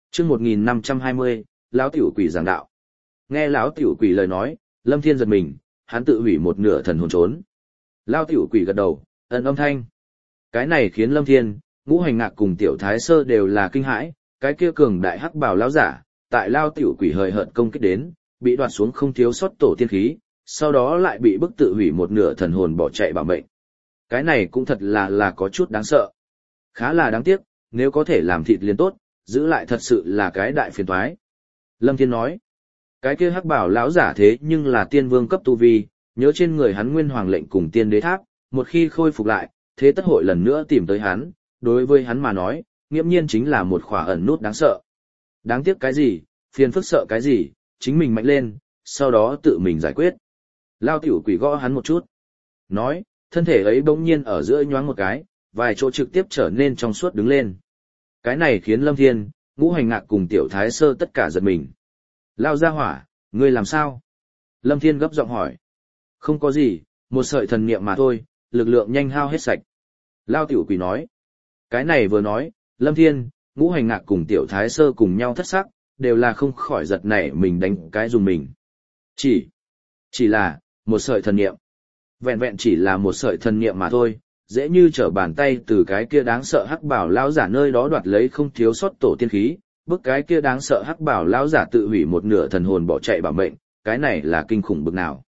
Chương 1520, lão tiểu quỷ giảng đạo. Nghe lão tiểu quỷ lời nói, Lâm Thiên giật mình, hắn tự hủy một nửa thần hồn trốn. Lão tiểu quỷ gật đầu, âm thanh. Cái này khiến Lâm Thiên, Ngũ Hành Ngạc cùng Tiểu Thái Sơ đều là kinh hãi, cái kia cường đại hắc bào lão giả, tại lão tiểu quỷ hời hợt công kích đến, bị đoạt xuống không thiếu sót tổ tiên khí, sau đó lại bị bức tự hủy một nửa thần hồn bỏ chạy bảo mệnh. Cái này cũng thật là có chút đáng sợ. Khá là đáng tiếc, nếu có thể làm thịt liền tốt, giữ lại thật sự là cái đại phiền toái. Lâm Thiên nói, cái kia hắc bảo lão giả thế nhưng là tiên vương cấp tu vi, nhớ trên người hắn nguyên hoàng lệnh cùng tiên đế tháp, một khi khôi phục lại, thế tất hội lần nữa tìm tới hắn, đối với hắn mà nói, nghiễm nhiên chính là một khỏa ẩn nút đáng sợ. Đáng tiếc cái gì, phiền phức sợ cái gì, chính mình mạnh lên, sau đó tự mình giải quyết. Lao tiểu quỷ gõ hắn một chút. Nói, thân thể ấy bỗng nhiên ở giữa nhoáng một cái, vài chỗ trực tiếp trở nên trong suốt đứng lên. Cái này khiến Lâm Thiên, Ngũ Hành Ngạc cùng Tiểu Thái Sơ tất cả giật mình. Lao ra hỏa, ngươi làm sao? Lâm Thiên gấp giọng hỏi. Không có gì, một sợi thần niệm mà thôi, lực lượng nhanh hao hết sạch. Lao tiểu quỷ nói. Cái này vừa nói, Lâm Thiên, Ngũ Hành Ngạc cùng Tiểu Thái Sơ cùng nhau thất sắc, đều là không khỏi giật nảy mình đánh cái dùng mình. Chỉ là, một sợi thần niệm. Vẹn vẹn chỉ là một sợi thần niệm mà thôi, dễ như trở bàn tay từ cái kia đáng sợ hắc bảo lão giả nơi đó đoạt lấy không thiếu sót tổ tiên khí, bức cái kia đáng sợ hắc bảo lão giả tự hủy một nửa thần hồn bỏ chạy bảo mệnh, cái này là kinh khủng bực nào.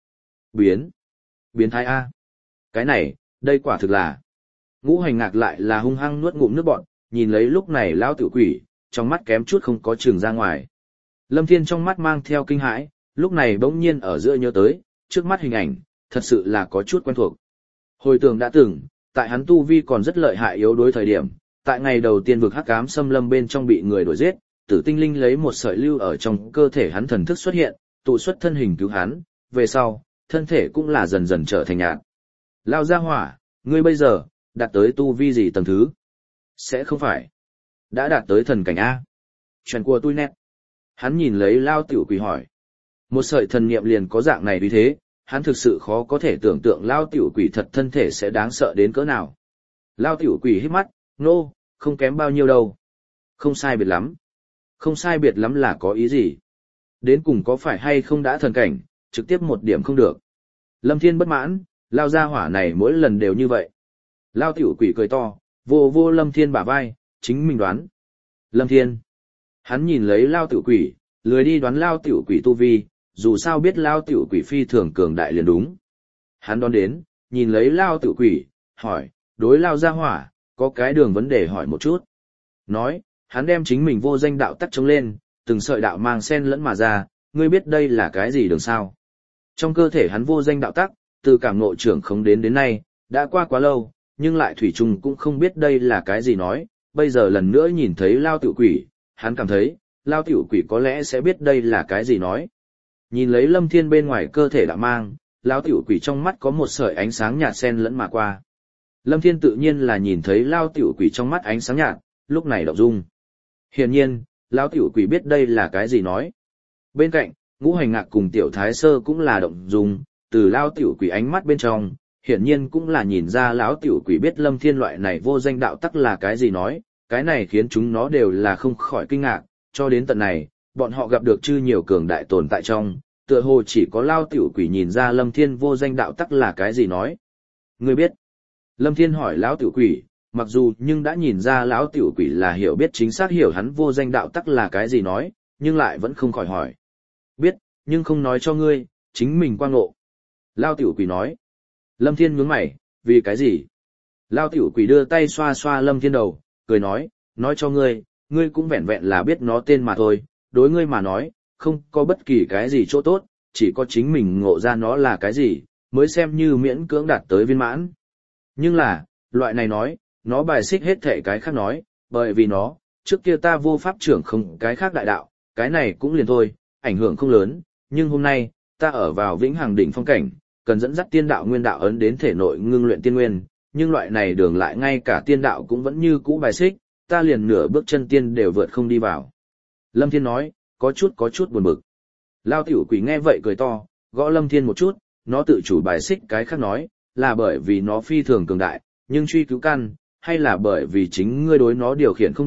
Biến thái A. Cái này, đây quả thực là. Ngũ Hành Ngạc lại là hung hăng nuốt ngụm nước bọt, nhìn lấy lúc này lão tiểu quỷ, trong mắt kém chút không có trường ra ngoài. Lâm Thiên trong mắt mang theo kinh hãi, lúc này bỗng nhiên ở giữa nhớ tới, trước mắt hình ảnh, thật sự là có chút quen thuộc. Hồi tưởng đã từng, tại hắn tu vi còn rất lợi hại yếu đối thời điểm, tại ngày đầu tiên vực hắc ám xâm lâm bên trong bị người đuổi giết, Tử Tinh Linh lấy một sợi lưu ở trong cơ thể hắn thần thức xuất hiện, tụ xuất thân hình cứu hắn, về sau, thân thể cũng là dần dần trở thành nhạt. Lao ra hỏa, ngươi bây giờ, đạt tới tu vi gì tầng thứ? Sẽ không phải đã đạt tới thần cảnh A. Chuyện của tôi nét. Hắn nhìn lấy Lao tiểu quỷ hỏi. Một sợi thần niệm liền có dạng này vì thế, hắn thực sự khó có thể tưởng tượng Lao tiểu quỷ thật thân thể sẽ đáng sợ đến cỡ nào. Lao tiểu quỷ hít mắt, nô, không kém bao nhiêu đâu. Không sai biệt lắm. Không sai biệt lắm là có ý gì? Đến cùng có phải hay không đã thần cảnh, trực tiếp một điểm không được. Lâm Thiên bất mãn, Lao gia hỏa này mỗi lần đều như vậy. Lao tiểu quỷ cười to, vô Lâm Thiên bả vai, chính mình đoán. Lâm Thiên. Hắn nhìn lấy Lao tiểu quỷ, lười đi đoán Lao tiểu quỷ tu vi, dù sao biết Lao tiểu quỷ phi thường cường đại liền đúng. Hắn đón đến, nhìn lấy Lao tiểu quỷ, hỏi, đối Lao gia hỏa, có cái đường vấn đề hỏi một chút. Nói, hắn đem chính mình vô danh đạo tắc chống lên, từng sợi đạo mang sen lẫn mà ra, ngươi biết đây là cái gì đường sao? Trong cơ thể hắn vô danh đạo tắc, từ cảm ngộ trưởng không đến nay, đã qua quá lâu, nhưng lại thủy chung cũng không biết đây là cái gì nói, bây giờ lần nữa nhìn thấy Lao tiểu quỷ, hắn cảm thấy, Lao tiểu quỷ có lẽ sẽ biết đây là cái gì nói. Nhìn lấy Lâm Thiên bên ngoài cơ thể đạo mang, Lao tiểu quỷ trong mắt có một sợi ánh sáng nhạt sen lẫn mà qua. Lâm Thiên tự nhiên là nhìn thấy Lao tiểu quỷ trong mắt ánh sáng nhạt, lúc này động dung. Hiển nhiên, Lao tiểu quỷ biết đây là cái gì nói. Bên cạnh, Ngũ Hành Ngạc cùng Tiểu Thái Sơ cũng là động dung, từ Lao tiểu quỷ ánh mắt bên trong, hiển nhiên cũng là nhìn ra lão tiểu quỷ biết Lâm Thiên loại này vô danh đạo tắc là cái gì nói, cái này khiến chúng nó đều là không khỏi kinh ngạc, cho đến tận này, bọn họ gặp được chư nhiều cường đại tồn tại trong, tựa hồ chỉ có Lao tiểu quỷ nhìn ra Lâm Thiên vô danh đạo tắc là cái gì nói. Ngươi biết? Lâm Thiên hỏi lão tiểu quỷ, mặc dù nhưng đã nhìn ra lão tiểu quỷ là hiểu biết chính xác hiểu hắn vô danh đạo tắc là cái gì nói, nhưng lại vẫn không khỏi hỏi. Biết, nhưng không nói cho ngươi, chính mình quan ngộ. Lao tiểu quỷ nói. Lâm Thiên nhướng mày, vì cái gì? Lao tiểu quỷ đưa tay xoa xoa Lâm Thiên đầu, cười nói cho ngươi, ngươi cũng vẹn vẹn là biết nó tên mà thôi, đối ngươi mà nói, không có bất kỳ cái gì chỗ tốt, chỉ có chính mình ngộ ra nó là cái gì, mới xem như miễn cưỡng đạt tới viên mãn. Nhưng là, loại này nói, nó bài xích hết thể cái khác nói, bởi vì nó, trước kia ta vô pháp trưởng không cái khác đại đạo, cái này cũng liền thôi, ảnh hưởng không lớn, nhưng hôm nay, ta ở vào vĩnh hằng đỉnh phong cảnh, cần dẫn dắt tiên đạo nguyên đạo ấn đến thể nội ngưng luyện tiên nguyên, nhưng loại này đường lại ngay cả tiên đạo cũng vẫn như cũ bài xích, ta liền nửa bước chân tiên đều vượt không đi vào. Lâm Thiên nói, có chút buồn bực. Lao tiểu quỷ nghe vậy cười to, gõ Lâm Thiên một chút, nó tự chủ bài xích cái khác nói, là bởi vì nó phi thường cường đại, nhưng truy cứu căn, hay là bởi vì chính ngươi đối nó điều khiển không đủ,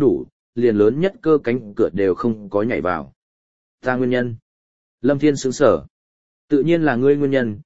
liền lớn nhất cơ cánh cửa đều không có nhảy vào. Ta nguyên nhân. Lâm Thiên sững sờ. Tự nhiên là ngươi nguyên nhân,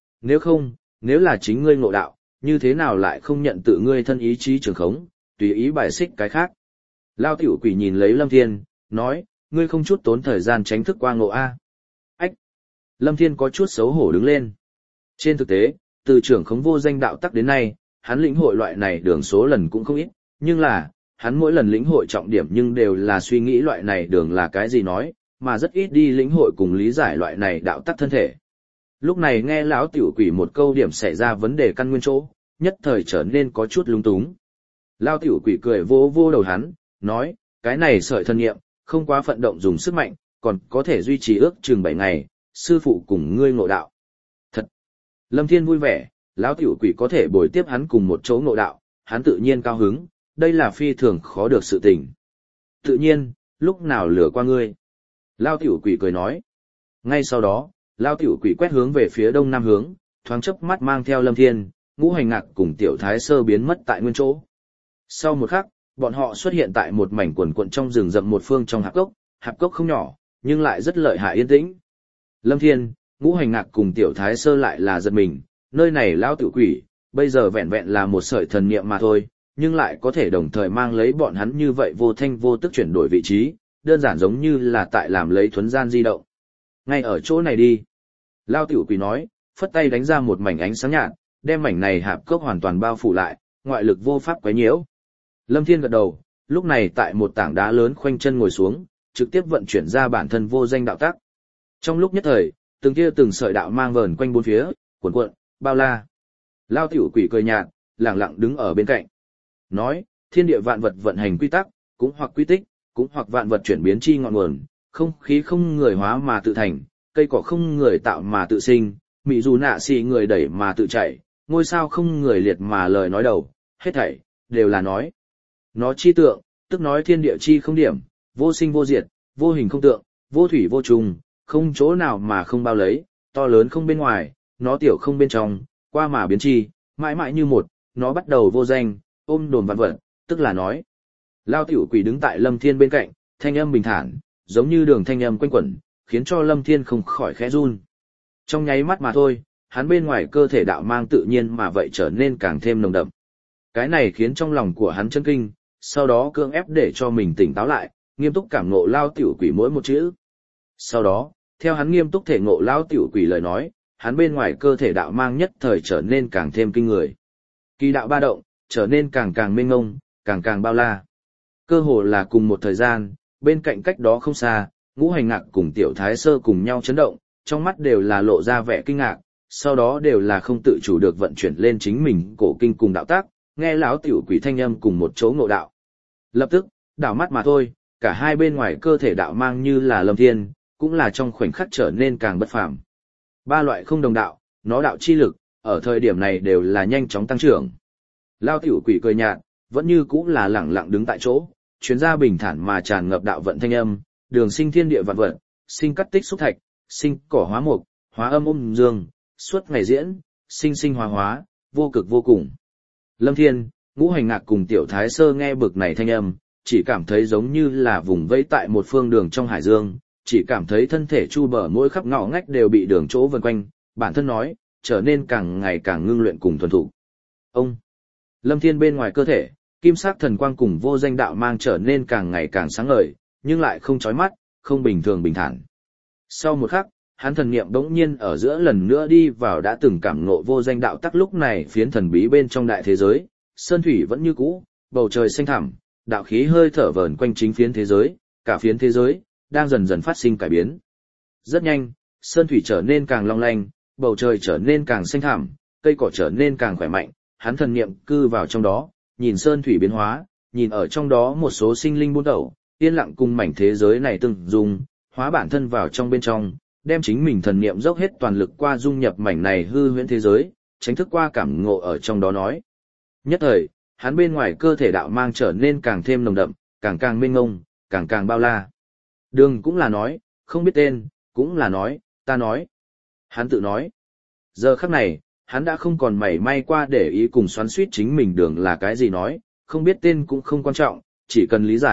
nếu là chính ngươi ngộ đạo, như thế nào lại không nhận tự ngươi thân ý chí trường khống, tùy ý bài xích cái khác. Lao tiểu quỷ nhìn lấy Lâm Thiên, nói, ngươi không chút tốn thời gian tránh thức qua ngộ A. Ách! Lâm Thiên có chút xấu hổ đứng lên. Trên thực tế, từ trưởng khống vô danh đạo tắc đến nay, hắn lĩnh hội loại này đường số lần cũng không ít, nhưng là, hắn mỗi lần lĩnh hội trọng điểm nhưng đều là suy nghĩ loại này đường là cái gì nói, mà rất ít đi lĩnh hội cùng lý giải loại này đạo tắc thân thể. Lúc này nghe lão tiểu quỷ một câu điểm xảy ra vấn đề căn nguyên chỗ, nhất thời trở nên có chút lung túng. Lão tiểu quỷ cười vô vô đầu hắn, nói, cái này sợi thân nghiệm, không quá vận động dùng sức mạnh, còn có thể duy trì ước chừng 7 ngày, sư phụ cùng ngươi ngộ đạo. Thật! Lâm Thiên vui vẻ, lão tiểu quỷ có thể bồi tiếp hắn cùng một chỗ ngộ đạo, hắn tự nhiên cao hứng, đây là phi thường khó được sự tình. Tự nhiên, lúc nào lừa qua ngươi. Lão tiểu quỷ cười nói. Ngay sau đó, lão tiểu quỷ quét hướng về phía đông nam hướng, thoáng chớp mắt mang theo Lâm Thiên, Ngũ Hành Ngạc cùng Tiểu Thái Sơ biến mất tại nguyên chỗ. Sau một khắc, bọn họ xuất hiện tại một mảnh quần quận trong rừng rậm một phương trong hạp cốc không nhỏ, nhưng lại rất lợi hại yên tĩnh. Lâm Thiên, Ngũ Hành Ngạc cùng Tiểu Thái Sơ lại là giật mình, nơi này lão tiểu quỷ, bây giờ vẹn vẹn là một sợi thần niệm mà thôi, nhưng lại có thể đồng thời mang lấy bọn hắn như vậy vô thanh vô tức chuyển đổi vị trí, đơn giản giống như là tại làm lấy thuấn gian di động. Ngay ở chỗ này đi. Lão tiểu quỷ nói, phất tay đánh ra một mảnh ánh sáng nhạt, đem mảnh này hạp cốc hoàn toàn bao phủ lại, ngoại lực vô pháp quấy nhiễu. Lâm Thiên gật đầu, lúc này tại một tảng đá lớn khoanh chân ngồi xuống, trực tiếp vận chuyển ra bản thân vô danh đạo tắc. Trong lúc nhất thời, từng tia từng sợi đạo mang vờn quanh bốn phía, cuộn cuộn, bao la. Lao tiểu quỷ cười nhạt, lặng lặng đứng ở bên cạnh. Nói, thiên địa vạn vật vận hành quy tắc, cũng hoặc quy tích, cũng hoặc vạn vật chuyển biến chi ngọn nguồn, không khí không người hóa mà tự thành, cây cỏ không người tạo mà tự sinh, mị dù nạ xì người đẩy mà tự chạy, ngôi sao không người liệt mà lời nói đầu, hết thảy, đều là nói. Nó chi tượng, tức nói thiên địa chi không điểm, vô sinh vô diệt, vô hình không tượng, vô thủy vô trùng, không chỗ nào mà không bao lấy, to lớn không bên ngoài, nó tiểu không bên trong, qua mà biến chi, mãi mãi như một, nó bắt đầu vô danh, ôm đồn vạn vật, tức là nói. Lao tiểu quỷ đứng tại Lâm Thiên bên cạnh, thanh âm bình thản, giống như đường thanh âm quanh quẩn, khiến cho Lâm Thiên không khỏi khẽ run. Trong nháy mắt mà thôi, hắn bên ngoài cơ thể đạo mang tự nhiên mà vậy trở nên càng thêm nồng đậm. Cái này khiến trong lòng của hắn chấn kinh, sau đó cưỡng ép để cho mình tỉnh táo lại, nghiêm túc cảm ngộ lao tiểu quỷ mỗi một chữ. Sau đó, theo hắn nghiêm túc thể ngộ lao tiểu quỷ lời nói, hắn bên ngoài cơ thể đạo mang nhất thời trở nên càng thêm kinh người. Kỳ đạo ba động, trở nên càng càng mênh mông, càng càng bao la. Cơ hồ là cùng một thời gian, bên cạnh cách đó không xa, Ngũ Hành Ngạc cùng Tiểu Thái Sơ cùng nhau chấn động, trong mắt đều là lộ ra vẻ kinh ngạc, sau đó đều là không tự chủ được vận chuyển lên chính mình cổ kinh cùng đạo tác, nghe lão tiểu quỷ thanh âm cùng một chỗ ngộ đạo. Lập tức, đảo mắt mà thôi, cả hai bên ngoài cơ thể đạo mang như là Lâm Thiên, cũng là trong khoảnh khắc trở nên càng bất phàm. Ba loại không đồng đạo, nó đạo chi lực, ở thời điểm này đều là nhanh chóng tăng trưởng. Lao tiểu quỷ cười nhạt, vẫn như cũng là lẳng lặng đứng tại chỗ, chuyến ra bình thản mà tràn ngập đạo vận thanh âm, đường sinh thiên địa vạn vật, sinh cắt tích xúc thạch, sinh cỏ hóa mục, hóa âm dương, suốt ngày diễn, sinh sinh hóa hóa, vô cực vô cùng. Lâm Thiên, Ngũ Hành Ngạc cùng Tiểu Thái Sơ nghe bực này thanh âm, chỉ cảm thấy giống như là vùng vẫy tại một phương đường trong hải dương, chỉ cảm thấy thân thể chu bờ mỗi khắp ngõ ngách đều bị đường chỗ vần quanh, bản thân nói, trở nên càng ngày càng ngưng luyện cùng thuần thục. Ông, Lâm Thiên bên ngoài cơ thể, kim sắc thần quang cùng vô danh đạo mang trở nên càng ngày càng sáng ngời, nhưng lại không chói mắt, không bình thường bình thản. Sau một khắc, hắn thần niệm bỗng nhiên ở giữa lần nữa đi vào đã từng cảm ngộ vô danh đạo tắc lúc này phiến thần bí bên trong đại thế giới, sơn thủy vẫn như cũ, bầu trời xanh thẳm, đạo khí hơi thở vờn quanh chính phiến thế giới, cả phiến thế giới đang dần dần phát sinh cải biến. Rất nhanh, sơn thủy trở nên càng long lanh, bầu trời trở nên càng xanh thẳm, cây cỏ trở nên càng khỏe mạnh, hắn thần niệm cư vào trong đó, nhìn sơn thủy biến hóa, nhìn ở trong đó một số sinh linh buôn đầu, yên lặng cùng mảnh thế giới này từng dùng, hóa bản thân vào trong bên trong, đem chính mình thần niệm dốc hết toàn lực qua dung nhập mảnh này hư huyễn thế giới, tránh thức qua cảm ngộ ở trong đó nói. Nhất thời, hắn bên ngoài cơ thể đạo mang trở nên càng thêm nồng đậm, càng càng mênh mông, càng càng bao la. Đường cũng là nói, không biết tên, cũng là nói, ta nói. Hắn tự nói. Giờ khắc này, hắn đã không còn mảy may qua để ý cùng xoắn suýt chính mình đường là cái gì nói, không biết tên cũng không quan trọng, chỉ cần lý giải,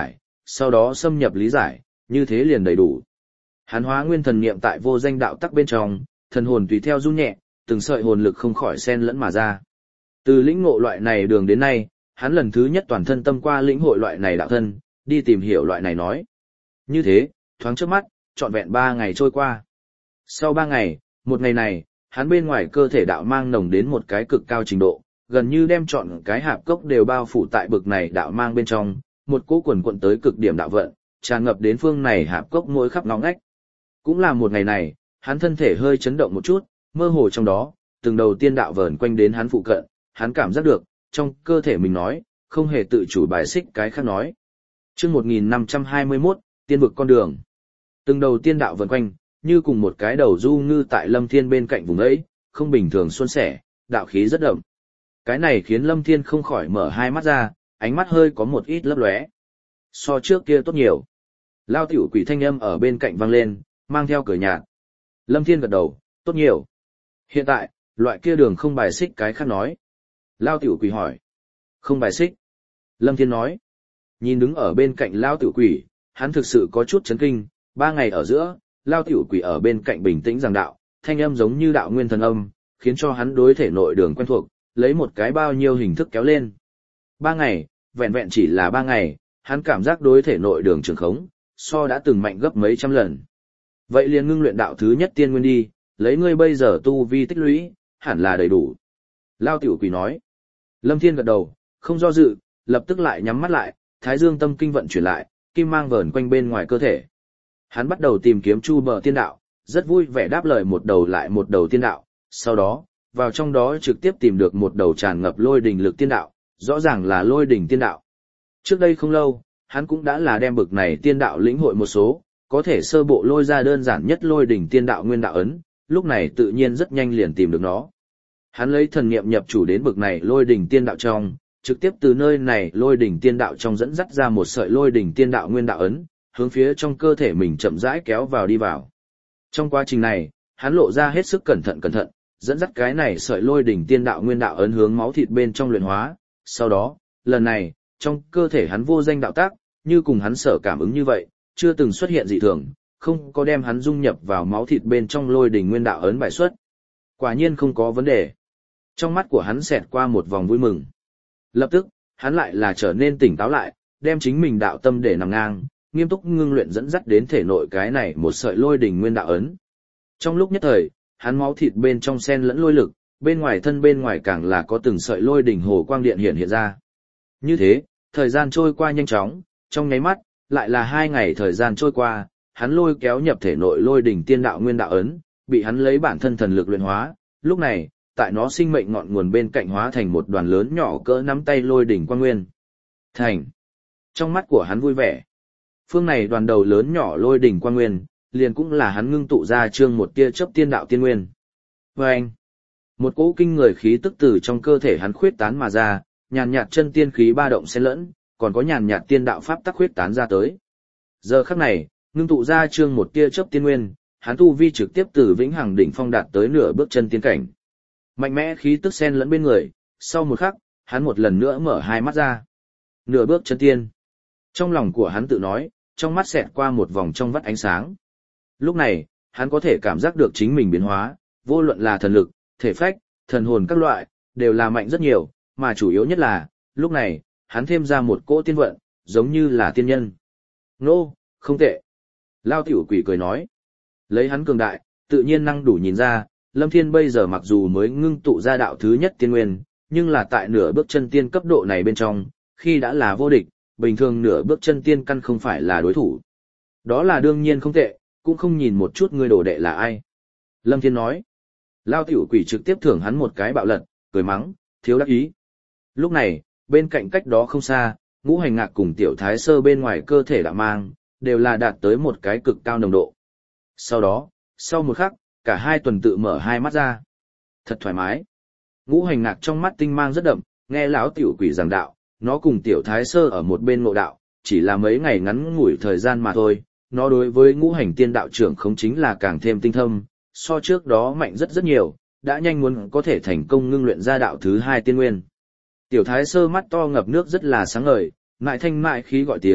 sau đó xâm nhập lý giải, như thế liền đầy đủ. Hắn hóa nguyên thần niệm tại vô danh đạo tắc bên trong, thần hồn tùy theo run nhẹ, từng sợi hồn lực không khỏi xen lẫn mà ra. Từ lĩnh ngộ loại này đường đến nay, hắn lần thứ nhất toàn thân tâm qua lĩnh hội loại này đạo thân, đi tìm hiểu loại này nói. Như thế, thoáng trước mắt, trọn vẹn 3 ngày trôi qua. Sau 3 ngày, một ngày này, hắn bên ngoài cơ thể đạo mang nồng đến một cái cực cao trình độ, gần như đem trọn cái hạp cốc đều bao phủ tại bực này đạo mang bên trong, một cỗ quần quận tới cực điểm đạo vận, tràn ngập đến phương này hạp cốc mỗi khắp ngõ ngách. Cũng là một ngày này, hắn thân thể hơi chấn động một chút, mơ hồ trong đó, từng đầu tiên đạo vờn quanh đến hắn phụ cận, hắn cảm giác được, trong cơ thể mình nói, không hề tự chủ bài xích cái khác nói. Chương 1521, tiên vực con đường. Từng đầu tiên đạo vần quanh, như cùng một cái đầu du ngư tại Lâm Thiên bên cạnh vùng ấy, không bình thường suôn sẻ, đạo khí rất đậm. Cái này khiến Lâm Thiên không khỏi mở hai mắt ra, ánh mắt hơi có một ít lấp lóe. So trước kia tốt nhiều. Lao tiểu quỷ thanh âm ở bên cạnh vang lên, mang theo cười nhạt. Lâm Thiên gật đầu, tốt nhiều. Hiện tại, loại kia đường không bài xích cái khác nói. Lao tiểu quỷ hỏi. Không bài xích. Lâm Thiên nói. Nhìn đứng ở bên cạnh Lao tiểu quỷ, hắn thực sự có chút chấn kinh. 3 ngày ở giữa, Lao tiểu quỷ ở bên cạnh bình tĩnh giảng đạo, thanh âm giống như đạo nguyên thần âm, khiến cho hắn đối thể nội đường quen thuộc, lấy một cái bao nhiêu hình thức kéo lên. 3 ngày, vẹn vẹn chỉ là 3 ngày, hắn cảm giác đối thể nội đường trường khống, so đã từng mạnh gấp mấy trăm lần. Vậy liền ngưng luyện đạo thứ nhất tiên nguyên đi, lấy ngươi bây giờ tu vi tích lũy, hẳn là đầy đủ. Lao tiểu quỷ nói. Lâm Thiên gật đầu, không do dự, lập tức lại nhắm mắt lại, thái dương tâm kinh vận chuyển lại, kim mang vờn quanh bên ngoài cơ thể. Hắn bắt đầu tìm kiếm chu bờ tiên đạo, rất vui vẻ đáp lời một đầu lại một đầu tiên đạo, sau đó, vào trong đó trực tiếp tìm được một đầu tràn ngập lôi đỉnh lực tiên đạo, rõ ràng là lôi đỉnh tiên đạo. Trước đây không lâu, hắn cũng đã là đem bực này tiên đạo lĩnh hội một số, có thể sơ bộ lôi ra đơn giản nhất lôi đỉnh tiên đạo nguyên đạo ấn, lúc này tự nhiên rất nhanh liền tìm được nó. Hắn lấy thần niệm nhập chủ đến bực này lôi đỉnh tiên đạo trong, trực tiếp từ nơi này lôi đỉnh tiên đạo trong dẫn dắt ra một sợi lôi đỉnh tiên đạo nguyên đạo ấn, hướng phía trong cơ thể mình chậm rãi kéo vào đi vào. Trong quá trình này, hắn lộ ra hết sức cẩn thận, dẫn dắt cái này sợi lôi đỉnh tiên đạo nguyên đạo ấn hướng máu thịt bên trong luyện hóa, sau đó, lần này, trong cơ thể hắn vô danh đạo tác, như cùng hắn sở cảm ứng như vậy, chưa từng xuất hiện dị thường, không có đem hắn dung nhập vào máu thịt bên trong lôi đỉnh nguyên đạo ấn bài xuất. Quả nhiên không có vấn đề. Trong mắt của hắn xẹt qua một vòng vui mừng. Lập tức, hắn lại là trở nên tỉnh táo lại, đem chính mình đạo tâm để nằm ngang, nghiêm túc ngưng luyện dẫn dắt đến thể nội cái này một sợi lôi đỉnh nguyên đạo ấn. Trong lúc nhất thời, hắn máu thịt bên trong xen lẫn lôi lực, bên ngoài thân bên ngoài càng là có từng sợi lôi đỉnh hồ quang điện hiện ra. Như thế, thời gian trôi qua nhanh chóng, trong nháy mắt, lại là 2 ngày thời gian trôi qua, hắn lôi kéo nhập thể nội lôi đỉnh tiên đạo nguyên đạo ấn, bị hắn lấy bản thân thần lực luyện hóa, lúc này, tại nó sinh mệnh ngọn nguồn bên cạnh hóa thành một đoàn lớn nhỏ cỡ nắm tay lôi đỉnh quang nguyên. Thành. Trong mắt của hắn vui vẻ. Phương này đoàn đầu lớn nhỏ lôi đỉnh quang nguyên, liền cũng là hắn ngưng tụ ra trương một tia chớp tiên đạo tiên nguyên. Và anh. Một cỗ kinh người khí tức từ trong cơ thể hắn khuyết tán mà ra, nhàn nhạt chân tiên khí ba động xen lẫn, còn có nhàn nhạt tiên đạo pháp tắc khuyết tán ra tới. Giờ khắc này, ngưng tụ ra trương một tia chớp tiên nguyên, hắn tu vi trực tiếp từ vĩnh hằng đỉnh phong đạt tới nửa bước chân tiên cảnh. Mạnh mẽ khí tức xen lẫn bên người, sau một khắc, hắn một lần nữa mở hai mắt ra. Nửa bước chân tiên. Trong lòng của hắn tự nói, trong mắt xẹt qua một vòng trong vắt ánh sáng. Lúc này, hắn có thể cảm giác được chính mình biến hóa, vô luận là thần lực, thể phách, thần hồn các loại, đều là mạnh rất nhiều, mà chủ yếu nhất là, lúc này, hắn thêm ra một cỗ tiên vận, giống như là tiên nhân. Nô, không tệ. Lao tiểu quỷ cười nói. Lấy hắn cường đại, tự nhiên năng đủ nhìn ra, Lâm Thiên bây giờ mặc dù mới ngưng tụ ra đạo thứ nhất tiên nguyên, nhưng là tại nửa bước chân tiên cấp độ này bên trong, khi đã là vô địch, bình thường nửa bước chân tiên căn không phải là đối thủ. Đó là đương nhiên không tệ, cũng không nhìn một chút ngươi đồ đệ là ai. Lâm Thiên nói. Lao tiểu quỷ trực tiếp thưởng hắn một cái bạo lật, cười mắng, thiếu đắc ý. Lúc này, bên cạnh cách đó không xa, Ngũ Hành Ngạc cùng Tiểu Thái Sơ bên ngoài cơ thể đạo mang, đều là đạt tới một cái cực cao nồng độ. Sau đó, sau một khắc, cả hai tuần tự mở hai mắt ra. Thật thoải mái. Ngũ Hành Ngạc trong mắt tinh mang rất đậm, nghe lão tiểu quỷ giảng đạo, nó cùng Tiểu Thái Sơ ở một bên ngộ đạo, chỉ là mấy ngày ngắn ngủi thời gian mà thôi, nó đối với ngũ hành tiên đạo trưởng không chính là càng thêm tinh thâm, so trước đó mạnh rất rất nhiều, đã nhanh muốn có thể thành công ngưng luyện ra đạo thứ 2 tiên nguyên. Tiểu Thái Sơ mắt to ngập nước rất là sáng ngời, mại thanh mại khí gọi tiếng,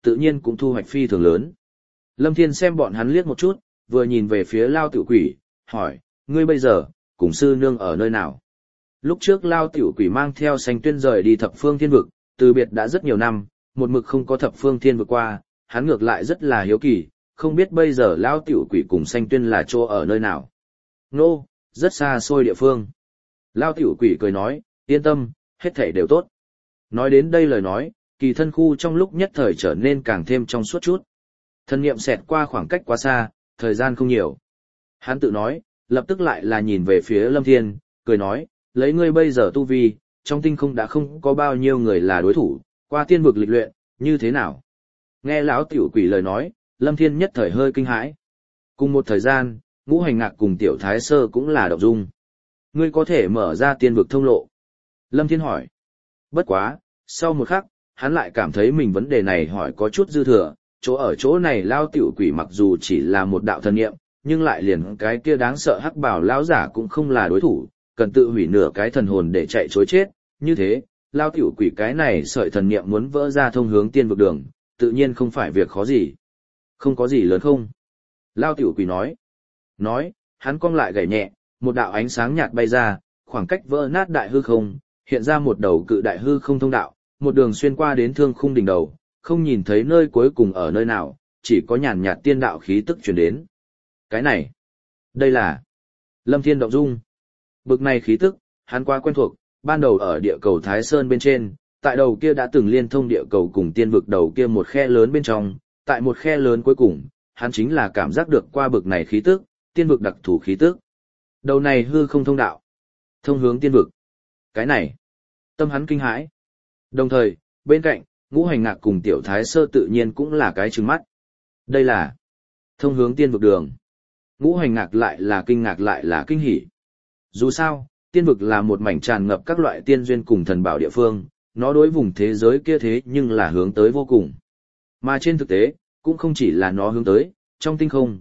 tự nhiên cũng thu hoạch phi thường lớn. Lâm Thiên xem bọn hắn liếc một chút, vừa nhìn về phía Lao Tiểu Quỷ, hỏi, ngươi bây giờ, cùng sư nương ở nơi nào? Lúc trước Lao Tiểu Quỷ mang theo Sanh Tuyên rời đi thập phương thiên vực, từ biệt đã rất nhiều năm, một mực không có thập phương thiên vực qua, hắn ngược lại rất là hiếu kỳ, không biết bây giờ Lao Tiểu Quỷ cùng Sanh Tuyên là chỗ ở nơi nào. Nô, rất xa xôi địa phương. Lao Tiểu Quỷ cười nói, yên tâm, hết thảy đều tốt. Nói đến đây lời nói, kỳ thân khu trong lúc nhất thời trở nên càng thêm trong suốt chút. Thân niệm xẹt qua khoảng cách quá xa, thời gian không nhiều. Hắn tự nói, lập tức lại là nhìn về phía Lâm Thiên, cười nói, lấy ngươi bây giờ tu vi, trong tinh không đã không có bao nhiêu người là đối thủ, qua tiên vực lịch luyện, như thế nào? Nghe lão Tiểu Quỷ lời nói, Lâm Thiên nhất thời hơi kinh hãi. Cùng một thời gian, Ngũ Hành Ngạc cùng Tiểu Thái Sơ cũng là động dung. Ngươi có thể mở ra tiên vực thông lộ. Lâm Thiên hỏi. Bất quá, sau một khắc, hắn lại cảm thấy mình vấn đề này hỏi có chút dư thừa, chỗ ở chỗ này Lao Tiểu Quỷ mặc dù chỉ là một đạo thần niệm, nhưng lại liền cái kia đáng sợ hắc bảo lão giả cũng không là đối thủ, cần tự hủy nửa cái thần hồn để chạy trối chết, như thế, Lao Tiểu Quỷ cái này sợi thần niệm muốn vỡ ra thông hướng tiên vực đường, tự nhiên không phải việc khó gì. Không có gì lớn không? Lao Tiểu Quỷ nói. Nói, hắn cong lại gảy nhẹ, một đạo ánh sáng nhạt bay ra, khoảng cách vỡ nát đại hư không, hiện ra một đầu cự đại hư không thông đạo, một đường xuyên qua đến thương khung đỉnh đầu, không nhìn thấy nơi cuối cùng ở nơi nào, chỉ có nhàn nhạt tiên đạo khí tức truyền đến. Cái này, đây là Lâm Thiên động dung. Bực này khí tức, hắn quá quen thuộc, ban đầu ở địa cầu Thái Sơn bên trên, tại đầu kia đã từng liên thông địa cầu cùng tiên vực đầu kia một khe lớn bên trong, tại một khe lớn cuối cùng, hắn chính là cảm giác được qua bực này khí tức, tiên vực đặc thù khí tức. Đầu này hư không thông đạo, thông hướng tiên vực. Cái này, tâm hắn kinh hãi. Đồng thời, bên cạnh, Ngũ Hành Ngạc cùng Tiểu Thái Sơ tự nhiên cũng là cái trừng mắt. Đây là thông hướng tiên vực đường. Ngũ Hành Ngạc lại là kinh ngạc lại là kinh hỉ. Dù sao, tiên vực là một mảnh tràn ngập các loại tiên duyên cùng thần bảo địa phương, nó đối vùng thế giới kia thế nhưng là hướng tới vô cùng. Mà trên thực tế, cũng không chỉ là nó hướng tới, trong tinh không,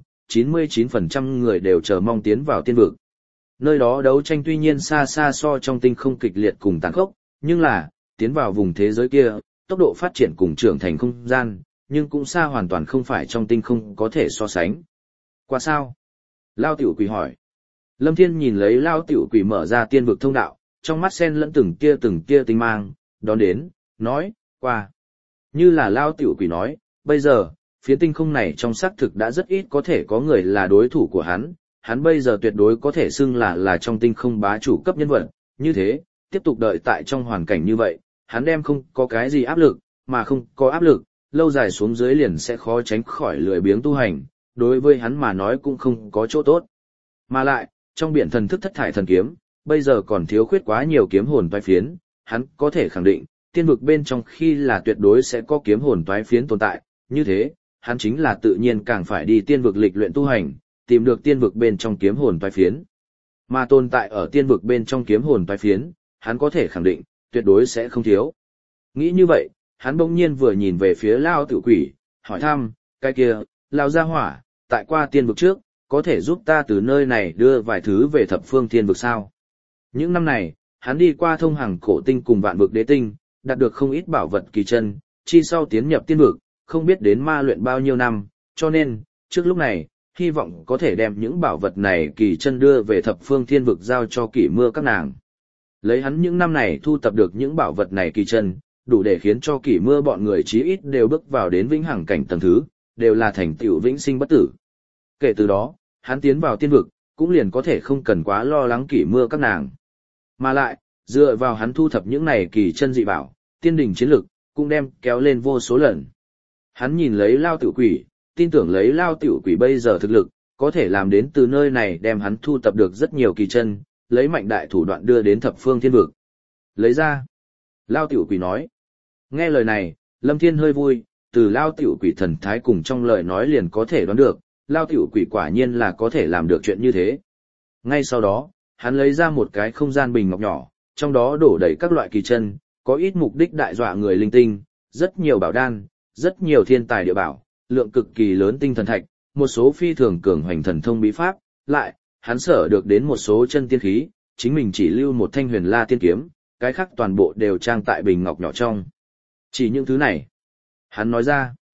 99% người đều chờ mong tiến vào tiên vực. Nơi đó đấu tranh tuy nhiên xa xa so trong tinh không kịch liệt cùng tàn khốc, nhưng là, tiến vào vùng thế giới kia, tốc độ phát triển cùng trưởng thành không gian, nhưng cũng xa hoàn toàn không phải trong tinh không có thể so sánh. Qua sao? Lao Tiểu Quỷ hỏi. Lâm Thiên nhìn lấy Lao Tiểu Quỷ mở ra tiên vực thông đạo, trong mắt sen lẫn từng tia tinh mang, đón đến, nói, qua. Như là Lao Tiểu Quỷ nói, bây giờ, phía tinh không này trong xác thực đã rất ít có thể có người là đối thủ của hắn bây giờ tuyệt đối có thể xưng là trong tinh không bá chủ cấp nhân vật, như thế, tiếp tục đợi tại trong hoàn cảnh như vậy, hắn đem không có cái gì áp lực, mà không có áp lực, lâu dài xuống dưới liền sẽ khó tránh khỏi lười biếng tu hành, đối với hắn mà nói cũng không có chỗ tốt. Mà lại, trong biển thần thức thất thải thần kiếm, bây giờ còn thiếu khuyết quá nhiều kiếm hồn toái phiến, hắn có thể khẳng định, tiên vực bên trong khi là tuyệt đối sẽ có kiếm hồn toái phiến tồn tại, như thế, hắn chính là tự nhiên càng phải đi tiên vực lịch luyện tu hành, tìm được tiên vực bên trong kiếm hồn toái phiến. Mà tồn tại ở tiên vực bên trong kiếm hồn toái phiến, hắn có thể khẳng định, tuyệt đối sẽ không thiếu. Nghĩ như vậy, hắn bỗng nhiên vừa nhìn về phía Lao Tiểu Quỷ, hỏi thăm, cái kia, Lao gia hỏa, tại qua tiên vực trước, có thể giúp ta từ nơi này đưa vài thứ về thập phương tiên vực sao? Những năm này, hắn đi qua thông hàng cổ tinh cùng vạn vực đế tinh, đạt được không ít bảo vật kỳ chân, chi sau tiến nhập tiên vực, không biết đến ma luyện bao nhiêu năm, cho nên, trước lúc này, hy vọng có thể đem những bảo vật này kỳ chân đưa về thập phương thiên vực giao cho Kỷ Mưa các nàng. Lấy hắn những năm này thu tập được những bảo vật này kỳ chân, đủ để khiến cho Kỷ Mưa bọn người chí ít đều bước vào đến vĩnh hằng cảnh tầng thứ, đều là thành tựu vĩnh sinh bất tử. Kể từ đó, hắn tiến vào tiên vực, cũng liền có thể không cần quá lo lắng Kỷ Mưa các nàng. Mà lại, dựa vào hắn thu thập những này kỳ chân dị bảo, tiên đỉnh chiến lực, cũng đem kéo lên vô số lần. Hắn nhìn lấy Lao Tiểu Quỷ, tin tưởng lấy Lao Tiểu Quỷ bây giờ thực lực, có thể làm đến từ nơi này đem hắn thu tập được rất nhiều kỳ chân, lấy mạnh đại thủ đoạn đưa đến thập phương thiên vực. Lấy ra. Lao Tiểu Quỷ nói. Nghe lời này, Lâm Thiên hơi vui, từ Lao Tiểu Quỷ thần thái cùng trong lời nói liền có thể đoán được, Lao Tiểu Quỷ quả nhiên là có thể làm được chuyện như thế. Ngay sau đó, hắn lấy ra một cái không gian bình ngọc nhỏ, trong đó đổ đầy các loại kỳ chân, có ít mục đích đại dọa người linh tinh, rất nhiều bảo đan, rất nhiều thiên tài địa bảo, lượng cực kỳ lớn tinh thần thạch, một số phi thường cường hoành thần thông bí pháp, lại, hắn sở được đến một số chân tiên khí, chính mình chỉ lưu một thanh huyền la tiên kiếm, cái khác toàn bộ đều trang tại bình ngọc nhỏ trong. Chỉ những thứ này, hắn nói ra,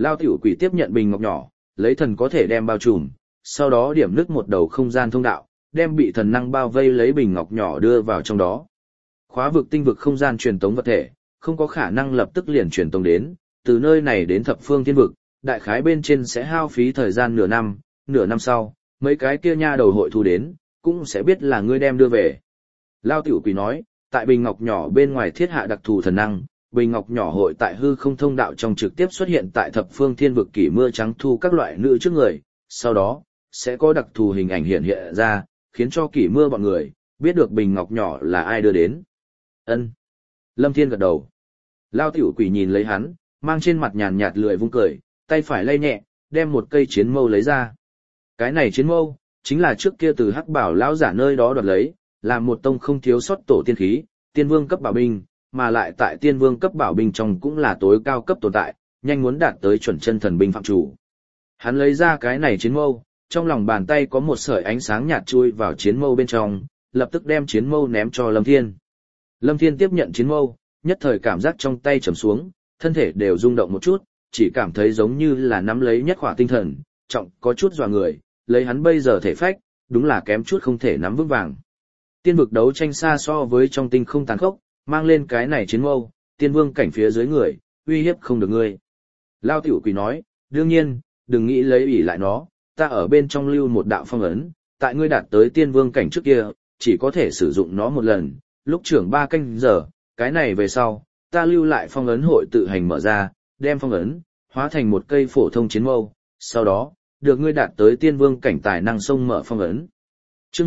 Lao tiểu quỷ tiếp nhận bình ngọc nhỏ, lấy thần có thể đem bao trùm, sau đó điểm nứt một đầu không gian thông đạo, đem bị thần năng bao vây lấy bình ngọc nhỏ đưa vào trong đó. Khóa vực tinh vực không gian truyền tống vật thể, không có khả năng lập tức liền truyền tống đến, từ nơi này đến thập phương thiên vực, đại khái bên trên sẽ hao phí thời gian nửa năm sau, mấy cái kia nha đầu hội thu đến, cũng sẽ biết là ngươi đem đưa về. Lao tiểu quỷ nói, tại bình ngọc nhỏ bên ngoài thiết hạ đặc thù thần năng, bình ngọc nhỏ hội tại hư không thông đạo trong trực tiếp xuất hiện tại thập phương thiên vực kỷ mưa trắng thu các loại nữ trước người, sau đó, sẽ có đặc thù hình ảnh hiện hiện ra, khiến cho kỷ mưa bọn người, biết được bình ngọc nhỏ là ai đưa đến. Ân. Lâm Thiên gật đầu. Lao tiểu quỷ nhìn lấy hắn, mang trên mặt nhàn nhạt lười vung cười, tay phải lay nhẹ, đem một cây chiến mâu lấy ra. Cái này chiến mâu, chính là trước kia từ Hắc Bảo lão giả nơi đó đoạt lấy, là một tông không thiếu sót tổ tiên khí, tiên vương cấp bảo binh, mà lại tại tiên vương cấp bảo binh trong cũng là tối cao cấp tồn tại, nhanh muốn đạt tới chuẩn chân thần binh phạm chủ. Hắn lấy ra cái này chiến mâu, trong lòng bàn tay có một sợi ánh sáng nhạt chui vào chiến mâu bên trong, lập tức đem chiến mâu ném cho Lâm Thiên. Lâm Thiên tiếp nhận chiến mâu, nhất thời cảm giác trong tay trầm xuống, thân thể đều rung động một chút, chỉ cảm thấy giống như là nắm lấy nhất khỏa tinh thần, trọng có chút dọa người, lấy hắn bây giờ thể phách, đúng là kém chút không thể nắm vững vàng. Tiên vực đấu tranh xa so với trong tinh không tàn khốc, mang lên cái này chiến mâu, tiên vương cảnh phía dưới người, uy hiếp không được ngươi. Lao tiểu quỷ nói, đương nhiên, đừng nghĩ lấy ủy lại nó, ta ở bên trong lưu một đạo phong ấn, tại ngươi đạt tới tiên vương cảnh trước kia, chỉ có thể sử dụng nó một lần, lúc trưởng 3 canh giờ, cái này về sau, ta lưu lại phong ấn hội tự hành mở ra, đem phong ấn, hóa thành một cây phổ thông chiến mâu, sau đó, được ngươi đạt tới tiên vương cảnh tài năng xông mở phong ấn. Chương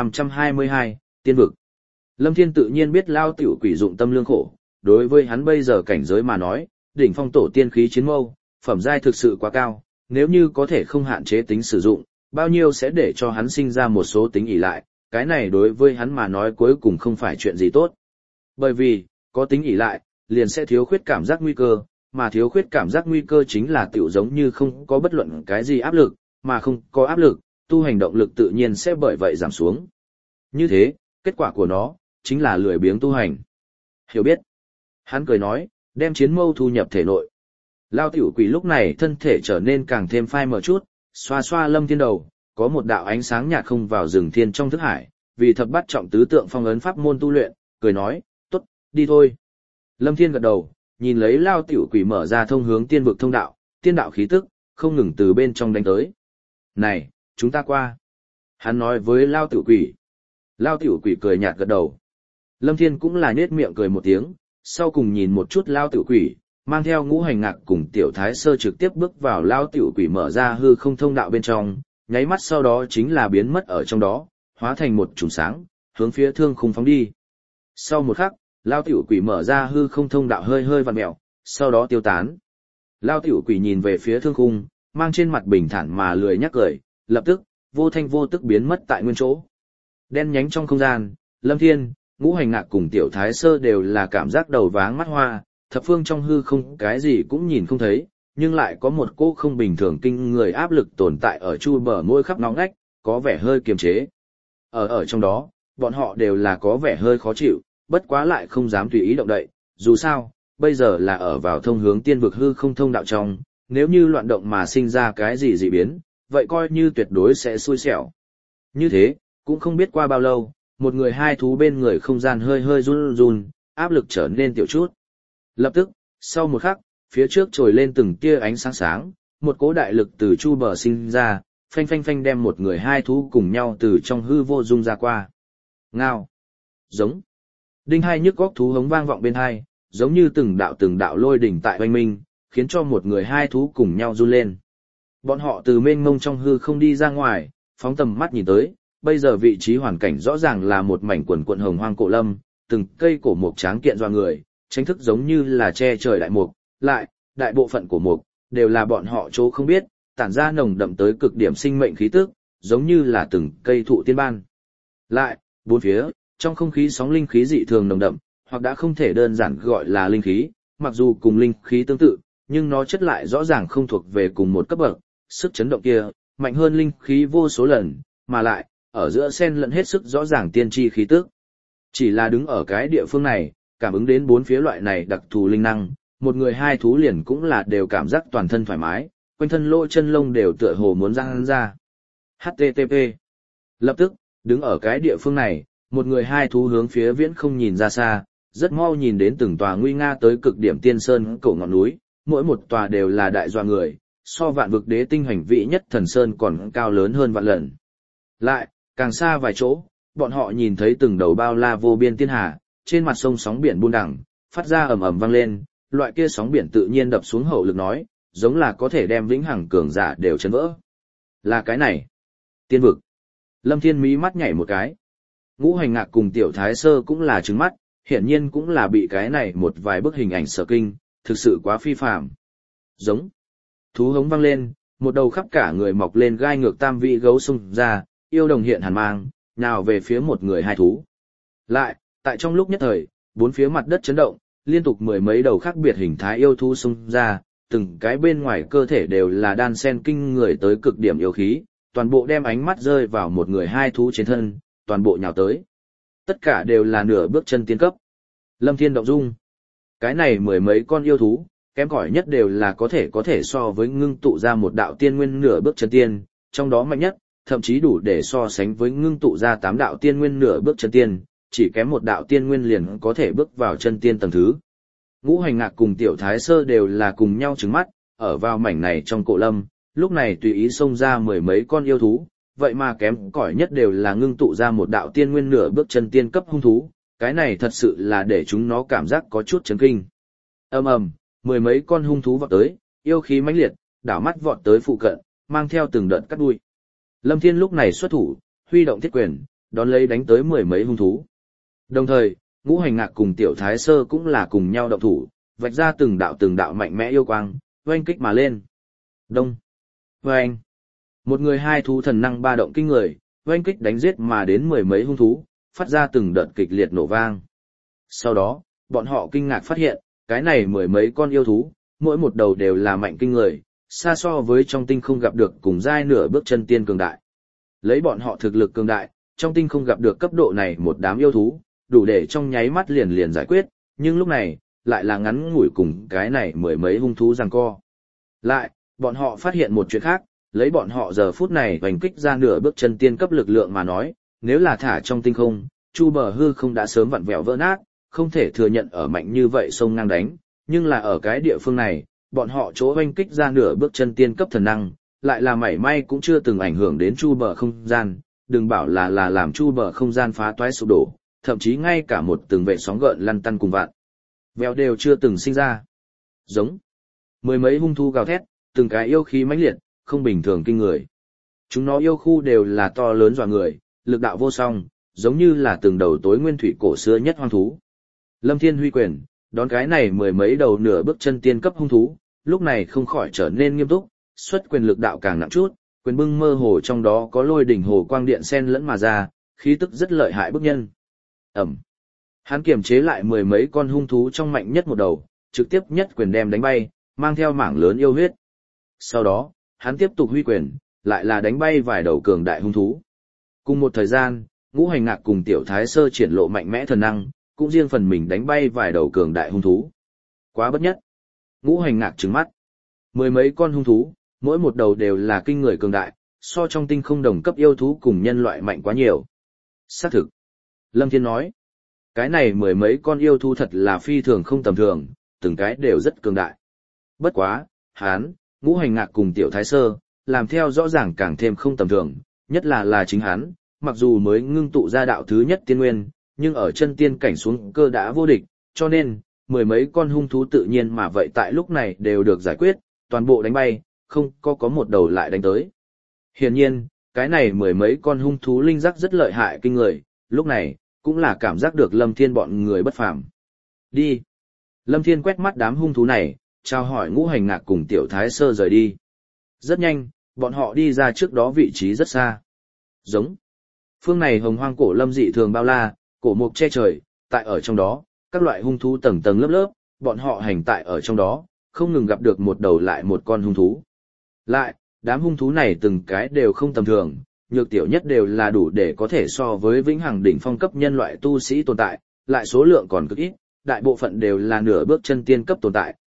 1522, Tiên vực. Lâm Thiên tự nhiên biết Lao tiểu quỷ dụng tâm lương khổ, đối với hắn bây giờ cảnh giới mà nói, đỉnh phong tổ tiên khí chiến mâu, phẩm giai thực sự quá cao, nếu như có thể không hạn chế tính sử dụng, bao nhiêu sẽ để cho hắn sinh ra một số tính ỷ lại, cái này đối với hắn mà nói cuối cùng không phải chuyện gì tốt. Bởi vì, có tính ỷ lại, liền sẽ thiếu khuyết cảm giác nguy cơ, mà thiếu khuyết cảm giác nguy cơ chính là tiểu giống như không có bất luận cái gì áp lực, mà không có áp lực, tu hành động lực tự nhiên sẽ bởi vậy giảm xuống. Như thế, kết quả của nó, chính là lười biếng tu hành. Hiểu biết. Hắn cười nói, đem chiến mâu thu nhập thể nội. Lao tiểu quỷ lúc này thân thể trở nên càng thêm phai mờ chút, xoa xoa Lâm Thiên đầu, có một đạo ánh sáng nhạt không vào rừng thiên trong thức hải, vì thập bát trọng tứ tượng phong ấn pháp môn tu luyện, cười nói, tốt, đi thôi. Lâm Thiên gật đầu, nhìn lấy Lao tiểu quỷ mở ra thông hướng tiên vực thông đạo, tiên đạo khí tức, không ngừng từ bên trong đánh tới. Này, chúng ta qua. Hắn nói với Lao tiểu quỷ. Lao tiểu quỷ cười nhạt gật đầu. Lâm Thiên cũng là nhếch miệng cười một tiếng, sau cùng nhìn một chút Lao tiểu quỷ, mang theo Ngũ Hành Ngạc cùng Tiểu Thái Sơ trực tiếp bước vào Lao tiểu quỷ mở ra hư không thông đạo bên trong, nháy mắt sau đó chính là biến mất ở trong đó, hóa thành một chùm sáng, hướng phía thương khung phóng đi. Sau một khắc, Lao tiểu quỷ mở ra hư không thông đạo hơi hơi vặn mèo, sau đó tiêu tán. Lao tiểu quỷ nhìn về phía thương khung, mang trên mặt bình thản mà lười nhắc cười, lập tức, vô thanh vô tức biến mất tại nguyên chỗ. Đen nhánh trong không gian, Lâm Thiên, Ngũ Hành Ngạc cùng Tiểu Thái Sơ đều là cảm giác đầu váng mắt hoa, thập phương trong hư không cái gì cũng nhìn không thấy, nhưng lại có một cỗ không bình thường kinh người áp lực tồn tại ở chu bờ môi khắp ngõ ngách, có vẻ hơi kiềm chế. Ở trong đó, bọn họ đều là có vẻ hơi khó chịu, bất quá lại không dám tùy ý động đậy, dù sao, bây giờ là ở vào thông hướng tiên vực hư không thông đạo trong, nếu như loạn động mà sinh ra cái gì dị biến, vậy coi như tuyệt đối sẽ xui xẻo. Như thế, cũng không biết qua bao lâu, một người hai thú bên người không gian hơi hơi run run, áp lực trở nên tiểu chút. Lập tức, sau một khắc, phía trước trồi lên từng tia ánh sáng sáng, một cỗ đại lực từ chu bờ sinh ra, phanh phanh phanh đem một người hai thú cùng nhau từ trong hư vô dung ra qua. Ngao. Giống. Đinh hai nhức góc thú hống vang vọng bên hai, giống như từng đạo lôi đỉnh tại oanh minh, khiến cho một người hai thú cùng nhau run lên. Bọn họ từ mênh mông trong hư không đi ra ngoài, phóng tầm mắt nhìn tới, bây giờ vị trí hoàn cảnh rõ ràng là một mảnh quần quận hồng hoang cổ lâm, từng cây cổ mục tráng kiện doa người, tranh thức giống như là che trời đại mục, lại, đại bộ phận của mục, đều là bọn họ chỗ không biết, tản ra nồng đậm tới cực điểm sinh mệnh khí tức, giống như là từng cây thụ tiên ban. Lại, bốn phía, trong không khí sóng linh khí dị thường nồng đậm, hoặc đã không thể đơn giản gọi là linh khí, mặc dù cùng linh khí tương tự, nhưng nó chất lại rõ ràng không thuộc về cùng một cấp bậc, sức chấn động kia, mạnh hơn linh khí vô số lần, mà lại, ở giữa xen lẫn hết sức rõ ràng tiên tri khí tức. Chỉ là đứng ở cái địa phương này, cảm ứng đến bốn phía loại này đặc thù linh năng, một người hai thú liền cũng là đều cảm giác toàn thân thoải mái, quanh thân lỗ chân lông đều tựa hồ muốn răng ra. HTTP. Lập tức, đứng ở cái địa phương này, một người hai thú hướng phía viễn không nhìn ra xa, rất mau nhìn đến từng tòa nguy nga tới cực điểm tiên sơn cổ ngọn núi, mỗi một tòa đều là đại doa người, so vạn vực đế tinh hoành vĩ nhất thần sơn còn cao lớn hơn vạn lần. Lại, càng xa vài chỗ, bọn họ nhìn thấy từng đầu bao la vô biên tiên hà, trên mặt sông sóng biển buôn đẳng, phát ra ầm ầm vang lên, loại kia sóng biển tự nhiên đập xuống hậu lực nói, giống là có thể đem vĩnh hằng cường giả đều chấn vỡ. Là cái này. Tiên vực. Lâm Thiên mí mắt nhảy một cái. Ngũ Hành Ngạc cùng Tiểu Thái Sơ cũng là trừng mắt, hiển nhiên cũng là bị cái này một vài bức hình ảnh sở kinh, thực sự quá phi phàm. Giống. Thú hống vang lên, một đầu khắp cả người mọc lên gai ngược tam vị gấu xung ra, yêu đồng hiện hàn mang, nào về phía một người hai thú. Lại, tại trong lúc nhất thời, bốn phía mặt đất chấn động, liên tục mười mấy đầu khác biệt hình thái yêu thú xung ra, từng cái bên ngoài cơ thể đều là đan sen kinh người tới cực điểm yêu khí, toàn bộ đem ánh mắt rơi vào một người hai thú trên thân, toàn bộ nhào tới. Tất cả đều là nửa bước chân tiên cấp. Lâm Thiên động dung. Cái này mười mấy con yêu thú, kém cỏi nhất đều là có thể so với ngưng tụ ra một đạo tiên nguyên nửa bước chân tiên, trong đó mạnh nhất, thậm chí đủ để so sánh với ngưng tụ ra 8 đạo tiên nguyên nửa bước chân tiên, chỉ kém một đạo tiên nguyên liền có thể bước vào chân tiên tầng thứ. Ngũ Hành Ngạc cùng Tiểu Thái Sơ đều là cùng nhau trừng mắt, ở vào mảnh này trong cổ lâm, lúc này tùy ý xông ra mười mấy con yêu thú, vậy mà kém cỏi nhất đều là ngưng tụ ra một đạo tiên nguyên nửa bước chân tiên cấp hung thú, cái này thật sự là để chúng nó cảm giác có chút chấn kinh. Ầm ầm, mười mấy con hung thú vọt tới, yêu khí mãnh liệt, đảo mắt vọt tới phụ cận, mang theo từng đợt cắt đuôi. Lâm Thiên lúc này xuất thủ, huy động thiết quyền, đón lấy đánh tới mười mấy hung thú. Đồng thời, Ngũ Hành Ngạc cùng Tiểu Thái Sơ cũng là cùng nhau động thủ, vạch ra từng đạo mạnh mẽ yêu quang, oanh kích mà lên. Đông, oanh. Một người hai thú thần năng ba động kinh người, oanh kích đánh giết mà đến mười mấy hung thú, phát ra từng đợt kịch liệt nổ vang. Sau đó, bọn họ kinh ngạc phát hiện, cái này mười mấy con yêu thú, mỗi một đầu đều là mạnh kinh người, xa so với trong tinh không gặp được cùng giai nửa bước chân tiên cường đại. Lấy bọn họ thực lực cường đại, trong tinh không gặp được cấp độ này một đám yêu thú, đủ để trong nháy mắt liền giải quyết, nhưng lúc này, lại là ngắn ngủi cùng cái này mười mấy hung thú giằng co. Lại, bọn họ phát hiện một chuyện khác, lấy bọn họ giờ phút này hoành kích ra nửa bước chân tiên cấp lực lượng mà nói, nếu là thả trong tinh không, chu bờ hư không đã sớm vặn vẹo vỡ nát, không thể thừa nhận ở mạnh như vậy sông ngang đánh, nhưng là ở cái địa phương này, bọn họ chỗ hoành kích ra nửa bước chân tiên cấp thần năng, lại là mảy may cũng chưa từng ảnh hưởng đến chu bờ không gian, đừng bảo là làm chu bờ không gian phá toái sụp đổ, thậm chí ngay cả một từng vệ sóng gợn lăn tăn cùng vạn vẹo đều chưa từng sinh ra. Giống. Mười mấy hung thú gào thét, từng cái yêu khí mãnh liệt, không bình thường kinh người. Chúng nó yêu khu đều là to lớn dọa người, lực đạo vô song, giống như là từng đầu tối nguyên thủy cổ xưa nhất hoang thú. Lâm Thiên huy quyền, đón cái này mười mấy đầu nửa bước chân tiên cấp hung thú, lúc này không khỏi trở nên nghiêm túc, xuất quyền lực đạo càng nặng chút, quyền bưng mơ hồ trong đó có lôi đỉnh hồ quang điện xen lẫn mà ra, khí tức rất lợi hại bức nhân. Ẩm. Hắn kiềm chế lại mười mấy con hung thú trong mạnh nhất một đầu, trực tiếp nhất quyền đem đánh bay, mang theo mảng lớn yêu huyết. Sau đó, hắn tiếp tục huy quyền, lại là đánh bay vài đầu cường đại hung thú. Cùng một thời gian, Ngũ Hành Ngạc cùng Tiểu Thái Sơ triển lộ mạnh mẽ thần năng, cũng riêng phần mình đánh bay vài đầu cường đại hung thú. Quá bất nhất. Ngũ Hành Ngạc trừng mắt. Mười mấy con hung thú, mỗi một đầu đều là kinh người cường đại, so trong tinh không đồng cấp yêu thú cùng nhân loại mạnh quá nhiều. Xác thực. Lâm Thiên nói, cái này mười mấy con yêu thú thật là phi thường không tầm thường, từng cái đều rất cường đại. Bất quá, hắn, Ngũ Hành Ngạc cùng Tiểu Thái Sơ, làm theo rõ ràng càng thêm không tầm thường, nhất là chính hắn, mặc dù mới ngưng tụ ra đạo thứ nhất tiên nguyên, nhưng ở chân tiên cảnh xuống cơ đã vô địch, cho nên, mười mấy con hung thú tự nhiên mà vậy tại lúc này đều được giải quyết, toàn bộ đánh bay, không có một đầu lại đánh tới. Hiển nhiên, cái này mười mấy con hung thú linh giác rất lợi hại kinh người, lúc này, cũng là cảm giác được Lâm Thiên bọn người bất phàm. Đi. Lâm Thiên quét mắt đám hung thú này, chào hỏi Ngũ Hành Ngạc cùng Tiểu Thái Sơ rời đi. Rất nhanh, bọn họ đi ra trước đó vị trí rất xa. Giống. Phương này hồng hoang cổ lâm dị thường bao la, cổ mục che trời, tại ở trong đó, các loại hung thú tầng tầng lớp lớp, bọn họ hành tại ở trong đó, không ngừng gặp được một đầu lại một con hung thú. Lại, đám hung thú này từng cái đều không tầm thường, nhược tiểu nhất đều là đủ để có thể so với vĩnh hằng đỉnh phong cấp nhân loại tu sĩ tồn tại, lại số lượng còn cực ít, đại bộ phận đều là nửa bước chân tiên cấp tồn tại,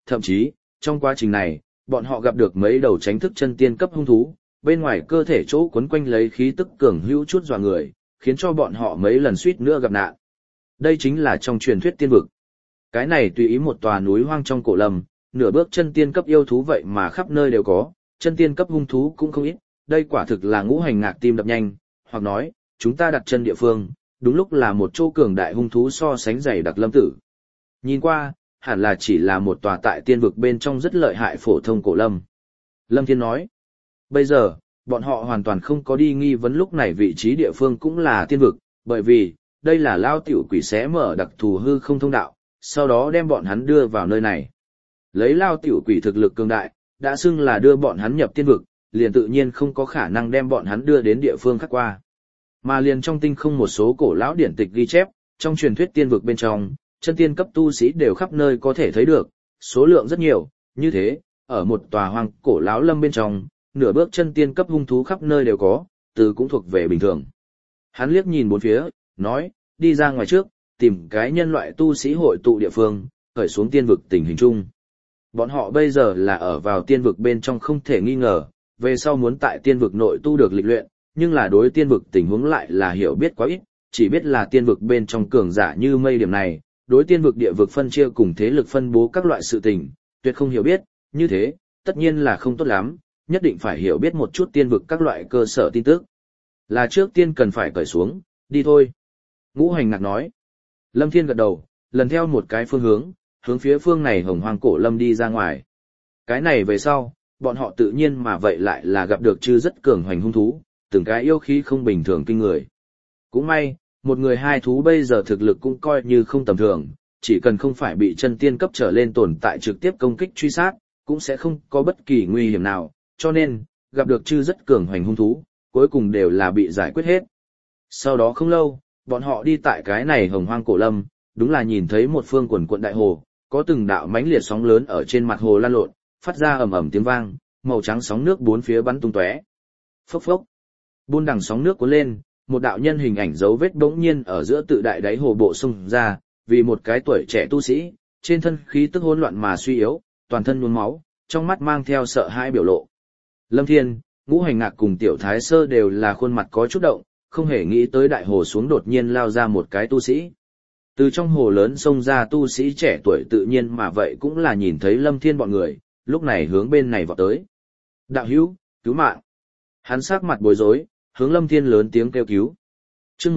thậm chí, trong quá trình này, bọn họ gặp được mấy đầu tránh thức chân tiên cấp hung thú, bên ngoài cơ thể chỗ quấn quanh lấy khí tức cường hữu chút dọa người, khiến cho bọn họ mấy lần suýt nữa gặp nạn. Đây chính là trong truyền thuyết tiên vực. Cái này tùy ý một tòa núi hoang trong cổ lâm, nửa bước chân tiên cấp yêu thú vậy mà khắp nơi đều có, chân tiên cấp hung thú cũng không ít, đây quả thực là ngũ hành ngạc tim đập nhanh, hoặc nói, chúng ta đặt chân địa phương, đúng lúc là một chỗ cường đại hung thú so sánh dày đặc lâm tử. Nhìn qua, hẳn là chỉ là một tòa tại tiên vực bên trong rất lợi hại phổ thông cổ lâm. Lâm Thiên nói, bây giờ, bọn họ hoàn toàn không có đi nghi vấn lúc này vị trí địa phương cũng là tiên vực, bởi vì, đây là lao tiểu quỷ xé mở đặc thù hư không thông đạo, sau đó đem bọn hắn đưa vào nơi này. Lấy lao tiểu quỷ thực lực cường đại, đã xưng là đưa bọn hắn nhập tiên vực, liền tự nhiên không có khả năng đem bọn hắn đưa đến địa phương khác qua. Mà liền trong tinh không một số cổ lão điển tịch ghi chép, trong truyền thuyết tiên vực bên trong, chân tiên cấp tu sĩ đều khắp nơi có thể thấy được, số lượng rất nhiều, như thế, ở một tòa hoang cổ lão lâm bên trong, nửa bước chân tiên cấp hung thú khắp nơi đều có, từ cũng thuộc về bình thường. Hắn liếc nhìn bốn phía, nói, đi ra ngoài trước, tìm cái nhân loại tu sĩ hội tụ địa phương, khởi xuống tiên vực tình hình chung. Bọn họ bây giờ là ở vào tiên vực bên trong không thể nghi ngờ, về sau muốn tại tiên vực nội tu được lịch luyện, nhưng là đối tiên vực tình huống lại là hiểu biết quá ít, chỉ biết là tiên vực bên trong cường giả như mây điểm này, đối tiên vực địa vực phân chia cùng thế lực phân bố các loại sự tình, tuyệt không hiểu biết, như thế, tất nhiên là không tốt lắm, nhất định phải hiểu biết một chút tiên vực các loại cơ sở tin tức. Là trước tiên cần phải cởi xuống, đi thôi. Ngũ Hành Ngạc nói. Lâm Thiên gật đầu, lần theo một cái phương hướng phía phương này hồng hoang cổ lâm đi ra ngoài. Cái này về sau, bọn họ tự nhiên mà vậy lại là gặp được chư rất cường hoành hung thú, từng cái yêu khí không bình thường kinh người. Cũng may, một người hai thú bây giờ thực lực cũng coi như không tầm thường, chỉ cần không phải bị chân tiên cấp trở lên tồn tại trực tiếp công kích truy sát, cũng sẽ không có bất kỳ nguy hiểm nào, cho nên, gặp được chư rất cường hoành hung thú, cuối cùng đều là bị giải quyết hết. Sau đó không lâu, bọn họ đi tại cái này hồng hoang cổ lâm, đúng là nhìn thấy một phương quần quận đại hồ, có từng đạo mãnh liệt sóng lớn ở trên mặt hồ lan lộn, phát ra ầm ầm tiếng vang, màu trắng sóng nước bốn phía bắn tung tóe. Phốc phốc. Buôn đằng sóng nước cuốn lên, một đạo nhân hình ảnh dấu vết bỗng nhiên ở giữa tự đại đáy hồ bộ xông ra, vì một cái tuổi trẻ tu sĩ, trên thân khí tức hỗn loạn mà suy yếu, toàn thân nhuốm máu, trong mắt mang theo sợ hãi biểu lộ. Lâm Thiên, Ngũ Hành Ngạc cùng Tiểu Thái Sơ đều là khuôn mặt có chút động, không hề nghĩ tới đại hồ xuống đột nhiên lao ra một cái tu sĩ. Từ trong hồ lớn xông ra tu sĩ trẻ tuổi tự nhiên mà vậy cũng là nhìn thấy Lâm Thiên bọn người, lúc này hướng bên này vọt tới. Đạo hữu, cứu mạng. Hắn sắc mặt bối rối, hướng Lâm Thiên lớn tiếng kêu cứu. Chương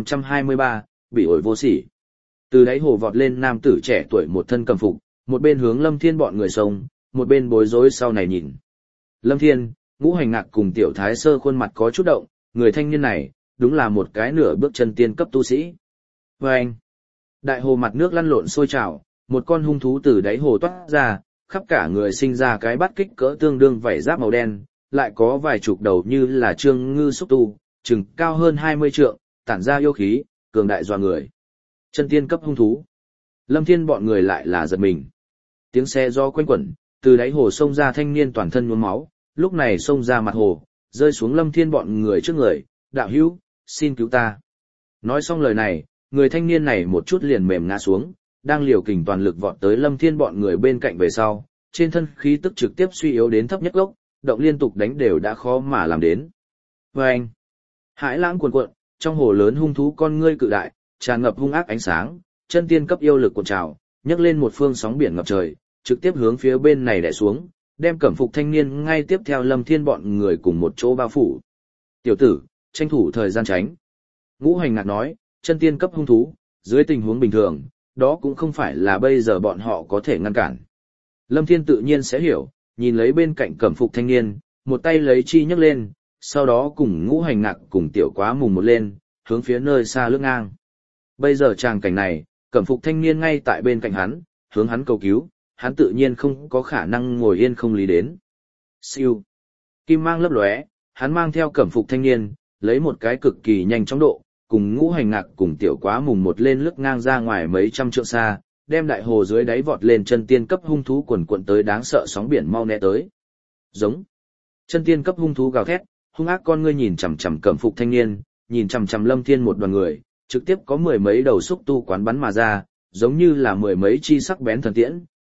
1523, bị ổi vô sỉ. Từ đáy hồ vọt lên nam tử trẻ tuổi một thân cầm phục, một bên hướng Lâm Thiên bọn người xông, một bên bối rối sau này nhìn. Lâm Thiên, Ngũ Hành Ngạc cùng Tiểu Thái Sơ khuôn mặt có chút động, người thanh niên này, đúng là một cái nửa bước chân tiên cấp tu sĩ. Vâng! Đại hồ mặt nước lăn lộn sôi trào, một con hung thú từ đáy hồ toát ra, khắp cả người sinh ra cái bát kích cỡ tương đương vảy giáp màu đen, lại có vài chục đầu như là trương ngư xúc tu, chừng cao hơn 20 trượng, tản ra yêu khí, cường đại dọa người. Chân tiên cấp hung thú. Lâm Thiên bọn người lại là giật mình. Tiếng xe do quanh quẩn, từ đáy hồ xông ra thanh niên toàn thân nhuốm máu, lúc này xông ra mặt hồ, rơi xuống Lâm Thiên bọn người trước người, đạo hữu, xin cứu ta. Nói xong lời này, người thanh niên này một chút liền mềm ngã xuống, đang liều kình toàn lực vọt tới Lâm Thiên bọn người bên cạnh về sau, trên thân khí tức trực tiếp suy yếu đến thấp nhất gốc, động liên tục đánh đều đã khó mà làm đến. Vâng! Hải lãng cuồn cuộn, trong hồ lớn hung thú con ngươi cự đại, tràn ngập hung ác ánh sáng, chân tiên cấp yêu lực cuộn trào, nhấc lên một phương sóng biển ngập trời, trực tiếp hướng phía bên này đè xuống, đem cẩm phục thanh niên ngay tiếp theo Lâm Thiên bọn người cùng một chỗ bao phủ. Tiểu tử, tranh thủ thời gian tránh. Ngũ Hành Ngạc nói, chân tiên cấp hung thú, dưới tình huống bình thường, đó cũng không phải là bây giờ bọn họ có thể ngăn cản. Lâm Thiên tự nhiên sẽ hiểu, nhìn lấy bên cạnh cẩm phục thanh niên, một tay lấy chi nhấc lên, sau đó cùng Ngũ Hành Ngạc cùng Tiểu Quá Mùng một lên, hướng phía nơi xa lướt ngang. Bây giờ tràng cảnh này, cẩm phục thanh niên ngay tại bên cạnh hắn, hướng hắn cầu cứu, hắn tự nhiên không có khả năng ngồi yên không lý đến. Siêu. Kim mang lấp lóe, hắn mang theo cẩm phục thanh niên, lấy một cái cực kỳ nhanh chóng độ, cùng Ngũ Hành Ngạc cùng Tiểu Quá Mùng một lên lướt ngang ra ngoài mấy trăm trượng xa, đem đại hồ dưới đáy vọt lên chân tiên cấp hung thú quần quần tới đáng sợ sóng biển mau né tới. Giống. Chân tiên cấp hung thú gào thét, hung ác con ngươi nhìn chằm chằm cẩm phục thanh niên, nhìn chằm chằm Lâm Thiên một đoàn người, trực tiếp có mười mấy đầu xúc tu quán bắn mà ra, giống như là mười mấy chi sắc bén thần tiễn,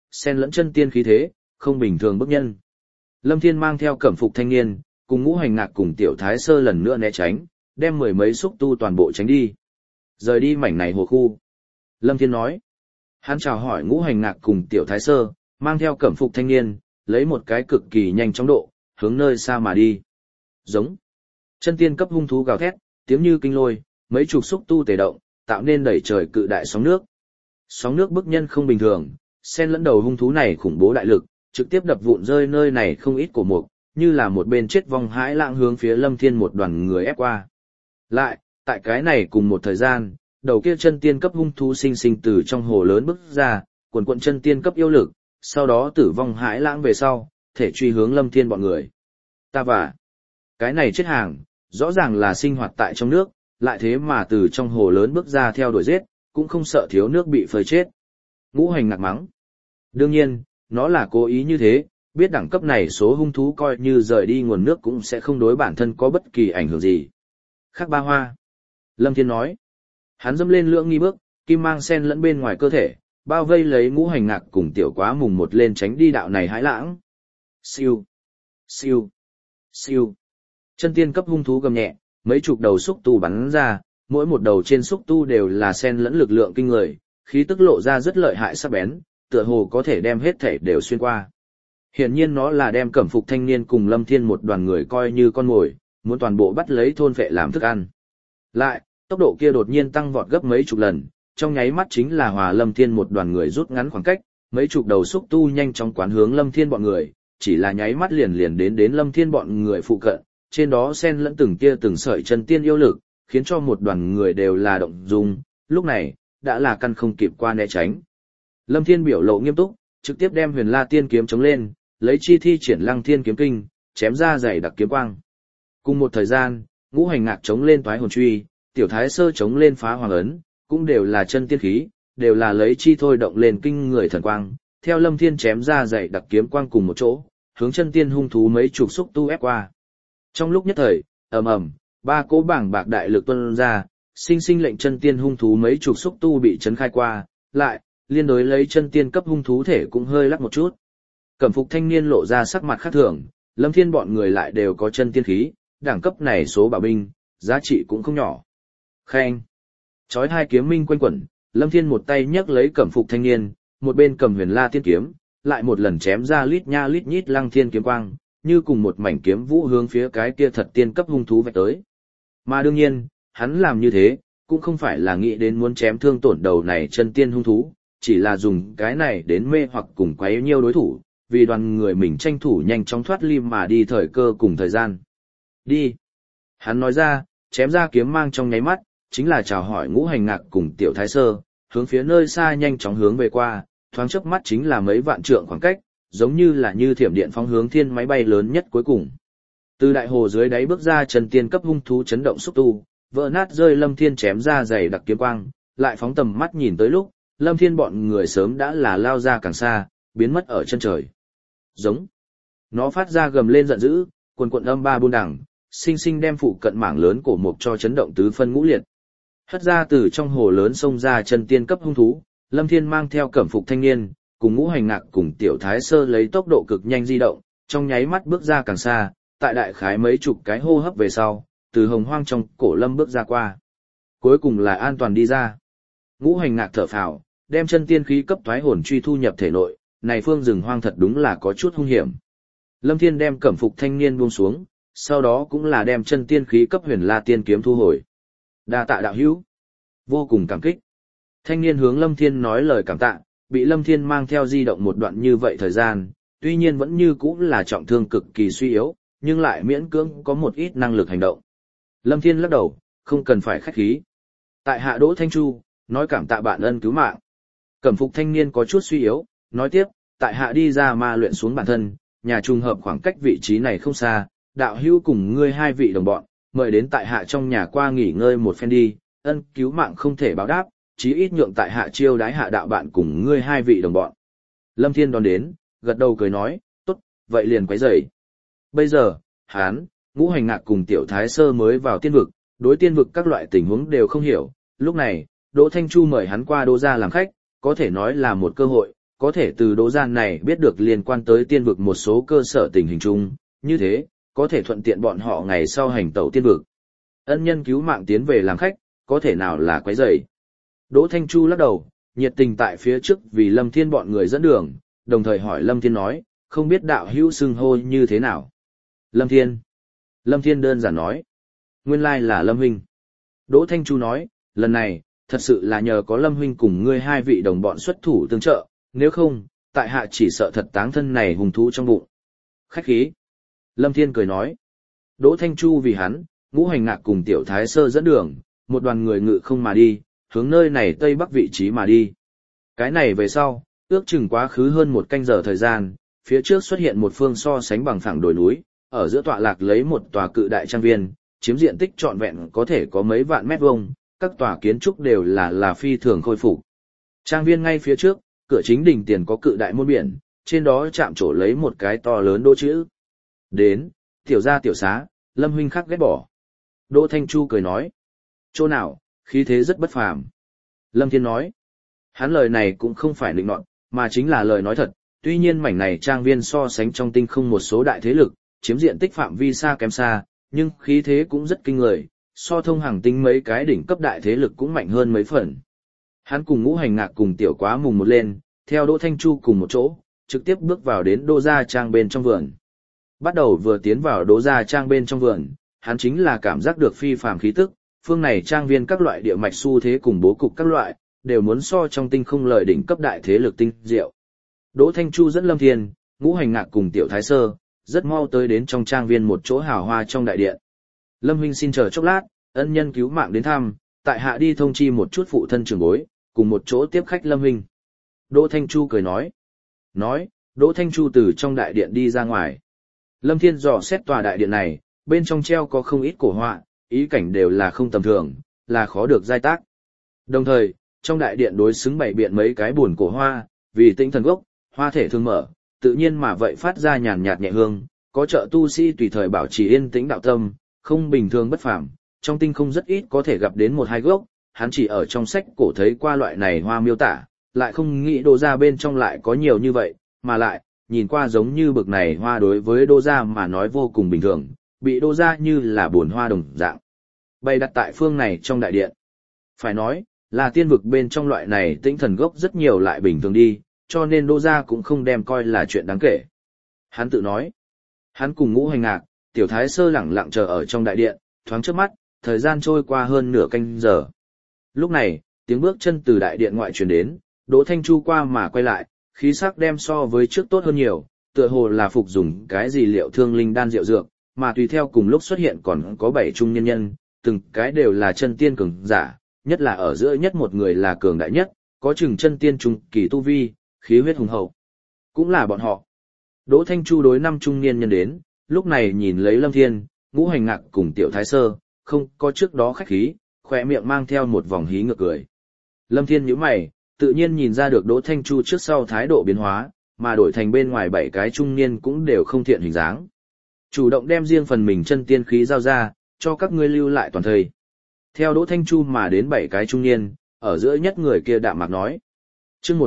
xen lẫn chân tiên khí thế, không bình thường bức nhân. Lâm Thiên mang theo cẩm phục thanh niên, cùng Ngũ Hành Ngạc cùng Tiểu Thái Sơ lần nữa né tránh, đem mười mấy xúc tu toàn bộ tránh đi. Rời đi mảnh này hồ khu. Lâm Thiên nói. Hắn chào hỏi Ngũ Hành Ngạc cùng Tiểu Thái Sơ, mang theo cẩm phục thanh niên, lấy một cái cực kỳ nhanh chóng độ, hướng nơi xa mà đi. Giống. Chân tiên cấp hung thú gào thét, tiếng như kinh lôi, mấy chục xúc tu tề động, tạo nên đẩy trời cự đại sóng nước. Sóng nước bức nhân không bình thường, xen lẫn đầu hung thú này khủng bố đại lực, trực tiếp đập vụn rơi nơi này không ít cổ mục, như là một bên chết vong hãi lãng hướng phía Lâm Thiên một đoàn người ép qua. Lại, tại cái này cùng một thời gian, đầu kia chân tiên cấp hung thú sinh sinh từ trong hồ lớn bước ra, quần quận chân tiên cấp yêu lực, sau đó tử vong hãi lãng về sau, thể truy hướng Lâm Thiên bọn người. Ta và cái này chết hàng, rõ ràng là sinh hoạt tại trong nước, lại thế mà từ trong hồ lớn bước ra theo đuổi giết, cũng không sợ thiếu nước bị phơi chết. Ngũ Hành Ngạc mắng. Đương nhiên, nó là cố ý như thế, biết đẳng cấp này số hung thú coi như rời đi nguồn nước cũng sẽ không đối bản thân có bất kỳ ảnh hưởng gì. Khắc Ba Hoa. Lâm Thiên nói. Hắn dẫm lên lưỡng nghi bước, kim mang sen lẫn bên ngoài cơ thể, bao vây lấy Ngũ Hành Ngạc cùng Tiểu Quá Mùng một lên tránh đi đạo này hãi lãng. Siêu. Siêu. Siêu. Chân tiên cấp hung thú gầm nhẹ, mấy chục đầu xúc tu bắn ra, mỗi một đầu trên xúc tu đều là sen lẫn lực lượng kinh người, khí tức lộ ra rất lợi hại sắc bén, tựa hồ có thể đem hết thể đều xuyên qua. Hiển nhiên nó là đem cẩm phục thanh niên cùng Lâm Thiên một đoàn người coi như con mồi, muốn toàn bộ bắt lấy thôn vệ làm thức ăn. Lại, tốc độ kia đột nhiên tăng vọt gấp mấy chục lần, trong nháy mắt chính là hòa Lâm Thiên một đoàn người rút ngắn khoảng cách, mấy chục đầu xúc tu nhanh chóng quán hướng Lâm Thiên bọn người, chỉ là nháy mắt liền đến Lâm Thiên bọn người phụ cận, trên đó xen lẫn từng tia từng sợi chân tiên yêu lực, khiến cho một đoàn người đều là động dung, lúc này, đã là căn không kịp qua né tránh. Lâm Thiên biểu lộ nghiêm túc, trực tiếp đem Huyền La Tiên kiếm chống lên, lấy chi thi triển Lăng Thiên kiếm kinh, chém ra dày đặc kiếm quang. Cùng một thời gian, Ngũ Hành Ngạc chống lên Toái Hồn Truy, Tiểu Thái Sơ chống lên Phá Hoàng ấn, cũng đều là chân tiên khí, đều là lấy chi thôi động lên kinh người thần quang, theo Lâm Thiên chém ra dày đặc kiếm quang cùng một chỗ, hướng chân tiên hung thú mấy chục xúc tu ép qua. Trong lúc nhất thời, ầm ầm, ba cỗ bảng bạc đại lực tuôn ra, sinh sinh lệnh chân tiên hung thú mấy chục xúc tu bị chấn khai qua, lại, liên đối lấy chân tiên cấp hung thú thể cũng hơi lắc một chút. Cẩm phục thanh niên lộ ra sắc mặt khác thường, Lâm Thiên bọn người lại đều có chân tiên khí, đẳng cấp này số bảo binh, giá trị cũng không nhỏ. Khen. Chói hai kiếm minh quanh quẩn, Lâm Thiên một tay nhấc lấy cẩm phục thanh niên, một bên cầm Huyền La Tiên kiếm, lại một lần chém ra lít nha lít nhít Lăng Thiên kiếm quang, như cùng một mảnh kiếm vũ hướng phía cái kia thật tiên cấp hung thú vạch tới. Mà đương nhiên, hắn làm như thế, cũng không phải là nghĩ đến muốn chém thương tổn đầu này chân tiên hung thú, chỉ là dùng cái này đến mê hoặc cùng quấy nhiêu đối thủ, vì đoàn người mình tranh thủ nhanh chóng thoát ly mà đi thời cơ cùng thời gian. Đi. Hắn nói ra, chém ra kiếm mang trong nháy mắt, chính là chào hỏi Ngũ Hành Ngạc cùng Tiểu Thái Sơ, hướng phía nơi xa nhanh chóng hướng về qua, thoáng chớp mắt chính là mấy vạn trượng khoảng cách, giống như là như thiểm điện phóng hướng thiên máy bay lớn nhất cuối cùng. Từ đại hồ dưới đáy bước ra chân tiên cấp hung thú chấn động xúc tu, vỡ nát rơi Lâm Thiên chém ra dày đặc kiếm quang, lại phóng tầm mắt nhìn tới lúc, Lâm Thiên bọn người sớm đã là lao ra càng xa, biến mất ở chân trời. Giống. Nó phát ra gầm lên giận dữ, quần quận âm ba buôn đẳng, sinh sinh đem phụ cận mảng lớn cổ mục cho chấn động tứ phân ngũ liệt. Hất ra từ trong hồ lớn xông ra chân tiên cấp hung thú, Lâm Thiên mang theo cẩm phục thanh niên, cùng Ngũ Hành Ngạc cùng Tiểu Thái Sơ lấy tốc độ cực nhanh di động, trong nháy mắt bước ra càng xa, tại đại khái mấy chục cái hô hấp về sau, từ hồng hoang trong cổ lâm bước ra qua. Cuối cùng là an toàn đi ra. Ngũ Hành Ngạc thở phào, đem chân tiên khí cấp Toái Hồn Truy thu nhập thể nội, này phương rừng hoang thật đúng là có chút hung hiểm. Lâm Thiên đem cẩm phục thanh niên buông xuống, sau đó cũng là đem chân tiên khí cấp Huyền La Tiên kiếm thu hồi. Đa tạ đạo hữu. Vô cùng cảm kích. Thanh niên hướng Lâm Thiên nói lời cảm tạ, bị Lâm Thiên mang theo di động một đoạn như vậy thời gian, tuy nhiên vẫn như cũ là trọng thương cực kỳ suy yếu, nhưng lại miễn cưỡng có một ít năng lực hành động. Lâm Thiên lắc đầu, không cần phải khách khí. Tại hạ Đỗ Thanh Chu, nói cảm tạ bạn ân cứu mạng. Cẩm phục thanh niên có chút suy yếu, nói tiếp, tại hạ đi ra ma luyện xuống bản thân, nhà trùng hợp khoảng cách vị trí này không xa, đạo hữu cùng ngươi hai vị đồng bọn, mời đến tại hạ trong nhà qua nghỉ ngơi một phen đi, ân cứu mạng không thể báo đáp, chí ít nhượng tại hạ chiêu đái hạ đạo bạn cùng ngươi hai vị đồng bọn. Lâm Thiên đón đến, gật đầu cười nói, tốt, vậy liền quấy rầy. Bây giờ, hán, Ngũ Hành Ngạc cùng Tiểu Thái Sơ mới vào tiên vực, đối tiên vực các loại tình huống đều không hiểu, lúc này, Đỗ Thanh Chu mời hắn qua Đỗ gia làm khách, có thể nói là một cơ hội, có thể từ Đỗ Gia này biết được liên quan tới tiên vực một số cơ sở tình hình chung, như thế, có thể thuận tiện bọn họ ngày sau hành tẩu tiên vực. Ân nhân cứu mạng tiến về làm khách, có thể nào là quấy rầy. Đỗ Thanh Chu lắc đầu, nhiệt tình tại phía trước vì Lâm Thiên bọn người dẫn đường, đồng thời hỏi Lâm Thiên nói, không biết đạo hữu xưng hô như thế nào. Lâm Thiên. Lâm Thiên đơn giản nói. Nguyên lai là Lâm Huynh. Đỗ Thanh Chu nói, lần này, thật sự là nhờ có Lâm Huynh cùng ngươi hai vị đồng bọn xuất thủ tương trợ, nếu không, tại hạ chỉ sợ thật táng thân này hùng thú trong bụng. Khách khí. Lâm Thiên cười nói. Đỗ Thanh Chu vì hắn, Ngũ Hành Ngạc cùng Tiểu Thái Sơ dẫn đường, một đoàn người ngự không mà đi, hướng nơi này tây bắc vị trí mà đi. Cái này về sau, ước chừng quá khứ hơn một canh giờ thời gian, phía trước xuất hiện một phương so sánh bằng phẳng đồi núi, ở giữa tọa lạc lấy một tòa cự đại trang viên, chiếm diện tích trọn vẹn có thể có mấy vạn mét vuông, các tòa kiến trúc đều là phi thường khôi phục. Trang viên ngay phía trước, cửa chính đình tiền có cự đại môn biển, trên đó chạm trổ lấy một cái to lớn đỗ chữ. Đến, tiểu gia tiểu xá, Lâm huynh khắc ghét bỏ. Đỗ Thanh Chu cười nói. Chỗ nào, khí thế rất bất phàm. Lâm Thiên nói. Hắn lời này cũng không phải định nọt, mà chính là lời nói thật. Tuy nhiên mảnh này trang viên so sánh trong tinh không một số đại thế lực, chiếm diện tích phạm vi xa kém xa, nhưng khí thế cũng rất kinh người, so thông hàng tinh mấy cái đỉnh cấp đại thế lực cũng mạnh hơn mấy phần. Hắn cùng Ngũ Hành Ngạc cùng Tiểu Quá mùng một lên, theo Đỗ Thanh Chu cùng một chỗ, trực tiếp bước vào đến Đỗ Gia Trang bên trong vườn. Bắt đầu vừa tiến vào Đỗ Gia Trang bên trong vườn, hắn chính là cảm giác được phi phàm khí tức, phương này trang viên các loại địa mạch xu thế cùng bố cục các loại, đều muốn so trong tinh không lời đỉnh cấp đại thế lực tinh diệu. Đỗ Thanh Chu dẫn Lâm Thiên, Ngũ Hành Ngạc cùng Tiểu Thái Sơ, rất mau tới đến trong trang viên một chỗ hào hoa trong đại điện. Lâm huynh xin chờ chốc lát, ân nhân cứu mạng đến thăm, tại hạ đi thông chi một chút phụ thân trưởng bối, cùng một chỗ tiếp khách Lâm huynh. Đỗ Thanh Chu cười nói. Đỗ Thanh Chu từ trong đại điện đi ra ngoài. Lâm Thiên dò xét tòa đại điện này, bên trong treo có không ít cổ họa, ý cảnh đều là không tầm thường, là khó được giai tác. Đồng thời, trong đại điện đối xứng bày biện mấy cái buồn cổ hoa, vì tinh thần gốc, hoa thể thương mở, tự nhiên mà vậy phát ra nhàn nhạt nhẹ hương, có trợ tu sĩ tùy thời bảo trì yên tĩnh đạo tâm, không bình thường bất phàm, trong tinh không rất ít có thể gặp đến một hai gốc, hắn chỉ ở trong sách cổ thấy qua loại này hoa miêu tả, lại không nghĩ Đỗ Gia bên trong lại có nhiều như vậy, mà lại, nhìn qua giống như bực này hoa đối với Đỗ Gia mà nói vô cùng bình thường, bị Đỗ Gia như là buồn hoa đồng dạng. Bày đặt tại phương này trong đại điện. Phải nói, là tiên vực bên trong loại này tinh thần gốc rất nhiều lại bình thường đi, cho nên Đỗ Gia cũng không đem coi là chuyện đáng kể. Hắn tự nói. Hắn cùng Ngũ Hành Ngạc, Tiểu Thái Sơ lẳng lặng chờ ở trong đại điện, thoáng trước mắt, thời gian trôi qua hơn nửa canh giờ. Lúc này, tiếng bước chân từ đại điện ngoại truyền đến, Đỗ Thanh Chu qua mà quay lại, khí sắc đem so với trước tốt hơn nhiều, tựa hồ là phục dùng cái gì liệu thương linh đan rượu dược, mà tùy theo cùng lúc xuất hiện còn có 7 trung nhân nhân, từng cái đều là chân tiên cường giả, nhất là ở giữa nhất một người là cường đại nhất, có chừng chân tiên trung kỳ tu vi, khí huyết hùng hậu. Cũng là bọn họ. Đỗ Thanh Chu đối 5 trung niên nhân đến, lúc này nhìn lấy Lâm Thiên, Ngũ Hành Ngạc cùng Tiểu Thái Sơ, không có trước đó khách khí, khỏe miệng mang theo một vòng hí ngược cười. Lâm Thiên nhíu mày, tự nhiên nhìn ra được Đỗ Thanh Chu trước sau thái độ biến hóa, mà đổi thành bên ngoài 7 cái trung niên cũng đều không thiện hình dáng. Chủ động đem riêng phần mình chân tiên khí giao ra, cho các ngươi lưu lại toàn thời. Theo Đỗ Thanh Chu mà đến 7 cái trung niên, ở giữa nhất người kia đạm mạc nói. Chương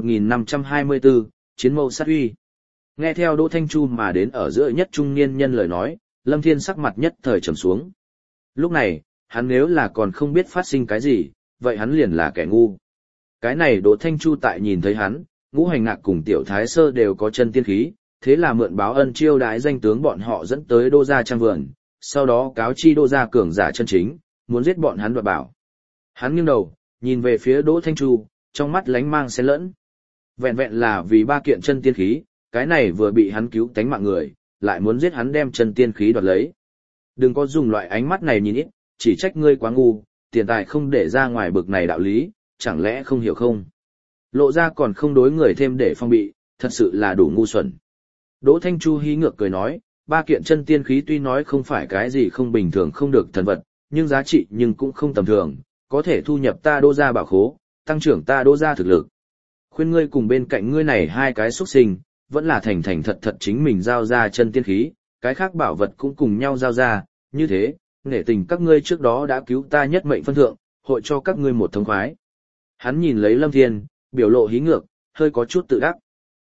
1524, Chiến mâu sát uy. Nghe theo Đỗ Thanh Chu mà đến ở giữa nhất trung niên nhân lời nói, Lâm Thiên sắc mặt nhất thời trầm xuống. Lúc này, hắn nếu là còn không biết phát sinh cái gì, vậy hắn liền là kẻ ngu. Cái này Đỗ Thanh Chu tại nhìn thấy hắn, Ngũ Hành Ngạc cùng Tiểu Thái Sơ đều có chân tiên khí, thế là mượn báo ân chiêu đái danh tướng bọn họ dẫn tới Đỗ Gia trang vườn, sau đó cáo chi Đỗ Gia cường giả chân chính, muốn giết bọn hắn đoạt bảo. Hắn nghiêng đầu, nhìn về phía Đỗ Thanh Chu, trong mắt lánh mang xen lẫn. Vẹn vẹn là vì 3 kiện chân tiên khí, cái này vừa bị hắn cứu tánh mạng người, lại muốn giết hắn đem chân tiên khí đoạt lấy. Đừng có dùng loại ánh mắt này nhìn ít, chỉ trách ngươi quá ngu, tiền tài không để ra ngoài bực này đạo lý, chẳng lẽ không hiểu không? Lộ ra còn không đối người thêm để phong bị, thật sự là đủ ngu xuẩn. Đỗ Thanh Chu hí ngược cười nói, 3 kiện chân tiên khí tuy nói không phải cái gì không bình thường không được thần vật, nhưng giá trị nhưng cũng không tầm thường, có thể thu nhập ta Đỗ Gia bảo khố, tăng trưởng ta Đỗ Gia thực lực. Khuyên ngươi cùng bên cạnh ngươi này 2 cái xuất sinh, vẫn là thành thành thật thật chính mình giao ra chân tiên khí, cái khác bảo vật cũng cùng nhau giao ra, như thế, nể tình các ngươi trước đó đã cứu ta nhất mệnh phân thượng, hội cho các ngươi một thống khoái. Hắn nhìn lấy Lâm Thiên, biểu lộ hí ngược, hơi có chút tự đắc.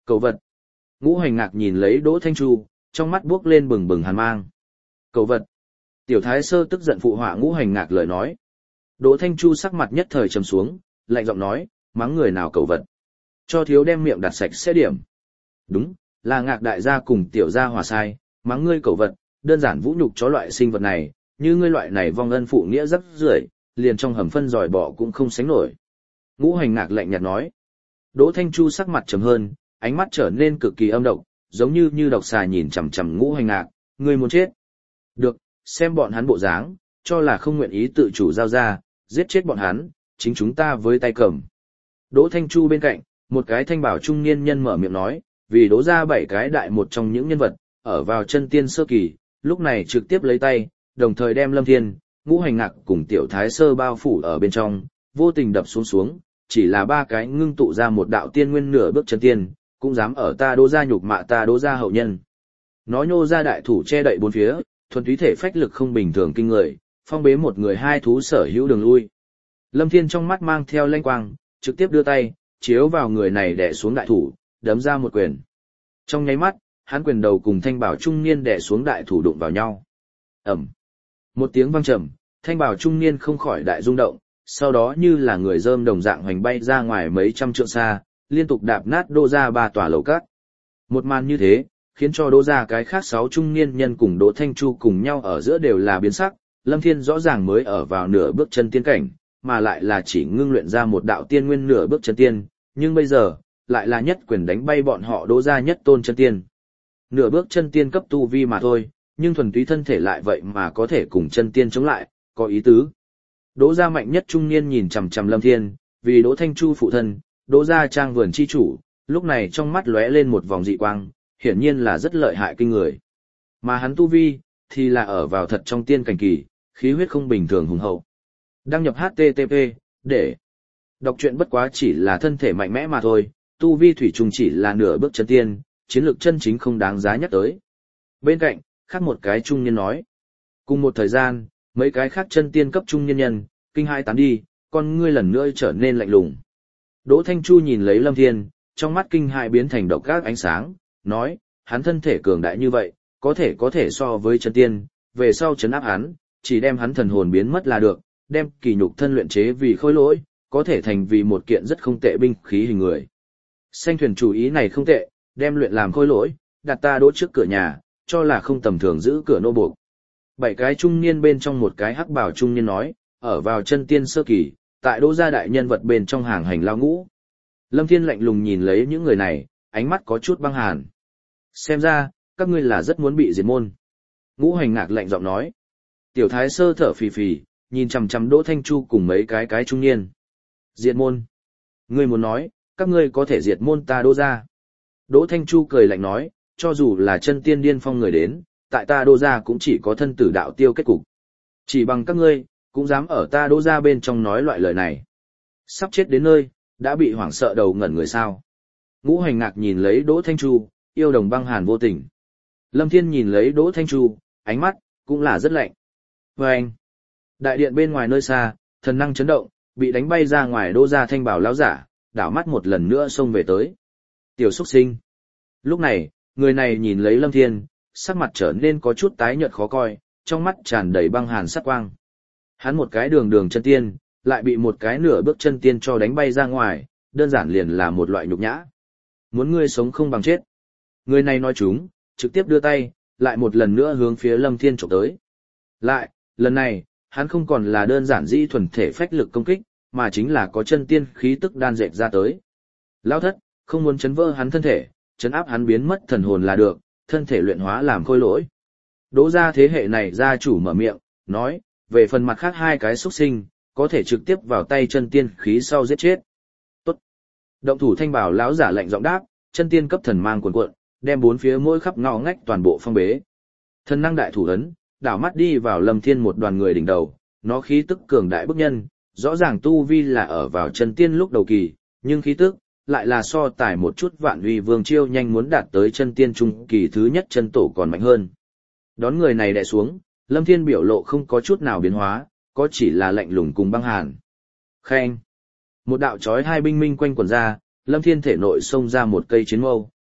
Cầu vật. Ngũ Hành Ngạc nhìn lấy Đỗ Thanh Chu, trong mắt buốc lên bừng bừng hàn mang. Cầu vật. Tiểu Thái Sơ tức giận phụ họa Ngũ Hành Ngạc lời nói. Đỗ Thanh Chu sắc mặt nhất thời trầm xuống, lạnh giọng nói, mắng người nào cầu vật. Cho thiếu đem miệng đặt sạch sẽ điểm. Đúng, là Ngạc đại gia cùng tiểu gia hòa sai, mắng ngươi cầu vật, đơn giản vũ nhục chó loại sinh vật này, như ngươi loại này vong ân phụ nghĩa rất rưởi, liền trong hầm phân giỏi bỏ cũng không sánh nổi. Ngũ Hành Ngạc lạnh nhạt nói. Đỗ Thanh Chu sắc mặt trầm hơn, ánh mắt trở nên cực kỳ âm độc, giống như độc xà nhìn chằm chằm Ngũ Hành Ngạc, ngươi muốn chết. Được, xem bọn hắn bộ dáng, cho là không nguyện ý tự chủ giao ra, giết chết bọn hắn, chính chúng ta với tay cầm. Đỗ Thanh Chu bên cạnh, một cái thanh bảo trung niên nhân mở miệng nói, vì đố ra 7 cái đại một trong những nhân vật, ở vào chân tiên sơ kỳ, lúc này trực tiếp lấy tay, đồng thời đem Lâm Thiên, Ngũ Hành Ngạc cùng Tiểu Thái Sơ bao phủ ở bên trong, vô tình đập xuống, chỉ là 3 cái ngưng tụ ra một đạo tiên nguyên nửa bước chân tiên, cũng dám ở ta đố ra nhục mạ ta đố ra hậu nhân. Nó nhô ra đại thủ che đậy bốn phía, thuần túy thể phách lực không bình thường kinh người, phong bế một người hai thú sở hữu đường lui. Lâm Thiên trong mắt mang theo lanh quang, trực tiếp đưa tay, chiếu vào người này đè xuống đại thủ, đấm ra một quyền. Trong nháy mắt, hắn quyền đầu cùng thanh bảo trung niên đè xuống đại thủ đụng vào nhau. Ầm. Một tiếng vang trầm, thanh bảo trung niên không khỏi đại rung động, sau đó như là người rơm đồng dạng hoành bay ra ngoài mấy trăm trượng xa, liên tục đạp nát Đỗ ra 3 tòa lầu các. Một màn như thế, khiến cho Đỗ ra cái khác 6 trung niên nhân cùng Đỗ Thanh Chu cùng nhau ở giữa đều là biến sắc, Lâm Thiên rõ ràng mới ở vào nửa bước chân tiên cảnh, mà lại là chỉ ngưng luyện ra một đạo tiên nguyên nửa bước chân tiên, nhưng bây giờ, lại là nhất quyền đánh bay bọn họ Đỗ ra nhất tôn chân tiên. Nửa bước chân tiên cấp tu vi mà thôi, nhưng thuần túy thân thể lại vậy mà có thể cùng chân tiên chống lại, có ý tứ. Đỗ gia mạnh nhất trung niên nhìn chằm chằm Lâm Thiên, vì Đỗ Thanh Chu phụ thân, Đỗ gia trang vườn chi chủ, lúc này trong mắt lóe lên một vòng dị quang, hiển nhiên là rất lợi hại kinh người. Mà hắn tu vi, thì là ở vào thật trong tiên cảnh kỳ, khí huyết không bình thường hùng hậu. Đăng nhập HTTP, để đọc truyện bất quá chỉ là thân thể mạnh mẽ mà thôi, tu vi thủy trùng chỉ là nửa bước chân tiên, chiến lược chân chính không đáng giá nhắc tới. Bên cạnh, khác một cái trung niên nói. Cùng một thời gian, mấy cái khác chân tiên cấp trung niên nhân, kinh hai tán đi, con ngươi lần nữa trở nên lạnh lùng. Đỗ Thanh Chu nhìn lấy Lâm Thiên, trong mắt kinh hại biến thành độc các ánh sáng, nói, hắn thân thể cường đại như vậy, có thể so với chân tiên, về sau trấn áp hắn, chỉ đem hắn thần hồn biến mất là được, đem kỳ nhục thân luyện chế vì khối lỗi, có thể thành vì một kiện rất không tệ binh khí hình người. Xanh thuyền chủ ý này không tệ, đem luyện làm khối lỗi, đặt ta đỗ trước cửa nhà, cho là không tầm thường giữ cửa nô buộc. 7 cái trung niên bên trong một cái hắc bào trung niên nói, ở vào chân tiên sơ kỳ, tại Đỗ gia đại nhân vật bên trong hàng hành lao ngũ. Lâm Thiên lạnh lùng nhìn lấy những người này, ánh mắt có chút băng hàn. Xem ra, các ngươi là rất muốn bị diệt môn. Ngũ Hành Ngạc lạnh giọng nói. Tiểu Thái Sơ thở phì phì, nhìn chằm chằm Đỗ Thanh Chu cùng mấy cái trung niên. Diệt môn. Ngươi muốn nói, các ngươi có thể diệt môn ta Đỗ gia. Đỗ Thanh Chu cười lạnh nói, cho dù là chân tiên điên phong người đến, tại ta Đỗ gia cũng chỉ có thân tử đạo tiêu kết cục. Chỉ bằng các ngươi, cũng dám ở ta Đỗ gia bên trong nói loại lời này. Sắp chết đến nơi, đã bị hoảng sợ đầu ngẩn người sao. Ngũ Hành Ngạc nhìn lấy Đỗ Thanh Chu, yêu đồng băng hàn vô tình. Lâm Thiên nhìn lấy Đỗ Thanh Chu, ánh mắt, cũng là rất lạnh. Và anh, đại điện bên ngoài nơi xa, thần năng chấn động, bị đánh bay ra ngoài Đỗ gia thanh bảo lão giả, đảo mắt một lần nữa xông về tới. Tiểu xuất sinh. Lúc này, người này nhìn lấy Lâm Thiên, sắc mặt trở nên có chút tái nhợt khó coi, trong mắt tràn đầy băng hàn sắc quang. Hắn một cái đường chân tiên, lại bị một cái nửa bước chân tiên cho đánh bay ra ngoài, đơn giản liền là một loại nhục nhã. Muốn ngươi sống không bằng chết. Người này nói chúng, trực tiếp đưa tay, lại một lần nữa hướng phía Lâm Thiên chụp tới. Lại, lần này, hắn không còn là đơn giản dĩ thuần thể phách lực công kích, mà chính là có chân tiên khí tức đan dệt ra tới. Lão thất, không muốn chấn vỡ hắn thân thể, chấn áp hắn biến mất thần hồn là được, thân thể luyện hóa làm khôi lỗi. Đỗ gia thế hệ này gia chủ mở miệng, nói, về phần mặt khác 2 cái xuất sinh, có thể trực tiếp vào tay chân tiên khí sau giết chết. Tốt. Động thủ thanh bảo lão giả lạnh giọng đáp, chân tiên cấp thần mang cuồn cuộn, đem 4 phía mỗi khắp ngõ ngách toàn bộ phong bế. Thần năng đại thủ ấn, đảo mắt đi vào Lâm Thiên một đoàn người đỉnh đầu, nó khí tức cường đại bức nhân, rõ ràng tu vi là ở vào chân tiên lúc đầu kỳ, nhưng khí tức lại là so tài một chút Vạn Uy Vương chiêu nhanh muốn đạt tới chân tiên trung kỳ thứ nhất chân tổ còn mạnh hơn. Đón người này đè xuống, Lâm Thiên biểu lộ không có chút nào biến hóa, có chỉ là lạnh lùng cùng băng hàn. Khen. Một đạo chói hai binh minh quanh quần ra, Lâm Thiên thể nội xông ra một cây chiến mâu,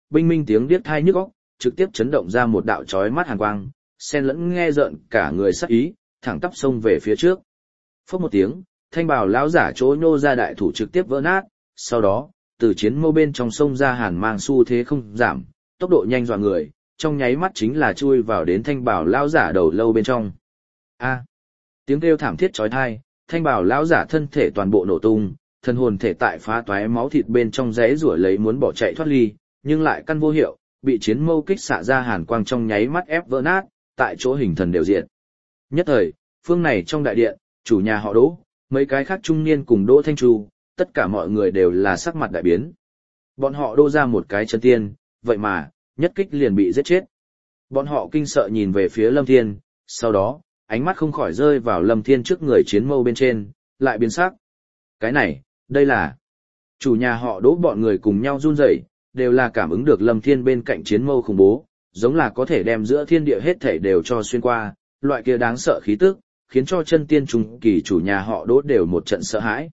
binh minh tiếng điếc tai nhức óc, trực tiếp chấn động ra một đạo chói mắt hàn quang, xen lẫn nghe rợn cả người sắc ý, thẳng tắp xông về phía trước. Phốc một tiếng, thanh bào lão giả chỗ nhô ra đại thủ trực tiếp vỡ nát, sau đó, từ chiến mâu bên trong sông ra hàn mang xu thế không giảm, tốc độ nhanh dọa người, trong nháy mắt chính là chui vào đến thanh bào lão giả đầu lâu bên trong. A! Tiếng kêu thảm thiết chói tai, thanh bào lão giả thân thể toàn bộ nổ tung, thân hồn thể tại phá toái máu thịt bên trong rẽ rủa lấy muốn bỏ chạy thoát ly, nhưng lại căn vô hiệu, bị chiến mâu kích xạ ra hàn quang trong nháy mắt ép vỡ nát, tại chỗ hình thần đều diệt. Nhất thời, phương này trong đại điện, chủ nhà họ Đỗ, mấy cái khác trung niên cùng Đỗ Thanh Chu, tất cả mọi người đều là sắc mặt đại biến. Bọn họ đô ra một cái chân tiên, vậy mà, nhất kích liền bị giết chết. Bọn họ kinh sợ nhìn về phía Lâm Thiên, sau đó, ánh mắt không khỏi rơi vào Lâm Thiên trước người chiến mâu bên trên, lại biến sắc. Cái này, đây là... Chủ nhà họ Đỗ bọn người cùng nhau run rẩy, đều là cảm ứng được Lâm Thiên bên cạnh chiến mâu khủng bố, giống là có thể đem giữa thiên địa hết thảy đều cho xuyên qua, loại kia đáng sợ khí tức, khiến cho chân tiên trung kỳ chủ nhà họ Đỗ đều một trận sợ hãi.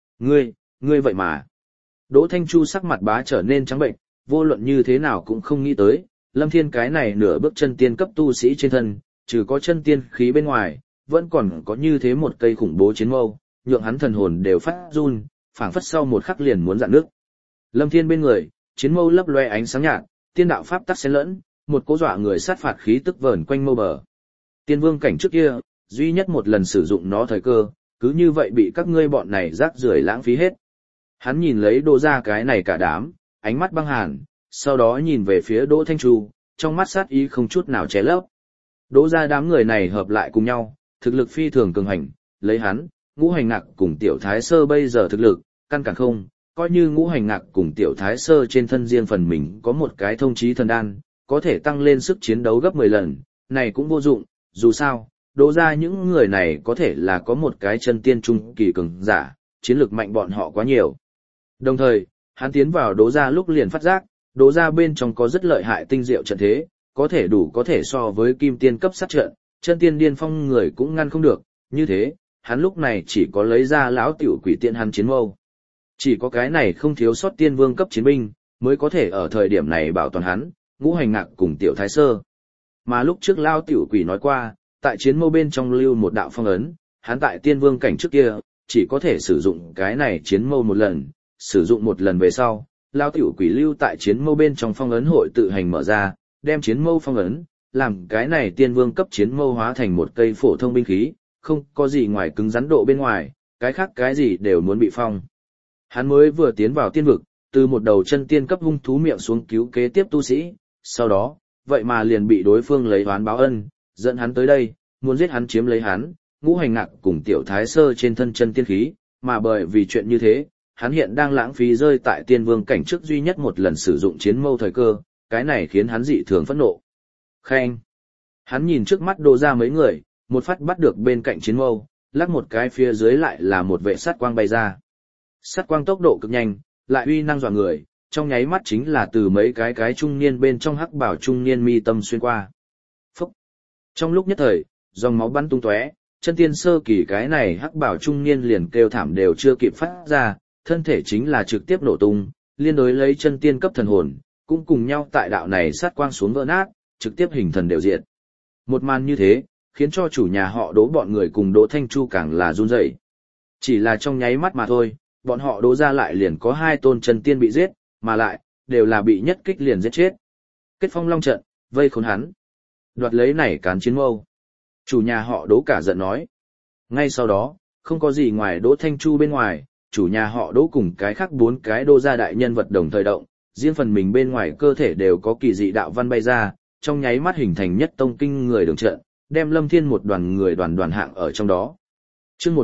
Ngươi vậy mà. Đỗ Thanh Chu sắc mặt bá trở nên trắng bệnh, vô luận như thế nào cũng không nghĩ tới, Lâm Thiên cái này nửa bước chân tiên cấp tu sĩ trên thân, trừ có chân tiên khí bên ngoài, vẫn còn có như thế một cây khủng bố chiến mâu, nhượng hắn thần hồn đều phát run, phảng phất sau một khắc liền muốn dạn nước. Lâm Thiên bên người, chiến mâu lấp loe ánh sáng nhạt, tiên đạo pháp tắc xen lẫn, một cỗ dọa người sát phạt khí tức vờn quanh mâu bờ. Tiên vương cảnh trước kia, duy nhất một lần sử dụng nó thời cơ, cứ như vậy bị các ngươi bọn này rác rưởi lãng phí hết. Hắn nhìn lấy Đỗ gia cái này cả đám, ánh mắt băng hàn, sau đó nhìn về phía Đỗ Thanh Chu, trong mắt sát ý không chút nào che lấp. Đỗ gia đám người này hợp lại cùng nhau, thực lực phi thường cường hành, lấy hắn, Ngũ Hành Ngạc cùng Tiểu Thái Sơ bây giờ thực lực, căn bản không, coi như Ngũ Hành Ngạc cùng Tiểu Thái Sơ trên thân riêng phần mình có một cái thông chí thần đan, có thể tăng lên sức chiến đấu gấp 10 lần, này cũng vô dụng, dù sao, Đỗ gia những người này có thể là có một cái chân tiên trung kỳ cường giả, chiến lược mạnh bọn họ quá nhiều. Đồng thời, hắn tiến vào Đỗ gia lúc liền phát giác, Đỗ gia bên trong có rất lợi hại tinh diệu trận thế, có thể so với kim tiên cấp sát trận, chân tiên điên phong người cũng ngăn không được, như thế, hắn lúc này chỉ có lấy ra lão tiểu quỷ tiện hắn chiến mâu. Chỉ có cái này không thiếu sót tiên vương cấp chiến binh, mới có thể ở thời điểm này bảo toàn hắn, Ngũ Hành Ngạc cùng Tiểu Thái Sơ. Mà lúc trước lão tiểu quỷ nói qua, tại chiến mâu bên trong lưu một đạo phong ấn, hắn tại tiên vương cảnh trước kia, chỉ có thể sử dụng cái này chiến mâu một lần, sử dụng một lần về sau, lão tiểu quỷ lưu tại chiến mâu bên trong phong ấn hội tự hành mở ra, đem chiến mâu phong ấn, làm cái này tiên vương cấp chiến mâu hóa thành một cây phổ thông binh khí, không có gì ngoài cứng rắn độ bên ngoài, cái khác cái gì đều muốn bị phong. Hắn mới vừa tiến vào tiên vực, từ một đầu chân tiên cấp hung thú miệng xuống cứu kế tiếp tu sĩ, sau đó, vậy mà liền bị đối phương lấy oán báo ân, dẫn hắn tới đây, muốn giết hắn chiếm lấy hắn, Ngũ Hành Ngạc cùng Tiểu Thái Sơ trên thân chân tiên khí, mà bởi vì chuyện như thế, hắn hiện đang lãng phí rơi tại tiên vương cảnh trước duy nhất một lần sử dụng chiến mâu thời cơ, cái này khiến hắn dị thường phẫn nộ. Khen! Hắn nhìn trước mắt Đỗ gia mấy người, một phát bắt được bên cạnh chiến mâu, lắc một cái phía dưới lại là một vệ sát quang bay ra. Sát quang tốc độ cực nhanh, lại uy năng dọa người, trong nháy mắt chính là từ mấy cái trung niên bên trong hắc bảo trung niên mi tâm xuyên qua. Phúc! Trong lúc nhất thời, dòng máu bắn tung tóe, chân tiên sơ kỳ cái này hắc bảo trung niên liền kêu thảm đều chưa kịp phát ra, thân thể chính là trực tiếp nổ tung, liên đối lấy chân tiên cấp thần hồn, cũng cùng nhau tại đạo này sát quang xuống vỡ nát, trực tiếp hình thần đều diệt. Một màn như thế, khiến cho chủ nhà họ Đỗ bọn người cùng Đỗ Thanh Chu càng là run rẩy. Chỉ là trong nháy mắt mà thôi, bọn họ Đỗ gia lại liền có 2 tôn chân tiên bị giết, mà lại, đều là bị nhất kích liền giết chết. Kết phong long trận, vây khốn hắn. Đoạt lấy này cán chiến mâu. Chủ nhà họ Đỗ cả giận nói. Ngay sau đó, không có gì ngoài Đỗ Thanh Chu bên ngoài, chủ nhà họ Đỗ cùng cái khác 4 cái Đỗ gia đại nhân vật đồng thời động, riêng phần mình bên ngoài cơ thể đều có kỳ dị đạo văn bay ra, trong nháy mắt hình thành nhất tông kinh người đường trận, đem Lâm Thiên một đoàn người đoàn hạng ở trong đó. Chương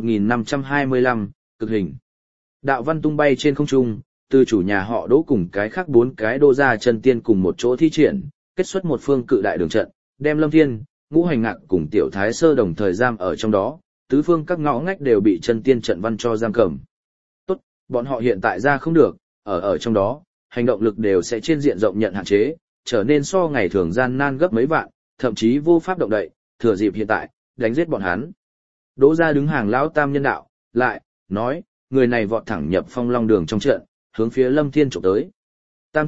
1525, cực hình. Đạo văn tung bay trên không trung, từ chủ nhà họ Đỗ cùng cái khác 4 cái Đỗ gia chân tiên cùng một chỗ thi triển, kết xuất một phương cự đại đường trận, đem Lâm Thiên, Ngũ Hành Ngạc cùng Tiểu Thái Sơ đồng thời giam ở trong đó, tứ phương các ngõ ngách đều bị chân tiên trận văn cho giam cầm. Tốt, bọn họ hiện tại ra không được, ở trong đó, hành động lực đều sẽ trên diện rộng nhận hạn chế, trở nên so ngày thường gian nan gấp mấy vạn, thậm chí vô pháp động đậy, thừa dịp hiện tại, đánh giết bọn hắn. Đỗ gia đứng hàng lão tam nhân đạo, lại, nói, người này vọt thẳng nhập phong long đường trong trận, hướng phía Lâm Thiên chụp tới. Tam thúc,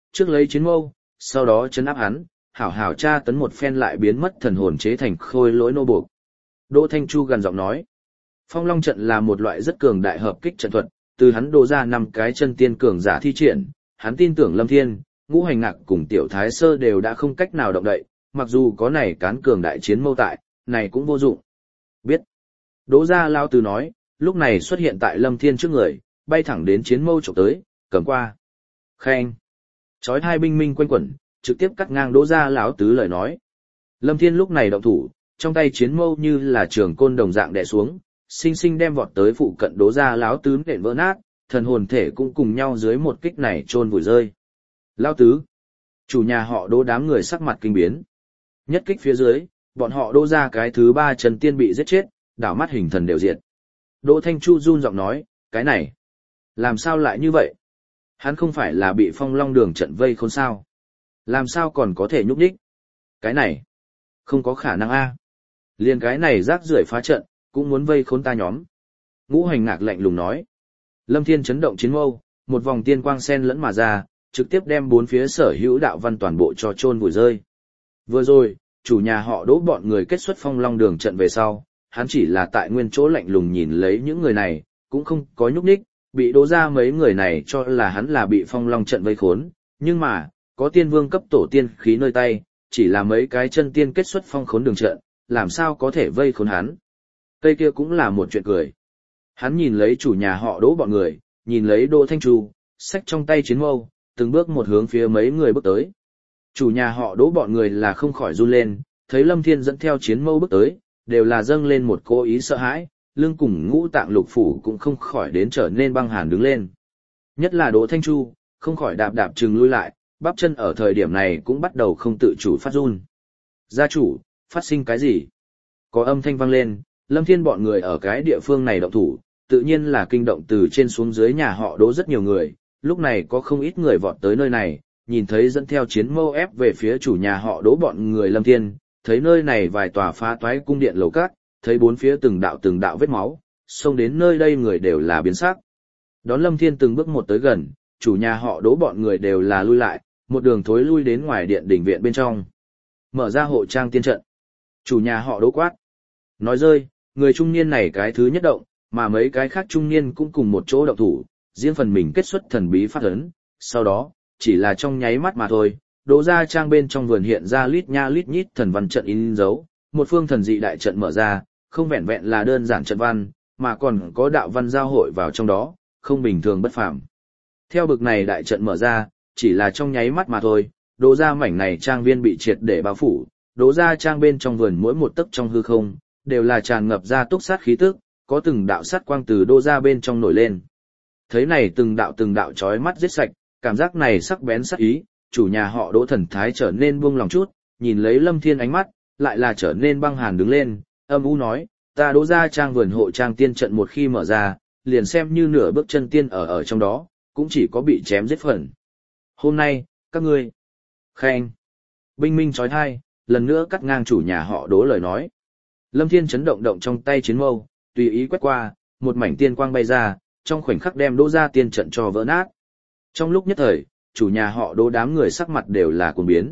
trước lấy chiến mâu, sau đó chấn áp hắn, hảo hảo tra tấn một phen lại biến mất thần hồn chế thành khôi lỗi nô buộc. Đỗ Thanh Chu gần giọng nói, Phong Long trận là một loại rất cường đại hợp kích trận thuật, từ hắn đổ ra 5 cái chân tiên cường giả thi triển, hắn tin tưởng Lâm Thiên, Ngũ Hành Ngạc cùng Tiểu Thái Sơ đều đã không cách nào động đậy, mặc dù có này cán cường đại chiến mâu tại, này cũng vô dụng. Biết. Đỗ gia lao tứ nói, lúc này xuất hiện tại Lâm Thiên trước người, bay thẳng đến chiến mâu chụp tới, cầm qua. Khen. Chói hai binh minh quanh quẩn, trực tiếp cắt ngang Đỗ gia lão tứ lời nói. Lâm Thiên lúc này động thủ, trong tay chiến mâu như là trường côn đồng dạng đè xuống, sinh sinh đem vọt tới phụ cận Đỗ gia lão tứ nện vỡ nát, thần hồn thể cũng cùng nhau dưới một kích này chôn vùi rơi. Lão tứ, chủ nhà họ Đỗ đám người sắc mặt kinh biến. Nhất kích phía dưới, bọn họ Đỗ gia cái thứ 3 Trần Tiên bị giết chết, đảo mắt hình thần đều diệt. Đỗ Thanh Chu run giọng nói, cái này, làm sao lại như vậy? Hắn không phải là bị Phong Long Đường trận vây khốn sao? Làm sao còn có thể nhúc nhích? Cái này, không có khả năng a. Liên cái này rác rưởi phá trận, cũng muốn vây khốn ta nhóm. Ngũ Hành Ngạc lạnh lùng nói. Lâm Thiên chấn động chiến mâu, một vòng tiên quang sen lẫn mà ra, trực tiếp đem 4 phía sở hữu đạo văn toàn bộ cho chôn vùi rơi. Vừa rồi, chủ nhà họ Đỗ bọn người kết xuất Phong Long Đường trận về sau, hắn chỉ là tại nguyên chỗ lạnh lùng nhìn lấy những người này, cũng không có nhúc nhích, bị Đỗ ra mấy người này cho là hắn là bị Phong Long trận vây khốn, nhưng mà, có tiên vương cấp tổ tiên khí nơi tay, chỉ là mấy cái chân tiên kết xuất phong khốn đường trận, làm sao có thể vây khốn hắn. Cây kia cũng là một chuyện cười. Hắn nhìn lấy chủ nhà họ Đỗ bọn người, nhìn lấy Đỗ Thanh Chu, xách trong tay chiến mâu, từng bước một hướng phía mấy người bước tới. Chủ nhà họ Đỗ bọn người là không khỏi run lên, thấy Lâm Thiên dẫn theo chiến mâu bước tới, đều là dâng lên một cố ý sợ hãi, lưng cùng ngũ tạng lục phủ cũng không khỏi đến trở nên băng hàn đứng lên. Nhất là Đỗ Thanh Chu, không khỏi đạp đạp chừng lui lại, bắp chân ở thời điểm này cũng bắt đầu không tự chủ phát run. Gia chủ, phát sinh cái gì? Có âm thanh vang lên, Lâm Thiên bọn người ở cái địa phương này động thủ, tự nhiên là kinh động từ trên xuống dưới nhà họ Đỗ rất nhiều người, lúc này có không ít người vọt tới nơi này, nhìn thấy dẫn theo chiến mâu ép về phía chủ nhà họ Đỗ bọn người Lâm Thiên, thấy nơi này vài tòa phá toái cung điện lầu cát, thấy bốn phía từng đạo vết máu, xông đến nơi đây người đều là biến sắc. Đón Lâm Thiên từng bước một tới gần, chủ nhà họ Đỗ bọn người đều là lui lại, một đường thối lui đến ngoài điện đình viện bên trong. Mở ra hộ trang tiên trận. Chủ nhà họ Đỗ quát. Nói rơi, người trung niên này cái thứ nhất động, mà mấy cái khác trung niên cũng cùng một chỗ động thủ, riêng phần mình kết xuất thần bí phát ấn. Sau đó, chỉ là trong nháy mắt mà thôi, Đỗ gia trang bên trong vườn hiện ra lít nha lít nhít thần văn trận in dấu, một phương thần dị đại trận mở ra, không vẹn vẹn là đơn giản trận văn, mà còn có đạo văn giao hội vào trong đó, không bình thường bất phàm. Theo bực này đại trận mở ra, chỉ là trong nháy mắt mà thôi, Đỗ gia mảnh này trang viên bị triệt để bao phủ, Đỗ gia trang bên trong vườn mỗi một tấc trong hư không, đều là tràn ngập ra túc sát khí tức, có từng đạo sát quang từ Đỗ gia bên trong nổi lên. Thấy này từng đạo chói mắt giết sạch, cảm giác này sắc bén sát ý, chủ nhà họ Đỗ thần thái trở nên buông lòng chút, nhìn lấy Lâm Thiên ánh mắt, lại là trở nên băng hàn đứng lên, âm u nói, ta Đỗ gia trang vườn hộ trang tiên trận một khi mở ra, liền xem như nửa bước chân tiên ở trong đó, cũng chỉ có bị chém giết phần. Hôm nay, các ngươi, khen, binh minh chói tai, lần nữa cắt ngang chủ nhà họ Đỗ lời nói. Lâm Thiên chấn động trong tay chiến mâu, tùy ý quét qua, một mảnh tiên quang bay ra, trong khoảnh khắc đem Đỗ gia tiên trận cho vỡ nát. Trong lúc nhất thời, chủ nhà họ Đỗ đám người sắc mặt đều là cuồng biến.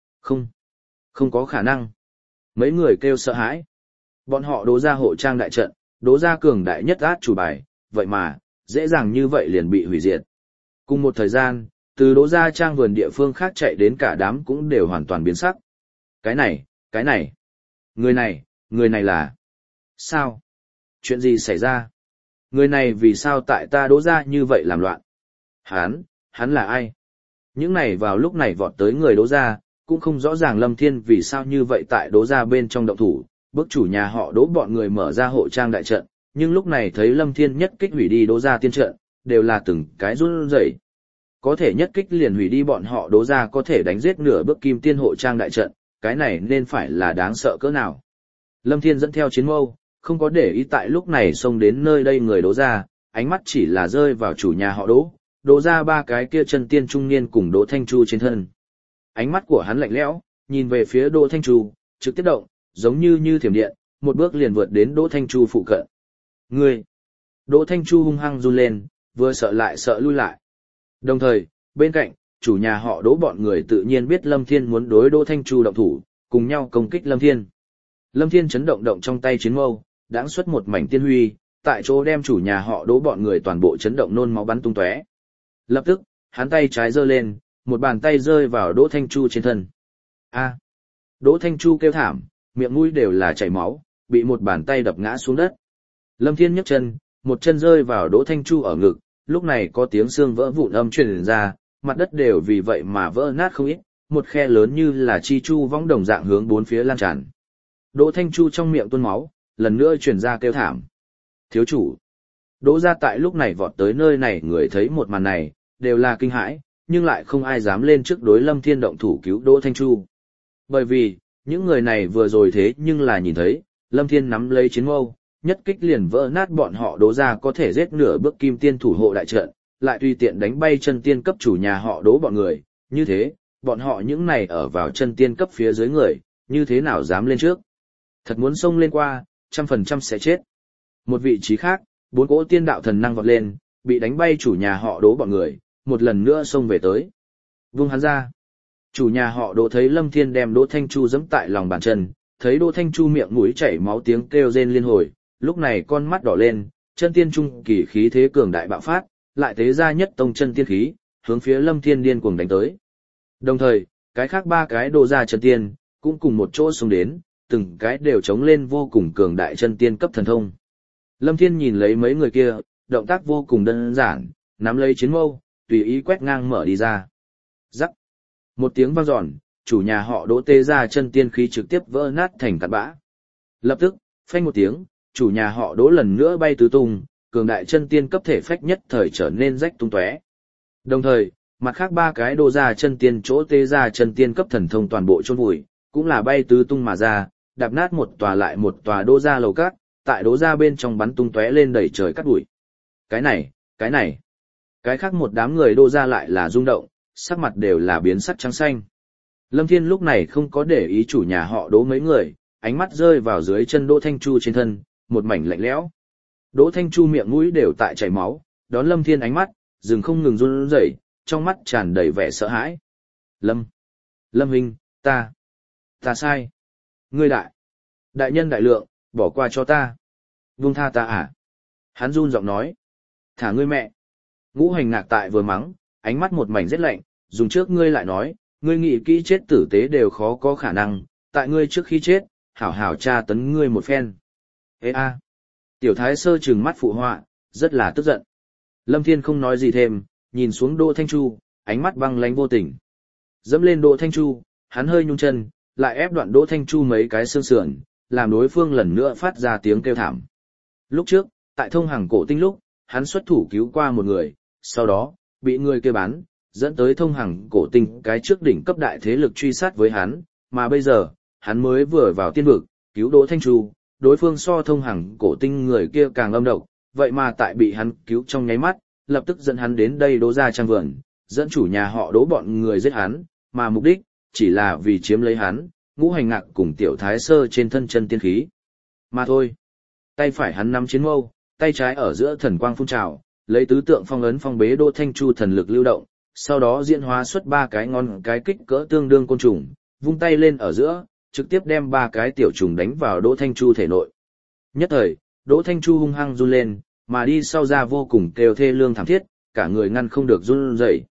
Không có khả năng. Mấy người kêu sợ hãi. Bọn họ Đỗ gia hộ trang đại trận, Đỗ gia cường đại nhất át chủ bài, vậy mà, dễ dàng như vậy liền bị hủy diệt. Cùng một thời gian, từ Đỗ gia trang vườn địa phương khác chạy đến cả đám cũng đều hoàn toàn biến sắc. Cái này, người này là... Sao? Chuyện gì xảy ra? Người này vì sao tại ta Đỗ gia như vậy làm loạn? Hắn là ai? Những này vào lúc này vọt tới người Đỗ gia, cũng không rõ ràng Lâm Thiên vì sao như vậy tại Đỗ gia bên trong động thủ, bước chủ nhà họ Đỗ bọn người mở ra hộ trang đại trận, nhưng lúc này thấy Lâm Thiên nhất kích hủy đi Đỗ gia tiên trận, đều là từng cái run rẩy. Có thể nhất kích liền hủy đi bọn họ Đỗ gia có thể đánh giết nửa bước kim tiên hộ trang đại trận, cái này nên phải là đáng sợ cỡ nào. Lâm Thiên dẫn theo chiến mâu, không có để ý tại lúc này xông đến nơi đây người Đỗ gia, ánh mắt chỉ là rơi vào chủ nhà họ Đỗ gia ba cái kia chân tiên trung niên cùng Đỗ Thanh Chu trên thân. Ánh mắt của hắn lạnh lẽo, nhìn về phía Đỗ Thanh Chu, trực tiếp động, giống như thiểm điện, một bước liền vượt đến Đỗ Thanh Chu phụ cận. Ngươi! Đỗ Thanh Chu hung hăng run lên, vừa sợ lại sợ lui lại. Đồng thời, bên cạnh, chủ nhà họ Đỗ bọn người tự nhiên biết Lâm Thiên muốn đối Đỗ Thanh Chu động thủ, cùng nhau công kích Lâm Thiên. Lâm Thiên chấn động động trong tay chiến mâu, đãng xuất một mảnh tiên huy, tại chỗ đem chủ nhà họ Đỗ bọn người toàn bộ chấn động nôn máu bắn tung tóe. Lập tức, hắn tay trái giơ lên, một bàn tay rơi vào Đỗ Thanh Chu trên thân. A! Đỗ Thanh Chu kêu thảm, miệng mũi đều là chảy máu, bị một bàn tay đập ngã xuống đất. Lâm Thiên nhấc chân, một chân rơi vào Đỗ Thanh Chu ở ngực, lúc này có tiếng xương vỡ vụn âm truyền ra, mặt đất đều vì vậy mà vỡ nát không ít, một khe lớn như là chi chu vong đồng dạng hướng bốn phía lan tràn. Đỗ Thanh Chu trong miệng tuôn máu, lần nữa truyền ra kêu thảm. Thiếu chủ! Đỗ gia tại lúc này vọt tới nơi này, người thấy một màn này, đều là kinh hãi, nhưng lại không ai dám lên trước đối Lâm Thiên động thủ cứu Đỗ Thanh Chu. Bởi vì, những người này vừa rồi thế nhưng là nhìn thấy, Lâm Thiên nắm lấy chiến mâu, nhất kích liền vỡ nát bọn họ Đỗ gia có thể giết nửa bước kim tiên thủ hộ đại trận, lại tùy tiện đánh bay chân tiên cấp chủ nhà họ Đỗ bọn người, như thế, bọn họ những này ở vào chân tiên cấp phía dưới người, như thế nào dám lên trước. Thật muốn xông lên qua, 100% sẽ chết. Một vị trí khác, 4 cỗ tiên đạo thần năng vọt lên, bị đánh bay chủ nhà họ Đỗ bọn người, một lần nữa xông về tới. Vung hắn ra. Chủ nhà họ Đỗ thấy Lâm Thiên đem Đỗ Thanh Chu giẫm tại lòng bàn chân, thấy Đỗ Thanh Chu miệng mũi chảy máu tiếng kêu rên liên hồi, lúc này con mắt đỏ lên, chân tiên trung kỳ khí thế cường đại bạo phát, lại tế ra nhất tông chân tiên khí, hướng phía Lâm Thiên điên cuồng đánh tới. Đồng thời, cái khác 3 cái Đỗ gia chân tiên, cũng cùng một chỗ xông đến, từng cái đều chống lên vô cùng cường đại chân tiên cấp thần thông. Lâm Thiên nhìn lấy mấy người kia, động tác vô cùng đơn giản, nắm lấy chiến mâu, tùy ý quét ngang mở đi ra. Rắc. Một tiếng vang dọn, chủ nhà họ Đỗ tê ra chân tiên khí trực tiếp vỡ nát thành cát bã. Lập tức, phanh một tiếng, chủ nhà họ Đỗ lần nữa bay tứ tung, cường đại chân tiên cấp thể phách nhất thời trở nên rách tung tóe. Đồng thời, mặt khác 3 cái Đỗ gia chân tiên chỗ tê ra chân tiên cấp thần thông toàn bộ chôn vùi, cũng là bay tứ tung mà ra, đạp nát một tòa lại một tòa Đỗ gia lầu cát, tại Đỗ gia bên trong bắn tung tóe lên đầy trời cát bụi. Cái này. Cái khác một đám người Đỗ gia lại là rung động, sắc mặt đều là biến sắc trắng xanh. Lâm Thiên lúc này không có để ý chủ nhà họ Đỗ mấy người, ánh mắt rơi vào dưới chân Đỗ Thanh Chu trên thân, một mảnh lạnh lẽo. Đỗ Thanh Chu miệng mũi đều tại chảy máu, đón Lâm Thiên ánh mắt, dừng không ngừng run rẩy, trong mắt tràn đầy vẻ sợ hãi. Lâm huynh, ta sai. Ngươi đại nhân đại lượng, bỏ qua cho ta. Buông tha ta à? Hắn run giọng nói. Thả ngươi mẹ. Ngũ Hành Ngạc tại vừa mắng, ánh mắt một mảnh rất lạnh, dùng trước ngươi lại nói, ngươi nghĩ kỹ chết tử tế đều khó có khả năng, tại ngươi trước khi chết, hảo hảo tra tấn ngươi một phen. Ê a. Tiểu Thái Sơ trừng mắt phụ họa, rất là tức giận. Lâm Thiên không nói gì thêm, nhìn xuống Đỗ Thanh Chu, ánh mắt băng lãnh vô tình. Dẫm lên Đỗ Thanh Chu, hắn hơi nhung chân, lại ép đoạn Đỗ Thanh Chu mấy cái xương sườn, làm đối phương lần nữa phát ra tiếng kêu thảm. Lúc trước, tại thông hàng cổ tinh lúc, hắn xuất thủ cứu qua một người, sau đó, bị người kia bán, dẫn tới thông hàng cổ tinh cái trước đỉnh cấp đại thế lực truy sát với hắn, mà bây giờ, hắn mới vừa vào tiên vực, cứu Đỗ Thanh Chu, đối phương so thông hàng cổ tinh người kia càng âm độc, vậy mà tại bị hắn cứu trong nháy mắt, lập tức dẫn hắn đến đây Đỗ gia trang vườn, dẫn chủ nhà họ Đỗ bọn người giết hắn, mà mục đích, chỉ là vì chiếm lấy hắn, Ngũ Hành Ngạc cùng Tiểu Thái Sơ trên thân chân tiên khí. Mà thôi. Tay phải hắn nắm chiến mâu, tay trái ở giữa thần quang phun trào, lấy tứ tượng phong ấn phong bế Đỗ Thanh Chu thần lực lưu động, sau đó diễn hóa xuất 3 cái ngón cái kích cỡ tương đương côn trùng, vung tay lên ở giữa, trực tiếp đem 3 cái tiểu trùng đánh vào Đỗ Thanh Chu thể nội. Nhất thời, Đỗ Thanh Chu hung hăng run lên, mà đi sau ra vô cùng kêu thê lương thảm thiết, cả người ngăn không được run rẩy.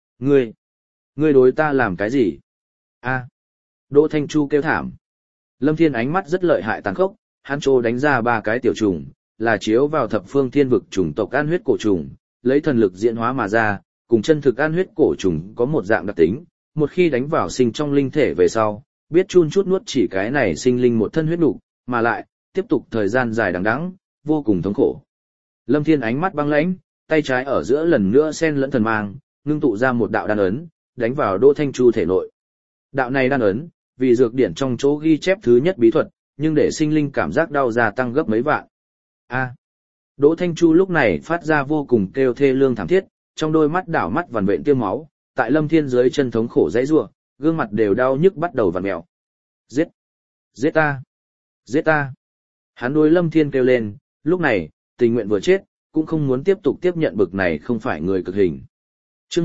Ngươi đối ta làm cái gì? A. Đỗ Thanh Chu kêu thảm. Lâm Thiên ánh mắt rất lợi hại tàn khốc, hắn trô đánh ra 3 cái tiểu trùng, là chiếu vào thập phương thiên vực chủng tộc an huyết cổ trùng, lấy thần lực diễn hóa mà ra, cùng chân thực an huyết cổ trùng có một dạng đặc tính, một khi đánh vào sinh trong linh thể về sau, biết chun chút nuốt chỉ cái này sinh linh một thân huyết nục, mà lại tiếp tục thời gian dài đằng đẵng, vô cùng thống khổ. Lâm Thiên ánh mắt băng lãnh, tay trái ở giữa lần nữa xen lẫn thần mang, ngưng tụ ra một đạo đan ấn, đánh vào Đỗ Thanh Chu thể nội. Đạo này đan ấn, vì dược điển trong chỗ ghi chép thứ nhất bí thuật, nhưng để sinh linh cảm giác đau gia tăng gấp mấy vạn. A. Đỗ Thanh Chu lúc này phát ra vô cùng kêu thê lương thảm thiết, trong đôi mắt đảo mắt vằn vện tiêm máu, tại Lâm Thiên dưới chân thống khổ dãy rủa, gương mặt đều đau nhức bắt đầu vặn mèo. Giết! Giết ta! Giết ta! Hắn đối Lâm Thiên kêu lên, lúc này, tình nguyện vừa chết, cũng không muốn tiếp tục tiếp nhận bực này không phải người cực hình. Chương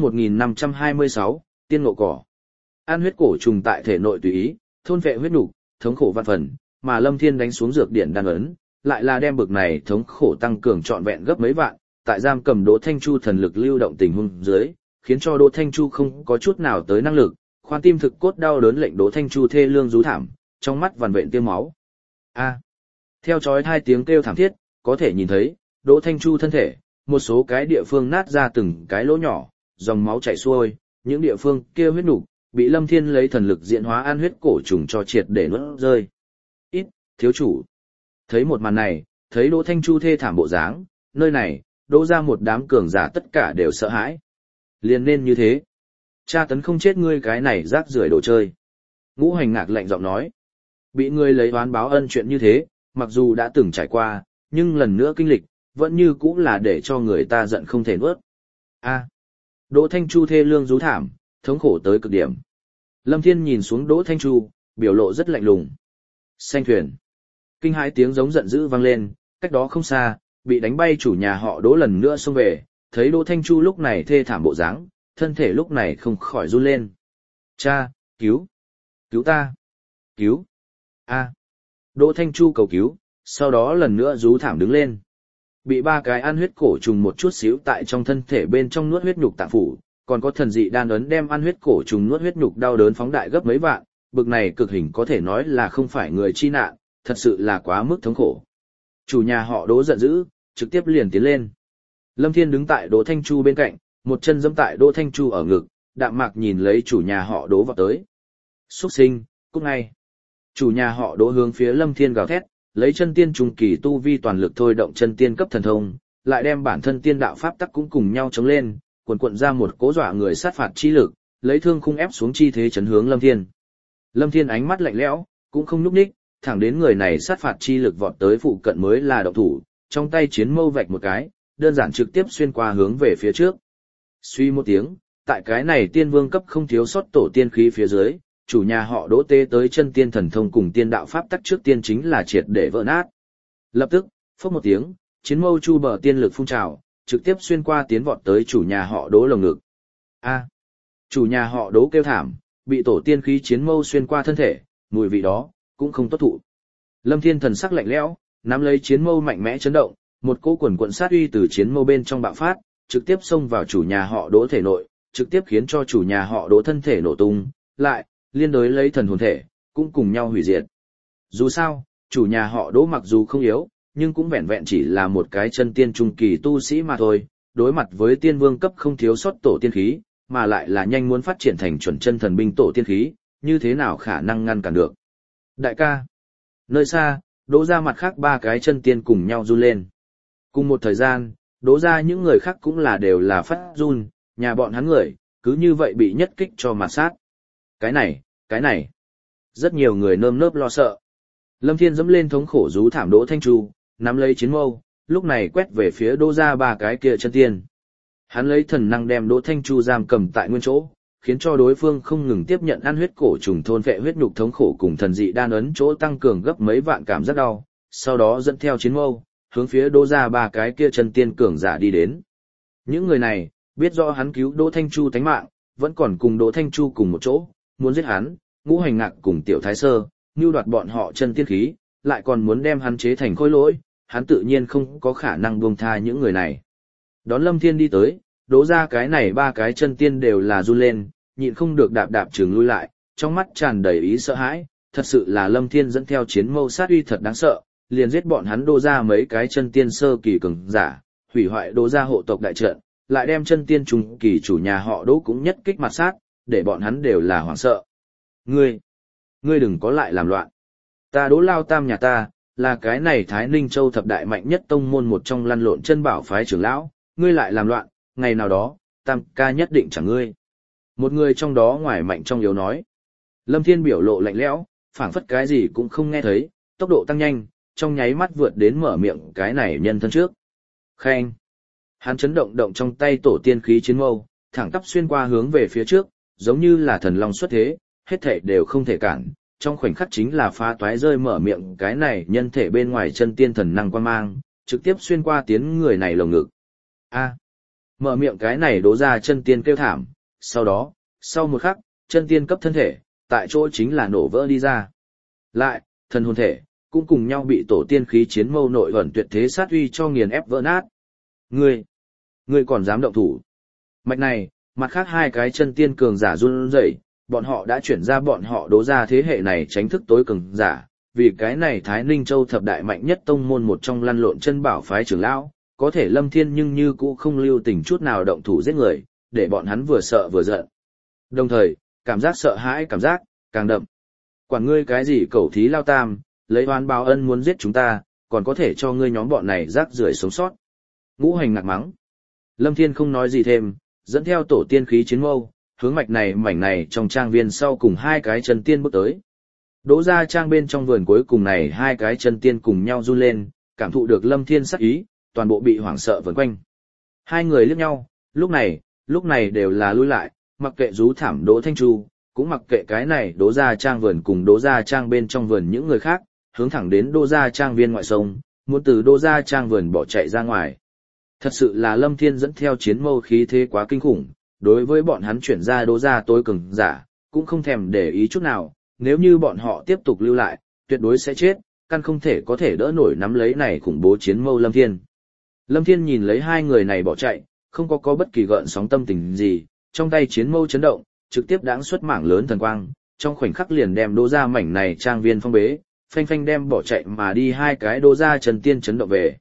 1526, Tiên ngộ cỏ. Ăn huyết cổ trùng tại thể nội tùy ý, thôn vệ huyết nục, thống khổ vạn phần, mà Lâm Thiên đánh xuống dược điển đan ấn, lại là đem bực này thống khổ tăng cường trọn vẹn gấp mấy vạn, tại giam cầm Đỗ Thanh Chu thần lực lưu động tình huống dưới, khiến cho Đỗ Thanh Chu không có chút nào tới năng lực, khoan tim thực cốt đau đớn lệnh Đỗ Thanh Chu thê lương rú thảm, trong mắt vằn vện tiêm máu. A. Theo chói hai tiếng kêu thảm thiết, có thể nhìn thấy, Đỗ Thanh Chu thân thể, một số cái địa phương nát ra từng cái lỗ nhỏ, dòng máu chảy xuôi, những địa phương kia huyết nục bị Lâm Thiên lấy thần lực diễn hóa ăn huyết cổ trùng cho triệt để nuốt rơi. Ít, thiếu chủ. Thấy một màn này, thấy Đỗ Thanh Chu thê thảm bộ dáng, nơi này, đỗ ra một đám cường giả tất cả đều sợ hãi. Liền nên như thế. Tra tấn không chết ngươi cái này rác rưởi đồ chơi. Ngũ Hành Ngạc lạnh giọng nói. Bị ngươi lấy oán báo ân chuyện như thế, mặc dù đã từng trải qua, nhưng lần nữa kinh lịch, vẫn như cũng là để cho người ta giận không thể nuốt. A. Đỗ Thanh Chu thê lương rú thảm, thống khổ tới cực điểm. Lâm Thiên nhìn xuống Đỗ Thanh Chu, biểu lộ rất lạnh lùng. Xanh thuyền. Kinh hãi tiếng giống giận dữ vang lên, cách đó không xa, bị đánh bay chủ nhà họ Đỗ lần nữa xông về, thấy Đỗ Thanh Chu lúc này thê thảm bộ dáng, thân thể lúc này không khỏi run lên. Cha, cứu! Cứu ta! Cứu! A! Đỗ Thanh Chu cầu cứu, sau đó lần nữa rú thảm đứng lên. Bị ba cái ăn huyết cổ trùng một chút xíu tại trong thân thể bên trong nuốt huyết nhục tạng phủ, còn có thần dị đan ấn đem ăn huyết cổ trùng nuốt huyết nhục đau đớn phóng đại gấp mấy vạn, bực này cực hình có thể nói là không phải người chi nạn, thật sự là quá mức thống khổ. Chủ nhà họ Đỗ giận dữ, trực tiếp liền tiến lên. Lâm Thiên đứng tại Đỗ Thanh Chu bên cạnh, một chân giẫm tại Đỗ Thanh Chu ở ngực, đạm mạc nhìn lấy chủ nhà họ Đỗ vào tới. Xuất sinh, cút ngay. Chủ nhà họ Đỗ hướng phía Lâm Thiên gào thét, lấy chân tiên trung kỳ tu vi toàn lực thôi động chân tiên cấp thần thông, lại đem bản thân tiên đạo pháp tắc cũng cùng nhau chống lên, cuồn cuộn ra một cỗ dọa người sát phạt chi lực, lấy thương khung ép xuống chi thế chấn hướng Lâm Thiên. Lâm Thiên ánh mắt lạnh lẽo, cũng không nhúc nhích, thẳng đến người này sát phạt chi lực vọt tới phụ cận mới là động thủ, trong tay chiến mâu vạch một cái, đơn giản trực tiếp xuyên qua hướng về phía trước. Suy một tiếng, tại cái này tiên vương cấp không thiếu sót tổ tiên khí phía dưới, chủ nhà họ Đỗ tê tới chân tiên thần thông cùng tiên đạo pháp tắc trước tiên chính là triệt để vỡ nát. Lập tức, phốc một tiếng, chiến mâu chu bờ tiên lực phun trào, trực tiếp xuyên qua tiến vọt tới chủ nhà họ Đỗ lồng ngực. A! Chủ nhà họ Đỗ kêu thảm, bị tổ tiên khí chiến mâu xuyên qua thân thể, mùi vị đó cũng không tốt thụ. Lâm Thiên thần sắc lạnh lẽo, nắm lấy chiến mâu mạnh mẽ chấn động, một cỗ quần quần sát uy từ chiến mâu bên trong bạo phát, trực tiếp xông vào chủ nhà họ Đỗ thể nội, trực tiếp khiến cho chủ nhà họ Đỗ thân thể nổ tung, lại liên đối lấy thần hồn thể, cũng cùng nhau hủy diệt. Dù sao, chủ nhà họ Đỗ mặc dù không yếu, nhưng cũng vẹn vẹn chỉ là một cái chân tiên trung kỳ tu sĩ mà thôi, đối mặt với tiên vương cấp không thiếu sót tổ tiên khí, mà lại là nhanh muốn phát triển thành chuẩn chân thần binh tổ tiên khí, như thế nào khả năng ngăn cản được. Đại ca, nơi xa, Đỗ ra mặt khác ba cái chân tiên cùng nhau run lên. Cùng một thời gian, Đỗ ra những người khác cũng là đều là phát run, nhà bọn hắn người, cứ như vậy bị nhất kích cho mà sát. Cái này. Rất nhiều người nơm nớp lo sợ. Lâm Thiên dẫm lên thống khổ rú thảm Đỗ Thanh Chu, nắm lấy chiến mâu, lúc này quét về phía Đỗ ra ba cái kia chân tiên. Hắn lấy thần năng đem Đỗ Thanh Chu giam cầm tại nguyên chỗ, khiến cho đối phương không ngừng tiếp nhận ăn huyết cổ trùng thôn vệ huyết nhục thống khổ cùng thần dị đan ấn chỗ tăng cường gấp mấy vạn cảm giác đau, sau đó dẫn theo chiến mâu, hướng phía Đỗ ra ba cái kia chân tiên cường giả đi đến. Những người này, biết rõ hắn cứu Đỗ Thanh Chu tánh mạng, vẫn còn cùng Đỗ Thanh Chu cùng một chỗ, muốn giết hắn, Ngũ Hành Ngạc cùng Tiểu Thái Sơ, mưu đoạt bọn họ chân tiên khí, lại còn muốn đem hắn chế thành khối lỗi, hắn tự nhiên không có khả năng buông tha những người này. Đón Lâm Thiên đi tới, Đỗ ra cái này ba cái chân tiên đều là run lên, nhịn không được đạp đạp trường lui lại, trong mắt tràn đầy ý sợ hãi, thật sự là Lâm Thiên dẫn theo chiến mâu sát uy thật đáng sợ, liền giết bọn hắn Đỗ ra mấy cái chân tiên sơ kỳ cường giả, hủy hoại Đỗ ra hộ tộc đại trận, lại đem chân tiên trung kỳ chủ nhà họ Đỗ cũng nhất kích mặt sát, để bọn hắn đều là hoảng sợ. Ngươi đừng có lại làm loạn. Ta Đỗ Lao Tam nhà ta, là cái này Thái Ninh Châu thập đại mạnh nhất tông môn một trong lăn lộn chân bảo phái trưởng lão, ngươi lại làm loạn, ngày nào đó, Tam ca nhất định chẳng ngươi. Một người trong đó ngoài mạnh trong yếu nói. Lâm Thiên biểu lộ lạnh lẽo, phảng phất cái gì cũng không nghe thấy, tốc độ tăng nhanh, trong nháy mắt vượt đến mở miệng cái này nhân thân trước. Khen. Hắn chấn động động trong tay tổ tiên khí chiến mâu, thẳng tắp xuyên qua hướng về phía trước, giống như là thần long xuất thế, hết thảy đều không thể cản, trong khoảnh khắc chính là phá toái rơi mở miệng cái này nhân thể bên ngoài chân tiên thần năng quan mang, trực tiếp xuyên qua tiến người này lồng ngực. A. Mở miệng cái này đố ra chân tiên kêu thảm, sau đó, sau một khắc, chân tiên cấp thân thể, tại chỗ chính là nổ vỡ đi ra. Lại, thần hồn thể, cũng cùng nhau bị tổ tiên khí chiến mâu nội ẩn tuyệt thế sát uy cho nghiền ép vỡ nát. Ngươi còn dám động thủ. Mạch này, mặt khác hai cái chân tiên cường giả run rẩy, bọn họ đã chuyển ra bọn họ đố ra thế hệ này tránh thức tối cường giả, vì cái này Thái Ninh Châu thập đại mạnh nhất tông môn một trong lăn lộn chân bảo phái trưởng lão, có thể Lâm Thiên nhưng như cũ không lưu tình chút nào động thủ giết người, để bọn hắn vừa sợ vừa giận. Đồng thời, cảm giác sợ hãi cảm giác càng đậm. Quản ngươi cái gì cẩu thí lao tam, lấy oán báo ân muốn giết chúng ta, còn có thể cho ngươi nhóm bọn này rác rưởi sống sót. Ngũ Hành ngạc mắng. Lâm Thiên không nói gì thêm, dẫn theo tổ tiên khí chiến mâu, hướng mạch này mảnh này trong trang viên sau cùng hai cái chân tiên bước tới. Đỗ ra trang bên trong vườn cuối cùng này hai cái chân tiên cùng nhau run lên, cảm thụ được Lâm Thiên sắc ý, toàn bộ bị hoảng sợ vần quanh. Hai người liếc nhau, lúc này đều là lui lại, mặc kệ rú thảm Đỗ Thanh Chu, cũng mặc kệ cái này Đỗ ra trang vườn cùng Đỗ ra trang bên trong vườn những người khác, hướng thẳng đến Đỗ ra trang viên ngoại sông, muốn từ Đỗ ra trang vườn bỏ chạy ra ngoài. Thật sự là Lâm Thiên dẫn theo chiến mâu khí thế quá kinh khủng, đối với bọn hắn chuyển ra Đỗ ra tối cường giả, cũng không thèm để ý chút nào, nếu như bọn họ tiếp tục lưu lại, tuyệt đối sẽ chết, căn không thể có thể đỡ nổi nắm lấy này khủng bố chiến mâu Lâm Thiên. Lâm Thiên nhìn lấy hai người này bỏ chạy, không có bất kỳ gợn sóng tâm tình gì, trong tay chiến mâu chấn động, trực tiếp đãng xuất mảng lớn thần quang, trong khoảnh khắc liền đem Đỗ ra mảnh này trang viên phong bế, phanh phanh đem bỏ chạy mà đi hai cái Đỗ ra chân tiên chấn động về.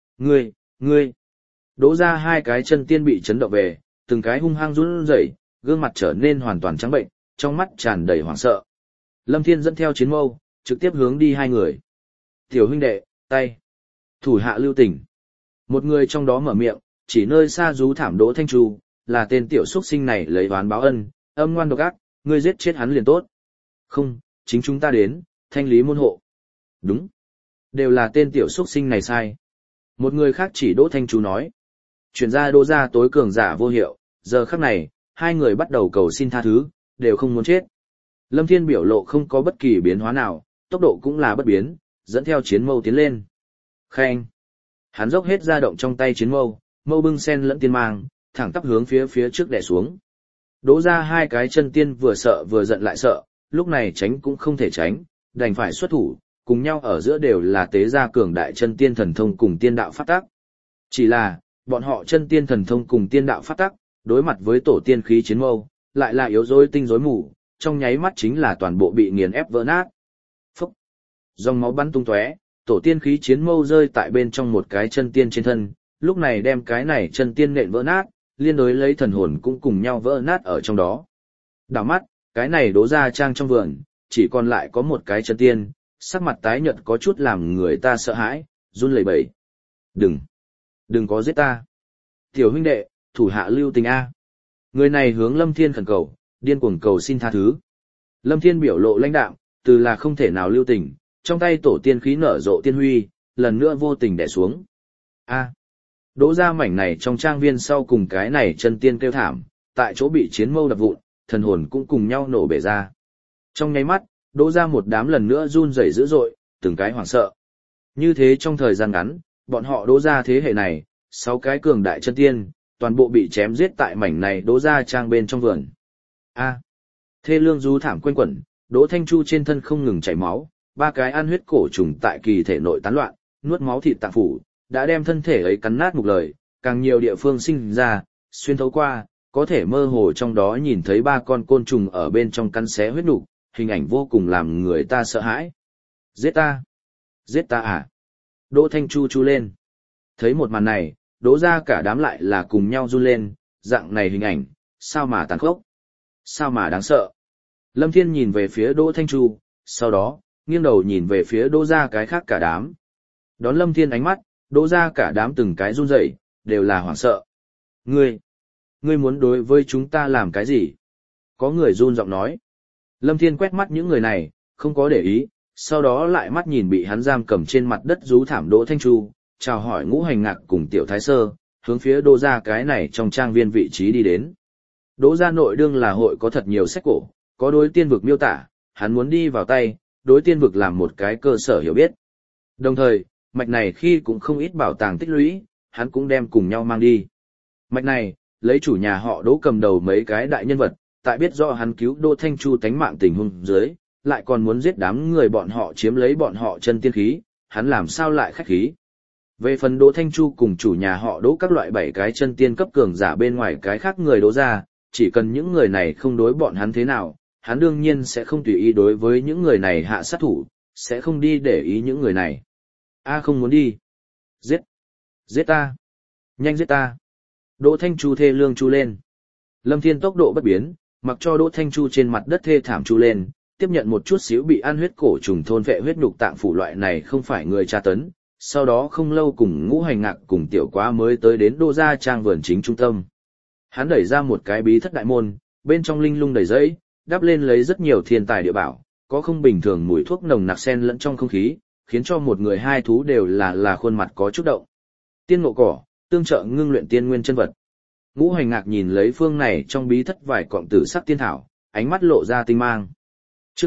Ngươi! Đỗ ra hai cái chân tiên bị chấn động về, từng cái hung hăng run rẩy, gương mặt trở nên hoàn toàn trắng bệnh, trong mắt tràn đầy hoảng sợ. Lâm Thiên dẫn theo chiến mâu, trực tiếp hướng đi hai người. Tiểu huynh đệ, tay. Thủ hạ lưu tình. Một người trong đó mở miệng, chỉ nơi xa rú thảm Đỗ Thanh Chu, là tên tiểu xuất sinh này lấy oán báo ân, âm ngoan độc ác, ngươi giết chết hắn liền tốt. Không, chính chúng ta đến, thanh lý môn hộ. Đúng. Đều là tên tiểu xuất sinh này sai. Một người khác chỉ Đỗ Thanh Chu nói. Chuyển ra Đỗ ra tối cường giả vô hiệu, giờ khắc này, hai người bắt đầu cầu xin tha thứ, đều không muốn chết. Lâm Thiên biểu lộ không có bất kỳ biến hóa nào, tốc độ cũng là bất biến, dẫn theo chiến mâu tiến lên. Khen! Hắn dốc hết ra động trong tay chiến mâu, mâu bưng sen lẫn tiên mang, thẳng tắp hướng phía trước đè xuống. Đỗ ra hai cái chân tiên vừa sợ vừa giận lại sợ, lúc này tránh cũng không thể tránh, đành phải xuất thủ, cùng nhau ở giữa đều là tế gia cường đại chân tiên thần thông cùng tiên đạo pháp tắc. Chỉ là, bọn họ chân tiên thần thông cùng tiên đạo pháp tắc, đối mặt với tổ tiên khí chiến mâu, lại là yếu rối tinh rối mù, trong nháy mắt chính là toàn bộ bị nghiền ép vỡ nát. Phúc! Dòng máu bắn tung tóe, tổ tiên khí chiến mâu rơi tại bên trong một cái chân tiên trên thân, lúc này đem cái này chân tiên nện vỡ nát, liên đối lấy thần hồn cũng cùng nhau vỡ nát ở trong đó. Đảo mắt, cái này Đỗ ra trang trong vườn, chỉ còn lại có một cái chân tiên, sắc mặt tái nhợt có chút làm người ta sợ hãi, run lẩy bẩy. Đừng có giết ta. Tiểu huynh đệ, thủ hạ lưu tình A. Người này hướng Lâm Thiên khẩn cầu, điên cuồng cầu xin tha thứ. Lâm Thiên biểu lộ lãnh đạm, từ là không thể nào lưu tình, trong tay tổ tiên khí nở rộ tiên huy, lần nữa vô tình đè xuống. A. Đỗ ra mảnh này trong trang viên sau cùng cái này chân tiên kêu thảm, tại chỗ bị chiến mâu đập vụn, thần hồn cũng cùng nhau nổ bể ra. Trong nháy mắt, Đỗ ra một đám lần nữa run rẩy dữ dội, từng cái hoảng sợ. Như thế trong thời gian ngắn, bọn họ Đỗ ra thế hệ này, 6 cái cường đại chân tiên, toàn bộ bị chém giết tại mảnh này Đỗ ra trang bên trong vườn. A. Thê lương rú thảm quanh quẩn, Đỗ Thanh Chu trên thân không ngừng chảy máu, 3 cái ăn huyết cổ trùng tại kỳ thể nội tán loạn, nuốt máu thịt tạng phủ, đã đem thân thể ấy cắn nát mục lời, càng nhiều địa phương sinh ra, xuyên thấu qua, có thể mơ hồ trong đó nhìn thấy 3 con côn trùng ở bên trong cắn xé huyết nục, hình ảnh vô cùng làm người ta sợ hãi. Giết ta! Giết ta à! Đỗ Thanh Chu chu lên. Thấy một màn này, Đỗ ra cả đám lại là cùng nhau run lên, dạng này hình ảnh, sao mà tàn khốc, sao mà đáng sợ. Lâm Thiên nhìn về phía Đỗ Thanh Chu, sau đó, nghiêng đầu nhìn về phía Đỗ ra cái khác cả đám. Đón Lâm Thiên ánh mắt, Đỗ ra cả đám từng cái run rẩy, đều là hoảng sợ. Ngươi muốn đối với chúng ta làm cái gì? Có người run giọng nói. Lâm Thiên quét mắt những người này, không có để ý, sau đó lại mắt nhìn bị hắn giam cầm trên mặt đất rú thảm Đỗ Thanh Chu, chào hỏi Ngũ Hành Ngạc cùng Tiểu Thái Sơ, hướng phía Đỗ ra cái này trong trang viên vị trí đi đến. Đỗ ra nội đương là hội có thật nhiều sách cổ, có đối tiên vực miêu tả, hắn muốn đi vào tay, đối tiên vực làm một cái cơ sở hiểu biết. Đồng thời, mạch này khi cũng không ít bảo tàng tích lũy, hắn cũng đem cùng nhau mang đi. Mạch này, lấy chủ nhà họ Đỗ cầm đầu mấy cái đại nhân vật, tại biết rõ hắn cứu Đỗ Thanh Chu tánh mạng tình huống dưới, lại còn muốn giết đám người bọn họ chiếm lấy bọn họ chân tiên khí, hắn làm sao lại khách khí. Về phần Đỗ Thanh Chu cùng chủ nhà họ Đỗ các loại 7 cái chân tiên cấp cường giả bên ngoài cái khác người Đỗ ra, chỉ cần những người này không đối bọn hắn thế nào, hắn đương nhiên sẽ không tùy ý đối với những người này hạ sát thủ, sẽ không đi để ý những người này. Không muốn đi. Giết. Giết ta. Nhanh giết ta. Đỗ Thanh Chu thê lương chu lên. Lâm Thiên tốc độ bất biến, mặc cho Đỗ Thanh Chu trên mặt đất thê thảm chu lên, tiếp nhận một chút xíu bị ăn huyết cổ trùng thôn vệ huyết nhục tạng phủ loại này không phải người tra tấn. Sau đó không lâu cùng Ngũ Hành Ngạc cùng Tiểu Quá mới tới đến Đỗ gia trang vườn chính trung tâm. Hắn đẩy ra một cái bí thất đại môn, bên trong linh lung đầy rẫy, đắp lên lấy rất nhiều thiên tài địa bảo, có không bình thường mùi thuốc nồng nặc xen lẫn trong không khí, khiến cho một người hai thú đều là khuôn mặt có chút động. Tiên ngộ cỏ, tương trợ ngưng luyện tiên nguyên chân vật. Ngũ Hành Ngạc nhìn lấy phương này trong bí thất vài cọng tử sắc tiên thảo, ánh mắt lộ ra tinh mang. Chương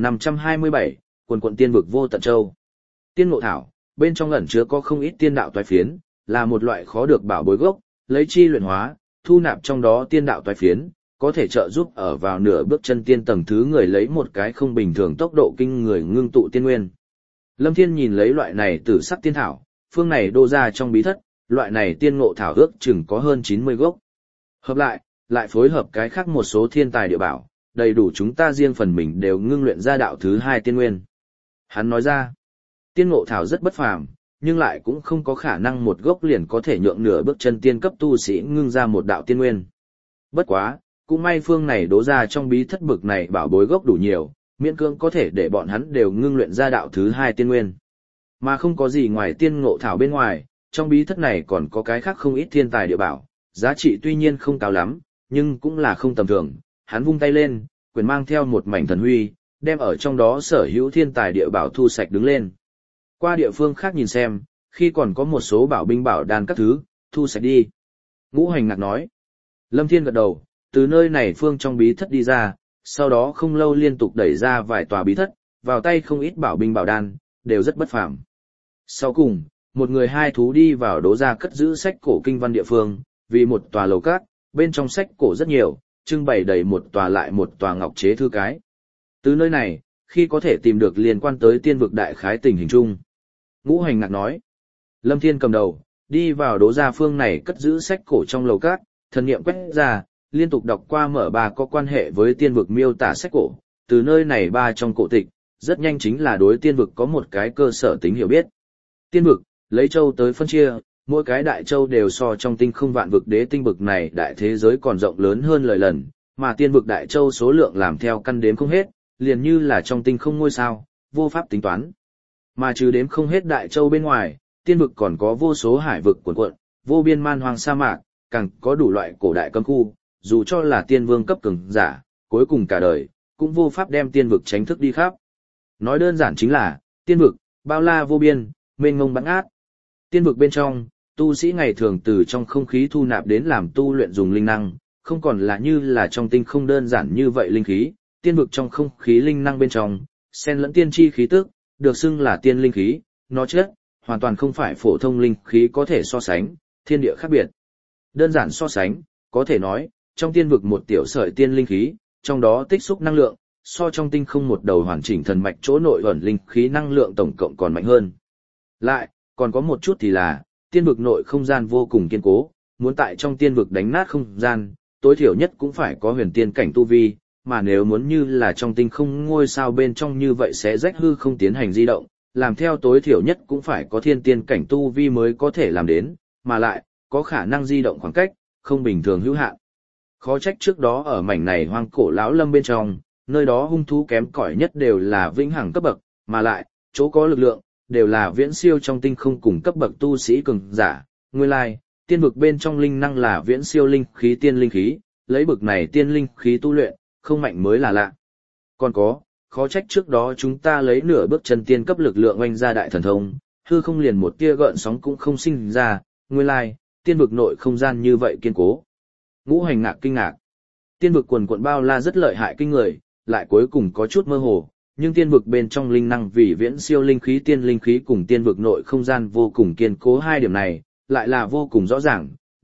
1527, quần quận tiên vực vô tận châu. Tiên ngộ thảo, bên trong ẩn chứa có không ít tiên đạo toái phiến, là một loại khó được bảo bối gốc, lấy chi luyện hóa, thu nạp trong đó tiên đạo toái phiến, có thể trợ giúp ở vào nửa bước chân tiên tầng thứ người lấy một cái không bình thường tốc độ kinh người ngưng tụ tiên nguyên. Lâm Thiên nhìn lấy loại này tử sắc tiên thảo, phương này đô ra trong bí thất, loại này tiên ngộ thảo ước chừng có hơn 90 gốc. Hợp lại phối hợp cái khác một số thiên tài địa bảo, đầy đủ chúng ta riêng phần mình đều ngưng luyện ra đạo thứ 2 tiên nguyên. Hắn nói ra, tiên ngộ thảo rất bất phàm, nhưng lại cũng không có khả năng một gốc liền có thể nhượng nửa bước chân tiên cấp tu sĩ ngưng ra một đạo tiên nguyên. Bất quá, cũng may phương này đố ra trong bí thất bực này bảo bối gốc đủ nhiều, miễn cưỡng có thể để bọn hắn đều ngưng luyện ra đạo thứ 2 tiên nguyên. Mà không có gì ngoài tiên ngộ thảo bên ngoài, trong bí thất này còn có cái khác không ít thiên tài địa bảo, giá trị tuy nhiên không cao lắm, nhưng cũng là không tầm thường. Hắn vung tay lên, quyền mang theo một mảnh thần huy, đem ở trong đó sở hữu thiên tài địa bảo thu sạch đứng lên. Qua địa phương khác nhìn xem, khi còn có một số bảo binh bảo đan các thứ, thu sạch đi. Ngũ Hành Ngạc nói. Lâm Thiên gật đầu, từ nơi này phương trong bí thất đi ra, sau đó không lâu liên tục đẩy ra vài tòa bí thất, vào tay không ít bảo binh bảo đan, đều rất bất phàm. Sau cùng, một người hai thú đi vào đố ra cất giữ sách cổ kinh văn địa phương, vì một tòa lầu cát, bên trong sách cổ rất nhiều, trưng bày đầy một tòa lại một tòa ngọc chế thư cái. Từ nơi này, khi có thể tìm được liên quan tới tiên vực đại khái tình hình chung. Ngũ Hành Ngạc nói. Lâm Thiên cầm đầu, đi vào đố ra phương này cất giữ sách cổ trong lầu cát, thần niệm quét ra, liên tục đọc qua mở ba có quan hệ với tiên vực miêu tả sách cổ, từ nơi này ba trong cổ tịch, rất nhanh chính là đối tiên vực có một cái cơ sở tính hiểu biết. Tiên vực, lấy châu tới phân chia, mỗi cái đại châu đều so trong tinh không vạn vực đế tinh vực này đại thế giới còn rộng lớn hơn lời lần, mà tiên vực đại châu số lượng làm theo căn đếm không hết, liền như là trong tinh không ngôi sao, vô pháp tính toán. Mà trừ đếm không hết đại châu bên ngoài, tiên vực còn có vô số hải vực cuồn cuộn, vô biên man hoang sa mạc, càng có đủ loại cổ đại cấm khu, dù cho là tiên vương cấp cường giả, cuối cùng cả đời, cũng vô pháp đem tiên vực tránh thức đi khắp. Nói đơn giản chính là, tiên vực, bao la vô biên, mênh mông bắn át. Tiên vực bên trong, tu sĩ ngày thường từ trong không khí thu nạp đến làm tu luyện dùng linh năng, không còn là như là trong tinh không đơn giản như vậy linh khí, tiên vực trong không khí linh năng bên trong, xen lẫn tiên chi khí tức, được xưng là tiên linh khí, nó chất, hoàn toàn không phải phổ thông linh khí có thể so sánh, thiên địa khác biệt. Đơn giản so sánh, có thể nói, trong tiên vực một tiểu sợi tiên linh khí, trong đó tích xúc năng lượng, so trong tinh không một đầu hoàn chỉnh thần mạch chỗ nội ẩn linh khí năng lượng tổng cộng còn mạnh hơn. Lại, còn có một chút thì là, tiên vực nội không gian vô cùng kiên cố, muốn tại trong tiên vực đánh nát không gian, tối thiểu nhất cũng phải có huyền tiên cảnh tu vi, mà nếu muốn như là trong tinh không ngôi sao bên trong như vậy sẽ rách hư không tiến hành di động, làm theo tối thiểu nhất cũng phải có thiên tiên cảnh tu vi mới có thể làm đến, mà lại, có khả năng di động khoảng cách, không bình thường hữu hạn. Khó trách trước đó ở mảnh này hoang cổ lão lâm bên trong, nơi đó hung thú kém cỏi nhất đều là vĩnh hằng cấp bậc, mà lại, chỗ có lực lượng, đều là viễn siêu trong tinh không cùng cấp bậc tu sĩ cường giả. Nguyên lai, tiên vực bên trong linh năng là viễn siêu linh khí tiên linh khí, lấy bực này tiên linh khí tu luyện, không mạnh mới là lạ. Còn có, khó trách trước đó chúng ta lấy nửa bước chân tiên cấp lực lượng oanh ra đại thần thông, hư không liền một tia gợn sóng cũng không sinh ra, nguyên lai, tiên vực nội không gian như vậy kiên cố. Ngũ Hành Ngạc kinh ngạc. Tiên vực quần quận bao la rất lợi hại kinh người, lại cuối cùng có chút mơ hồ, nhưng tiên vực bên trong linh năng vì viễn siêu linh khí tiên linh khí cùng tiên vực nội không gian vô cùng kiên cố hai điểm này, lại là vô cùng rõ ràng,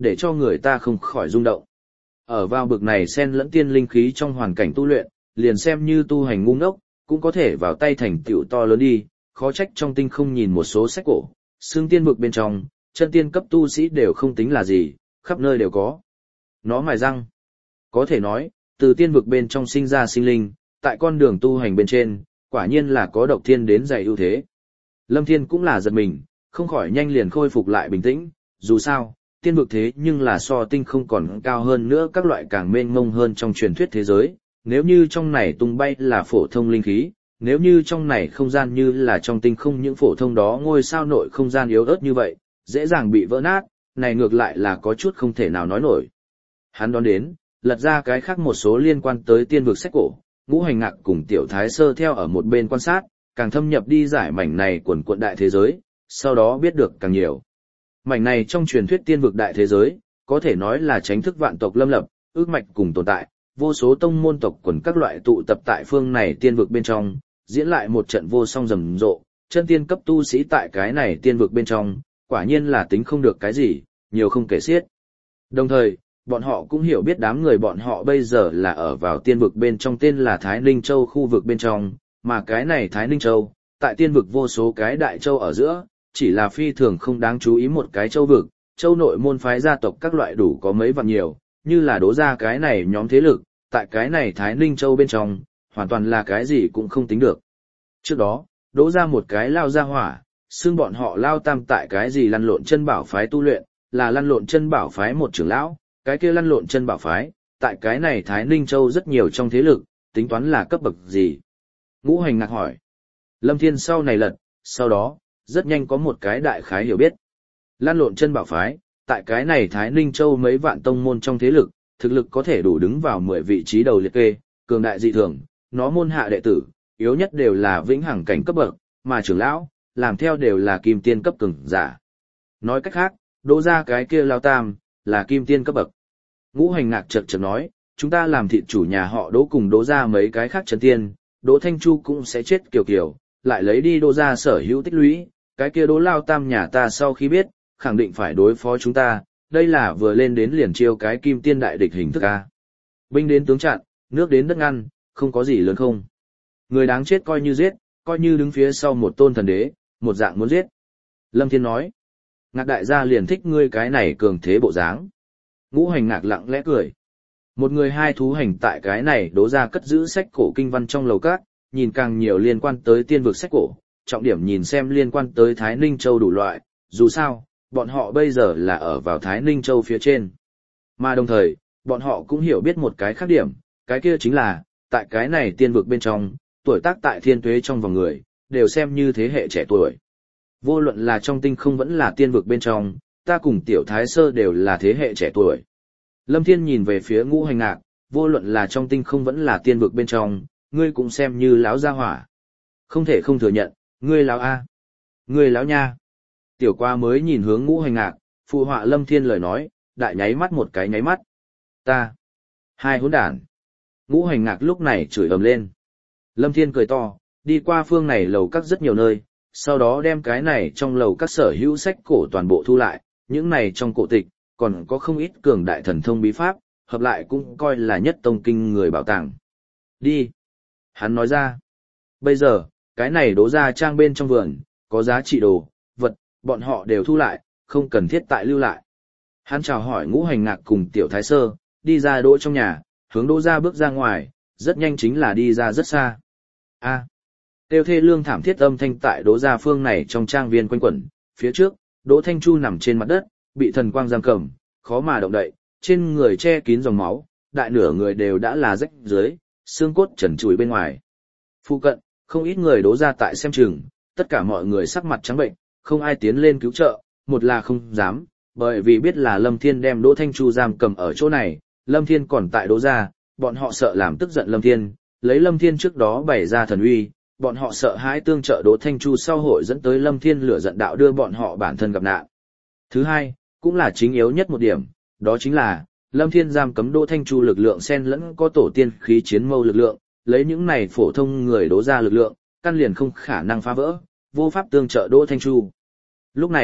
để cho người ta không khỏi rung động. Ở vào bực này xen lẫn tiên linh khí trong hoàn cảnh tu luyện, liền xem như tu hành ngu ngốc, cũng có thể vào tay thành tựu to lớn đi, khó trách trong tinh không nhìn một số sách cổ, xương tiên vực bên trong, chân tiên cấp tu sĩ đều không tính là gì, khắp nơi đều có. Nó mài răng. Có thể nói, từ tiên vực bên trong sinh ra sinh linh, tại con đường tu hành bên trên, quả nhiên là có độc thiên đến dày ưu thế. Lâm Thiên cũng là giật mình, không khỏi nhanh liền khôi phục lại bình tĩnh, dù sao, tiên vực thế nhưng là so tinh không còn cao hơn nữa các loại càng mênh mông hơn trong truyền thuyết thế giới, nếu như trong này tung bay là phổ thông linh khí, nếu như trong này không gian như là trong tinh không những phổ thông đó ngôi sao nội không gian yếu ớt như vậy, dễ dàng bị vỡ nát, này ngược lại là có chút không thể nào nói nổi. Hắn đoán đến, lật ra cái khác một số liên quan tới tiên vực sách cổ, Ngũ Hành Ngạc cùng Tiểu Thái Sơ theo ở một bên quan sát, càng thâm nhập đi giải mảnh này quần cuộn đại thế giới, sau đó biết được càng nhiều. Mảnh này trong truyền thuyết tiên vực đại thế giới, có thể nói là tránh thức vạn tộc lâm lập, ước mạch cùng tồn tại, vô số tông môn tộc quần các loại tụ tập tại phương này tiên vực bên trong, diễn lại một trận vô song rầm rộ, chân tiên cấp tu sĩ tại cái này tiên vực bên trong, quả nhiên là tính không được cái gì, nhiều không kể xiết. Đồng thời, bọn họ cũng hiểu biết đám người bọn họ bây giờ là ở vào tiên vực bên trong tên là Thái Ninh Châu khu vực bên trong, mà cái này Thái Ninh Châu, tại tiên vực vô số cái đại châu ở giữa, chỉ là phi thường không đáng chú ý một cái châu vực, châu nội môn phái gia tộc các loại đủ có mấy vạn nhiều, như là đố ra cái này nhóm thế lực, tại cái này Thái Ninh Châu bên trong, hoàn toàn là cái gì cũng không tính được. Trước đó, đố ra một cái lao ra hỏa, xương bọn họ lao tam tại cái gì lăn lộn chân bảo phái tu luyện, là lăn lộn chân bảo phái một trưởng lão, cái kia lăn lộn chân bảo phái, tại cái này Thái Ninh Châu rất nhiều trong thế lực, tính toán là cấp bậc gì. Ngũ Hành Ngạc hỏi. Lâm Thiên sau này lật, sau đó, rất nhanh có một cái đại khái hiểu biết. Lăn lộn chân bảo phái, tại cái này Thái Ninh Châu mấy vạn tông môn trong thế lực, thực lực có thể đủ đứng vào 10 vị trí đầu liệt kê, cường đại dị thường, nó môn hạ đệ tử, yếu nhất đều là vĩnh hằng cảnh cấp bậc, mà trưởng lão, làm theo đều là kim tiên cấp cường giả. Nói cách khác, đỗ ra cái kia lao tam, là kim tiên cấp bậc. Ngũ Hành Ngạc chợt chợt nói, chúng ta làm thịt chủ nhà họ đỗ cùng đỗ ra mấy cái khác chân tiên, đỗ Thanh Chu cũng sẽ chết kiểu kiểu, lại lấy đi đỗ ra sở hữu tích lũy, cái kia đỗ lao tam nhà ta sau khi biết, khẳng định phải đối phó chúng ta, đây là vừa lên đến liền chiêu cái kim tiên đại địch hình thức a. Binh đến tướng chặn, nước đến đất ngăn, không có gì lớn không. Người đáng chết coi như giết, coi như đứng phía sau một tôn thần đế, một dạng muốn giết. Lâm Thiên nói, Ngạc đại gia liền thích ngươi cái này cường thế bộ dáng. Ngũ Hành Ngạc lặng lẽ cười. Một người hai thú hành tại cái này đố ra cất giữ sách cổ kinh văn trong lầu các, nhìn càng nhiều liên quan tới tiên vực sách cổ, trọng điểm nhìn xem liên quan tới Thái Ninh Châu đủ loại, dù sao, bọn họ bây giờ là ở vào Thái Ninh Châu phía trên. Mà đồng thời, bọn họ cũng hiểu biết một cái khác điểm, cái kia chính là, tại cái này tiên vực bên trong, tuổi tác tại thiên tuế trong vòng người, đều xem như thế hệ trẻ tuổi. Vô luận là trong tinh không vẫn là tiên vực bên trong, ta cùng Tiểu Thái Sơ đều là thế hệ trẻ tuổi. Lâm Thiên nhìn về phía Ngũ Hành Ngạc, vô luận là trong tinh không vẫn là tiên vực bên trong, ngươi cũng xem như láo gia hỏa. Không thể không thừa nhận, ngươi láo A. Ngươi láo nha. Tiểu Qua mới nhìn hướng Ngũ Hành Ngạc, phụ họa Lâm Thiên lời nói, đại nháy mắt một cái nháy mắt. Ta. Hai hỗn đản. Ngũ Hành Ngạc lúc này chửi ầm lên. Lâm Thiên cười to, đi qua phương này lầu các rất nhiều nơi, sau đó đem cái này trong lầu các sở hữu sách cổ toàn bộ thu lại, những này trong cổ tịch, còn có không ít cường đại thần thông bí pháp, hợp lại cũng coi là nhất tông kinh người bảo tàng. Đi. Hắn nói ra. Bây giờ, cái này đố ra trang bên trong vườn, có giá trị đồ, vật, bọn họ đều thu lại, không cần thiết tại lưu lại. Hắn chào hỏi Ngũ Hành Ngạc cùng Tiểu Thái Sơ, đi ra đỗ trong nhà, hướng đỗ ra bước ra ngoài, rất nhanh chính là đi ra rất xa. A. Tiêu thê lương thảm thiết âm thanh tại đỗ gia phương này trong trang viên quanh quẩn, phía trước, Đỗ Thanh Chu nằm trên mặt đất, bị thần quang giam cầm, khó mà động đậy, trên người che kín dòng máu, đại nửa người đều đã là rách dưới, xương cốt trần trụi bên ngoài. Phụ cận, không ít người đỗ gia tại xem chừng, tất cả mọi người sắc mặt trắng bệnh, không ai tiến lên cứu trợ, một là không dám, bởi vì biết là Lâm Thiên đem Đỗ Thanh Chu giam cầm ở chỗ này, Lâm Thiên còn tại đỗ gia, bọn họ sợ làm tức giận Lâm Thiên, lấy Lâm Thiên trước đó bày ra thần uy. Bọn họ sợ hãi tương trợ Đỗ Thanh Chu sau hội dẫn tới Lâm Thiên lửa giận đạo đưa bọn họ bản thân gặp nạn. Thứ hai, cũng là chính yếu nhất một điểm, đó chính là, Lâm Thiên giam cấm Đỗ Thanh Chu lực lượng xen lẫn có tổ tiên khí chiến mâu lực lượng, lấy những này phổ thông người đố ra lực lượng, căn liền không khả năng phá vỡ, vô pháp tương trợ Đỗ Thanh Chu. Lúc này,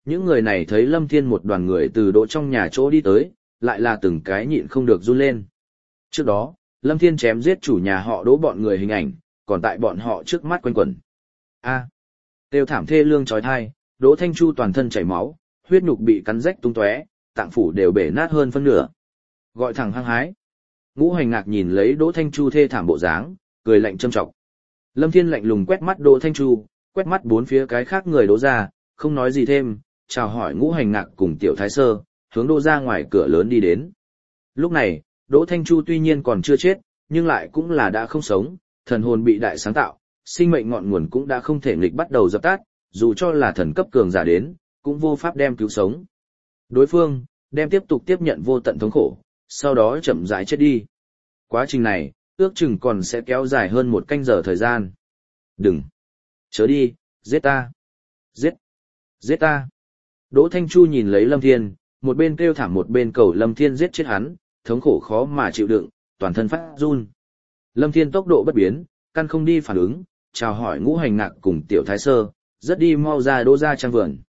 Những người này thấy Lâm Thiên một đoàn người từ đỗ trong nhà chỗ đi tới, lại là từng cái nhịn không được run lên. Trước đó, Lâm Thiên chém giết chủ nhà họ đỗ bọn người hình ảnh, còn tại bọn họ trước mắt quanh quẩn. Kêu thảm thê lương chói tai, Đỗ Thanh Chu toàn thân chảy máu, huyết nhục bị cắn rách tung tóe, tạng phủ đều bể nát hơn phân nửa. Gọi thẳng hăng hái. Ngũ Hành Ngạc nhìn lấy Đỗ Thanh Chu thê thảm bộ dáng, cười lạnh châm chọc. Lâm Thiên lạnh lùng quét mắt Đỗ Thanh Chu, quét mắt bốn phía cái khác người Đỗ ra, không nói gì thêm, chào hỏi Ngũ Hành Ngạc cùng Tiểu Thái Sơ, hướng Đỗ ra ngoài cửa lớn đi đến. Lúc này, Đỗ Thanh Chu tuy nhiên còn chưa chết, nhưng lại cũng là đã không sống, thần hồn bị đại sáng tạo, sinh mệnh ngọn nguồn cũng đã không thể nghịch bắt đầu dập tắt, dù cho là thần cấp cường giả đến, cũng vô pháp đem cứu sống. Đối phương, đem tiếp tục tiếp nhận vô tận thống khổ, sau đó chậm rãi chết đi. Quá trình này, ước chừng còn sẽ kéo dài hơn 1 canh giờ thời gian. Đừng! Chớ đi, giết ta! Giết! Giết ta! Đỗ Thanh Chu nhìn lấy Lâm Thiên, một bên kêu thảm một bên cầu Lâm Thiên giết chết hắn, thống khổ khó mà chịu đựng, toàn thân phát run. Lâm Thiên tốc độ bất biến, căn không đi phản ứng, chào hỏi Ngũ Hành Ngạc cùng Tiểu Thái Sơ, rất đi mau ra Đỗ gia trang vườn.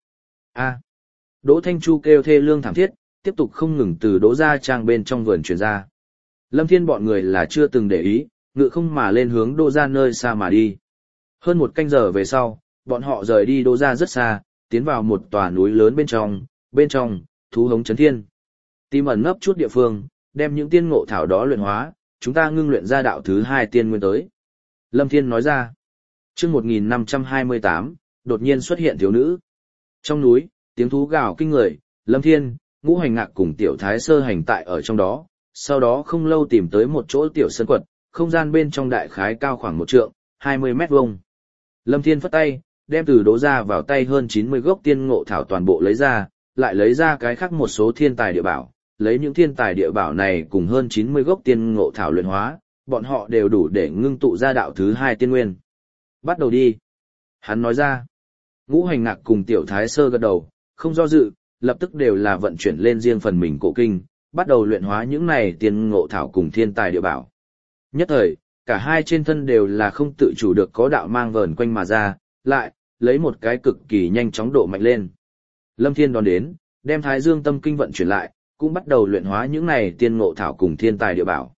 Đỗ Thanh Chu kêu thê lương thảm thiết, tiếp tục không ngừng từ Đỗ gia trang bên trong vườn truyền ra. Lâm Thiên bọn người là chưa từng để ý, ngự không mà lên hướng Đỗ gia nơi xa mà đi. Hơn 1 canh giờ về sau, bọn họ rời đi Đỗ gia rất xa, tiến vào một tòa núi lớn bên trong, thú hống chấn thiên. Tìm ẩn nấp chút địa phương, đem những tiên ngộ thảo đó luyện hóa, chúng ta ngưng luyện ra đạo thứ 2 tiên nguyên tới. Lâm Thiên nói ra. Chương 1528, đột nhiên xuất hiện thiếu nữ. Trong núi, tiếng thú gào kinh người, Lâm Thiên, Ngũ Hành Ngạc cùng Tiểu Thái Sơ hành tại ở trong đó, sau đó không lâu tìm tới một chỗ tiểu sân quật, không gian bên trong đại khái cao khoảng 1 trượng, 20 mét vuông. Lâm Thiên phất tay, đem từ Đỗ ra vào tay hơn 90 gốc tiên ngộ thảo toàn bộ lấy ra, lại lấy ra cái khác một số thiên tài địa bảo, lấy những thiên tài địa bảo này cùng hơn 90 gốc tiên ngộ thảo luyện hóa, bọn họ đều đủ để ngưng tụ ra đạo thứ 2 tiên nguyên. Bắt đầu đi. Hắn nói ra. Ngũ Hành Ngạc cùng Tiểu Thái Sơ gật đầu, không do dự, lập tức đều là vận chuyển lên riêng phần mình cổ kinh, bắt đầu luyện hóa những này tiên ngộ thảo cùng thiên tài địa bảo. Nhất thời, cả hai trên thân đều là không tự chủ được có đạo mang vờn quanh mà ra, lại, lấy một cái cực kỳ nhanh chóng độ mạnh lên. Lâm Thiên đón đến, đem Thái Dương Tâm Kinh vận chuyển lại, cũng bắt đầu luyện hóa những này tiên ngộ thảo cùng thiên tài địa bảo.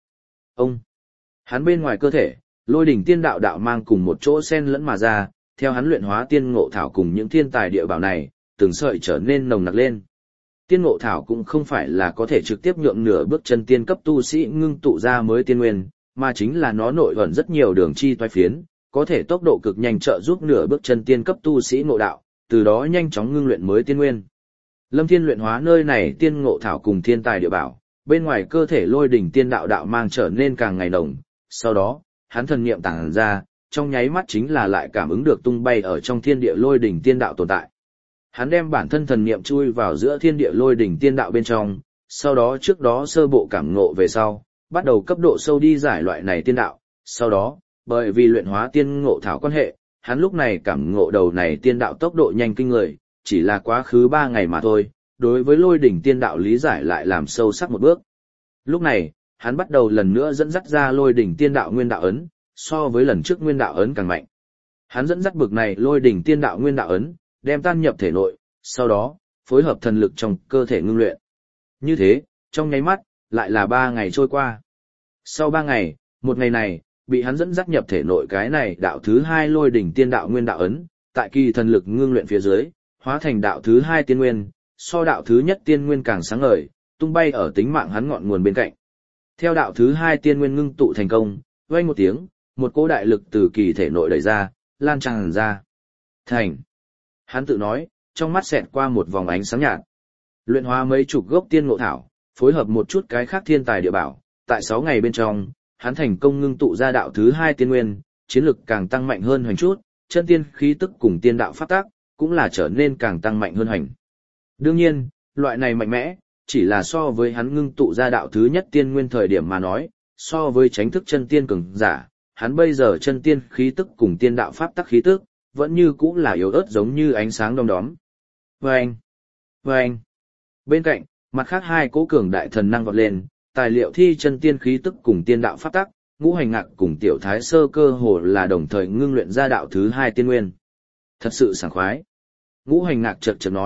Hắn bên ngoài cơ thể, Lôi đỉnh tiên đạo đạo mang cùng một chỗ xen lẫn mà ra, theo hắn luyện hóa tiên ngộ thảo cùng những thiên tài địa bảo này, từng sợi trở nên nồng nặc lên. Tiên ngộ thảo cũng không phải là có thể trực tiếp nhượng nửa bước chân tiên cấp tu sĩ ngưng tụ ra mới tiên nguyên, mà chính là nó nội ẩn rất nhiều đường chi toái phiến, có thể tốc độ cực nhanh trợ giúp nửa bước chân tiên cấp tu sĩ ngộ đạo, từ đó nhanh chóng ngưng luyện mới tiên nguyên. Lâm Thiên luyện hóa nơi này tiên ngộ thảo cùng thiên tài địa bảo, bên ngoài cơ thể lôi đỉnh tiên đạo đạo mang trở nên càng ngày nồng, sau đó, hắn thần niệm tản ra, trong nháy mắt chính là lại cảm ứng được tung bay ở trong thiên địa lôi đỉnh tiên đạo tồn tại. Hắn đem bản thân thần niệm chui vào giữa thiên địa lôi đỉnh tiên đạo bên trong, sau đó trước đó sơ bộ cảm ngộ về sau, bắt đầu cấp độ sâu đi giải loại này tiên đạo, sau đó, bởi vì luyện hóa tiên ngộ thảo quan hệ, hắn lúc này cảm ngộ đầu này tiên đạo tốc độ nhanh kinh người, chỉ là quá khứ 3 ngày mà thôi, đối với lôi đỉnh tiên đạo lý giải lại làm sâu sắc một bước. Lúc này, hắn bắt đầu lần nữa dẫn dắt ra lôi đỉnh tiên đạo nguyên đạo ấn, so với lần trước nguyên đạo ấn càng mạnh. Hắn dẫn dắt bực này lôi đỉnh tiên đạo nguyên đạo ấn, đem tan nhập thể nội, sau đó, phối hợp thần lực trong cơ thể ngưng luyện. Như thế, trong nháy mắt, lại là 3 ngày trôi qua. Sau 3 ngày, một ngày này, bị hắn dẫn dắt nhập thể nội cái này đạo thứ 2 lôi đỉnh tiên đạo nguyên đạo ấn, tại kỳ thần lực ngưng luyện phía dưới, hóa thành đạo thứ 2 tiên nguyên, so đạo thứ nhất tiên nguyên càng sáng ngời, tung bay ở tính mạng hắn ngọn nguồn bên cạnh. Theo đạo thứ 2 tiên nguyên ngưng tụ thành công, vang một tiếng, một cỗ đại lực từ kỳ thể nội đẩy ra, lan tràn ra. Thành. Hắn tự nói, trong mắt xẹt qua một vòng ánh sáng nhạt. Luyện hóa mấy chục gốc tiên ngộ thảo, phối hợp một chút cái khác thiên tài địa bảo, tại 6 ngày bên trong, hắn thành công ngưng tụ ra đạo thứ 2 tiên nguyên, chiến lực càng tăng mạnh hơn hoành chút, chân tiên khí tức cùng tiên đạo pháp tác, cũng là trở nên càng tăng mạnh hơn hoành. Đương nhiên, loại này mạnh mẽ, chỉ là so với hắn ngưng tụ ra đạo thứ nhất tiên nguyên thời điểm mà nói, so với chánh thức chân tiên cường giả, hắn bây giờ chân tiên khí tức cùng tiên đạo pháp tắc khí tức, vẫn như cũ là yếu ớt giống như ánh sáng đom đóm. Vâng! Vâng! Bên cạnh, mặt khác 2 cỗ cường đại thần năng vọt lên, tài liệu thi chân tiên khí tức cùng tiên đạo pháp tắc, Ngũ Hành Ngạc cùng Tiểu Thái Sơ cơ hồ là đồng thời ngưng luyện ra đạo thứ 2 tiên nguyên. Thật sự sảng khoái. Ngũ Hành Ngạc chợt chợt nói,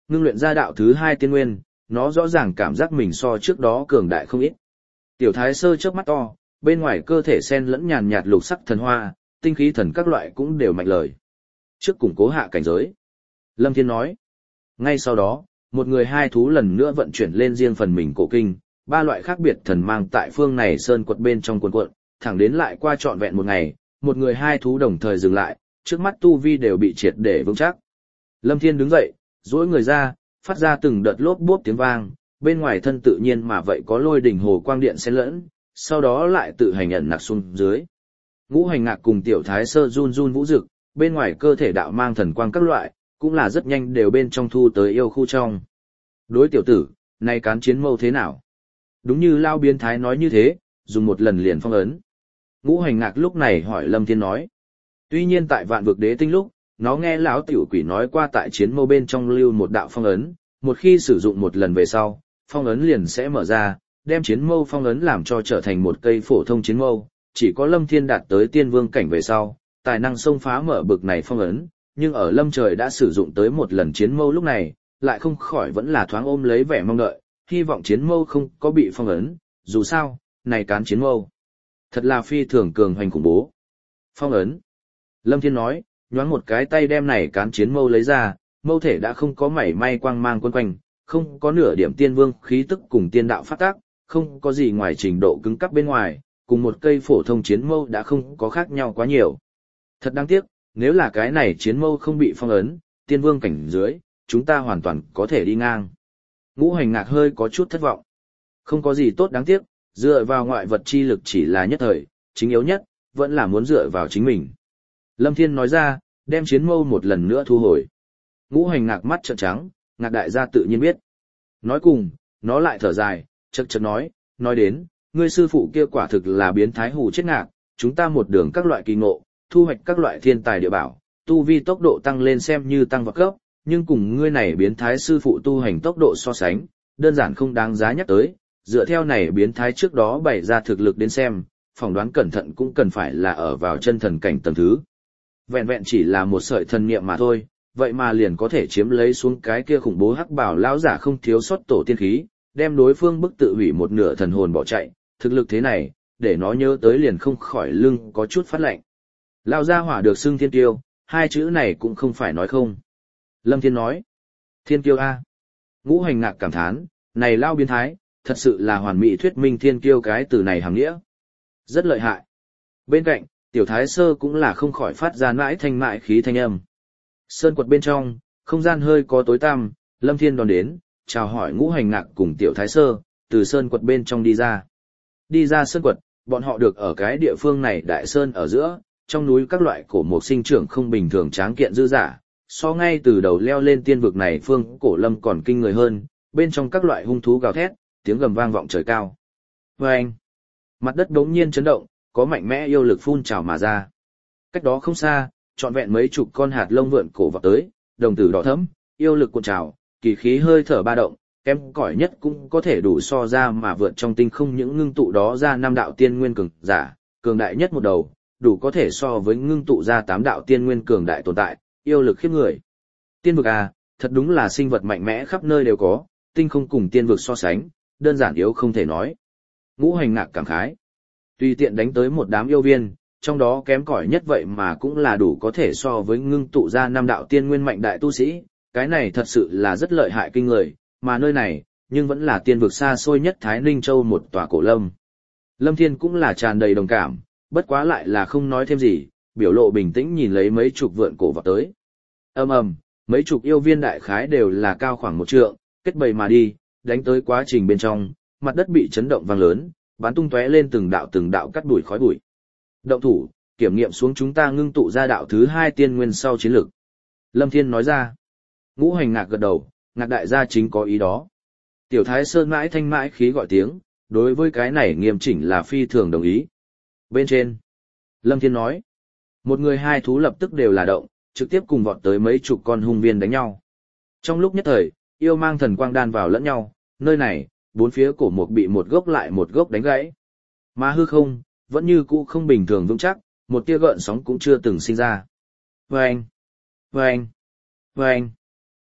Ngưng luyện ra đạo thứ 2 tiên nguyên, nó rõ ràng cảm giác mình so trước đó cường đại không ít. Tiểu Thái Sơ chớp mắt to, bên ngoài cơ thể xen lẫn nhàn nhạt lục sắc thần hoa, tinh khí thần các loại cũng đều mạnh lời. Trước củng cố hạ cảnh giới. Lâm Thiên nói. Ngay sau đó, một người hai thú lần nữa vận chuyển lên riêng phần mình cổ kinh, ba loại khác biệt thần mang tại phương này sơn quật bên trong cuộn cuộn, thẳng đến lại qua trọn vẹn một ngày, một người hai thú đồng thời dừng lại, trước mắt tu vi đều bị triệt để vững chắc. Lâm Thiên đứng dậy, duỗi người ra, phát ra từng đợt lốp bốp tiếng vang, bên ngoài thân tự nhiên mà vậy có lôi đỉnh hồ quang điện xen lẫn, sau đó lại tự hành ẩn nặc xuống dưới. Ngũ Hành Ngạc cùng Tiểu Thái Sơ run run vũ dực, bên ngoài cơ thể đạo mang thần quang các loại, cũng là rất nhanh đều bên trong thu tới yêu khu trong. Đối tiểu tử, này cán chiến mâu thế nào? Đúng như Lao biến thái nói như thế, dùng một lần liền phong ấn. Ngũ Hành Ngạc lúc này hỏi Lâm Thiên nói. Tuy nhiên tại Vạn Vực Đế Tinh lúc, nó nghe lão tiểu quỷ nói qua tại chiến mâu bên trong lưu một đạo phong ấn, một khi sử dụng một lần về sau, phong ấn liền sẽ mở ra, đem chiến mâu phong ấn làm cho trở thành một cây phổ thông chiến mâu, chỉ có Lâm Thiên đạt tới tiên vương cảnh về sau, tài năng xông phá mở bực này phong ấn, nhưng ở Lâm Trời đã sử dụng tới một lần chiến mâu lúc này, lại không khỏi vẫn là thoáng ôm lấy vẻ mong đợi, hy vọng chiến mâu không có bị phong ấn, dù sao, này cán chiến mâu. Thật là phi thường cường hoành khủng bố. Phong ấn. Lâm Thiên nói, nhoáng một cái tay đem này cán chiến mâu lấy ra, mâu thể đã không có mảy may quang mang quấn quanh, không có nửa điểm tiên vương khí tức cùng tiên đạo phát tác, không có gì ngoài trình độ cứng cắp bên ngoài, cùng một cây phổ thông chiến mâu đã không có khác nhau quá nhiều. Thật đáng tiếc, nếu là cái này chiến mâu không bị phong ấn, tiên vương cảnh dưới, chúng ta hoàn toàn có thể đi ngang. Ngũ Hành Ngạc hơi có chút thất vọng. Không có gì tốt đáng tiếc, dựa vào ngoại vật chi lực chỉ là nhất thời, chính yếu nhất, vẫn là muốn dựa vào chính mình. Lâm Thiên nói ra, đem chiến mâu một lần nữa thu hồi. Ngũ Hành Ngạc mắt trợn trắng, Ngạc đại gia tự nhiên biết. Nói cùng, nó lại thở dài, chậc chậc nói đến, ngươi sư phụ kia quả thực là biến thái hù chết Ngạc, chúng ta một đường các loại kỳ ngộ, thu hoạch các loại thiên tài địa bảo, tu vi tốc độ tăng lên xem như tăng vào cấp, nhưng cùng ngươi này biến thái sư phụ tu hành tốc độ so sánh, đơn giản không đáng giá nhắc tới, dựa theo này biến thái trước đó bày ra thực lực đến xem, phỏng đoán cẩn thận cũng cần phải là ở vào chân thần cảnh tầng thứ. Vẹn vẹn chỉ là một sợi thần niệm mà thôi, vậy mà liền có thể chiếm lấy xuống cái kia khủng bố hắc bảo lão giả không thiếu sót tổ tiên khí, đem đối phương bức tự hủy một nửa thần hồn bỏ chạy, thực lực thế này, để nó nhớ tới liền không khỏi lưng có chút phát lạnh. Lão gia hỏa được xưng thiên kiêu, hai chữ này cũng không phải nói không. Lâm Thiên nói, thiên kiêu a. Ngũ Hành Ngạc cảm thán, này lao biến thái, thật sự là hoàn mỹ thuyết minh thiên kiêu cái từ này hàng nghĩa. Rất lợi hại. Bên cạnh, Tiểu Thái Sơ cũng là không khỏi phát ra mãi thanh mại khí thanh âm. Sơn quật bên trong, không gian hơi có tối tăm, Lâm Thiên đón đến, chào hỏi Ngũ Hành Ngạc cùng Tiểu Thái Sơ, từ sơn quật bên trong đi ra. Đi ra sơn quật, bọn họ được ở cái địa phương này đại sơn ở giữa, trong núi các loại cổ mục sinh trưởng không bình thường tráng kiện dư dả, so ngay từ đầu leo lên tiên vực này phương cổ lâm còn kinh người hơn, bên trong các loại hung thú gào thét, tiếng gầm vang vọng trời cao. Vâng! Mặt đất đống nhiên chấn động, có mạnh mẽ yêu lực phun trào mà ra. Cách đó không xa, trọn vẹn mấy chục con hạt lông vượn cổ vọt tới, đồng tử đỏ thẫm, yêu lực cuộn trào, kỳ khí hơi thở ba động, kém cỏi nhất cũng có thể đủ so ra mà vượt trong tinh không những ngưng tụ đó ra 5 đạo tiên nguyên cường giả, cường đại nhất một đầu, đủ có thể so với ngưng tụ ra 8 đạo tiên nguyên cường đại tồn tại, yêu lực khiếp người. Tiên vực à, thật đúng là sinh vật mạnh mẽ khắp nơi đều có, tinh không cùng tiên vực so sánh, đơn giản yếu không thể nói. Ngũ Hành Ngạc cảm khái. Tùy tiện đánh tới một đám yêu viên, trong đó kém cỏi nhất vậy mà cũng là đủ có thể so với ngưng tụ ra 5 đạo tiên nguyên mạnh đại tu sĩ, cái này thật sự là rất lợi hại kinh người, mà nơi này, nhưng vẫn là tiên vực xa xôi nhất Thái Ninh Châu một tòa cổ lâm. Lâm Thiên cũng là tràn đầy đồng cảm, bất quá lại là không nói thêm gì, biểu lộ bình tĩnh nhìn lấy mấy chục vượn cổ vào tới. Ầm, mấy chục yêu viên đại khái đều là cao khoảng 1 trượng, kết bầy mà đi, đánh tới quá trình bên trong, mặt đất bị chấn động vang lớn, bắn tung tóe lên từng đạo cắt đuổi khói bụi. Động thủ, kiểm nghiệm xuống chúng ta ngưng tụ ra đạo thứ 2 tiên nguyên sau chiến lực. Lâm Thiên nói ra. Ngũ Hành Ngạc gật đầu, Ngạc đại gia chính có ý đó. Tiểu Thái Sơn mãi thanh mãi khí gọi tiếng, đối với cái này nghiêm chỉnh là phi thường đồng ý. Bên trên, Lâm Thiên nói. Một người hai thú lập tức đều là động, trực tiếp cùng vọt tới mấy chục con hung viên đánh nhau. Trong lúc nhất thời, yêu mang thần quang đan vào lẫn nhau, nơi này, bốn phía cổ mục bị một gốc lại một gốc đánh gãy. Mà hư không, vẫn như cũ không bình thường vững chắc, một tia gợn sóng cũng chưa từng sinh ra. Vâng! Vâng! Vâng!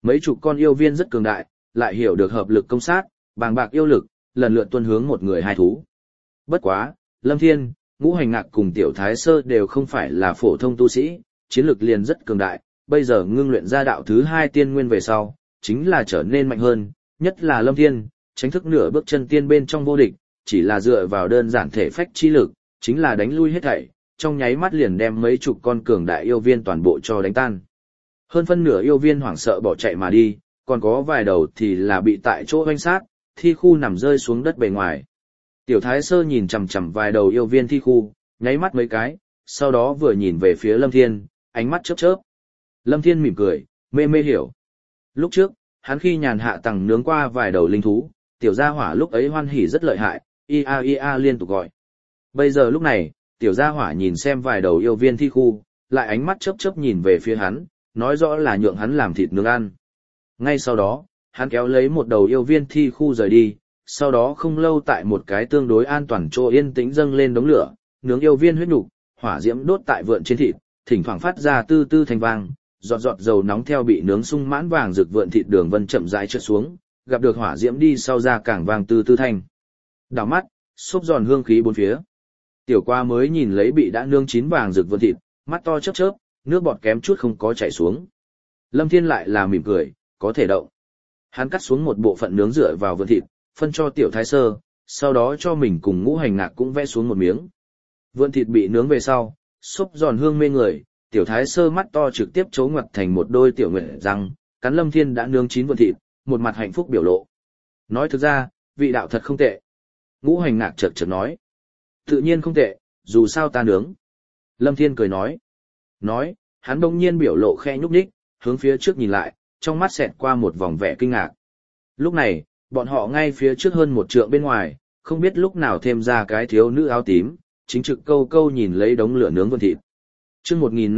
Mấy chục con yêu viên rất cường đại, lại hiểu được hợp lực công sát, bàng bạc yêu lực, lần lượt tuân hướng một người hai thú. Bất quá, Lâm Thiên, Ngũ Hành Ngạc cùng Tiểu Thái Sơ đều không phải là phổ thông tu sĩ, chiến lực liền rất cường đại, bây giờ ngưng luyện ra đạo thứ 2 tiên nguyên về sau, chính là trở nên mạnh hơn, nhất là Lâm Thiên, tránh thức nửa bước chân tiên bên trong vô địch, chỉ là dựa vào đơn giản thể phách chi lực, chính là đánh lui hết thảy, trong nháy mắt liền đem mấy chục con cường đại yêu viên toàn bộ cho đánh tan. Hơn phân nửa yêu viên hoảng sợ bỏ chạy mà đi, còn có vài đầu thì là bị tại chỗ hoanh sát, thi khu nằm rơi xuống đất bề ngoài. Tiểu Thái Sơ nhìn chằm chằm vài đầu yêu viên thi khu, nháy mắt mấy cái, sau đó vừa nhìn về phía Lâm Thiên, ánh mắt chớp chớp. Lâm Thiên mỉm cười, mê mê hiểu. Lúc trước, hắn khi nhàn hạ tầng nướng qua vài đầu linh thú, tiểu gia hỏa lúc ấy hoan hỉ rất lợi hại, ia ia liên tục gọi. Bây giờ lúc này, tiểu gia hỏa nhìn xem vài đầu yêu viên thi khu, lại ánh mắt chớp chớp nhìn về phía hắn, nói rõ là nhượng hắn làm thịt nướng ăn. Ngay sau đó, hắn kéo lấy một đầu yêu viên thi khu rời đi, sau đó không lâu tại một cái tương đối an toàn chỗ yên tĩnh dâng lên đống lửa, nướng yêu viên huyết nục, hỏa diễm đốt tại vượn trên thịt, thỉnh thoảng phát ra tư tư thành vang, giọt giọt dầu nóng theo bị nướng sung mãn vàng rực vượn thịt đường vân chậm rãi trượt xuống, gặp được hỏa diễm đi sau ra càng vàng tư tư thanh. Đảo mắt, xốp giòn hương khí bốn phía. Tiểu Qua mới nhìn lấy bị đã nướng chín vàng rực vượn thịt, mắt to chớp chớp, nước bọt kém chút không có chảy xuống. Lâm Thiên lại là mỉm cười, có thể động. Hắn cắt xuống một bộ phận nướng rửa vào vượn thịt, phân cho Tiểu Thái Sơ, sau đó cho mình cùng Ngũ Hành Ngạc cũng vẽ xuống một miếng. Vượn thịt bị nướng về sau, xốp giòn hương mê người, Tiểu Thái Sơ mắt to trực tiếp chấu ngoặt thành một đôi tiểu nguyệt răng, cắn Lâm Thiên đã nướng chín vượn thịt, một mặt hạnh phúc biểu lộ. Nói thực ra, vị đạo thật không tệ. Ngũ Hành Ngạc chợt chợt nói. Tự nhiên không tệ, dù sao ta nướng. Lâm Thiên cười nói. Nói, hắn đông nhiên biểu lộ khe nhúc nhích, hướng phía trước nhìn lại, trong mắt xẹt qua một vòng vẻ kinh ngạc. Lúc này, bọn họ ngay phía trước hơn một trượng bên ngoài, không biết lúc nào thêm ra cái thiếu nữ áo tím, chính trực câu câu nhìn lấy đống lửa nướng vượn thịt. Chương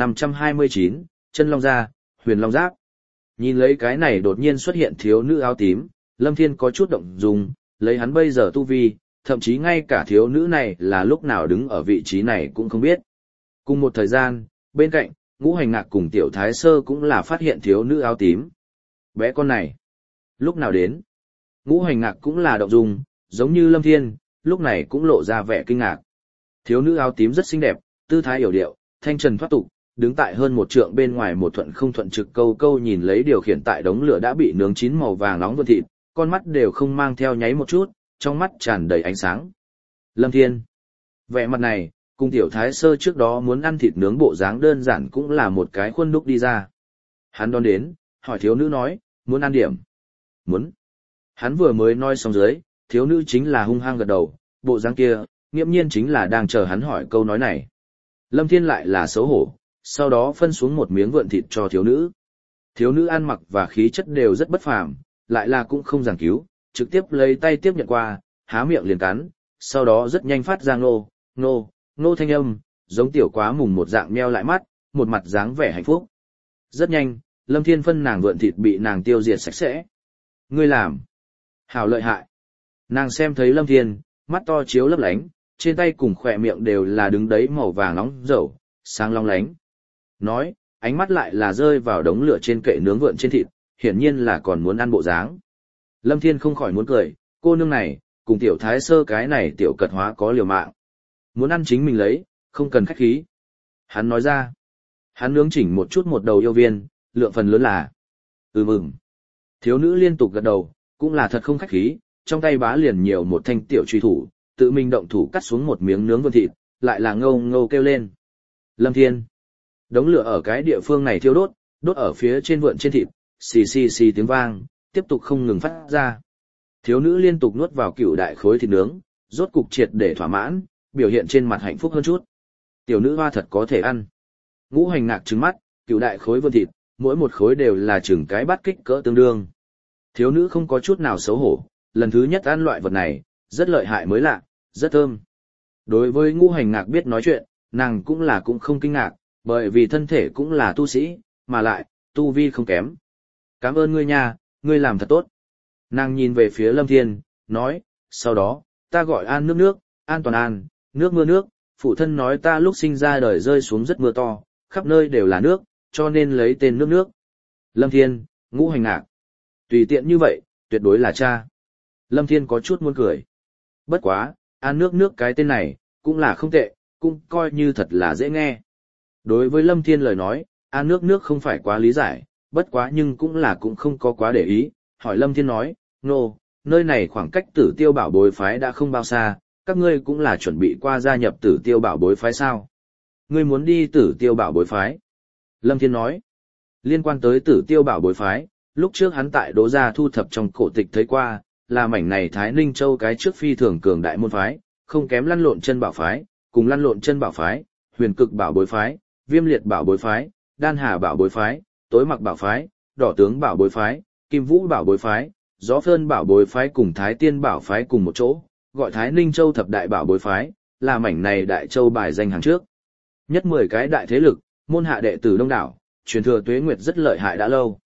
1529, chân long ra, huyền long giáp. Nhìn lấy cái này đột nhiên xuất hiện thiếu nữ áo tím, Lâm Thiên có chút động dung, lấy hắn bây giờ tu vi, thậm chí ngay cả thiếu nữ này là lúc nào đứng ở vị trí này cũng không biết. Cùng một thời gian, bên cạnh, Ngũ Hành Ngạc cùng Tiểu Thái Sơ cũng là phát hiện thiếu nữ áo tím. Bé con này, lúc nào đến? Ngũ Hành Ngạc cũng là động dung, giống như Lâm Thiên, lúc này cũng lộ ra vẻ kinh ngạc. Thiếu nữ áo tím rất xinh đẹp, tư thái yểu điệu, thanh trần thoát tục, đứng tại hơn một trượng bên ngoài một thuận không thuận trực câu câu nhìn lấy điều khiển tại đống lửa đã bị nướng chín màu vàng nóng vượn thịt, con mắt đều không mang theo nháy một chút, trong mắt tràn đầy ánh sáng. Lâm Thiên, vẻ mặt này, cùng Tiểu Thái Sơ trước đó muốn ăn thịt nướng bộ dáng đơn giản cũng là một cái khuôn đúc đi ra. Hắn đón đến, hỏi thiếu nữ nói, muốn ăn điểm? Muốn. Hắn vừa mới nói xong dưới, thiếu nữ chính là hung hăng gật đầu, bộ dáng kia, nghiễm nhiên chính là đang chờ hắn hỏi câu nói này. Lâm Thiên lại là xấu hổ, sau đó phân xuống một miếng vượn thịt cho thiếu nữ. Thiếu nữ ăn mặc và khí chất đều rất bất phàm, lại là cũng không giảng cứu, trực tiếp lấy tay tiếp nhận qua, há miệng liền cắn, sau đó rất nhanh phát ra ngô, ngô, ngô thanh âm, giống Tiểu Quá mùng một dạng meo lại mắt, một mặt dáng vẻ hạnh phúc. Rất nhanh, Lâm Thiên phân nàng vượn thịt bị nàng tiêu diệt sạch sẽ. Ngươi làm. Hảo lợi hại. Nàng xem thấy Lâm Thiên, mắt to chiếu lấp lánh, trên tay cùng khỏe miệng đều là đứng đấy màu vàng nóng dầu, sáng long lánh. Nói, ánh mắt lại là rơi vào đống lửa trên kệ nướng vượn trên thịt, hiển nhiên là còn muốn ăn bộ dáng. Lâm Thiên không khỏi muốn cười, cô nương này, cùng Tiểu Thái Sơ cái này tiểu cật hóa có liều mạng. Muốn ăn chính mình lấy, không cần khách khí. Hắn nói ra, hắn nướng chỉnh một chút một đầu yêu viên, lượng phần lớn là. Mừng. Thiếu nữ liên tục gật đầu, cũng là thật không khách khí, trong tay bá liền nhiều một thanh tiểu truy thủ, tự mình động thủ cắt xuống một miếng nướng vượn thịt, lại là ngâu ngâu kêu lên. Lâm Thiên. Đống lửa ở cái địa phương này thiêu đốt, đốt ở phía trên vượn trên thịt, xì xì xì tiếng vang, tiếp tục không ngừng phát ra. Thiếu nữ liên tục nuốt vào cựu đại khối thịt nướng, rốt cục triệt để thỏa mãn, biểu hiện trên mặt hạnh phúc hơn chút. Tiểu nữ hoa thật có thể ăn. Ngũ Hành Ngạc trừng mắt, cựu đại khối vượn thịt, mỗi một khối đều là chừng cái bát kích cỡ tương đương. Thiếu nữ không có chút nào xấu hổ, lần thứ nhất ăn loại vật này, rất lợi hại mới lạ, rất thơm. Đối với Ngũ Hành Ngạc biết nói chuyện, nàng cũng không kinh ngạc, bởi vì thân thể cũng là tu sĩ, mà lại, tu vi không kém. Cảm ơn ngươi nha, ngươi làm thật tốt. Nàng nhìn về phía Lâm Thiên, nói, sau đó, ta gọi an nước nước, an toàn an, nước mưa nước, phụ thân nói ta lúc sinh ra đời rơi xuống rất mưa to, khắp nơi đều là nước, cho nên lấy tên nước nước. Lâm Thiên, Ngũ Hành ngạc. Tùy tiện như vậy, tuyệt đối là cha. Lâm Thiên có chút muốn cười. Bất quá, An nước nước cái tên này, cũng là không tệ, cũng coi như thật là dễ nghe. Đối với Lâm Thiên lời nói, An nước nước không phải quá lý giải, bất quá nhưng cũng không có quá để ý, hỏi Lâm Thiên nói, nô, nơi này khoảng cách Tử Tiêu Bảo Bối phái đã không bao xa, các ngươi cũng là chuẩn bị qua gia nhập Tử Tiêu Bảo Bối phái sao? Ngươi muốn đi Tử Tiêu Bảo Bối phái? Lâm Thiên nói, liên quan tới Tử Tiêu Bảo Bối phái, lúc trước hắn tại Đỗ Gia thu thập trong cổ tịch thấy qua, là mảnh này Thái Ninh Châu cái trước phi thường cường đại môn phái, không kém Lăn Lộn Chân Bảo phái, cùng Lăn Lộn Chân Bảo phái, Huyền Cực Bảo Bối phái, Viêm Liệt Bảo Bối phái, Đan Hà Bảo Bối phái, Tối Mặc Bảo phái, Đỏ Tướng Bảo Bối phái, Kim Vũ Bảo Bối phái, Gió Phơn Bảo Bối phái cùng Thái Tiên Bảo phái cùng một chỗ, gọi Thái Ninh Châu thập đại bảo bối phái, là mảnh này đại châu bài danh hàng trước. Nhất 10 cái đại thế lực, môn hạ đệ tử đông đảo, truyền thừa tuế nguyệt rất lợi hại đã lâu.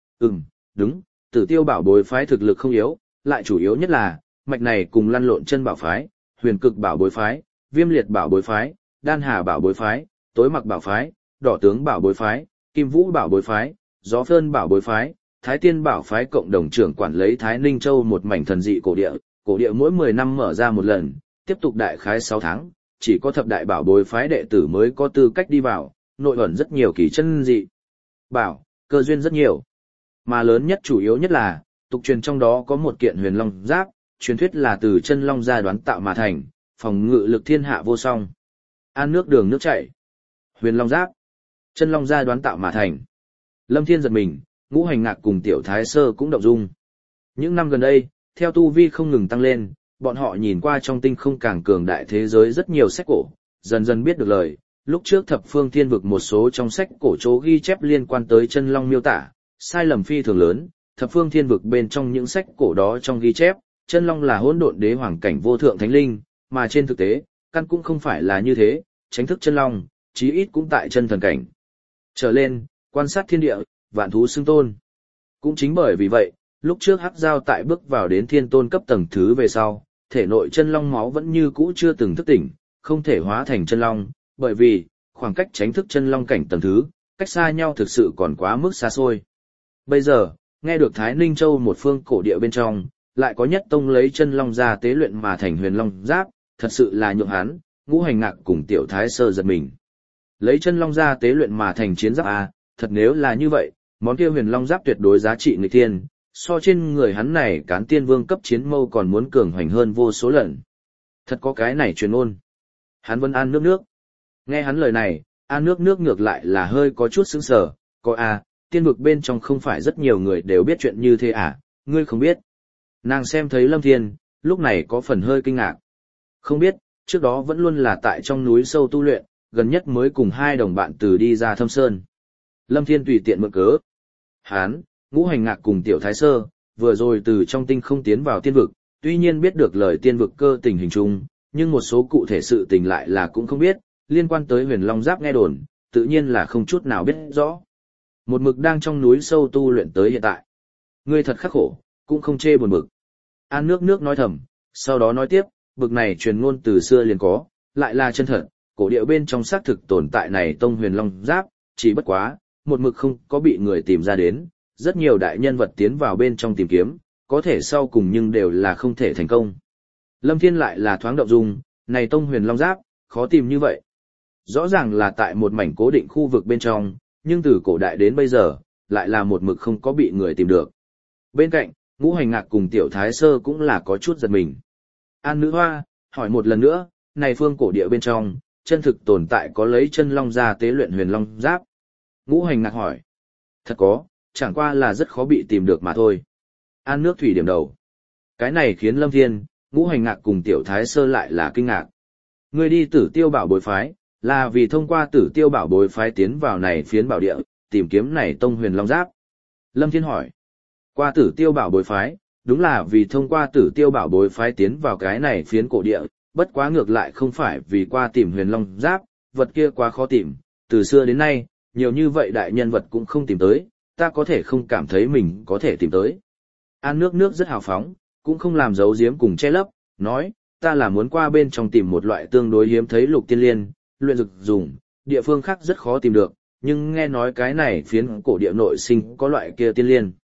Đúng, Tử Tiêu Bảo Bối phái thực lực không yếu, lại chủ yếu nhất là, mạch này cùng Lăn Lộn Chân Bảo phái, Huyền Cực Bảo Bối phái, Viêm Liệt Bảo Bối phái, Đan Hà Bảo Bối phái, Tối Mặc Bảo phái, Đỏ Tướng Bảo Bối phái, Kim Vũ Bảo Bối phái, Gió Phơn Bảo Bối phái, Thái Tiên Bảo phái cộng đồng trưởng quản lấy Thái Ninh Châu một mảnh thần dị cổ địa mỗi 10 năm mở ra một lần, tiếp tục đại khái 6 tháng, chỉ có thập đại bảo bối phái đệ tử mới có tư cách đi vào, nội ẩn rất nhiều kỳ chân dị. Bảo, cơ duyên rất nhiều. Mà lớn nhất chủ yếu nhất là, tục truyền trong đó có một kiện huyền long giáp, truyền thuyết là từ chân long gia đoán tạo mà thành, phòng ngự lực thiên hạ vô song. An nước đường nước chảy. Huyền long giáp, chân long gia đoán tạo mà thành. Lâm Thiên giật mình, Ngũ Hành ngạc cùng Tiểu Thái Sơ cũng động dung. Những năm gần đây, theo tu vi không ngừng tăng lên, bọn họ nhìn qua trong tinh không càng cường đại thế giới rất nhiều sách cổ, dần dần biết được lời. Lúc trước thập phương thiên vực một số trong sách cổ chỗ ghi chép liên quan tới chân long miêu tả, sai lầm phi thường lớn, thập phương thiên vực bên trong những sách cổ đó trong ghi chép, chân long là hỗn độn đế hoàng cảnh vô thượng thánh linh, mà trên thực tế, căn cũng không phải là như thế, tránh thức chân long, chí ít cũng tại chân thần cảnh. Trở lên, quan sát thiên địa, vạn thú xưng tôn. Cũng chính bởi vì vậy, lúc trước Hắc Giao tại bước vào đến thiên tôn cấp tầng thứ về sau, thể nội chân long máu vẫn như cũ chưa từng thức tỉnh, không thể hóa thành chân long, bởi vì, khoảng cách tránh thức chân long cảnh tầng thứ, cách xa nhau thực sự còn quá mức xa xôi. Bây giờ, nghe được Thái Ninh Châu một phương cổ địa bên trong, lại có nhất tông lấy chân long ra tế luyện mà thành huyền long giáp, thật sự là nhượng hắn, Ngũ Hành ngạc cùng Tiểu Thái Sơ giật mình. Lấy chân long ra tế luyện mà thành chiến giáp à, thật nếu là như vậy, món kia huyền long giáp tuyệt đối giá trị nghịch thiên, so trên người hắn này cán tiên vương cấp chiến mâu còn muốn cường hoành hơn vô số lần. Thật có cái này truyền ôn. Hắn vẫn An nước nước. Nghe hắn lời này, An nước nước ngược lại là hơi có chút sững sờ, có à, tiên vực bên trong không phải rất nhiều người đều biết chuyện như thế à, ngươi không biết. Nàng xem thấy Lâm Thiên, lúc này có phần hơi kinh ngạc. Không biết, trước đó vẫn luôn là tại trong núi sâu tu luyện, gần nhất mới cùng 2 đồng bạn từ đi ra Thâm Sơn. Lâm Thiên tùy tiện mượn cớ. Hán, Ngũ Hành ngạc cùng Tiểu Thái Sơ, vừa rồi từ trong tinh không tiến vào tiên vực, tuy nhiên biết được lời tiên vực cơ tình hình chung, nhưng một số cụ thể sự tình lại là cũng không biết, liên quan tới huyền long giáp nghe đồn, tự nhiên là không chút nào biết rõ. Một mực đang trong núi sâu tu luyện tới hiện tại. Ngươi thật khắc khổ, cũng không chê buồn bực. An nước nước nói thầm, sau đó nói tiếp, bực này truyền ngôn từ xưa liền có, lại là chân thật, cổ địa bên trong xác thực tồn tại này tông huyền long giáp, chỉ bất quá, một mực không có bị người tìm ra đến, rất nhiều đại nhân vật tiến vào bên trong tìm kiếm, có thể sau cùng nhưng đều là không thể thành công. Lâm Thiên lại là thoáng động dung, này tông huyền long giáp, khó tìm như vậy. Rõ ràng là tại một mảnh cố định khu vực bên trong, nhưng từ cổ đại đến bây giờ, lại là một mực không có bị người tìm được. Bên cạnh, Ngũ Hành ngạc cùng Tiểu Thái Sơ cũng là có chút giật mình. An nữ hoa, hỏi một lần nữa, này phương cổ địa bên trong, chân thực tồn tại có lấy chân long ra tế luyện huyền long giáp. Ngũ Hành ngạc hỏi. Thật có, chẳng qua là rất khó bị tìm được mà thôi. An nước thủy điểm đầu. Cái này khiến Lâm Thiên, Ngũ Hành ngạc cùng Tiểu Thái Sơ lại là kinh ngạc. Người đi Tử Tiêu Bảo Bối phái, là vì thông qua Tử Tiêu Bảo Bối phái tiến vào này phiến bảo địa, tìm kiếm này tông huyền long giáp. Lâm Thiên hỏi. Qua Tử Tiêu Bảo Bối phái, đúng là vì thông qua Tử Tiêu Bảo Bối phái tiến vào cái này phiến cổ địa, bất quá ngược lại không phải vì qua tìm huyền long giáp, vật kia quá khó tìm, từ xưa đến nay, nhiều như vậy đại nhân vật cũng không tìm tới, ta có thể không cảm thấy mình có thể tìm tới. An nước nước rất hào phóng, cũng không làm giấu giếm cùng che lấp, nói, ta là muốn qua bên trong tìm một loại tương đối hiếm thấy lục tiên liên, luyện dược dùng, địa phương khác rất khó tìm được, nhưng nghe nói cái này phiến cổ địa nội sinh có loại kia tiên liên.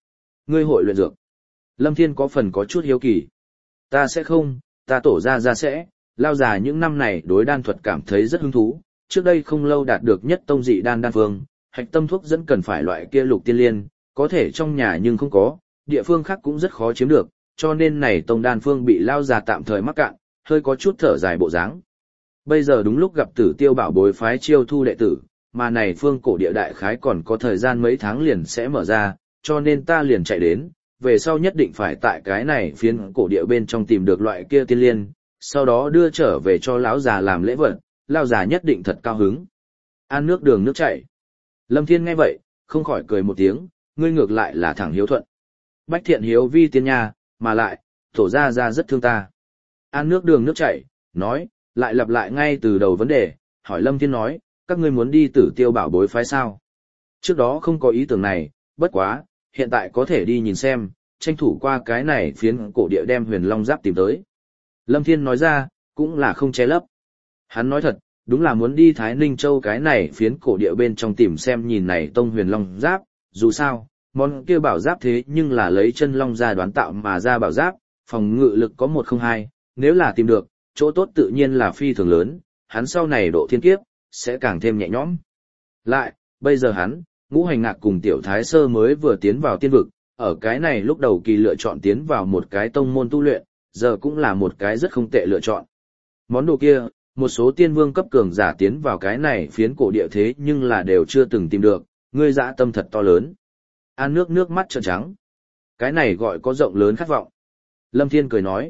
ngươi hội luyện dược. Lâm Thiên có phần có chút hiếu kỳ. Ta sẽ không, ta tổ ra sẽ, lao già những năm này đối đan thuật cảm thấy rất hứng thú, trước đây không lâu đạt được nhất tông dị đan đan phương, hạch tâm thuốc dẫn cần phải loại kia lục tiên liên, có thể trong nhà nhưng không có, địa phương khác cũng rất khó chiếm được, cho nên này tông đan phương bị lao già tạm thời mắc cạn, hơi có chút thở dài bộ dáng. Bây giờ đúng lúc gặp Tử Tiêu Bảo Bối phái chiêu thu đệ tử, mà này phương cổ địa đại khái còn có thời gian mấy tháng liền sẽ mở ra, cho nên ta liền chạy đến, về sau nhất định phải tại cái này phiến cổ địa bên trong tìm được loại kia tiên liên, sau đó đưa trở về cho lão già làm lễ vật, lão già nhất định thật cao hứng. Ăn nước đường nước chảy. Lâm Thiên nghe vậy, không khỏi cười một tiếng, ngươi ngược lại là thẳng hiếu thuận. Bách thiện hiếu vi tiên nha, mà lại, tổ ra rất thương ta. Ăn nước đường nước chảy, nói, lại lặp lại ngay từ đầu vấn đề, hỏi Lâm Thiên nói, các ngươi muốn đi Tử Tiêu Bảo Bối phái sao? Trước đó không có ý tưởng này, bất quá, hiện tại có thể đi nhìn xem, tranh thủ qua cái này phiến cổ địa đem Huyền Long Giáp tìm tới. Lâm Thiên nói ra, cũng là không che lấp. Hắn nói thật, đúng là muốn đi Thái Ninh Châu cái này phiến cổ địa bên trong tìm xem nhìn này tông Huyền Long Giáp, dù sao, món kia bảo giáp thế nhưng là lấy chân long ra đoán tạo mà ra bảo giáp, phòng ngự lực có 102, nếu là tìm được, chỗ tốt tự nhiên là phi thường lớn, hắn sau này độ thiên kiếp, sẽ càng thêm nhẹ nhõm. Lại, bây giờ hắn, Ngũ Hành Ngạc cùng Tiểu Thái Sơ mới vừa tiến vào tiên vực, ở cái này lúc đầu kỳ lựa chọn tiến vào một cái tông môn tu luyện, giờ cũng là một cái rất không tệ lựa chọn. Món đồ kia, một số tiên vương cấp cường giả tiến vào cái này phiến cổ địa thế nhưng là đều chưa từng tìm được, ngươi dã tâm thật to lớn. An nước nước mắt trợn trắng. Cái này gọi có rộng lớn khát vọng. Lâm Thiên cười nói.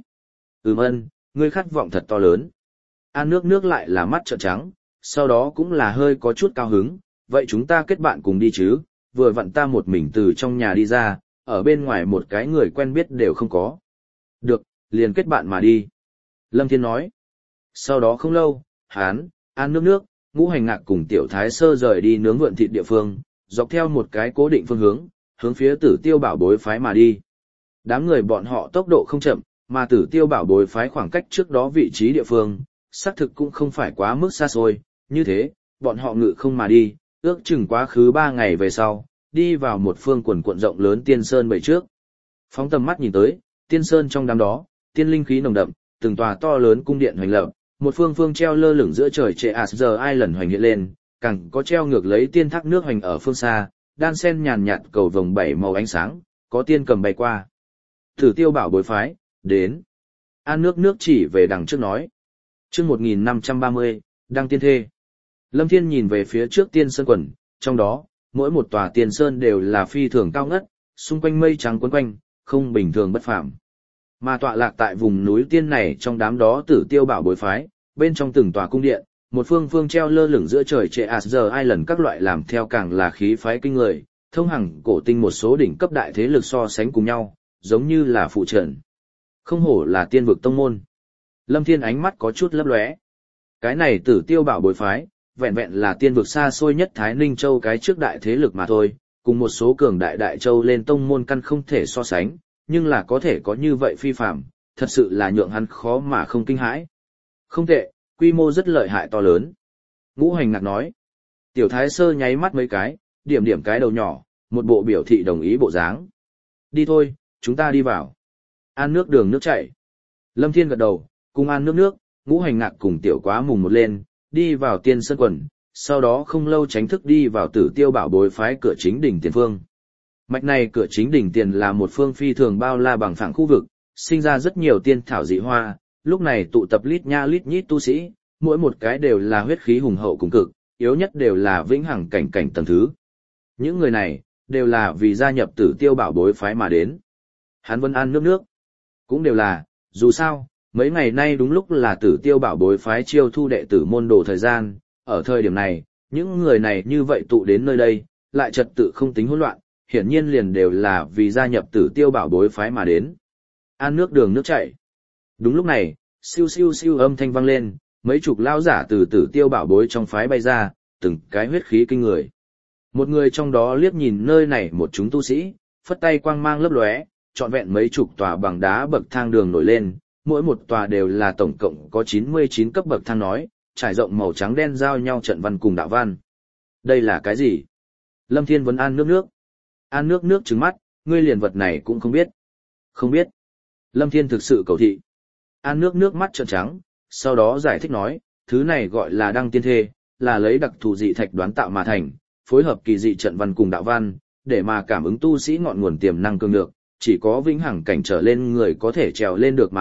Ân, ngươi khát vọng thật to lớn. An nước nước lại là mắt trợn trắng, sau đó cũng là hơi có chút cao hứng, vậy chúng ta kết bạn cùng đi chứ, vừa vặn ta một mình từ trong nhà đi ra, ở bên ngoài một cái người quen biết đều không có. Được, liền kết bạn mà đi. Lâm Thiên nói. Sau đó không lâu, Hán, An nước nước, Ngũ Hành Ngạc cùng Tiểu Thái Sơ rời đi nướng vượn thịt địa phương, dọc theo một cái cố định phương hướng, hướng phía Tử Tiêu Bảo Bối phái mà đi. Đám người bọn họ tốc độ không chậm, mà Tử Tiêu Bảo Bối phái khoảng cách trước đó vị trí địa phương, xác thực cũng không phải quá mức xa xôi, như thế, bọn họ ngự không mà đi, ước chừng quá khứ 3 ngày về sau, đi vào một phương quần cuộn rộng lớn tiên sơn bầy trước. Phóng tầm mắt nhìn tới, tiên sơn trong đám đó, tiên linh khí nồng đậm, từng tòa to lớn cung điện hoành lập, một phương phương treo lơ lửng giữa trời trệ Asger Island hoành hiện lên, càng có treo ngược lấy tiên thác nước hoành ở phương xa, đan sen nhàn nhạt cầu vồng 7 màu ánh sáng, có tiên cầm bay qua. Tử Tiêu Bảo Bối phái, đến. An nước nước chỉ về đằng trước nói. Chương 1530, đăng tiên thê. Lâm Thiên nhìn về phía trước tiên sơn quần, trong đó, mỗi một tòa tiên sơn đều là phi thường cao ngất, xung quanh mây trắng quấn quanh, không bình thường bất phàm. Mà tọa lạc tại vùng núi tiên này trong đám đó Tử Tiêu Bảo Bối phái, bên trong từng tòa cung điện, một phương phương treo lơ lửng giữa trời trệ Asger Island các loại làm theo càng là khí phái kinh người, thông hằng cổ tinh một số đỉnh cấp đại thế lực so sánh cùng nhau, giống như là phụ trận. Không hổ là tiên vực tông môn. Lâm Thiên ánh mắt có chút lấp lóe. Cái này Tử Tiêu Bảo Bối phái, vẹn vẹn là tiên vực xa xôi nhất Thái Ninh Châu cái trước đại thế lực mà thôi, cùng một số cường đại đại châu lên tông môn căn không thể so sánh, nhưng là có thể có như vậy phi phạm, thật sự là nhượng hắn khó mà không kinh hãi. Không tệ, quy mô rất lợi hại to lớn. Ngũ Hành Ngạc nói. Tiểu Thái Sơ nháy mắt mấy cái, điểm điểm cái đầu nhỏ, một bộ biểu thị đồng ý bộ dáng. Đi thôi, chúng ta đi vào. An nước đường nước chảy. Lâm Thiên gật đầu, cùng An nước nước, Ngũ Hành Ngạc cùng Tiểu Quá mùng một lên, đi vào tiên sơn quần, sau đó không lâu tránh thức đi vào Tử Tiêu Bảo Bối phái cửa chính đỉnh tiền phương. Mạch này cửa chính đỉnh tiền là một phương phi thường bao la bằng phẳng khu vực, sinh ra rất nhiều tiên thảo dị hoa, lúc này tụ tập lít nha lít nhít tu sĩ, mỗi một cái đều là huyết khí hùng hậu cùng cực, yếu nhất đều là vĩnh hằng cảnh tầng thứ. Những người này, đều là vì gia nhập Tử Tiêu Bảo Bối phái mà đến. Hắn Vân An nước nước, cũng đều là, dù sao, mấy ngày nay đúng lúc là Tử Tiêu Bảo Bối phái chiêu thu đệ tử môn đồ thời gian, ở thời điểm này, những người này như vậy tụ đến nơi đây, lại trật tự không tính hỗn loạn, hiển nhiên liền đều là vì gia nhập Tử Tiêu Bảo Bối phái mà đến. An nước đường nước chảy. Đúng lúc này, siêu siêu siêu âm thanh vang lên, mấy chục lão giả từ Tử Tiêu Bảo Bối trong phái bay ra, từng cái huyết khí kinh người. Một người trong đó liếc nhìn nơi này một chúng tu sĩ, phất tay quang mang lấp lóe, trọn vẹn mấy chục tòa bằng đá bậc thang đường nổi lên, mỗi một tòa đều là tổng cộng có 99 cấp bậc thang nói, trải rộng màu trắng đen giao nhau trận văn cùng đạo văn. Đây là cái gì? Lâm Thiên vấn An nước nước. An nước nước trừng mắt, ngươi liền vật này cũng không biết. Không biết. Lâm Thiên thực sự cầu thị. An nước mắt trợn trắng, sau đó giải thích nói, thứ này gọi là đăng tiên thê, là lấy đặc thù dị thạch đoán tạo mà thành, phối hợp kỳ dị trận văn cùng đạo văn, để mà cảm ứng tu sĩ ngọn nguồn tiềm năng cường được, chỉ có vĩnh hằng cảnh trở lên người có thể trèo lên được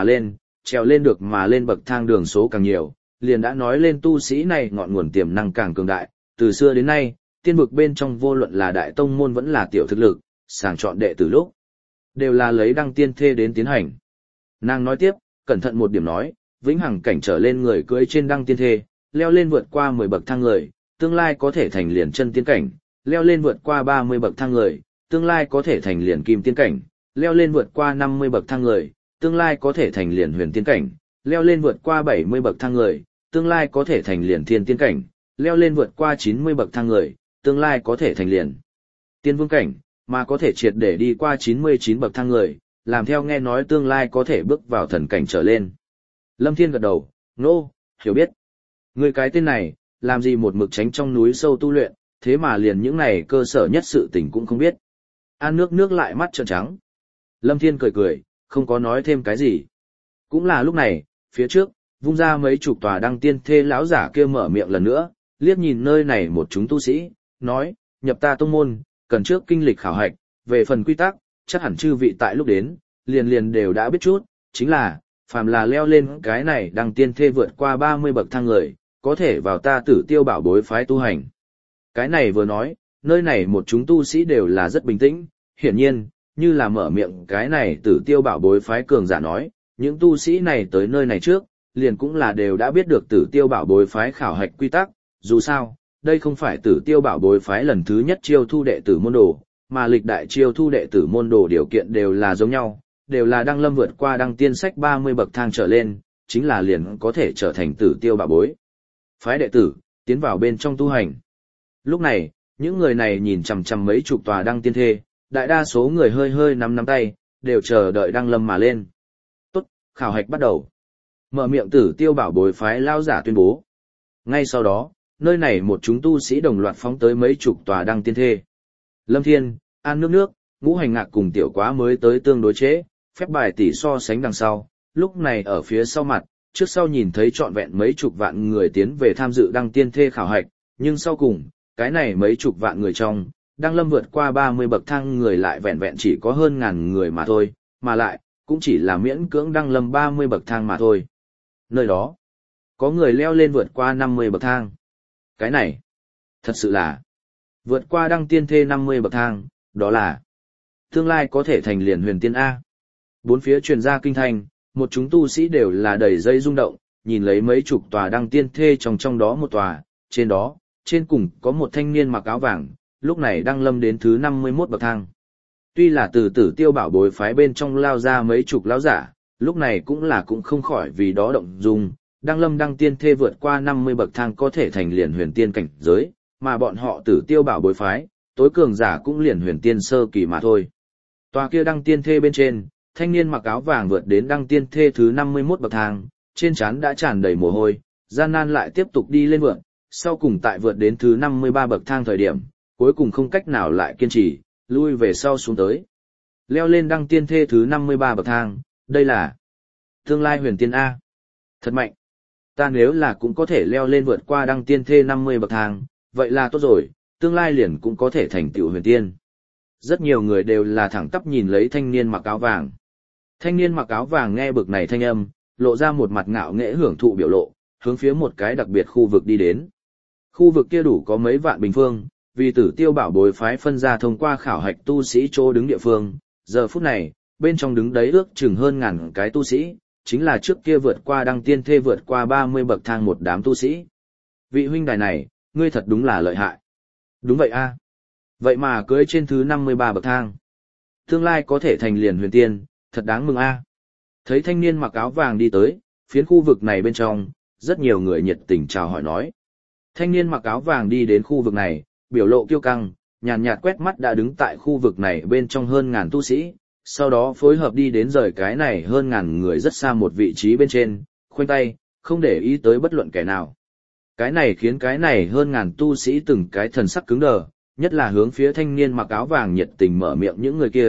mà lên bậc thang đường số càng nhiều, liền đã nói lên tu sĩ này ngọn nguồn tiềm năng càng cường đại, từ xưa đến nay, tiên vực bên trong vô luận là đại tông môn vẫn là tiểu thực lực, sàng chọn đệ tử lúc, đều là lấy đăng tiên thê đến tiến hành. Nàng nói tiếp, cẩn thận một điểm nói, vĩnh hằng cảnh trở lên người cưỡi trên đăng tiên thê, leo lên vượt qua 10 bậc thang người, tương lai có thể thành liền chân tiên cảnh, leo lên vượt qua 30 bậc thang người, tương lai có thể thành liền kim tiên cảnh, leo lên vượt qua 50 bậc thang người, tương lai có thể thành liền huyền tiên cảnh, leo lên vượt qua 70 bậc thang người, tương lai có thể thành liền thiên tiên cảnh, leo lên vượt qua 90 bậc thang người, tương lai có thể thành liền tiên vương cảnh, mà có thể triệt để đi qua 99 bậc thang người, làm theo nghe nói tương lai có thể bước vào thần cảnh trở lên. Lâm Thiên gật đầu, nô, hiểu biết. Người cái tên này, làm gì một mực tránh trong núi sâu tu luyện, thế mà liền những này cơ sở nhất sự tình cũng không biết. An nước lại mắt trợn trắng. Lâm Thiên cười, không có nói thêm cái gì. Cũng là lúc này, phía trước, vung ra mấy chục tòa đăng tiên thê lão giả kia mở miệng lần nữa, liếc nhìn nơi này một chúng tu sĩ, nói, nhập ta tông môn, cần trước kinh lịch khảo hạch, về phần quy tắc, chắc hẳn chư vị tại lúc đến, liền đều đã biết chút, chính là, phàm là leo lên cái này đăng tiên thê vượt qua 30 bậc thang người, có thể vào ta Tử Tiêu Bảo Bối phái tu hành. Cái này vừa nói, nơi này một chúng tu sĩ đều là rất bình tĩnh, hiển nhiên, như là mở miệng cái này Tử Tiêu Bảo Bối phái cường giả nói, những tu sĩ này tới nơi này trước, liền cũng là đều đã biết được Tử Tiêu Bảo Bối phái khảo hạch quy tắc, dù sao, đây không phải Tử Tiêu Bảo Bối phái lần thứ nhất chiêu thu đệ tử môn đồ, mà lịch đại chiêu thu đệ tử môn đồ điều kiện đều là giống nhau, đều là đăng lâm vượt qua đăng tiên sách 30 bậc thang trở lên, chính là liền có thể trở thành Tử Tiêu Bảo Bối phái đệ tử, tiến vào bên trong tu hành. Lúc này, những người này nhìn chằm chằm mấy chục tòa đăng tiên thê, đại đa số người hơi nắm tay, đều chờ đợi đăng lâm mà lên. Tốt, khảo hạch bắt đầu. Mở miệng Tử Tiêu Bảo Bối phái lao giả tuyên bố. Ngay sau đó, nơi này một chúng tu sĩ đồng loạt phóng tới mấy chục tòa đăng tiên thê. Lâm Thiên, An nước, Ngũ Hành Ngạc cùng Tiểu Quá mới tới tương đối chế, phép bài tỷ so sánh đằng sau, lúc này ở phía sau mặt, trước sau nhìn thấy trọn vẹn mấy chục vạn người tiến về tham dự đăng tiên thê khảo hạch, nhưng sau cùng, cái này mấy chục vạn người trong, đăng lâm vượt qua 30 bậc thang người lại vẹn vẹn chỉ có hơn ngàn người mà thôi, mà lại, cũng chỉ là miễn cưỡng đăng lâm 30 bậc thang mà thôi. Nơi đó, có người leo lên vượt qua 50 bậc thang. Cái này, thật sự là, vượt qua đăng tiên thê 50 bậc thang, đó là, tương lai có thể thành liền huyền tiên A. Bốn phía truyền ra kinh thành, một chúng tu sĩ đều là đầy dây rung động, nhìn lấy mấy chục tòa đăng tiên thê trong đó một tòa, trên đó, trên cùng có một thanh niên mặc áo vàng, lúc này đăng lâm đến thứ 51 bậc thang. Tuy là từ Tử Tiêu Bảo Bối phái bên trong lao ra mấy chục lão giả, lúc này cũng không khỏi vì đó động dung, đăng lâm đăng tiên thê vượt qua 50 bậc thang có thể thành liền huyền tiên cảnh giới, mà bọn họ Tử Tiêu Bảo Bối phái, tối cường giả cũng liền huyền tiên sơ kỳ mà thôi. Tòa kia đăng tiên thê bên trên, thanh niên mặc áo vàng vượt đến đăng tiên thê thứ 51 bậc thang, trên trán đã tràn đầy mồ hôi, gian nan lại tiếp tục đi lên vượt, sau cùng tại vượt đến thứ 53 bậc thang thời điểm, cuối cùng không cách nào lại kiên trì, lui về sau xuống tới. Leo lên đăng tiên thê thứ 53 bậc thang, đây là tương lai huyền tiên A. Thật mạnh. Ta nếu là cũng có thể leo lên vượt qua đăng tiên thê 50 bậc thang, vậy là tốt rồi, tương lai liền cũng có thể thành tựu huyền tiên. Rất nhiều người đều là thẳng tắp nhìn lấy thanh niên mặc áo vàng. Thanh niên mặc áo vàng nghe bực này thanh âm, lộ ra một mặt ngạo nghễ hưởng thụ biểu lộ, hướng phía một cái đặc biệt khu vực đi đến. Khu vực kia đủ có mấy vạn bình phương, vì Tử Tiêu Bảo Bối phái phân ra thông qua khảo hạch tu sĩ chỗ đứng địa phương, giờ phút này, bên trong đứng đấy ước chừng hơn ngàn cái tu sĩ, chính là trước kia vượt qua đăng tiên thê vượt qua 30 bậc thang một đám tu sĩ. Vị huynh đài này, ngươi thật đúng là lợi hại. Đúng vậy a. Vậy mà cưới trên thứ 53 bậc thang. Tương lai có thể thành liền huyền tiên, thật đáng mừng a. Thấy thanh niên mặc áo vàng đi tới, phiến khu vực này bên trong, rất nhiều người nhiệt tình chào hỏi nói. Thanh niên mặc áo vàng đi đến khu vực này, biểu lộ kiêu căng, nhàn nhạt quét mắt đã đứng tại khu vực này bên trong hơn ngàn tu sĩ, sau đó phối hợp đi đến rời cái này hơn ngàn người rất xa một vị trí bên trên, khoanh tay, không để ý tới bất luận kẻ nào. Cái này khiến cái này hơn ngàn tu sĩ từng cái thần sắc cứng đờ, nhất là hướng phía thanh niên mặc áo vàng nhiệt tình mở miệng những người kia,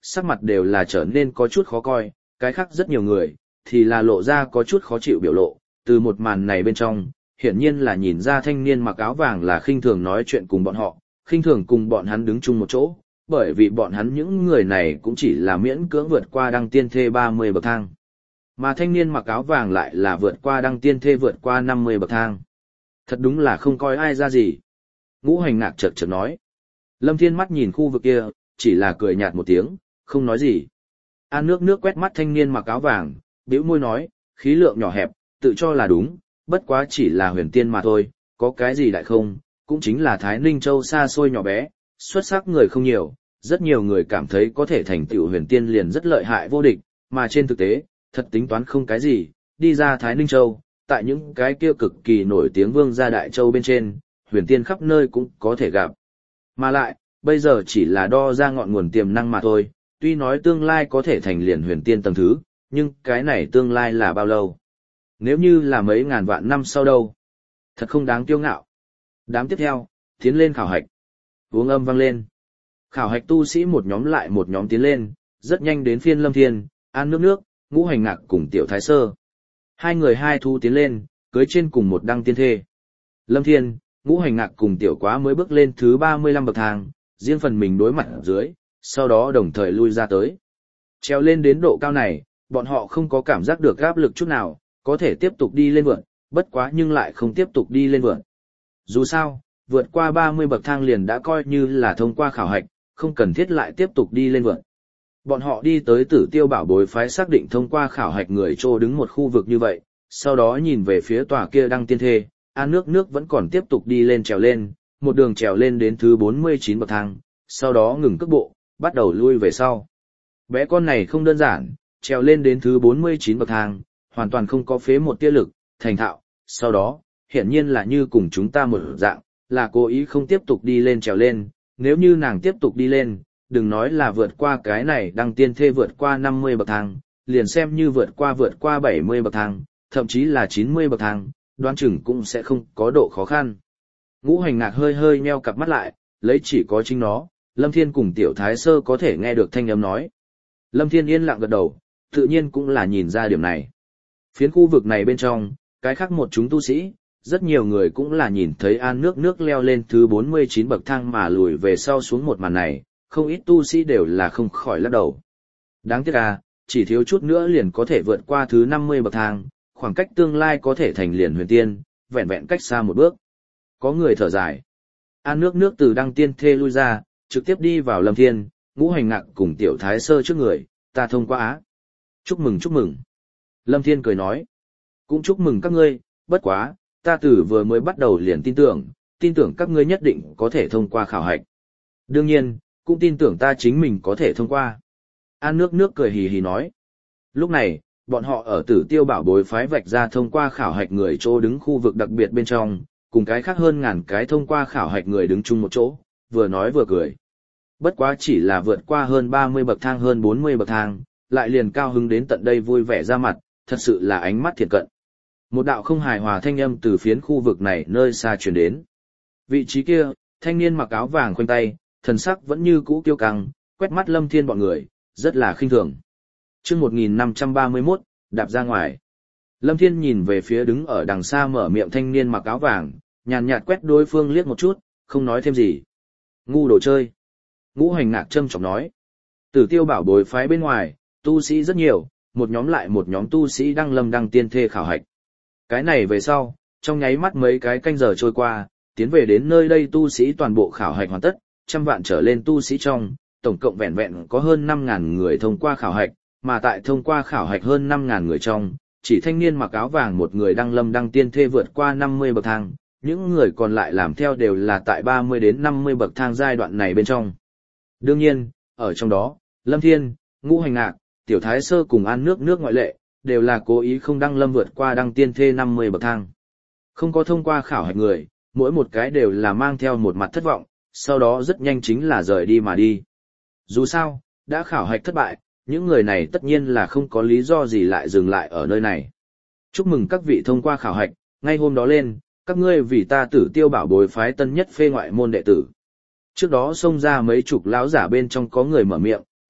sắc mặt đều là trở nên có chút khó coi, cái khác rất nhiều người, thì là lộ ra có chút khó chịu biểu lộ, từ một màn này bên trong, hiển nhiên là nhìn ra thanh niên mặc áo vàng là khinh thường nói chuyện cùng bọn họ, khinh thường cùng bọn hắn đứng chung một chỗ, bởi vì bọn hắn những người này cũng chỉ là miễn cưỡng vượt qua đăng tiên thê 30 bậc thang. Mà thanh niên mặc áo vàng lại là vượt qua đăng tiên thê vượt qua 50 bậc thang. Thật đúng là không coi ai ra gì. Ngũ Hành Ngạc chợt chợt nói. Lâm Thiên mắt nhìn khu vực kia, chỉ là cười nhạt một tiếng, không nói gì. An nước nước quét mắt thanh niên mặc áo vàng, bĩu môi nói, khí lượng nhỏ hẹp, tự cho là đúng, bất quá chỉ là huyền tiên mà thôi, có cái gì đại không, cũng chính là Thái Ninh Châu xa xôi nhỏ bé, xuất sắc người không nhiều, rất nhiều người cảm thấy có thể thành tựu huyền tiên liền rất lợi hại vô địch, mà trên thực tế, thật tính toán không cái gì, đi ra Thái Ninh Châu, tại những cái kia cực kỳ nổi tiếng vương gia đại châu bên trên, huyền tiên khắp nơi cũng có thể gặp. Mà lại, bây giờ chỉ là đo ra ngọn nguồn tiềm năng mà thôi, tuy nói tương lai có thể thành liền huyền tiên tầng thứ, nhưng cái này tương lai là bao lâu? Nếu như là mấy ngàn vạn năm sau đâu? Thật không đáng kiêu ngạo. Đám tiếp theo, tiến lên khảo hạch. Uống âm vang lên. Khảo hạch tu sĩ một nhóm lại một nhóm tiến lên, rất nhanh đến phiên Lâm Thiên, An nước nước, Ngũ Hành Ngạc cùng Tiểu Thái Sơ. Hai người hai thu tiến lên, cưới trên cùng một đăng tiên thê. Lâm Thiên, Ngũ Hành Ngạc cùng Tiểu Quá mới bước lên thứ 35 bậc thang, riêng phần mình đối mặt ở dưới, sau đó đồng thời lui ra tới. Treo lên đến độ cao này, bọn họ không có cảm giác được áp lực chút nào, có thể tiếp tục đi lên vượt, bất quá nhưng lại không tiếp tục đi lên vượt. Dù sao, vượt qua 30 bậc thang liền đã coi như là thông qua khảo hạch, không cần thiết lại tiếp tục đi lên vượt. Bọn họ đi tới Tử Tiêu Bảo Bối phái xác định thông qua khảo hạch người trô đứng một khu vực như vậy, sau đó nhìn về phía tòa kia đăng tiên thê, An nước nước vẫn còn tiếp tục đi lên trèo lên, một đường trèo lên đến thứ 49 bậc thang, sau đó ngừng cước bộ, bắt đầu lui về sau. Bé con này không đơn giản, trèo lên đến thứ 49 bậc thang, hoàn toàn không có phế một tia lực, thành thạo, sau đó, hiển nhiên là như cùng chúng ta một dạng, là cố ý không tiếp tục đi lên trèo lên, nếu như nàng tiếp tục đi lên, đừng nói là vượt qua cái này đăng tiên thê vượt qua 50 bậc thang, liền xem như vượt qua 70 bậc thang, thậm chí là 90 bậc thang, đoán chừng cũng sẽ không có độ khó khăn. Ngũ Hành Ngạc hơi hơi nheo cặp mắt lại, lấy chỉ có chính nó, Lâm Thiên cùng Tiểu Thái Sơ có thể nghe được thanh âm nói. Lâm Thiên yên lặng gật đầu, tự nhiên cũng là nhìn ra điểm này. Phiến khu vực này bên trong, cái khác một chúng tu sĩ, rất nhiều người cũng là nhìn thấy An nước nước leo lên thứ 49 bậc thang mà lùi về sau xuống một màn này, không ít tu sĩ đều là không khỏi lắc đầu. Đáng tiếc à, chỉ thiếu chút nữa liền có thể vượt qua thứ 50 bậc thang, khoảng cách tương lai có thể thành liền huyền tiên, vẹn vẹn cách xa một bước. Có người thở dài. An nước nước từ đăng tiên thê lui ra, trực tiếp đi vào Lâm Thiên, Ngũ Hành Ngạc cùng Tiểu Thái Sơ trước người, ta thông qua á. Chúc mừng chúc mừng. Lâm Thiên cười nói. Cũng chúc mừng các ngươi, bất quá, ta từ vừa mới bắt đầu liền tin tưởng các ngươi nhất định có thể thông qua khảo hạch. Đương nhiên, cũng tin tưởng ta chính mình có thể thông qua. An nước nước cười hì hì nói. Lúc này, bọn họ ở Tử Tiêu Bảo Bối phái vạch ra thông qua khảo hạch người chỗ đứng khu vực đặc biệt bên trong, cùng cái khác hơn ngàn cái thông qua khảo hạch người đứng chung một chỗ, vừa nói vừa cười. Bất quá chỉ là vượt qua hơn 30 bậc thang hơn 40 bậc thang, lại liền cao hứng đến tận đây vui vẻ ra mặt, thật sự là ánh mắt thiện cận. Một đạo không hài hòa thanh âm từ phiến khu vực này nơi xa truyền đến. Vị trí kia, thanh niên mặc áo vàng khoanh tay, thần sắc vẫn như cũ kiêu căng, quét mắt Lâm Thiên bọn người, rất là khinh thường. Chương 1531, đạp ra ngoài. Lâm Thiên nhìn về phía đứng ở đằng xa mở miệng thanh niên mặc áo vàng, nhàn nhạt quét đối phương liếc một chút, không nói thêm gì. Ngu đồ chơi. Ngũ Hành Ngạc châm chọc nói. Tử Tiêu Bảo Bối phái bên ngoài, tu sĩ rất nhiều, một nhóm lại một nhóm tu sĩ đang lâm đăng tiên thê khảo hạch. Cái này về sau, trong nháy mắt mấy cái canh giờ trôi qua, tiến về đến nơi đây tu sĩ toàn bộ khảo hạch hoàn tất, 100 vạn trở lên tu sĩ trong, tổng cộng vẹn vẹn có hơn 5.000 người thông qua khảo hạch, mà tại thông qua khảo hạch hơn 5.000 người trong, chỉ thanh niên mặc áo vàng một người đang lâm đăng tiên thê vượt qua 50 bậc thang, những người còn lại làm theo đều là tại 30 đến 50 bậc thang giai đoạn này bên trong. Đương nhiên, ở trong đó, Lâm Thiên, Ngũ Hành Ngạc, Tiểu Thái Sơ cùng An nước nước ngoại lệ, đều là cố ý không đăng lâm vượt qua đăng tiên thê 50 bậc thang. Không có thông qua khảo hạch người, mỗi một cái đều là mang theo một mặt thất vọng, sau đó rất nhanh chính là rời đi mà đi. Dù sao, đã khảo hạch thất bại, những người này tất nhiên là không có lý do gì lại dừng lại ở nơi này. Chúc mừng các vị thông qua khảo hạch, ngay hôm đó lên, các ngươi vì ta Tử Tiêu Bảo Bối phái tân nhất phê ngoại môn đệ tử. Trước đó xông ra mấy chục lão giả bên trong có người mở miệng,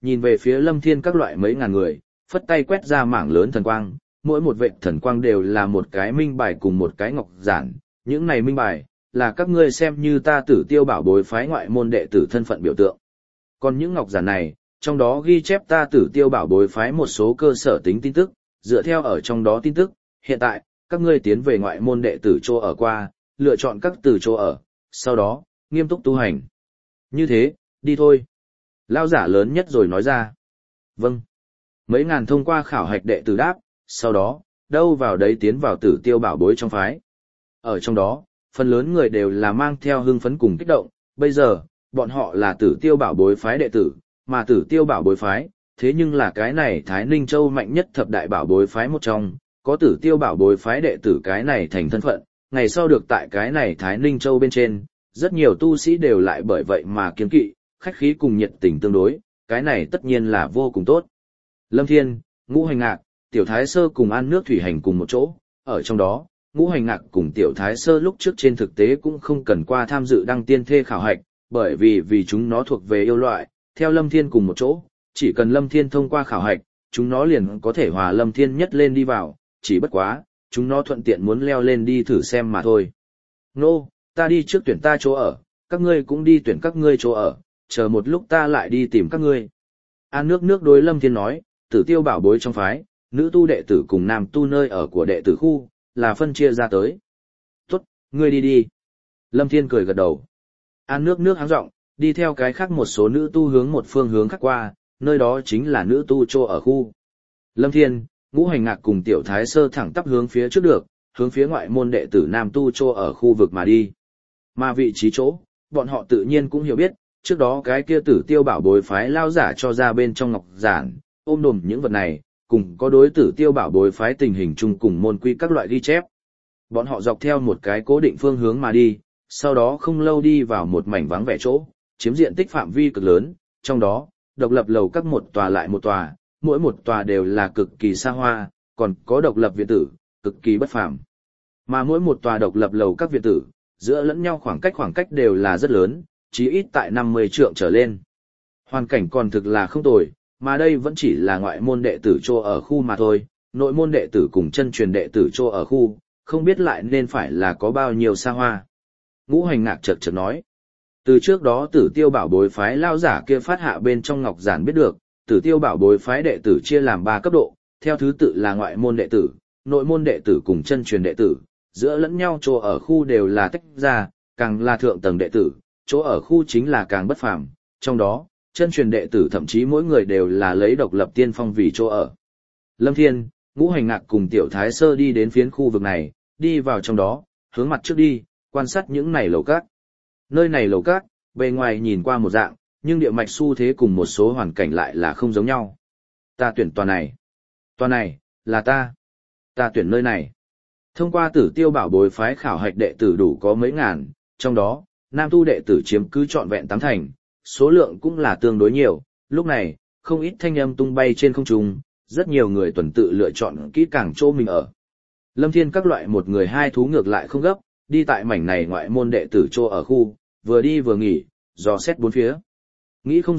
nhìn về phía Lâm Thiên các loại mấy ngàn người, phất tay quét ra mảng lớn thần quang, mỗi một vệt thần quang đều là một cái minh bài cùng một cái ngọc giản, những này minh bài là các ngươi xem như ta Tử Tiêu Bảo Bối phái ngoại môn đệ tử thân phận biểu tượng. Còn những ngọc giản này, trong đó ghi chép ta Tử Tiêu Bảo Bối phái một số cơ sở tính tin tức, dựa theo ở trong đó tin tức, hiện tại, các ngươi tiến về ngoại môn đệ tử chỗ ở qua, lựa chọn các từ chỗ ở, sau đó, nghiêm túc tu hành. Như thế, đi thôi. Lao giả lớn nhất rồi nói ra. Vâng. Mấy ngàn thông qua khảo hạch đệ tử đáp, sau đó, đâu vào đấy tiến vào Tử Tiêu Bảo Bối trong phái. Ở trong đó, phần lớn người đều là mang theo hưng phấn cùng kích động, bây giờ, bọn họ là Tử Tiêu Bảo Bối phái đệ tử, mà Tử Tiêu Bảo Bối phái, thế nhưng là cái này Thái Ninh Châu mạnh nhất thập đại bảo bối phái một trong, có Tử Tiêu Bảo Bối phái đệ tử cái này thành thân phận, ngày sau được tại cái này Thái Ninh Châu bên trên, rất nhiều tu sĩ đều lại bởi vậy mà kiêng kỵ, khách khí cùng nhiệt tình tương đối, cái này tất nhiên là vô cùng tốt. Lâm Thiên, Ngũ Hành Ngạc, Tiểu Thái Sơ cùng An Nước Thủy Hành cùng một chỗ, ở trong đó, Ngũ Hành Ngạc cùng Tiểu Thái Sơ lúc trước trên thực tế cũng không cần qua tham dự đăng tiên thê khảo hạch, bởi vì chúng nó thuộc về yêu loại, theo Lâm Thiên cùng một chỗ, chỉ cần Lâm Thiên thông qua khảo hạch, chúng nó liền có thể hòa Lâm Thiên nhất lên đi vào, chỉ bất quá, chúng nó thuận tiện muốn leo lên đi thử xem mà thôi. Nô, ta đi trước tuyển ta chỗ ở, các ngươi cũng đi tuyển các ngươi chỗ ở, chờ một lúc ta lại đi tìm các ngươi. An Nước đối Lâm Thiên nói, Tử Tiêu Bảo Bối trong phái, nữ tu đệ tử cùng nam tu nơi ở của đệ tử khu, là phân chia ra tới. Tốt, ngươi đi đi. Lâm Thiên cười gật đầu. An Nước háng giọng, đi theo cái khác một số nữ tu hướng một phương hướng khác qua, nơi đó chính là nữ tu chỗ ở khu. Lâm Thiên, Ngũ Hành Ngạc cùng Tiểu Thái Sơ thẳng tắp hướng phía trước được, hướng phía ngoại môn đệ tử nam tu chỗ ở khu vực mà đi. Mà vị trí chỗ, bọn họ tự nhiên cũng hiểu biết, trước đó cái kia Tử Tiêu Bảo Bối phái lao giả cho ra bên trong ngọc giản, ôm đồm những vật này, cùng có đối Tử Tiêu Bảo Bối phái tình hình chung cùng môn quy các loại ghi chép. Bọn họ dọc theo một cái cố định phương hướng mà đi, sau đó không lâu đi vào một mảnh vắng vẻ chỗ, chiếm diện tích phạm vi cực lớn, trong đó, độc lập lầu các một tòa lại một tòa, mỗi một tòa đều là cực kỳ xa hoa, còn có độc lập viện tử, cực kỳ bất phàm. Mà mỗi một tòa độc lập lầu các viện tử, giữa lẫn nhau khoảng cách đều là rất lớn, chí ít tại 50 trượng trở lên. Hoàn cảnh còn thực là không tồi, mà đây vẫn chỉ là ngoại môn đệ tử chỗ ở khu mà thôi, nội môn đệ tử cùng chân truyền đệ tử chỗ ở khu, không biết lại nên phải là có bao nhiêu xa hoa. Ngũ Hành Ngạc chợt nói. Từ trước đó Tử Tiêu Bảo Bối phái lao giả kia phát hạ bên trong ngọc giản biết được, Tử Tiêu Bảo Bối phái đệ tử chia làm 3 cấp độ, theo thứ tự là ngoại môn đệ tử, nội môn đệ tử cùng chân truyền đệ tử, giữa lẫn nhau chỗ ở khu đều là tách ra, càng là thượng tầng đệ tử, chỗ ở khu chính là càng bất phàm, trong đó, chân truyền đệ tử thậm chí mỗi người đều là lấy độc lập tiên phong vì chỗ ở. Lâm Thiên, Ngũ Hành Ngạc cùng Tiểu Thái Sơ đi đến phiến khu vực này, đi vào trong đó, hướng mặt trước đi, quan sát những này lầu các. Nơi này lầu các, bề ngoài nhìn qua một dạng, nhưng địa mạch xu thế cùng một số hoàn cảnh lại là không giống nhau. Ta tuyển tòa này. Tòa này, là ta. Ta tuyển nơi này. Thông qua Tử Tiêu Bảo Bối phái khảo hạch đệ tử đủ có mấy ngàn, trong đó, nam tu đệ tử chiếm cứ trọn vẹn 8 thành, số lượng cũng là tương đối nhiều. Lúc này, không ít thanh âm tung bay trên không trung, rất nhiều người tuần tự lựa chọn kỹ càng chỗ mình ở. Lâm Thiên các loại một người hai thú ngược lại không gấp, đi tại mảnh này ngoại môn đệ tử chỗ ở khu, vừa đi vừa nghỉ, dò xét bốn phía. Nghĩ không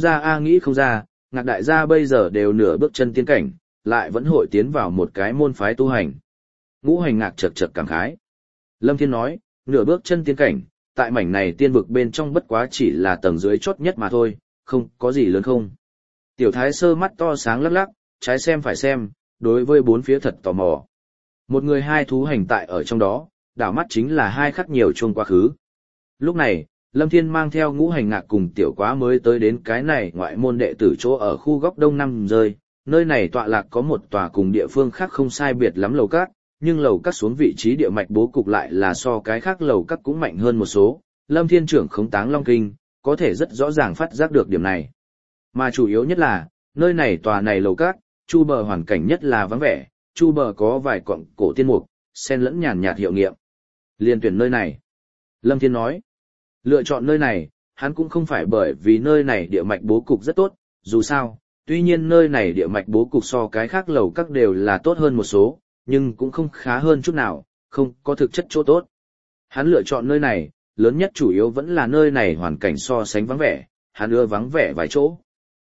ra, Ngạc đại gia bây giờ đều nửa bước chân tiên cảnh, lại vẫn hội tiến vào một cái môn phái tu hành. Ngũ Hành Ngạc chật cảm khái. Lâm Thiên nói, nửa bước chân tiên cảnh, tại mảnh này tiên vực bên trong bất quá chỉ là tầng dưới chót nhất mà thôi, không có gì lớn không. Tiểu Thái Sơ mắt to sáng lắc lắc, trái xem phải xem, đối với bốn phía thật tò mò. Một người hai thú hành tại ở trong đó, đảo mắt chính là hai khắc nhiều chuông quá khứ. Lúc này, Lâm Thiên mang theo Ngũ Hành Ngạc cùng Tiểu Quá mới tới đến cái này ngoại môn đệ tử chỗ ở khu góc đông nam rơi, nơi này tọa lạc có một tòa cùng địa phương khác không sai biệt lắm lầu các, nhưng lầu các xuống vị trí địa mạch bố cục lại là so cái khác lầu các cũng mạnh hơn một số. Lâm Thiên trưởng khống táng long kinh, có thể rất rõ ràng phát giác được điểm này. Mà chủ yếu nhất là, nơi này tòa này lầu các, chu bờ hoàn cảnh nhất là vắng vẻ, chu bờ có vài cọng cổ tiên mục, xen lẫn nhàn nhạt hiệu nghiệm. Liên tuyển nơi này. Lâm Thiên nói, lựa chọn nơi này, hắn cũng không phải bởi vì nơi này địa mạch bố cục rất tốt, dù sao, tuy nhiên nơi này địa mạch bố cục so cái khác lầu các đều là tốt hơn một số, nhưng cũng không khá hơn chút nào, không có thực chất chỗ tốt. Hắn lựa chọn nơi này, lớn nhất chủ yếu vẫn là nơi này hoàn cảnh so sánh vắng vẻ, hắn ưa vắng vẻ vài chỗ.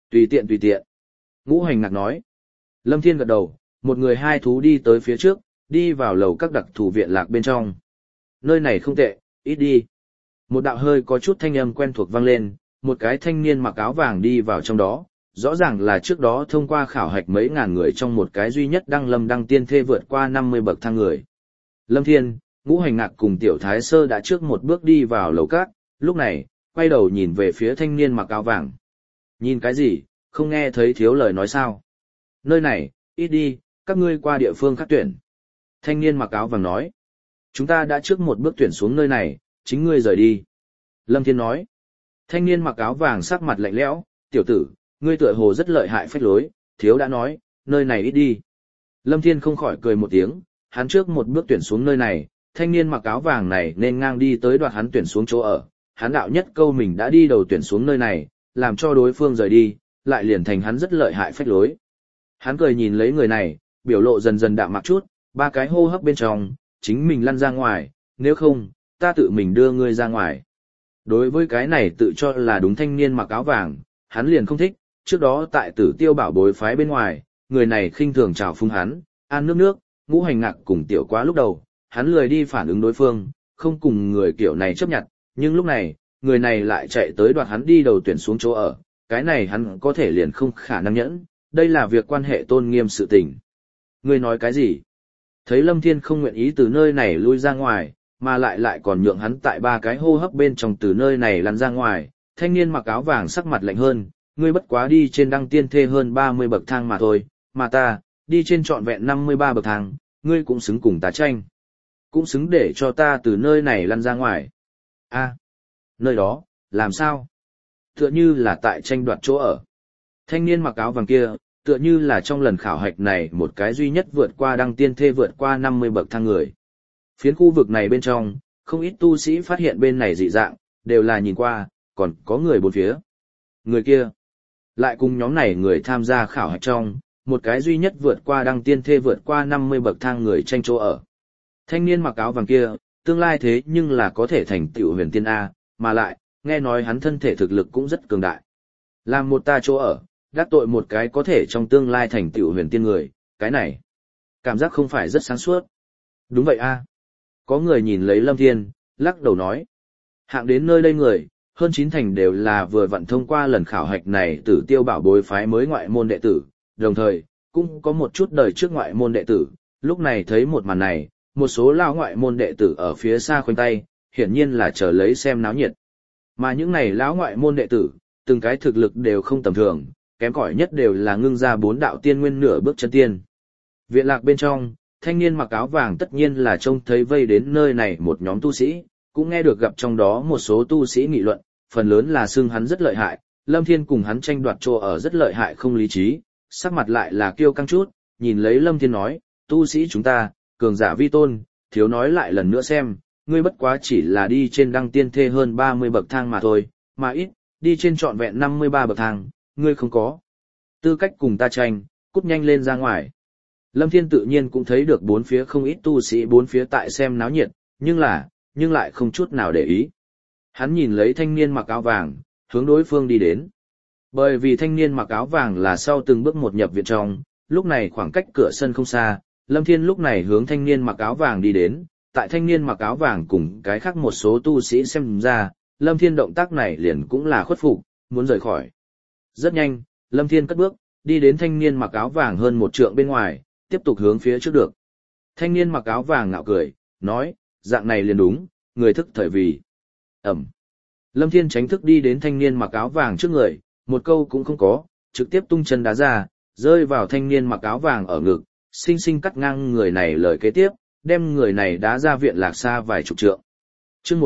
Tùy tiện tùy tiện. Ngũ Hành Ngạc nói. Lâm Thiên gật đầu, một người hai thú đi tới phía trước, đi vào lầu các đặc thù viện lạc bên trong. Nơi này không tệ, ít đi. Một đạo hơi có chút thanh âm quen thuộc vang lên, một cái thanh niên mặc áo vàng đi vào trong đó, rõ ràng là trước đó thông qua khảo hạch mấy ngàn người trong một cái duy nhất đăng tiên thê vượt qua 50 bậc thang người. Lâm Thiên, Ngũ Hành Ngạc cùng Tiểu Thái Sơ đã trước một bước đi vào lầu các, lúc này, quay đầu nhìn về phía thanh niên mặc áo vàng. Nhìn cái gì, không nghe thấy thiếu lời nói sao? Nơi này, ít đi, các ngươi qua địa phương khác tuyển. Thanh niên mặc áo vàng nói. Chúng ta đã trước một bước tuyển xuống nơi này, chính ngươi rời đi. Lâm Thiên nói. Thanh niên mặc áo vàng sắc mặt lạnh lẽo, tiểu tử, ngươi tựa hồ rất lợi hại phách lối, thiếu đã nói, nơi này ít đi. Lâm Thiên không khỏi cười một tiếng, hắn trước một bước tuyển xuống nơi này, thanh niên mặc áo vàng này nên ngang đi tới đoạt hắn tuyển xuống chỗ ở. Hắn đạo nhất câu mình đã đi đầu tuyển xuống nơi này, làm cho đối phương rời đi, lại liền thành hắn rất lợi hại phách lối. Hắn cười nhìn lấy người này, biểu lộ dần dần đạm mạc chút, ba cái hô hấp bên trong, chính mình lăn ra ngoài, nếu không, ta tự mình đưa ngươi ra ngoài. Đối với cái này tự cho là đúng thanh niên mặc áo vàng, hắn liền không thích, trước đó tại Tử Tiêu Bảo Bối phái bên ngoài, người này khinh thường chào phúng hắn, ăn nước, Ngũ Hành Ngạc cùng Tiểu Quá lúc đầu, hắn lười đi phản ứng đối phương, không cùng người kiểu này chấp nhận, nhưng lúc này, người này lại chạy tới đoạt hắn đi đầu tuyển xuống chỗ ở, cái này hắn có thể liền không khả năng nhẫn, đây là việc quan hệ tôn nghiêm sự tình. Ngươi nói cái gì? Thấy Lâm Thiên không nguyện ý từ nơi này lui ra ngoài, mà lại còn nhượng hắn tại ba cái hô hấp bên trong từ nơi này lăn ra ngoài, thanh niên mặc áo vàng sắc mặt lạnh hơn, ngươi bất quá đi trên đăng tiên thê hơn 30 bậc thang mà thôi, mà ta, đi trên trọn vẹn 53 bậc thang, ngươi cũng xứng cùng ta tranh. Cũng xứng để cho ta từ nơi này lăn ra ngoài. A, nơi đó, làm sao? Tựa như là tại tranh đoạt chỗ ở. Thanh niên mặc áo vàng kia, tựa như là trong lần khảo hạch này một cái duy nhất vượt qua đăng tiên thê vượt qua 50 bậc thang người. Phiến khu vực này bên trong, không ít tu sĩ phát hiện bên này dị dạng, đều là nhìn qua, còn có người bốn phía. Người kia, lại cùng nhóm này người tham gia khảo hạch trong, một cái duy nhất vượt qua đăng tiên thê vượt qua 50 bậc thang người tranh chỗ ở. Thanh niên mặc áo vàng kia, tương lai thế nhưng là có thể thành tựu huyền tiên A, mà lại, nghe nói hắn thân thể thực lực cũng rất cường đại. Làm một ta chỗ ở, đắc tội một cái có thể trong tương lai thành tựu huyền tiên người, cái này, cảm giác không phải rất sáng suốt. Đúng vậy A. Có người nhìn lấy Lâm Thiên, lắc đầu nói. Hạng đến nơi đây người, hơn 9 thành đều là vừa vặn thông qua lần khảo hạch này Tử Tiêu Bảo Bối phái mới ngoại môn đệ tử, đồng thời, cũng có một chút đời trước ngoại môn đệ tử, lúc này thấy một màn này, một số lao ngoại môn đệ tử ở phía xa khoanh tay, hiển nhiên là chờ lấy xem náo nhiệt. Mà những này lão ngoại môn đệ tử, từng cái thực lực đều không tầm thường, kém cỏi nhất đều là ngưng ra 4 đạo tiên nguyên nửa bước chân tiên. Viện lạc bên trong, thanh niên mặc áo vàng tất nhiên là trông thấy vây đến nơi này một nhóm tu sĩ, cũng nghe được gặp trong đó một số tu sĩ nghị luận, phần lớn là xưng hắn rất lợi hại, Lâm Thiên cùng hắn tranh đoạt chỗ ở rất lợi hại không lý trí, sắc mặt lại là kiêu căng chút, nhìn lấy Lâm Thiên nói, tu sĩ chúng ta, cường giả vi tôn, thiếu nói lại lần nữa xem, ngươi bất quá chỉ là đi trên đăng tiên thê hơn 30 bậc thang mà thôi, mà ít, đi trên trọn vẹn 53 bậc thang, ngươi không có tư cách cùng ta tranh, cút nhanh lên ra ngoài. Lâm Thiên tự nhiên cũng thấy được bốn phía không ít tu sĩ bốn phía tại xem náo nhiệt, nhưng lại không chút nào để ý. Hắn nhìn lấy thanh niên mặc áo vàng, hướng đối phương đi đến. Bởi vì thanh niên mặc áo vàng là sau từng bước một nhập viện trong, lúc này khoảng cách cửa sân không xa, Lâm Thiên lúc này hướng thanh niên mặc áo vàng đi đến, tại thanh niên mặc áo vàng cùng cái khác một số tu sĩ xem ra, Lâm Thiên động tác này liền cũng là khuất phục, muốn rời khỏi. Rất nhanh, Lâm Thiên cất bước, đi đến thanh niên mặc áo vàng hơn một trượng bên ngoài, tiếp tục hướng phía trước được. Thanh niên mặc áo vàng ngạo cười, nói, dạng này liền đúng, người thức thời vì. Ẩm. Lâm Thiên tránh thức đi đến thanh niên mặc áo vàng trước người, một câu cũng không có, trực tiếp tung chân đá ra, rơi vào thanh niên mặc áo vàng ở ngực, xinh xinh cắt ngang người này lời kế tiếp, đem người này đá ra viện lạc xa vài chục trượng. Chương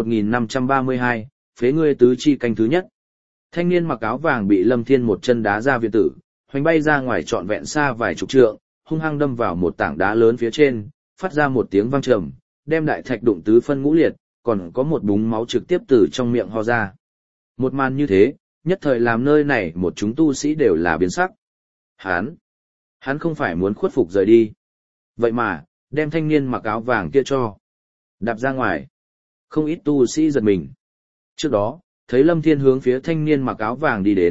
1532, phế ngươi tứ chi canh thứ nhất. Thanh niên mặc áo vàng bị Lâm Thiên một chân đá ra viện tử, hoành bay ra ngoài trọn vẹn xa vài chục trượng, hung hăng đâm vào một tảng đá lớn phía trên, phát ra một tiếng vang trầm, đem đại thạch đụng tứ phân ngũ liệt, còn có một búng máu trực tiếp từ trong miệng ho ra. Một màn như thế, nhất thời làm nơi này một chúng tu sĩ đều là biến sắc. Hắn không phải muốn khuất phục rời đi. Vậy mà, đem thanh niên mặc áo vàng kia cho đạp ra ngoài. Không ít tu sĩ giật mình. Trước đó, thấy Lâm Thiên hướng phía thanh niên mặc áo vàng đi đến,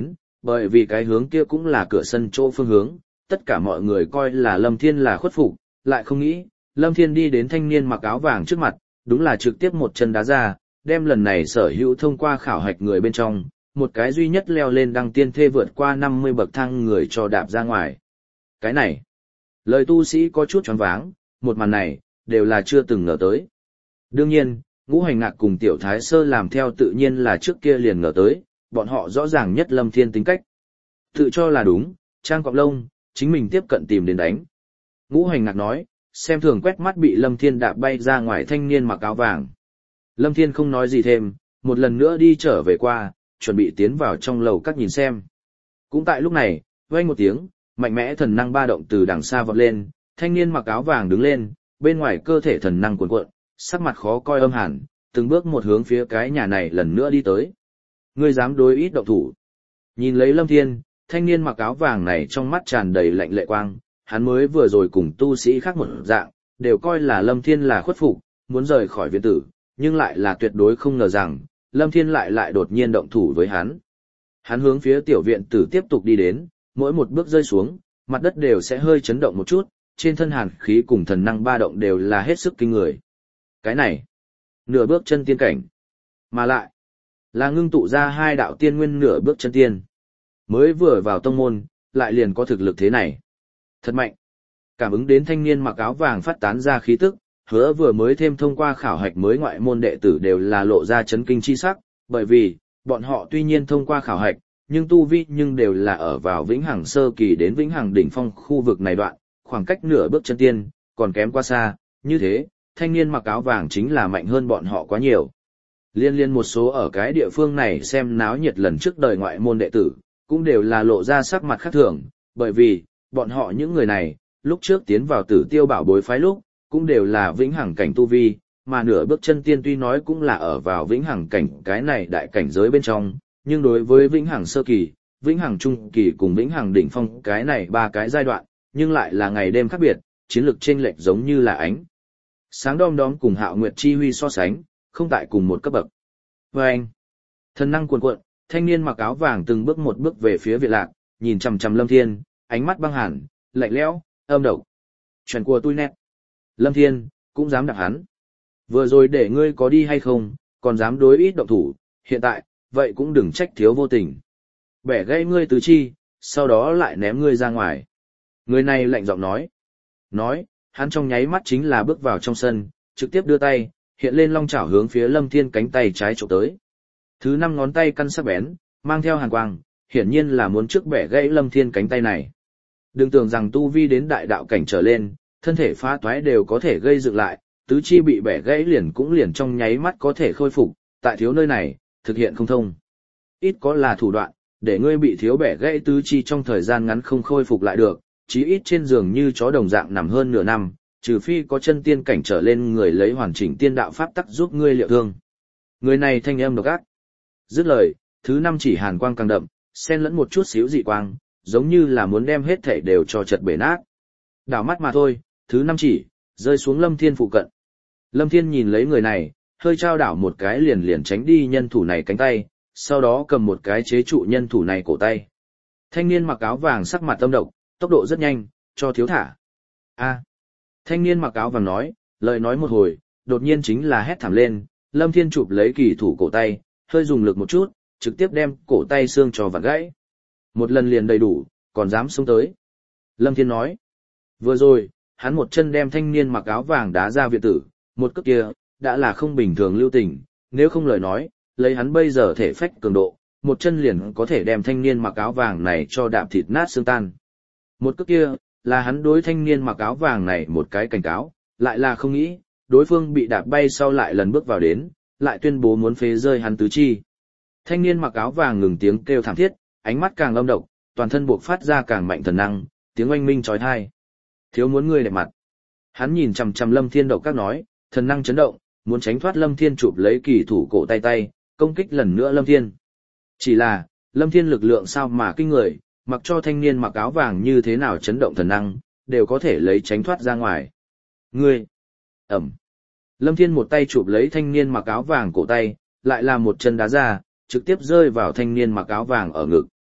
Bởi vì cái hướng kia cũng là cửa sân chỗ phương hướng, tất cả mọi người coi là Lâm Thiên là khuất phục, lại không nghĩ, Lâm Thiên đi đến thanh niên mặc áo vàng trước mặt, đúng là trực tiếp một chân đá ra, đem lần này sở hữu thông qua khảo hạch người bên trong, một cái duy nhất leo lên đăng tiên thê vượt qua 50 bậc thang người cho đạp ra ngoài. Cái này, lời tu sĩ có chút choáng váng, một màn này, đều là chưa từng ngờ tới. Đương nhiên, Ngũ Hành Ngạc cùng Tiểu Thái Sơ làm theo tự nhiên là trước kia liền ngờ tới, bọn họ rõ ràng nhất Lâm Thiên tính cách. Tự cho là đúng, trang cọp lông, chính mình tiếp cận tìm đến đánh. Ngũ Hành Ngạc nói, xem thường quét mắt bị Lâm Thiên đạp bay ra ngoài thanh niên mặc áo vàng. Lâm Thiên không nói gì thêm, một lần nữa đi trở về qua, chuẩn bị tiến vào trong lầu các nhìn xem. Cũng tại lúc này, vang một tiếng, mạnh mẽ thần năng ba động từ đằng xa vọt lên, thanh niên mặc áo vàng đứng lên, bên ngoài cơ thể thần năng cuồn cuộn, sắc mặt khó coi âm hàn, từng bước một hướng phía cái nhà này lần nữa đi tới. Ngươi dám đối ít động thủ? Nhìn lấy Lâm Thiên, thanh niên mặc áo vàng này trong mắt tràn đầy lạnh lệ quang, hắn mới vừa rồi cùng tu sĩ khác một dạng, đều coi là Lâm Thiên là khuất phục, muốn rời khỏi viện tử, nhưng lại là tuyệt đối không ngờ rằng, Lâm Thiên lại đột nhiên động thủ với hắn. Hắn hướng phía tiểu viện tử tiếp tục đi đến, mỗi một bước rơi xuống, mặt đất đều sẽ hơi chấn động một chút, trên thân hàn khí cùng thần năng ba động đều là hết sức kinh người. Cái này, nửa bước chân tiên cảnh, mà lại là ngưng tụ ra hai đạo tiên nguyên nửa bước chân tiên. Mới vừa vào tông môn, lại liền có thực lực thế này. Thật mạnh. Cảm ứng đến thanh niên mặc áo vàng phát tán ra khí tức, Hứa vừa mới thêm thông qua khảo hạch mới ngoại môn đệ tử đều là lộ ra chấn kinh chi sắc, bởi vì, bọn họ tuy nhiên thông qua khảo hạch, nhưng tu vi nhưng đều là ở vào vĩnh hằng sơ kỳ đến vĩnh hằng đỉnh phong khu vực này đoạn, khoảng cách nửa bước chân tiên, còn kém quá xa, như thế, thanh niên mặc áo vàng chính là mạnh hơn bọn họ quá nhiều. Liên một số ở cái địa phương này xem náo nhiệt lần trước đời ngoại môn đệ tử, cũng đều là lộ ra sắc mặt khác thường, bởi vì, bọn họ những người này, lúc trước tiến vào Tử Tiêu Bảo Bối phái lúc, cũng đều là vĩnh hằng cảnh tu vi, mà nửa bước chân tiên tuy nói cũng là ở vào vĩnh hằng cảnh cái này đại cảnh giới bên trong, nhưng đối với vĩnh hằng sơ kỳ, vĩnh hằng trung kỳ cùng vĩnh hằng đỉnh phong cái này ba cái giai đoạn, nhưng lại là ngày đêm khác biệt, chiến lược chênh lệch giống như là ánh sáng đom đóm cùng Hạo Nguyệt chi huy so sánh, không tại cùng một cấp bậc. Và anh, thần năng cuồn cuộn, thanh niên mặc áo vàng từng bước một bước về phía Việt Lạc, nhìn chằm chằm Lâm Thiên, ánh mắt băng hàn, lạnh lẽo, âm độc. Chuyện của tôi nét. Lâm Thiên, cũng dám đạp hắn. Vừa rồi để ngươi có đi hay không, còn dám đối ít động thủ, hiện tại, vậy cũng đừng trách thiếu vô tình. Bẻ gãy ngươi tứ chi, sau đó lại ném ngươi ra ngoài. Người này lạnh giọng nói. Nói, hắn trong nháy mắt chính là bước vào trong sân, trực tiếp đưa tay, hiện lên long chảo hướng phía Lâm Thiên cánh tay trái chụp tới. Thứ 5 ngón tay căn sắc bén, mang theo hàn quang, hiển nhiên là muốn trước bẻ gãy Lâm Thiên cánh tay này. Đừng tưởng rằng tu vi đến đại đạo cảnh trở lên, thân thể phá toái đều có thể gây dựng lại, tứ chi bị bẻ gãy liền trong nháy mắt có thể khôi phục, tại thiếu nơi này, thực hiện không thông. Ít có là thủ đoạn, để ngươi bị thiếu bẻ gãy tứ chi trong thời gian ngắn không khôi phục lại được, chí ít trên giường như chó đồng dạng nằm hơn nửa năm, trừ phi có chân tiên cảnh trở lên người lấy hoàn chỉnh tiên đạo pháp tắc giúp ngươi liệu thương. Người này thanh âm độc ác. Dứt lời, thứ 5 chỉ hàn quang càng đậm, xen lẫn một chút xíu dị quang, giống như là muốn đem hết thảy đều cho chật bể nát. Đảo mắt mà thôi, thứ 5 chỉ, rơi xuống Lâm Thiên phụ cận. Lâm Thiên nhìn lấy người này, hơi trao đảo một cái liền tránh đi nhân thủ này cánh tay, sau đó cầm một cái chế trụ nhân thủ này cổ tay. Thanh niên mặc áo vàng sắc mặt âm độc, tốc độ rất nhanh, cho thiếu thả. A. Thanh niên mặc áo vàng nói, lời nói một hồi, đột nhiên chính là hét thảm lên, Lâm Thiên chụp lấy kỳ thủ cổ tay, hơi dùng lực một chút, trực tiếp đem cổ tay xương cho vặn gãy. Một lần liền đầy đủ, còn dám xông tới. Lâm Thiên nói, vừa rồi, hắn một chân đem thanh niên mặc áo vàng đá ra viện tử, một cước kia, đã là không bình thường lưu tình, nếu không lời nói, lấy hắn bây giờ thể phách cường độ, một chân liền có thể đem thanh niên mặc áo vàng này cho đạp thịt nát xương tan. Một cước kia, là hắn đối thanh niên mặc áo vàng này một cái cảnh cáo, lại là không nghĩ, đối phương bị đạp bay sau lại lần bước vào đến, lại tuyên bố muốn phế rơi hắn tứ chi. Thanh niên mặc áo vàng ngừng tiếng kêu thảm thiết, ánh mắt càng âm độc, toàn thân buộc phát ra càng mạnh thần năng, tiếng oanh minh chói tai. Thiếu muốn ngươi đẹp mặt. Hắn nhìn chằm chằm Lâm Thiên độc các nói, thần năng chấn động, muốn tránh thoát Lâm Thiên chụp lấy kỳ thủ cổ tay, công kích lần nữa Lâm Thiên. Chỉ là, Lâm Thiên lực lượng sao mà kinh người, mặc cho thanh niên mặc áo vàng như thế nào chấn động thần năng, đều có thể lấy tránh thoát ra ngoài. Ngươi! Ẩm! Lâm Thiên một tay chụp lấy thanh niên mặc áo vàng cổ tay, lại là một chân đá ra, trực tiếp rơi vào thanh niên mặc áo vàng ở ngực.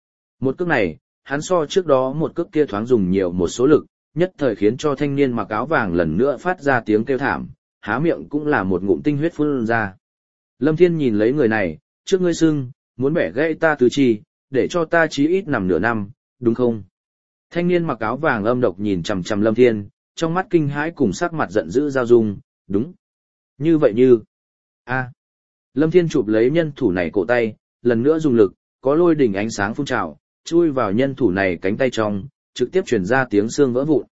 Một cước này, hắn so trước đó một cước kia thoáng dùng nhiều một số lực, nhất thời khiến cho thanh niên mặc áo vàng lần nữa phát ra tiếng kêu thảm, há miệng cũng là một ngụm tinh huyết phun ra. Lâm Thiên nhìn lấy người này, trước ngươi xưng, muốn bẻ gãy ta tứ chi, để cho ta chí ít nằm nửa năm, đúng không? Thanh niên mặc áo vàng âm độc nhìn chằm chằm Lâm Thiên, trong mắt kinh hãi cùng sắc mặt giận dữ giao dung, đúng. Như vậy như... Lâm Thiên chụp lấy nhân thủ này cổ tay, lần nữa dùng lực, có lôi đỉnh ánh sáng phun trào, chui vào nhân thủ này cánh tay trong, trực tiếp truyền ra tiếng xương vỡ vụn.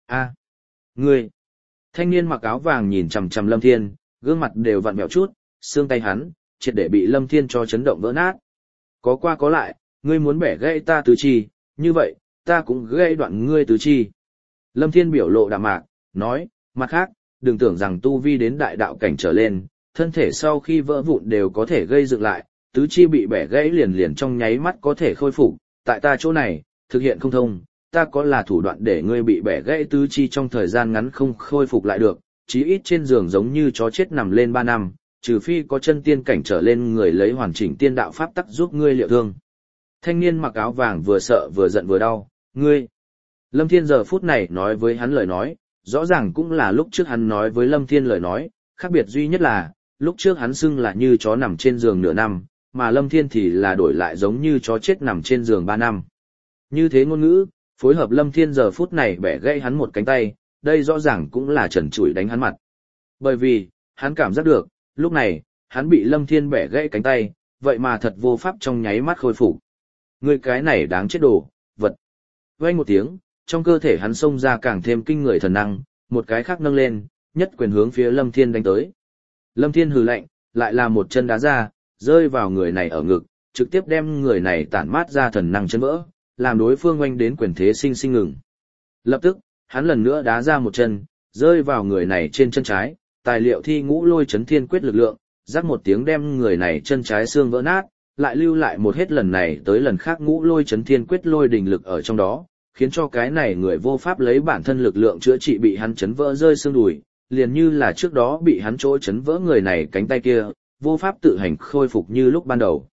Ngươi! Thanh niên mặc áo vàng nhìn chằm chằm Lâm Thiên, gương mặt đều vặn vẹo chút, xương tay hắn, triệt để bị Lâm Thiên cho chấn động vỡ nát. Có qua có lại, ngươi muốn bẻ gãy ta tứ chi, như vậy, ta cũng gãy đoạn ngươi tứ chi. Lâm Thiên biểu lộ đạm mạc, nói, mặt khác, đừng tưởng rằng tu vi đến đại đạo cảnh trở lên, thân thể sau khi vỡ vụn đều có thể gây dựng lại, tứ chi bị bẻ gãy liền liền trong nháy mắt có thể khôi phục, tại ta chỗ này, thực hiện không thông, ta có là thủ đoạn để ngươi bị bẻ gãy tứ chi trong thời gian ngắn không khôi phục lại được, chí ít trên giường giống như chó chết nằm lên 3 năm, trừ phi có chân tiên cảnh trở lên người lấy hoàn chỉnh tiên đạo pháp tắc giúp ngươi liệu thương. Thanh niên mặc áo vàng vừa sợ vừa giận vừa đau, ngươi. Lâm Thiên giờ phút này nói với hắn lời nói, rõ ràng cũng là lúc trước hắn nói với Lâm Thiên lời nói, khác biệt duy nhất là, lúc trước hắn xưng là như chó nằm trên giường nửa năm, mà Lâm Thiên thì là đổi lại giống như chó chết nằm trên giường 3 năm. Như thế ngôn ngữ, phối hợp Lâm Thiên giờ phút này bẻ gãy hắn một cánh tay, đây rõ ràng cũng là trần trụi đánh hắn mặt. Bởi vì, hắn cảm giác được, lúc này, hắn bị Lâm Thiên bẻ gãy cánh tay, vậy mà thật vô pháp trong nháy mắt khôi phục. Người cái này đáng chết đồ, vật. Vang một tiếng, trong cơ thể hắn xông ra càng thêm kinh người thần năng, một cái khác nâng lên, nhất quyền hướng phía Lâm Thiên đánh tới. Lâm Thiên hừ lạnh, lại là một chân đá ra, rơi vào người này ở ngực, trực tiếp đem người này tản mát ra thần năng chân vỡ, làm đối phương oanh đến quyền thế sinh sinh ngừng. Lập tức, hắn lần nữa đá ra một chân, rơi vào người này trên chân trái, tài liệu thi ngũ lôi chấn thiên quyết lực lượng, rắc một tiếng đem người này chân trái xương vỡ nát, lại lưu lại một hết lần này tới lần khác ngũ lôi chấn thiên quyết lôi đình lực ở trong đó, khiến cho cái này người vô pháp lấy bản thân lực lượng chữa trị bị hắn chấn vỡ rơi xương đùi, liền như là trước đó bị hắn chỗ chấn vỡ người này cánh tay kia, vô pháp tự hành khôi phục như lúc ban đầu.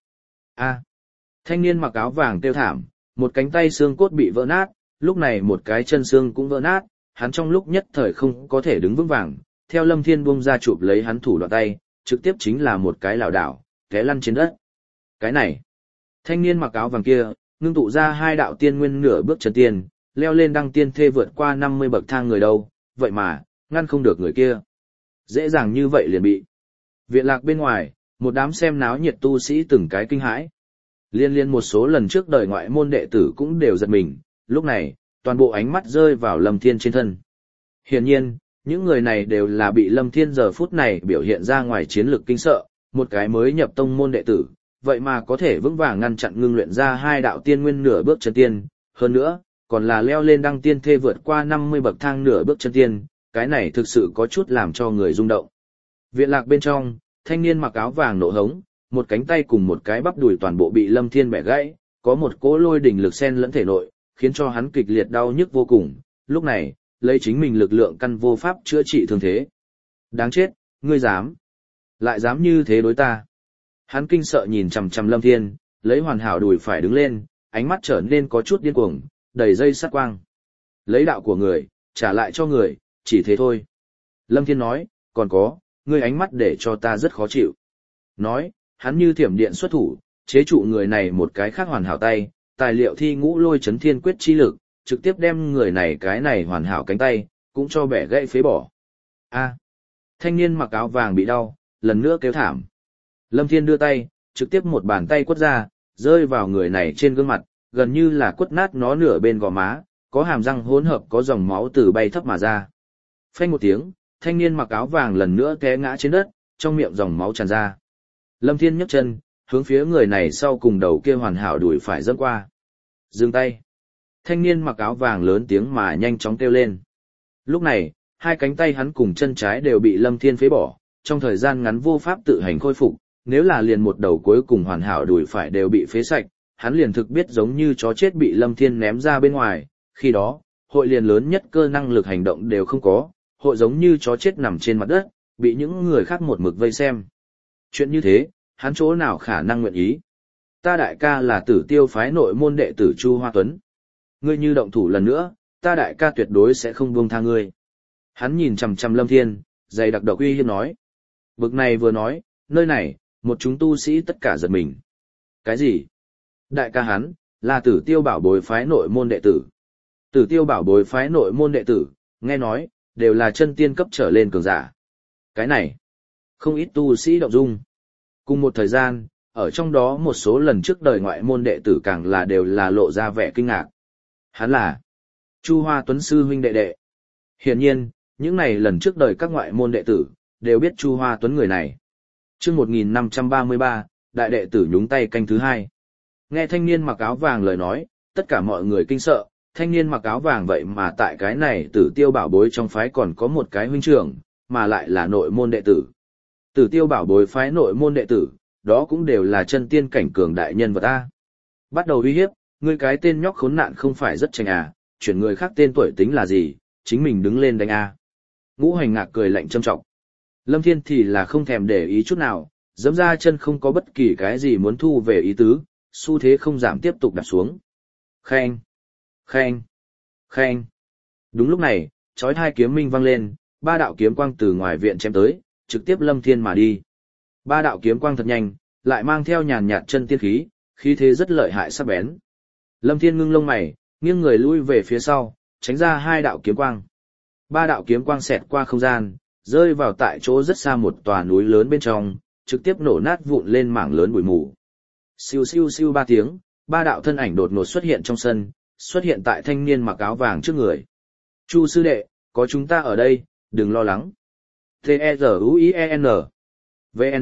Thanh niên mặc áo vàng kêu thảm, một cánh tay xương cốt bị vỡ nát, lúc này một cái chân xương cũng vỡ nát, hắn trong lúc nhất thời không có thể đứng vững vàng, theo Lâm Thiên buông ra chụp lấy hắn thủ đoạn tay, trực tiếp chính là một cái lảo đảo, té lăn trên đất. Cái này, thanh niên mặc áo vàng kia, ngưng tụ ra 2 đạo tiên nguyên nửa bước chân tiên, leo lên đăng tiên thê vượt qua 50 bậc thang người đâu, vậy mà, ngăn không được người kia. Dễ dàng như vậy liền bị. Viện lạc bên ngoài, một đám xem náo nhiệt tu sĩ từng cái kinh hãi. Liên liên một số lần trước đời ngoại môn đệ tử cũng đều giật mình, lúc này, toàn bộ ánh mắt rơi vào Lâm Thiên trên thân. Hiển nhiên, những người này đều là bị Lâm Thiên giờ phút này biểu hiện ra ngoài chiến lược kinh sợ, một cái mới nhập tông môn đệ tử, vậy mà có thể vững vàng ngăn chặn ngưng luyện ra 2 đạo tiên nguyên nửa bước chân tiên, hơn nữa, còn là leo lên đăng tiên thê vượt qua 50 bậc thang nửa bước chân tiên, cái này thực sự có chút làm cho người rung động. Viện lạc bên trong, thanh niên mặc áo vàng nộ hống, một cánh tay cùng một cái bắp đùi toàn bộ bị Lâm Thiên bẻ gãy, có một cỗ lôi đỉnh lực xen lẫn thể nội, khiến cho hắn kịch liệt đau nhức vô cùng, lúc này, lấy chính mình lực lượng căn vô pháp chữa trị thương thế. Đáng chết, ngươi dám, lại dám như thế đối ta. Hắn kinh sợ nhìn chằm chằm Lâm Thiên, lấy hoàn hảo đùi phải đứng lên, ánh mắt trở nên có chút điên cuồng, đầy dây sát quang. Lấy đạo của người, trả lại cho người, chỉ thế thôi. Lâm Thiên nói, còn có, ngươi ánh mắt để cho ta rất khó chịu. Nói, hắn như thiểm điện xuất thủ, chế trụ người này một cái khác hoàn hảo tay, tài liệu thi ngũ lôi chấn thiên quyết chi lực, trực tiếp đem người này cái này hoàn hảo cánh tay, cũng cho bẻ gãy phế bỏ. Thanh niên mặc áo vàng bị đau, lần nữa kêu thảm. Lâm Thiên đưa tay, trực tiếp một bàn tay quất ra, rơi vào người này trên gương mặt, gần như là quất nát nó nửa bên gò má, có hàm răng hỗn hợp có dòng máu từ bay thấp mà ra. Phanh một tiếng, thanh niên mặc áo vàng lần nữa té ngã trên đất, trong miệng dòng máu tràn ra. Lâm Thiên nhấc chân, hướng phía người này sau cùng đầu kia hoàn hảo đuổi phải dẫm qua. Dừng tay. Thanh niên mặc áo vàng lớn tiếng mà nhanh chóng kêu lên. Lúc này, 2 cánh tay hắn cùng chân trái đều bị Lâm Thiên phế bỏ, trong thời gian ngắn vô pháp tự hành khôi phục, nếu là liền một đầu cuối cùng hoàn hảo đuổi phải đều bị phế sạch, hắn liền thực biết giống như chó chết bị Lâm Thiên ném ra bên ngoài, khi đó, hội liền lớn nhất cơ năng lực hành động đều không có, hội giống như chó chết nằm trên mặt đất, bị những người khác một mực vây xem. Chuyện như thế, hắn chỗ nào khả năng nguyện ý. Ta đại ca là Tử Tiêu phái nội môn đệ tử Chu Hoa Tuấn. Ngươi như động thủ lần nữa, ta đại ca tuyệt đối sẽ không buông tha ngươi. Hắn nhìn chằm chằm Lâm Thiên, dày đặc độc uy hiếp nói. Bực này vừa nói, nơi này, một chúng tu sĩ tất cả giật mình. Cái gì? Đại ca hắn, là Tử Tiêu bảo bối phái nội môn đệ tử. Tử Tiêu bảo bối phái nội môn đệ tử, nghe nói, đều là chân tiên cấp trở lên cường giả. Cái này, không ít tu sĩ động dung. Cùng một thời gian, ở trong đó một số lần trước đời ngoại môn đệ tử càng là đều là lộ ra vẻ kinh ngạc. Hắn là Chu Hoa Tuấn sư huynh đệ đệ. Hiển nhiên, những này lần trước đời các ngoại môn đệ tử, đều biết Chu Hoa Tuấn người này. Chương 1533, đại đệ tử nhúng tay canh thứ 2. Nghe thanh niên mặc áo vàng lời nói, tất cả mọi người kinh sợ, thanh niên mặc áo vàng vậy mà tại cái này Tử Tiêu bảo bối trong phái còn có một cái huynh trưởng, mà lại là nội môn đệ tử. Tử Tiêu bảo bối phái nội môn đệ tử, đó cũng đều là chân tiên cảnh cường đại nhân vật ta. Bắt đầu uy hiếp, ngươi cái tên nhóc khốn nạn không phải rất tranh à, chuyển người khác tên tuổi tính là gì, chính mình đứng lên đánh a. Ngũ Hành Ngạc cười lạnh châm trọng. Lâm Thiên thì là không thèm để ý chút nào, giẫm ra chân không có bất kỳ cái gì muốn thu về ý tứ, xu thế không giảm tiếp tục đặt xuống. Khen, khen, khen. Đúng lúc này, chói tai kiếm minh vang lên, ba đạo kiếm quang từ ngoài viện chém tới, trực tiếp Lâm Thiên mà đi. Ba đạo kiếm quang thật nhanh, lại mang theo nhàn nhạt chân tiên khí, khí thế rất lợi hại sắc bén. Lâm Thiên ngưng lông mày, nghiêng người lui về phía sau, tránh ra hai đạo kiếm quang. Ba đạo kiếm quang xẹt qua không gian, rơi vào tại chỗ rất xa một tòa núi lớn bên trong, trực tiếp nổ nát vụn lên mảng lớn bụi mù. Siêu siêu siêu ba tiếng, ba đạo thân ảnh đột ngột xuất hiện trong sân, xuất hiện tại thanh niên mặc áo vàng trước người. Chu sư đệ, có chúng ta ở đây, đừng lo lắng. T-E-Z-U-I-E-N V-N.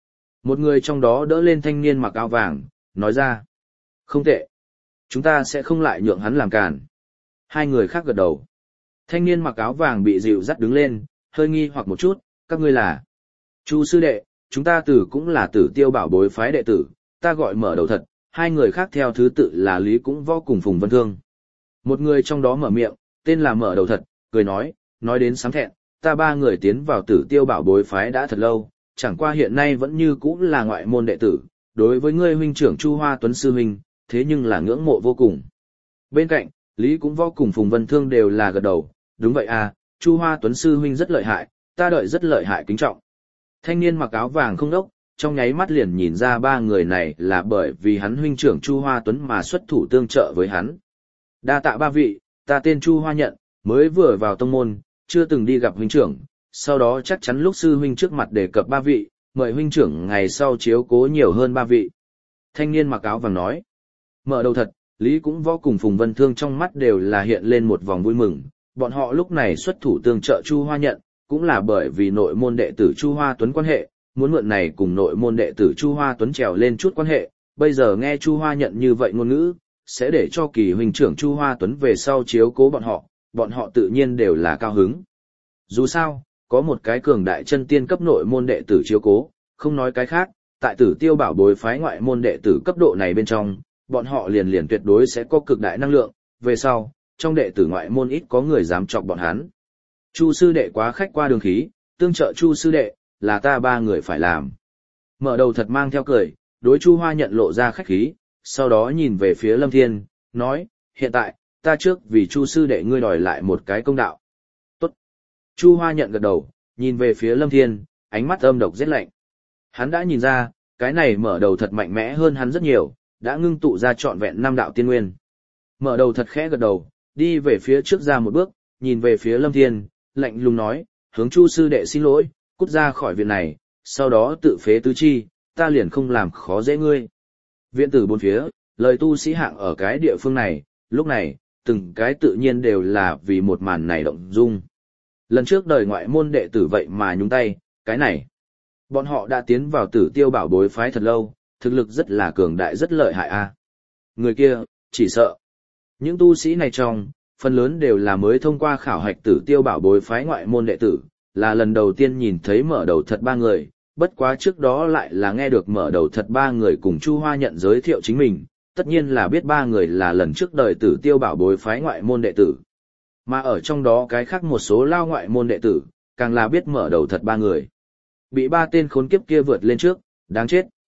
Một người trong đó đỡ lên thanh niên mặc áo vàng, nói ra. Không tệ. Chúng ta sẽ không lại nhượng hắn làm càn. Hai người khác gật đầu. Thanh niên mặc áo vàng bị dịu dắt đứng lên, hơi nghi hoặc một chút, các ngươi là. Chu sư đệ, chúng ta cũng là Tử Tiêu bảo bối phái đệ tử, ta gọi mở đầu thật, hai người khác theo thứ tự là Lý Cũng Võ cùng Phùng Vân Thương. Một người trong đó mở miệng, tên là mở đầu thật, cười nói đến sáng thẹn, ta ba người tiến vào Tử Tiêu bảo bối phái đã thật lâu, chẳng qua hiện nay vẫn như cũ là ngoại môn đệ tử, đối với ngươi huynh trưởng Chu Hoa Tuấn sư huynh, thế nhưng là ngưỡng mộ vô cùng. Bên cạnh, Lý Cũng Võ cùng Phùng Vân Thương đều là gật đầu, đúng vậy à, Chu Hoa Tuấn sư huynh rất lợi hại, ta đợi rất lợi hại kính trọng. Thanh niên mặc áo vàng không đốc, trong nháy mắt liền nhìn ra ba người này là bởi vì hắn huynh trưởng Chu Hoa Tuấn mà xuất thủ tương trợ với hắn. Đa tạ ba vị, ta tên Chu Hoa Nhận, mới vừa vào tông môn, chưa từng đi gặp huynh trưởng, sau đó chắc chắn lúc sư huynh trước mặt đề cập ba vị, mời huynh trưởng ngày sau chiếu cố nhiều hơn ba vị. Thanh niên mặc áo vàng nói. Mở đầu thật, Lý Cũng Võ cùng Phùng Vân Thương trong mắt đều là hiện lên một vòng vui mừng, bọn họ lúc này xuất thủ tương trợ Chu Hoa Nhận, cũng là bởi vì nội môn đệ tử Chu Hoa Tuấn quan hệ, muốn mượn này cùng nội môn đệ tử Chu Hoa Tuấn trèo lên chút quan hệ, bây giờ nghe Chu Hoa Nhận như vậy ngôn ngữ, sẽ để cho kỳ huynh trưởng Chu Hoa Tuấn về sau chiếu cố bọn họ tự nhiên đều là cao hứng. Dù sao, có một cái cường đại chân tiên cấp nội môn đệ tử chiếu cố, không nói cái khác, tại Tử Tiêu bảo bối phái ngoại môn đệ tử cấp độ này bên trong, bọn họ liền tuyệt đối sẽ có cực đại năng lượng, về sau, trong đệ tử ngoại môn ít có người dám chọc bọn hắn. Chu sư đệ quá khách qua đường khí, tương trợ Chu sư đệ, là ta ba người phải làm. Mở đầu thật mang theo cười, đối Chu Hoa Nhận lộ ra khách khí, sau đó nhìn về phía Lâm Thiên, nói, hiện tại, ta trước vì Chu sư đệ ngươi đòi lại một cái công đạo. Tốt. Chu Hoa Nhận gật đầu, nhìn về phía Lâm Thiên, ánh mắt âm độc rét lạnh. Hắn đã nhìn ra, cái này mở đầu thật mạnh mẽ hơn hắn rất nhiều, đã ngưng tụ ra trọn vẹn 5 đạo tiên nguyên. Mở đầu thật khẽ gật đầu, đi về phía trước ra một bước, nhìn về phía Lâm Thiên, lạnh lùng nói, hướng Chu sư đệ xin lỗi, cút ra khỏi viện này, sau đó tự phế tứ chi, ta liền không làm khó dễ ngươi. Viện tử bốn phía, lời tu sĩ hạng ở cái địa phương này, lúc này, từng cái tự nhiên đều là vì một màn này động dung. Lần trước đời ngoại môn đệ tử vậy mà nhúng tay, cái này. Bọn họ đã tiến vào Tử Tiêu bảo bối phái thật lâu, thực lực rất là cường đại rất lợi hại a. Người kia, chỉ sợ. Những tu sĩ này trong, phần lớn đều là mới thông qua khảo hạch Tử Tiêu bảo bối phái ngoại môn đệ tử, là lần đầu tiên nhìn thấy mở đầu thật ba người, bất quá trước đó lại là nghe được mở đầu thật ba người cùng Chu Hoa Nhận giới thiệu chính mình, tất nhiên là biết ba người là lần trước đời Tử Tiêu bảo bối phái ngoại môn đệ tử. Mà ở trong đó cái khác một số lao ngoại môn đệ tử, càng là biết mở đầu thật ba người. Bị ba tên khốn kiếp kia vượt lên trước, đáng chết.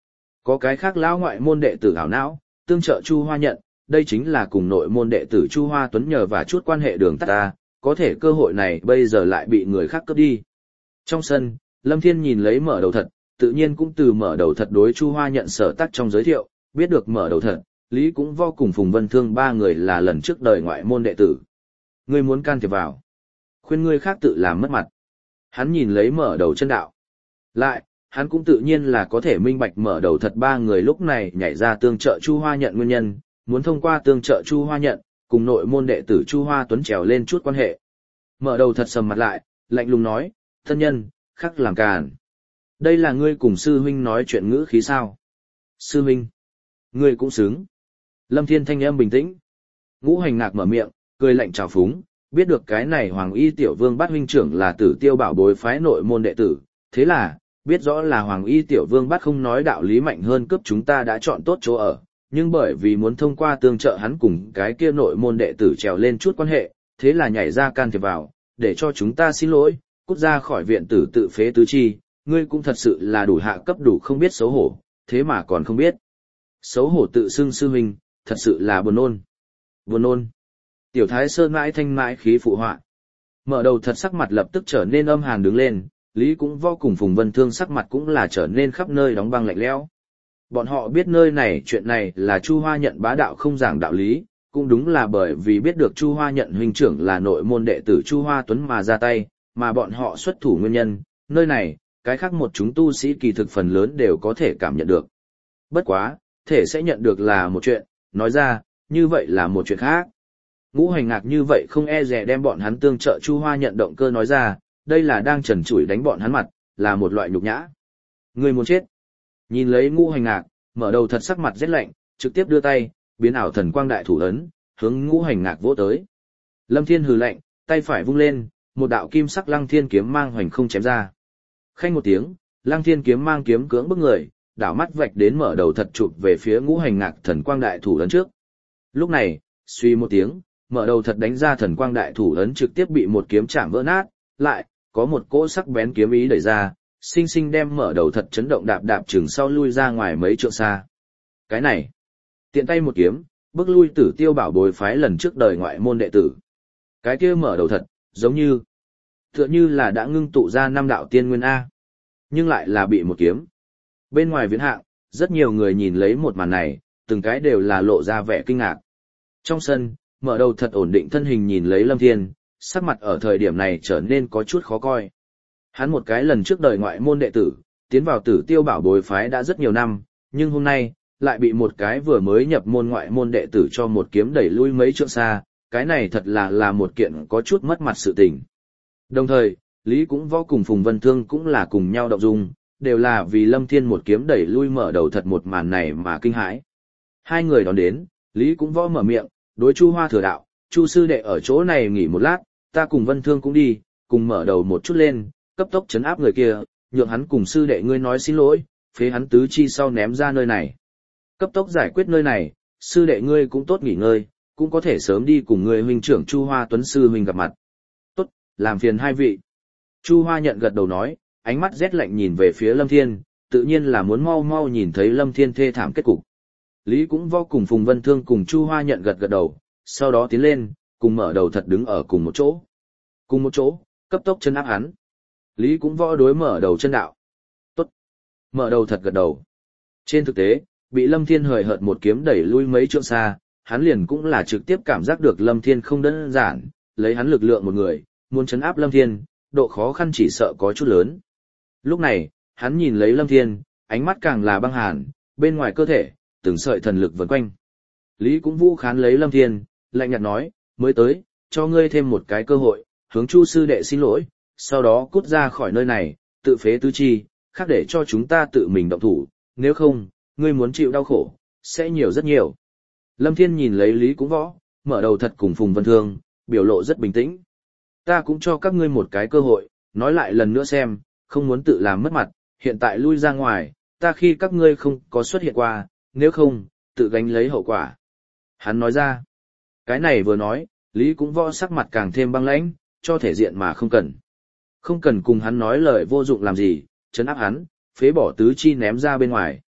Có cái khác lão ngoại môn đệ tử hảo não, tương trợ Chu Hoa nhận, đây chính là cùng nội môn đệ tử Chu Hoa Tuấn nhờ và chút quan hệ đường tắt ta, có thể cơ hội này bây giờ lại bị người khác cướp đi. Trong sân, Lâm Thiên nhìn lấy mở đầu thật, tự nhiên cũng từ mở đầu thật đối Chu Hoa nhận sở tác trong giới thiệu, biết được mở đầu thật, Lý cũng vô cùng Phùng Vân Thương ba người là lần trước đời ngoại môn đệ tử. Ngươi muốn can thiệp vào, khuyên ngươi khác tự làm mất mặt. Hắn nhìn lấy mở đầu chân đạo. Lại, hắn cũng tự nhiên là có thể minh bạch mở đầu thật ba người lúc này nhảy ra tương trợ Chu Hoa nhận nguyên nhân, muốn thông qua tương trợ Chu Hoa nhận, cùng nội môn đệ tử Chu Hoa Tuấn trèo lên chút quan hệ. Mở đầu thật sầm mặt lại, lạnh lùng nói, thân nhân, khắc làm càn. Đây là ngươi cùng sư huynh nói chuyện ngữ khí sao? Sư huynh, ngươi cũng xứng. Lâm Thiên thanh âm bình tĩnh. Ngũ Hành Ngạc mở miệng, cười lạnh trào phúng, biết được cái này Hoàng Y Tiểu Vương Bát huynh trưởng là Tử Tiêu Bảo Bối phái nội môn đệ tử, thế là, biết rõ là Hoàng Y Tiểu Vương Bát không nói đạo lý mạnh hơn cướp chúng ta đã chọn tốt chỗ ở, nhưng bởi vì muốn thông qua tương trợ hắn cùng cái kia nội môn đệ tử trèo lên chút quan hệ, thế là nhảy ra can thiệp vào, để cho chúng ta xin lỗi, cút ra khỏi viện tử tự phế tứ chi, ngươi cũng thật sự là đủ hạ cấp đủ không biết xấu hổ, thế mà còn không biết. Xấu hổ tự xưng sư huynh, thật sự là buồn nôn. Buồn nôn. Tiểu Thái Sơn mãi thanh mãi khí phụ họa. Mở đầu thật sắc mặt lập tức trở nên âm hàn đứng lên, Lý cũng vô cùng Phùng Vân Thương sắc mặt cũng là trở nên khắp nơi đóng băng lạnh lẽo. Bọn họ biết nơi này chuyện này là Chu Hoa nhận bá đạo không giảng đạo lý, cũng đúng là bởi vì biết được Chu Hoa nhận huynh trưởng là nội môn đệ tử Chu Hoa Tuấn mà ra tay, mà bọn họ xuất thủ nguyên nhân, nơi này, cái khác một chúng tu sĩ kỳ thực phần lớn đều có thể cảm nhận được. Bất quá, thể sẽ nhận được là một chuyện, nói ra, như vậy là một chuyện khác. Ngũ Hành Ngạc như vậy không e dè đem bọn hắn tương trợ Chu Hoa nhận động cơ nói ra, đây là đang trần trụi đánh bọn hắn mặt, là một loại nhục nhã. Người muốn chết. Nhìn lấy Ngũ Hành Ngạc, mở đầu thật sắc mặt rét lạnh, trực tiếp đưa tay, biến ảo thần quang đại thủ ấn, hướng Ngũ Hành Ngạc vỗ tới. Lâm Thiên hừ lạnh, tay phải vung lên, một đạo kim sắc Lăng Thiên kiếm mang hoành không chém ra. Khanh một tiếng, Lăng Thiên kiếm mang kiếm cưỡng bức người, đảo mắt vạch đến mở đầu thật chụp về phía Ngũ Hành Ngạc thần quang đại thủ ấn trước. Lúc này, suy một tiếng, mở đầu thật đánh ra thần quang đại thủ ấn trực tiếp bị một kiếm chạm vỡ nát, lại có một cỗ sắc bén kiếm ý đẩy ra, sinh sinh đem mở đầu thật chấn động đạp đạp chừng sau lui ra ngoài mấy trượng xa. Cái này, tiện tay một kiếm, bước lui Tử Tiêu Bảo Bối phái lần trước đời ngoại môn đệ tử. Cái kia mở đầu thật, giống như, tựa như là đã ngưng tụ ra năm đạo tiên nguyên A, nhưng lại là bị một kiếm. Bên ngoài viễn hạng, rất nhiều người nhìn lấy một màn này, từng cái đều là lộ ra vẻ kinh ngạc. Trong sân, mở đầu thật ổn định thân hình nhìn lấy Lâm Thiên, sắc mặt ở thời điểm này trở nên có chút khó coi. Hắn một cái lần trước đời ngoại môn đệ tử, tiến vào Tử Tiêu Bảo Bối phái đã rất nhiều năm, nhưng hôm nay, lại bị một cái vừa mới nhập môn ngoại môn đệ tử cho một kiếm đẩy lui mấy trượng xa, cái này thật là một kiện có chút mất mặt sự tình. Đồng thời, Lý cũng vô cùng Phùng Vân Thương cũng là cùng nhau động dung, đều là vì Lâm Thiên một kiếm đẩy lui mở đầu thật một màn này mà kinh hãi. Hai người đón đến, Lý cũng võ mở miệng, đối Chu Hoa thừa đạo, Chu sư đệ ở chỗ này nghỉ một lát, ta cùng Vân Thương cũng đi, cùng mở đầu một chút lên, cấp tốc chấn áp người kia, nhượng hắn cùng sư đệ ngươi nói xin lỗi, phế hắn tứ chi sau ném ra nơi này. Cấp tốc giải quyết nơi này, sư đệ ngươi cũng tốt nghỉ ngơi, cũng có thể sớm đi cùng người huynh trưởng Chu Hoa Tuấn sư huynh gặp mặt. Tốt, làm phiền hai vị. Chu Hoa nhận gật đầu nói, ánh mắt rét lạnh nhìn về phía Lâm Thiên, tự nhiên là muốn mau mau nhìn thấy Lâm Thiên thê thảm kết cục. Lý cũng vô cùng Phùng Vân Thương cùng Chu Hoa nhận gật gật đầu, sau đó tiến lên, cùng mở đầu thật đứng ở cùng một chỗ. Cùng một chỗ, cấp tốc chân áp hắn. Lý cũng võ đối mở đầu chân đạo. Tốt. Mở đầu thật gật đầu. Trên thực tế, bị Lâm Thiên hời hợt một kiếm đẩy lui mấy trượng xa, hắn liền cũng là trực tiếp cảm giác được Lâm Thiên không đơn giản, lấy hắn lực lượng một người, muốn chấn áp Lâm Thiên, độ khó khăn chỉ sợ có chút lớn. Lúc này, hắn nhìn lấy Lâm Thiên, ánh mắt càng là băng hàn, bên ngoài cơ thể, từng sợi thần lực vần quanh. Lý cũng vũ khán lấy Lâm Thiên, lạnh nhạt nói, mới tới, cho ngươi thêm một cái cơ hội, hướng Chu sư đệ xin lỗi, sau đó cút ra khỏi nơi này, tự phế tứ chi, khác để cho chúng ta tự mình động thủ, nếu không, ngươi muốn chịu đau khổ, sẽ nhiều rất nhiều. Lâm Thiên nhìn lấy Lý cũng võ, mở đầu thật cùng Phùng Vân Thương, biểu lộ rất bình tĩnh. Ta cũng cho các ngươi một cái cơ hội, nói lại lần nữa xem, không muốn tự làm mất mặt, hiện tại lui ra ngoài, ta khi các ngươi không có xuất hiện qua, nếu không, tự gánh lấy hậu quả. Hắn nói ra, cái này vừa nói, Lý cũng võ sắc mặt càng thêm băng lãnh, cho thể diện mà không cần. Không cần cùng hắn nói lời vô dụng làm gì, trấn áp hắn, phế bỏ tứ chi ném ra bên ngoài.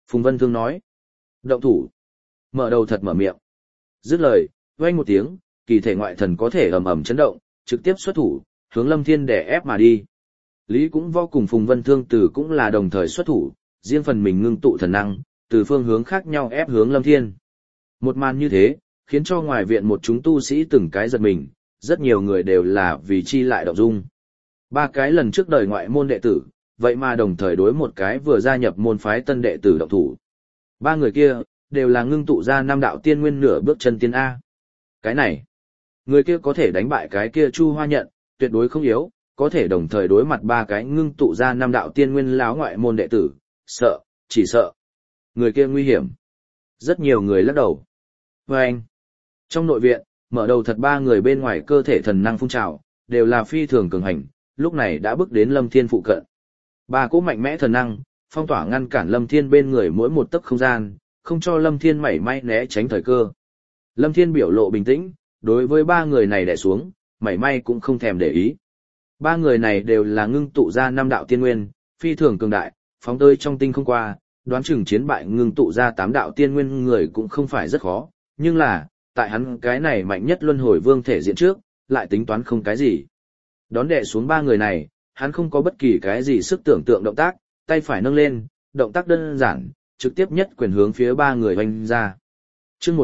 Phùng Vân Thương nói. Động thủ. Mở đầu thật mở miệng. Dứt lời, vang một tiếng, kỳ thể ngoại thần có thể ầm ầm chấn động, trực tiếp xuất thủ, hướng Lâm Thiên đè ép mà đi. Lý cũng vô cùng Phùng Vân Thương Tử cũng là đồng thời xuất thủ, riêng phần mình ngưng tụ thần năng, từ phương hướng khác nhau ép hướng Lâm Thiên. Một màn như thế, khiến cho ngoài viện một chúng tu sĩ từng cái giật mình, rất nhiều người đều là vì chi lại động dung. Ba cái lần trước đời ngoại môn đệ tử, vậy mà đồng thời đối một cái vừa gia nhập môn phái tân đệ tử động thủ. Ba người kia, đều là ngưng tụ ra năm đạo tiên nguyên nửa bước chân tiên A. Cái này, người kia có thể đánh bại cái kia Chu Hoa Nhận, tuyệt đối không yếu, có thể đồng thời đối mặt ba cái ngưng tụ ra năm đạo tiên nguyên láo ngoại môn đệ tử, sợ, chỉ sợ. Người kia nguy hiểm. Rất nhiều người lắc đầu. Và anh, trong nội viện, mở đầu thật ba người bên ngoài cơ thể thần năng phun trào, đều là phi thường cường hành, lúc này đã bước đến Lâm Thiên phụ cận. Ba cỗ mạnh mẽ thần năng, phong tỏa ngăn cản Lâm Thiên bên người mỗi một tấc không gian, không cho Lâm Thiên mảy may né tránh thời cơ. Lâm Thiên biểu lộ bình tĩnh, đối với ba người này đè xuống, mảy may cũng không thèm để ý. Ba người này đều là ngưng tụ ra năm đạo tiên nguyên, phi thường cường đại, phóng tới trong tinh không qua, đoán chừng chiến bại ngưng tụ ra 8 đạo tiên nguyên người cũng không phải rất khó, nhưng là, tại hắn cái này mạnh nhất luân hồi vương thể diện trước, lại tính toán không cái gì. Đón đệ xuống ba người này, hắn không có bất kỳ cái gì sức tưởng tượng động tác, tay phải nâng lên, động tác đơn giản, trực tiếp nhất quyền hướng phía ba người hoành ra. Chương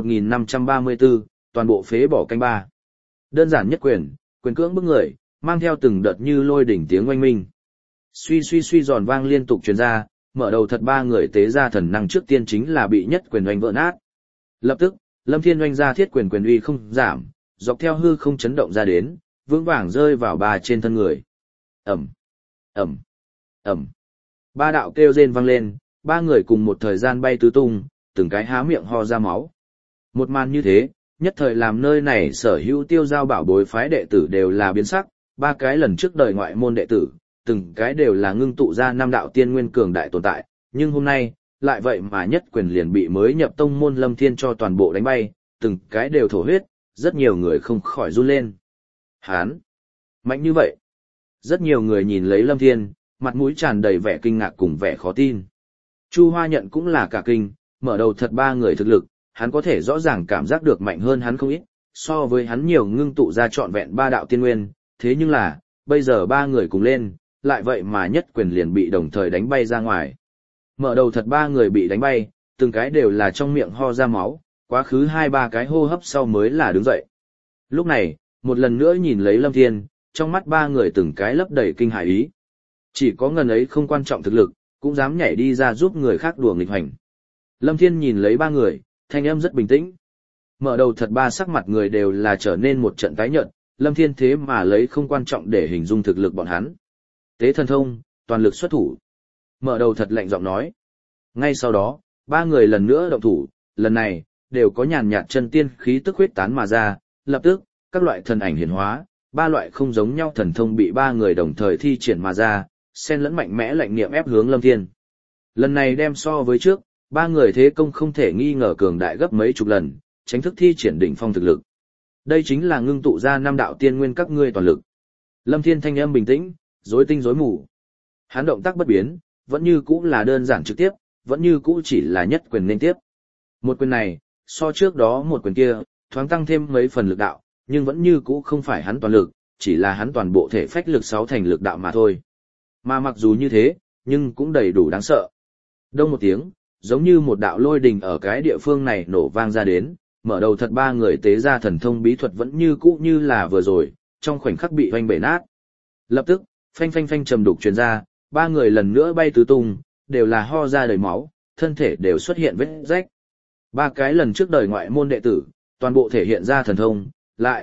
1534, toàn bộ phế bỏ canh ba. Đơn giản nhất quyền, quyền cưỡng bức người, mang theo từng đợt như lôi đỉnh tiếng oanh minh. Suy suy suy giòn vang liên tục truyền ra, mở đầu thật ba người tế ra thần năng trước tiên chính là bị nhất quyền oanh vỡ nát. Lập tức, Lâm Thiên oanh ra thiết quyền quyền uy không giảm, dọc theo hư không chấn động ra đến, vững vàng rơi vào ba trên thân người. Ầm, ầm, ầm. Ba đạo kêu rên vang lên, ba người cùng một thời gian bay tứ tung, từng cái há miệng ho ra máu. Một màn như thế, nhất thời làm nơi này sở hữu tiêu giao bảo bối phái đệ tử đều là biến sắc, ba cái lần trước đời ngoại môn đệ tử, từng cái đều là ngưng tụ ra năm đạo tiên nguyên cường đại tồn tại, nhưng hôm nay, lại vậy mà nhất quyền liền bị mới nhập tông môn Lâm Thiên cho toàn bộ đánh bay, từng cái đều thổ huyết, rất nhiều người không khỏi run lên. Hán! Mạnh như vậy! Rất nhiều người nhìn lấy Lâm Thiên, mặt mũi tràn đầy vẻ kinh ngạc cùng vẻ khó tin. Chu Hoa Nhận cũng là cả kinh, mở đầu thật ba người thực lực, hắn có thể rõ ràng cảm giác được mạnh hơn hắn không ít, so với hắn nhiều ngưng tụ ra trọn vẹn ba đạo tiên nguyên, thế nhưng là, bây giờ ba người cùng lên, lại vậy mà nhất quyền liền bị đồng thời đánh bay ra ngoài. Mở đầu thật ba người bị đánh bay, từng cái đều là trong miệng ho ra máu, quá khứ 2-3 cái hô hấp sau mới là đứng dậy. Lúc này, một lần nữa nhìn lấy Lâm Thiên, trong mắt ba người từng cái lấp đầy kinh hãi ý. Chỉ có ngần ấy không quan trọng thực lực, cũng dám nhảy đi ra giúp người khác đùa nghịch hành. Lâm Thiên nhìn lấy ba người, thanh âm rất bình tĩnh. Mở đầu thật ba sắc mặt người đều là trở nên một trận tái nhợt, Lâm Thiên thế mà lấy không quan trọng để hình dung thực lực bọn hắn. Tế thần thông, toàn lực xuất thủ. Mở đầu thật lạnh giọng nói. Ngay sau đó, ba người lần nữa động thủ, lần này, đều có nhàn nhạt chân tiên khí tức huyết tán mà ra, lập tức, các loại thần ảnh hiển hóa, ba loại không giống nhau thần thông bị ba người đồng thời thi triển mà ra, xen lẫn mạnh mẽ lạnh niệm ép hướng Lâm Thiên. Lần này đem so với trước, ba người thế công không thể nghi ngờ cường đại gấp mấy chục lần, tránh thức thi triển đỉnh phong thực lực. Đây chính là ngưng tụ ra năm đạo tiên nguyên các ngươi toàn lực. Lâm Thiên thanh âm bình tĩnh, rối tinh rối mù. Hắn động tác bất biến, vẫn như cũ là đơn giản trực tiếp, vẫn như cũ chỉ là nhất quyền nên tiếp. Một quyền này, so trước đó một quyền kia, thoáng tăng thêm mấy phần lực đạo, nhưng vẫn như cũ không phải hắn toàn lực, chỉ là hắn toàn bộ thể phách lực 6 thành lực đạo mà thôi. Mà mặc dù như thế, nhưng cũng đầy đủ đáng sợ. Đông một tiếng, giống như một đạo lôi đình ở cái địa phương này nổ vang ra đến, mở đầu thật ba người tế ra thần thông bí thuật vẫn như cũ như là vừa rồi, trong khoảnh khắc bị hoanh bể nát. Lập tức, phanh phanh phanh trầm đục truyền ra, ba người lần nữa bay tứ tung, đều là ho ra đầy máu, thân thể đều xuất hiện vết rách. Ba cái lần trước đời ngoại môn đệ tử, toàn bộ thể hiện ra thần thông, lại.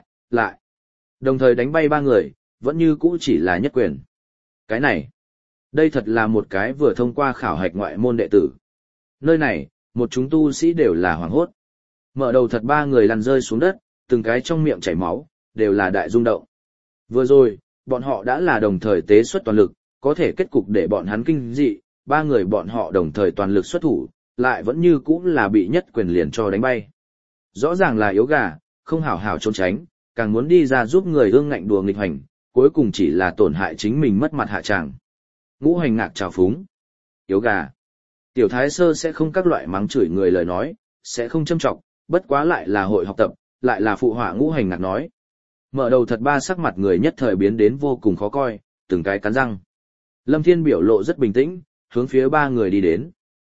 Đồng thời đánh bay ba người, vẫn như cũ chỉ là nhất quyền. Cái này, đây thật là một cái vừa thông qua khảo hạch ngoại môn đệ tử. Nơi này, một chúng tu sĩ đều là hoảng hốt. Mở đầu thật ba người lăn rơi xuống đất, từng cái trong miệng chảy máu, đều là đại rung động. Vừa rồi, bọn họ đã là đồng thời tế xuất toàn lực, có thể kết cục để bọn hắn kinh dị, ba người bọn họ đồng thời toàn lực xuất thủ, lại vẫn như cũ là bị nhất quyền liền cho đánh bay. Rõ ràng là yếu gà, không hảo hảo trốn tránh, càng muốn đi ra giúp người ương ngạnh đùa nghịch hành, cuối cùng chỉ là tổn hại chính mình mất mặt hạ tràng. Ngũ Hành Ngạc trào phúng. Yếu gà. Tiểu Thái Sơ sẽ không các loại mắng chửi người lời nói, sẽ không châm trọng, bất quá lại là hội học tập, lại là phụ họa ngũ hành ngạc nói. Mở đầu thật ba sắc mặt người nhất thời biến đến vô cùng khó coi, từng cái cắn răng. Lâm Thiên biểu lộ rất bình tĩnh, hướng phía ba người đi đến.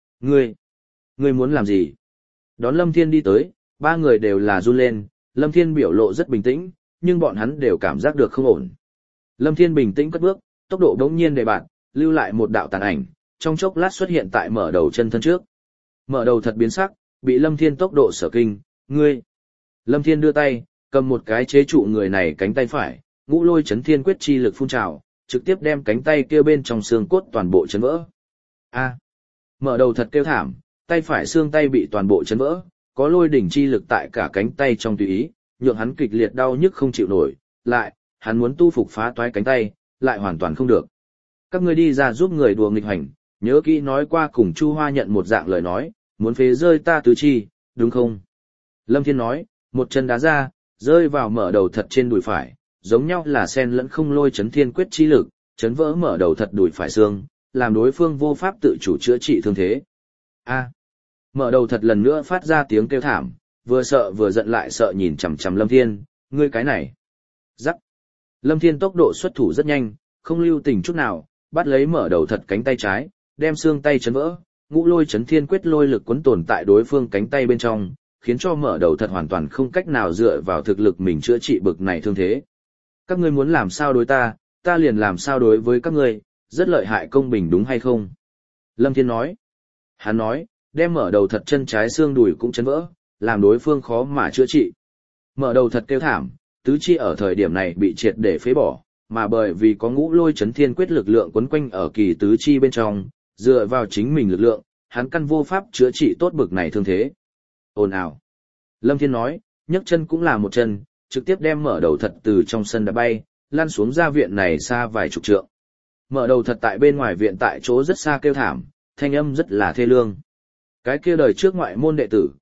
Ngươi muốn làm gì? Đón Lâm Thiên đi tới, ba người đều là run lên, Lâm Thiên biểu lộ rất bình tĩnh, nhưng bọn hắn đều cảm giác được không ổn. Lâm Thiên bình tĩnh cất bước, tốc độ đống nhiên đề bạt, lưu lại một đạo tàn ảnh, trong chốc lát xuất hiện tại mở đầu chân thân trước. Mở đầu thật biến sắc, bị Lâm Thiên tốc độ sở kinh, ngươi. Lâm Thiên đưa tay, cầm một cái chế trụ người này cánh tay phải, ngũ lôi chấn thiên quyết chi lực phun trào, trực tiếp đem cánh tay kia bên trong xương cốt toàn bộ chấn vỡ. A. Mở đầu thật kêu thảm, tay phải xương tay bị toàn bộ chấn vỡ, có lôi đỉnh chi lực tại cả cánh tay trong tùy ý, nhượng hắn kịch liệt đau nhức không chịu nổi, lại, hắn muốn tu phục phá toái cánh tay, lại hoàn toàn không được. Các ngươi đi ra giúp người đùa nghịch hành, nhớ kỹ nói qua cùng Chu Hoa nhận một dạng lời nói, muốn phế rơi ta tứ chi, đúng không? Lâm Thiên nói, một chân đá ra, rơi vào mở đầu thật trên đùi phải, giống nhau là sen lẫn không lôi chấn thiên quyết chi lực, chấn vỡ mở đầu thật đùi phải xương, làm đối phương vô pháp tự chủ chữa trị thương thế. A. Mở đầu thật lần nữa phát ra tiếng kêu thảm, vừa sợ vừa giận lại sợ nhìn chằm chằm Lâm Thiên, ngươi cái này. Rắc. Lâm Thiên tốc độ xuất thủ rất nhanh, không lưu tình chút nào, bắt lấy mở đầu thật cánh tay trái, đem xương tay chấn vỡ, ngũ lôi chấn thiên quyết lôi lực quấn tồn tại đối phương cánh tay bên trong, khiến cho mở đầu thật hoàn toàn không cách nào dựa vào thực lực mình chữa trị bực này thương thế. Các ngươi muốn làm sao đối ta, ta liền làm sao đối với các ngươi, rất lợi hại công bình đúng hay không? Lâm Thiên nói. Hắn nói, đem mở đầu thật chân trái xương đùi cũng chấn vỡ, làm đối phương khó mà chữa trị. Mở đầu thật kêu thảm, tứ chi ở thời điểm này bị triệt để phế bỏ, mà bởi vì có ngũ lôi chấn thiên quyết lực lượng quấn quanh ở kỳ tứ chi bên trong, dựa vào chính mình lực lượng, hắn căn vô pháp chữa trị tốt bực này thương thế. Ồn ào. Lâm Thiên nói, nhấc chân cũng là một chân, trực tiếp đem mở đầu thật từ trong sân đá bay, lăn xuống ra viện này xa vài chục trượng. Mở đầu thật tại bên ngoài viện tại chỗ rất xa kêu thảm, thanh âm rất là thê lương. Cái kia đời trước ngoại môn đệ tử,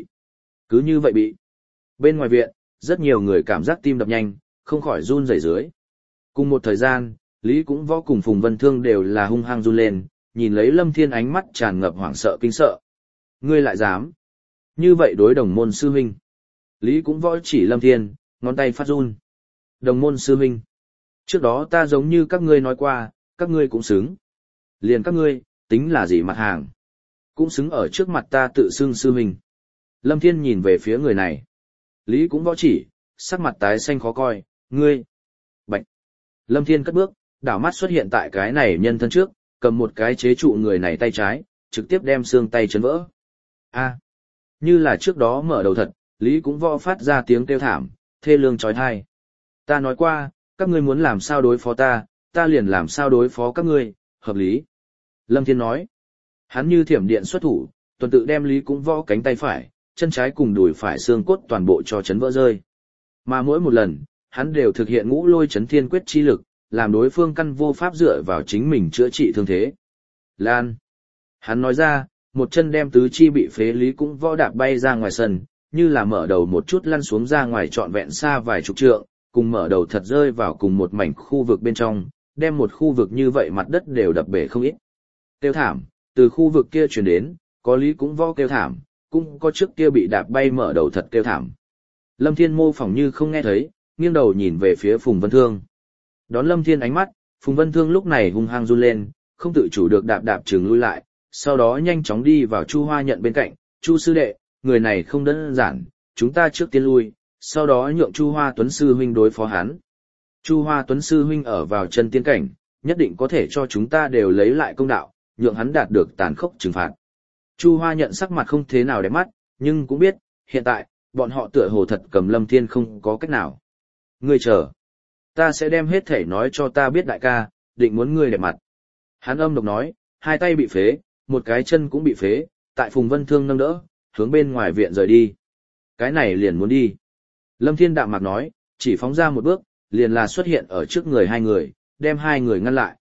cứ như vậy bị. Bên ngoài viện, rất nhiều người cảm giác tim đập nhanh, không khỏi run rẩy dưới. Cùng một thời gian, Lý Cũng Võ cùng Phùng Vân Thương đều là hung hăng run lên, nhìn lấy Lâm Thiên ánh mắt tràn ngập hoảng sợ kinh sợ. Ngươi lại dám? Như vậy đối đồng môn sư huynh. Lý Cũng Võ chỉ Lâm Thiên, ngón tay phát run. Đồng môn sư huynh. Trước đó ta giống như các ngươi nói qua, các ngươi cũng xứng. Liền các ngươi, tính là gì mặt hàng? Cũng xứng ở trước mặt ta tự xưng sư huynh. Lâm Thiên nhìn về phía người này. Lý Cũng Võ chỉ, sắc mặt tái xanh khó coi, ngươi. Bạch. Lâm Thiên cất bước, đảo mắt xuất hiện tại cái này nhân thân trước, cầm một cái chế trụ người này tay trái, trực tiếp đem xương tay chấn vỡ. A. Như là trước đó mở đầu thật, Lý Cũng Võ phát ra tiếng kêu thảm, thê lương chói tai. Ta nói qua, các ngươi muốn làm sao đối phó ta, ta liền làm sao đối phó các ngươi, hợp lý. Lâm Thiên nói. Hắn như thiểm điện xuất thủ, tuần tự đem Lý Cũng Võ cánh tay phải, chân trái cùng đùi phải xương cốt toàn bộ cho chấn vỡ rơi. Mà mỗi một lần, hắn đều thực hiện ngũ lôi chấn thiên quyết chi lực, làm đối phương căn vô pháp dựa vào chính mình chữa trị thương thế. Lan. Hắn nói ra, một chân đem tứ chi bị phế Lý Cũng Võ đạp bay ra ngoài sân, như là mở đầu một chút lăn xuống ra ngoài trọn vẹn xa vài chục trượng, cùng mở đầu thật rơi vào cùng một mảnh khu vực bên trong, đem một khu vực như vậy mặt đất đều đập bể không ít. Kêu thảm, từ khu vực kia truyền đến, có Lý Cũng Võ kêu thảm, cũng có trước kia bị đạp bay mở đầu thật kêu thảm. Lâm Thiên mô phỏng như không nghe thấy, nghiêng đầu nhìn về phía Phùng Vân Thương. Đón Lâm Thiên ánh mắt, Phùng Vân Thương lúc này hung hăng run lên, không tự chủ được đạp chừng lui lại, sau đó nhanh chóng đi vào Chu Hoa Nhận bên cạnh, Chu sư đệ, người này không đơn giản, chúng ta trước tiên lui, sau đó nhượng Chu Hoa Tuấn sư huynh đối phó hắn. Chu Hoa Tuấn sư huynh ở vào chân tiên cảnh, nhất định có thể cho chúng ta đều lấy lại công đạo, nhượng hắn đạt được tàn khốc trừng phạt. Chu Hoa Nhận sắc mặt không thế nào đẹp mắt, nhưng cũng biết, hiện tại, bọn họ tựa hồ thật cầm Lâm Thiên không có cách nào. Ngươi chờ. Ta sẽ đem hết thể nói cho ta biết đại ca, định muốn ngươi đẹp mặt. Hắn âm độc nói, hai tay bị phế, một cái chân cũng bị phế, tại Phùng Vân Thương nâng đỡ, hướng bên ngoài viện rời đi. Cái này liền muốn đi. Lâm Thiên đạm mạc nói, chỉ phóng ra một bước, liền là xuất hiện ở trước người hai người, đem hai người ngăn lại.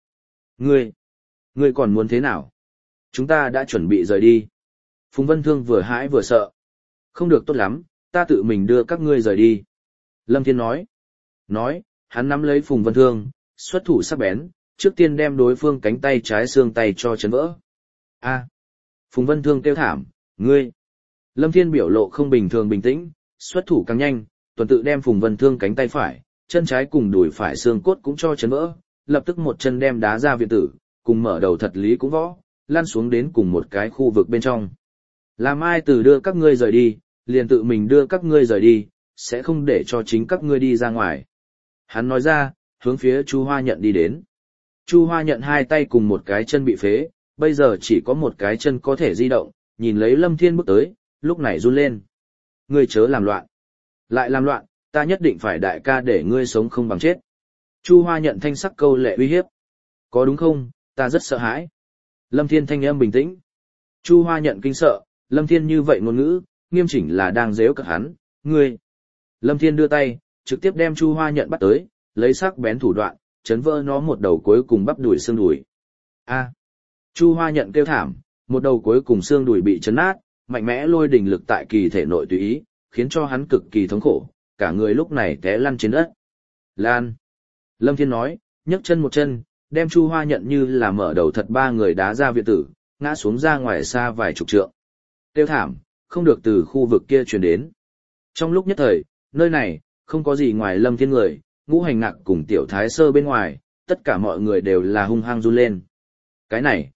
Ngươi còn muốn thế nào? Chúng ta đã chuẩn bị rời đi. Phùng Vân Thương vừa hãi vừa sợ. Không được tốt lắm, ta tự mình đưa các ngươi rời đi. Lâm Thiên nói. Hắn nắm lấy Phùng Vân Thương, xuất thủ sắc bén, trước tiên đem đối phương cánh tay trái xương tay cho chấn vỡ. A. Phùng Vân Thương kêu thảm, ngươi. Lâm Thiên biểu lộ không bình thường bình tĩnh, xuất thủ càng nhanh, tuần tự đem Phùng Vân Thương cánh tay phải, chân trái cùng đùi phải xương cốt cũng cho chấn vỡ, lập tức một chân đem đá ra viện tử, cùng mở đầu thật lý cũng võ, lăn xuống đến cùng một cái khu vực bên trong. Làm ai từ đưa các ngươi rời đi, liền tự mình đưa các ngươi rời đi, sẽ không để cho chính các ngươi đi ra ngoài. Hắn nói ra, hướng phía Chu Hoa Nhận đi đến. Chu Hoa Nhận hai tay cùng một cái chân bị phế, bây giờ chỉ có một cái chân có thể di động, nhìn lấy Lâm Thiên bước tới, lúc này run lên. Ngươi chớ làm loạn. Lại làm loạn, ta nhất định phải đại ca để ngươi sống không bằng chết. Chu Hoa Nhận thanh sắc câu lệ uy hiếp. Có đúng không, ta rất sợ hãi. Lâm Thiên thanh âm bình tĩnh. Chu Hoa Nhận kinh sợ, Lâm Thiên như vậy ngôn ngữ, nghiêm chỉnh là đang giễu cợt hắn, ngươi. Lâm Thiên đưa tay, trực tiếp đem Chu Hoa Nhận bắt tới, lấy sắc bén thủ đoạn, chấn vỡ nó một đầu cuối cùng bắp đùi xương đùi. A. Chu Hoa Nhận kêu thảm, một đầu cuối cùng xương đùi bị chấn nát, mạnh mẽ lôi đình lực tại kỳ thể nội tùy ý, khiến cho hắn cực kỳ thống khổ, cả người lúc này té lăn trên đất. Lan. Lâm Thiên nói, nhấc chân một chân, đem Chu Hoa Nhận như là mở đầu thật ba người đá ra viện tử, ngã xuống ra ngoài xa vài chục trượng. Tiêu thảm, không được từ khu vực kia truyền đến. Trong lúc nhất thời, nơi này, không có gì ngoài Lâm Thiên người, Ngũ Hành Ngạc cùng Tiểu Thái Sơ bên ngoài, tất cả mọi người đều là hung hăng run lên. Cái này,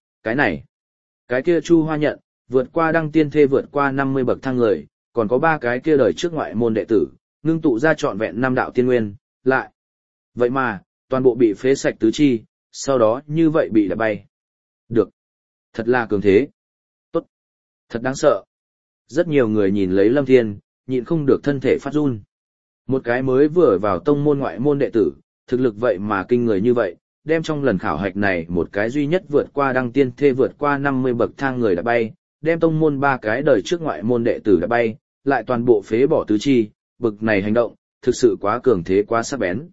cái kia Chu Hoa Nhận, vượt qua đăng tiên thê vượt qua 50 bậc thang người, còn có ba cái kia đời trước ngoại môn đệ tử, ngưng tụ ra trọn vẹn 5 đạo tiên nguyên, lại. Vậy mà, toàn bộ bị phế sạch tứ chi, sau đó như vậy bị đạp bay. Được. Thật là cường thế. Tốt. Thật đáng sợ. Rất nhiều người nhìn lấy Lâm Thiên, nhịn không được thân thể phát run. Một cái mới vừa vào tông môn ngoại môn đệ tử, thực lực vậy mà kinh người như vậy, đem trong lần khảo hạch này một cái duy nhất vượt qua đăng tiên thê vượt qua 50 bậc thang người đã bay, đem tông môn ba cái đời trước ngoại môn đệ tử đã bay, lại toàn bộ phế bỏ tứ chi, bực này hành động, thực sự quá cường thế quá sắc bén.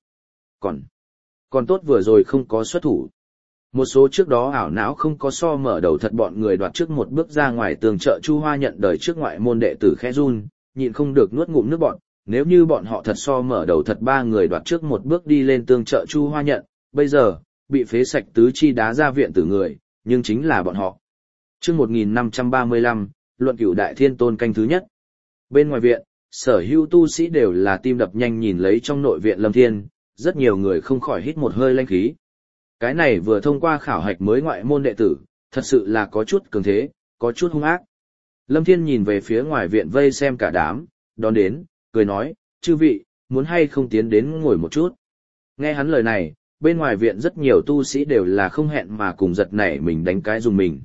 Còn tốt vừa rồi không có xuất thủ. Một số trước đó ảo não không có so mở đầu thật bọn người đoạt trước một bước ra ngoài tường chợ Chu Hoa Nhận đời trước ngoại môn đệ tử khẽ run, nhịn không được nuốt ngụm nước bọt, nếu như bọn họ thật so mở đầu thật ba người đoạt trước một bước đi lên tường chợ Chu Hoa Nhận, bây giờ, bị phế sạch tứ chi đá ra viện tử người, nhưng chính là bọn họ. Chương 1535, luận cửu đại thiên tôn canh thứ nhất. Bên ngoài viện, sở hữu tu sĩ đều là tim đập nhanh nhìn lấy trong nội viện Lâm Thiên, rất nhiều người không khỏi hít một hơi lanh khí. Cái này vừa thông qua khảo hạch mới ngoại môn đệ tử, thật sự là có chút cường thế, có chút hung ác. Lâm Thiên nhìn về phía ngoài viện vây xem cả đám, đón đến, cười nói, chư vị, muốn hay không tiến đến ngồi một chút. Nghe hắn lời này, bên ngoài viện rất nhiều tu sĩ đều là không hẹn mà cùng giật nảy mình đánh cái dùng mình.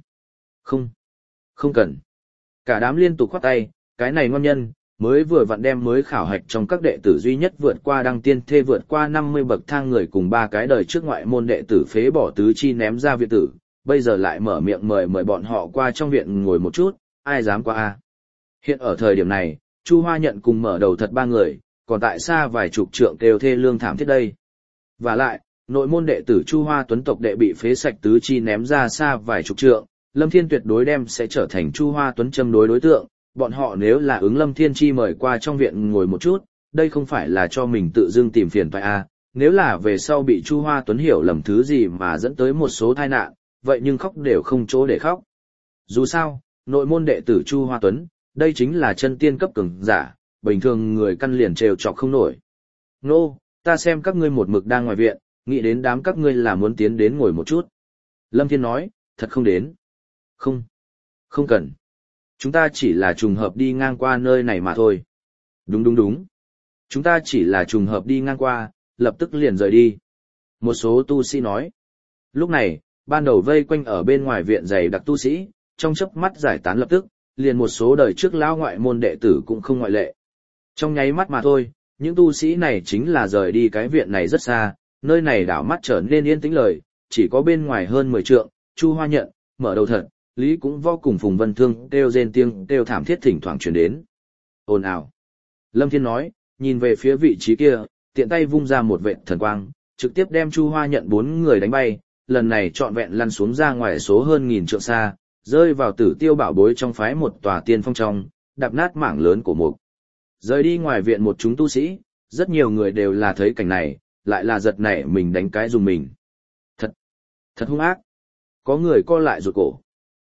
Không cần. Cả đám liên tục khoát tay, cái này ngon nhân, mới vừa vặn đem mới khảo hạch trong các đệ tử duy nhất vượt qua đăng tiên thê vượt qua 50 bậc thang người cùng ba cái đời trước ngoại môn đệ tử phế bỏ tứ chi ném ra viện tử, bây giờ lại mở miệng mời bọn họ qua trong viện ngồi một chút, ai dám qua a? Hiện ở thời điểm này, Chu Hoa Nhận cùng mở đầu thật ba người, còn tại xa vài chục trượng kêu thê lương thảm thiết đây. Và lại, nội môn đệ tử Chu Hoa Tuấn tộc đệ bị phế sạch tứ chi ném ra xa vài chục trượng, Lâm Thiên tuyệt đối đem sẽ trở thành Chu Hoa Tuấn châm đối tượng, bọn họ nếu là ứng Lâm Thiên chi mời qua trong viện ngồi một chút, đây không phải là cho mình tự dưng tìm phiền phải à, nếu là về sau bị Chu Hoa Tuấn hiểu lầm thứ gì mà dẫn tới một số tai nạn, vậy nhưng khóc đều không chỗ để khóc. Dù sao, nội môn đệ tử Chu Hoa Tuấn, đây chính là chân tiên cấp cường giả, bình thường người căn liền trêu chọc không nổi. Nô, ta xem các ngươi một mực đang ngoài viện, nghĩ đến đám các ngươi là muốn tiến đến ngồi một chút. Lâm Thiên nói, thật không đến. Không cần. Chúng ta chỉ là trùng hợp đi ngang qua nơi này mà thôi. Đúng. Chúng ta chỉ là trùng hợp đi ngang qua, lập tức liền rời đi. Một số tu sĩ nói. Lúc này, ban đầu vây quanh ở bên ngoài viện dày đặc tu sĩ, trong chớp mắt giải tán lập tức, liền một số đời trước lão ngoại môn đệ tử cũng không ngoại lệ. Trong nháy mắt mà thôi, những tu sĩ này chính là rời đi cái viện này rất xa, nơi này đảo mắt trở nên yên tĩnh lời, chỉ có bên ngoài hơn 10 trượng, Chu Hoa Nhận, mở đầu thật, Lý cũng vô cùng Phùng Vân Thương kêu rên tiếng kêu thảm thiết thỉnh thoảng truyền đến. Ồn ào. Lâm Thiên nói, nhìn về phía vị trí kia, tiện tay vung ra một vệt thần quang, trực tiếp đem Chu Hoa Nhận 4 người đánh bay, lần này trọn vẹn lăn xuống ra ngoài số hơn 1000 trượng xa, rơi vào Tử Tiêu bảo bối trong phái một tòa tiên phong trong, đạp nát mảng lớn của mục. Rời đi ngoài viện một chúng tu sĩ, rất nhiều người đều là thấy cảnh này, lại là giật nảy mình đánh cái dùng mình. Thật hung ác. Có người co lại rụt cổ.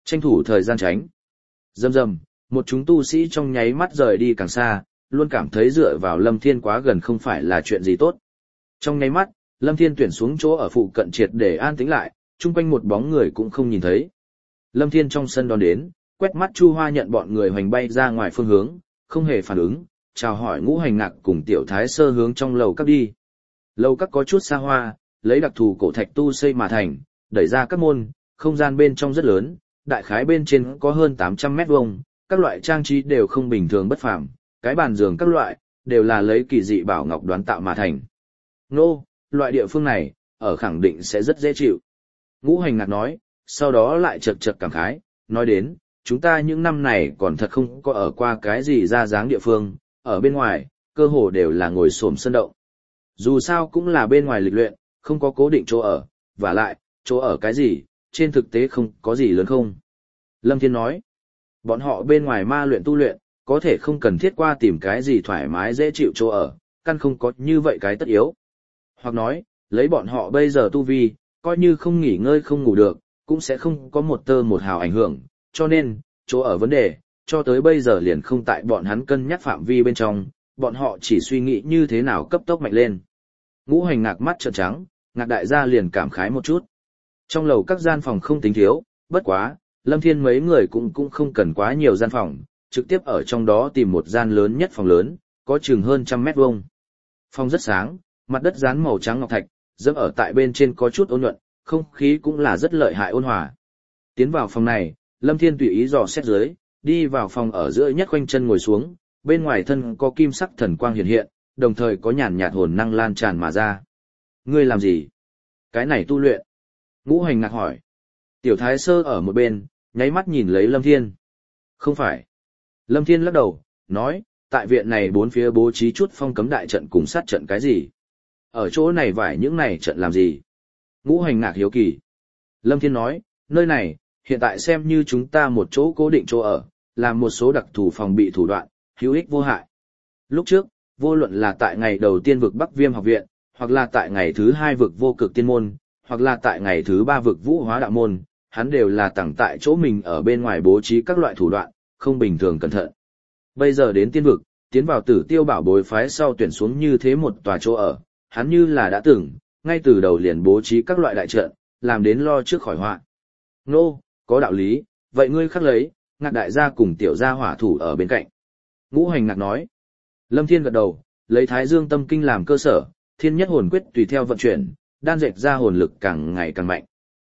Tranh thủ thời gian tránh. Rầm rầm, một chúng tu sĩ trong nháy mắt rời đi càng xa, luôn cảm thấy dựa vào Lâm Thiên quá gần không phải là chuyện gì tốt. Trong nháy mắt, Lâm Thiên tuyển xuống chỗ ở phụ cận triệt để an tĩnh lại, chung quanh một bóng người cũng không nhìn thấy. Lâm Thiên trong sân đón đến, quét mắt Chu Hoa nhận bọn người hoành bay ra ngoài phương hướng, không hề phản ứng, chào hỏi Ngũ Hành Ngạc cùng Tiểu Thái Sơ hướng trong lầu các đi. Lầu các có chút xa hoa, lấy đặc thù cổ thạch tu xây mà thành, đẩy ra các môn, không gian bên trong rất lớn, đại khái bên trên có hơn 800 mét vuông, các loại trang trí đều không bình thường bất phàm, cái bàn giường các loại đều là lấy kỳ dị bảo ngọc đoán tạo mà thành. Nô, loại địa phương này, ở khẳng định sẽ rất dễ chịu. Ngũ Hành Ngạc nói, sau đó lại chật chật cảm khái, nói đến, chúng ta những năm này còn thật không có ở qua cái gì ra dáng địa phương, ở bên ngoài, cơ hồ đều là ngồi xổm sân động. Dù sao cũng là bên ngoài lịch luyện, không có cố định chỗ ở, và lại, chỗ ở cái gì, trên thực tế không có gì lớn không. Lâm Thiên nói, bọn họ bên ngoài ma luyện tu luyện, có thể không cần thiết qua tìm cái gì thoải mái dễ chịu chỗ ở, căn không có như vậy cái tất yếu. Hoặc nói, lấy bọn họ bây giờ tu vi, coi như không nghỉ ngơi không ngủ được, cũng sẽ không có một tơ một hào ảnh hưởng, cho nên, chỗ ở vấn đề, cho tới bây giờ liền không tại bọn hắn cân nhắc phạm vi bên trong, bọn họ chỉ suy nghĩ như thế nào cấp tốc mạnh lên. Ngũ Hành Ngạc mắt trợn trắng, Ngạc đại gia liền cảm khái một chút. Trong lầu các gian phòng không tính thiếu, bất quá, Lâm Thiên mấy người cũng không cần quá nhiều gian phòng, trực tiếp ở trong đó tìm một gian lớn nhất phòng lớn, có chừng hơn 100 mét vuông. Phòng rất sáng, mặt đất dán màu trắng ngọc thạch, dẫm ở tại bên trên có chút ôn nhuận, không khí cũng là rất lợi hại ôn hòa. Tiến vào phòng này, Lâm Thiên tùy ý dò xét dưới, đi vào phòng ở giữa nhất khoanh chân ngồi xuống, bên ngoài thân có kim sắc thần quang hiện hiện, đồng thời có nhàn nhạt hồn năng lan tràn mà ra. Ngươi làm gì? Cái này tu luyện. Ngũ Hành Ngạc hỏi. Tiểu Thái Sơ ở một bên, nháy mắt nhìn lấy Lâm Thiên. Không phải. Lâm Thiên lắc đầu, nói, tại viện này bốn phía bố trí chút phong cấm đại trận cùng sát trận cái gì? Ở chỗ này vải những này trận làm gì? Ngũ Hành Ngạc hiếu kỳ. Lâm Thiên nói, nơi này, hiện tại xem như chúng ta một chỗ cố định chỗ ở, làm một số đặc thù phòng bị thủ đoạn, hữu ích vô hại. Lúc trước, vô luận là tại ngày đầu tiên vực Bắc Viêm học viện, hoặc là tại ngày thứ 2 vực Vô Cực Tiên môn, hoặc là tại ngày thứ 3 vực Vũ Hóa Đạo môn, hắn đều là tặng tại chỗ mình ở bên ngoài bố trí các loại thủ đoạn, không bình thường cẩn thận. Bây giờ đến tiên vực, tiến vào Tử Tiêu Bảo Bối phái sau tuyển xuống như thế một tòa chỗ ở, hắn như là đã từng, ngay từ đầu liền bố trí các loại đại trận, làm đến lo trước khỏi họa. Nô, có đạo lý, vậy ngươi khắc lấy, Ngạc đại gia cùng tiểu gia hỏa thủ ở bên cạnh. Ngũ Hành Ngạc nói. Lâm Thiên gật đầu, lấy Thái Dương Tâm Kinh làm cơ sở, Thiên Nhất Hồn Quyết tùy theo vận chuyển, đan dệt ra hồn lực càng ngày càng mạnh.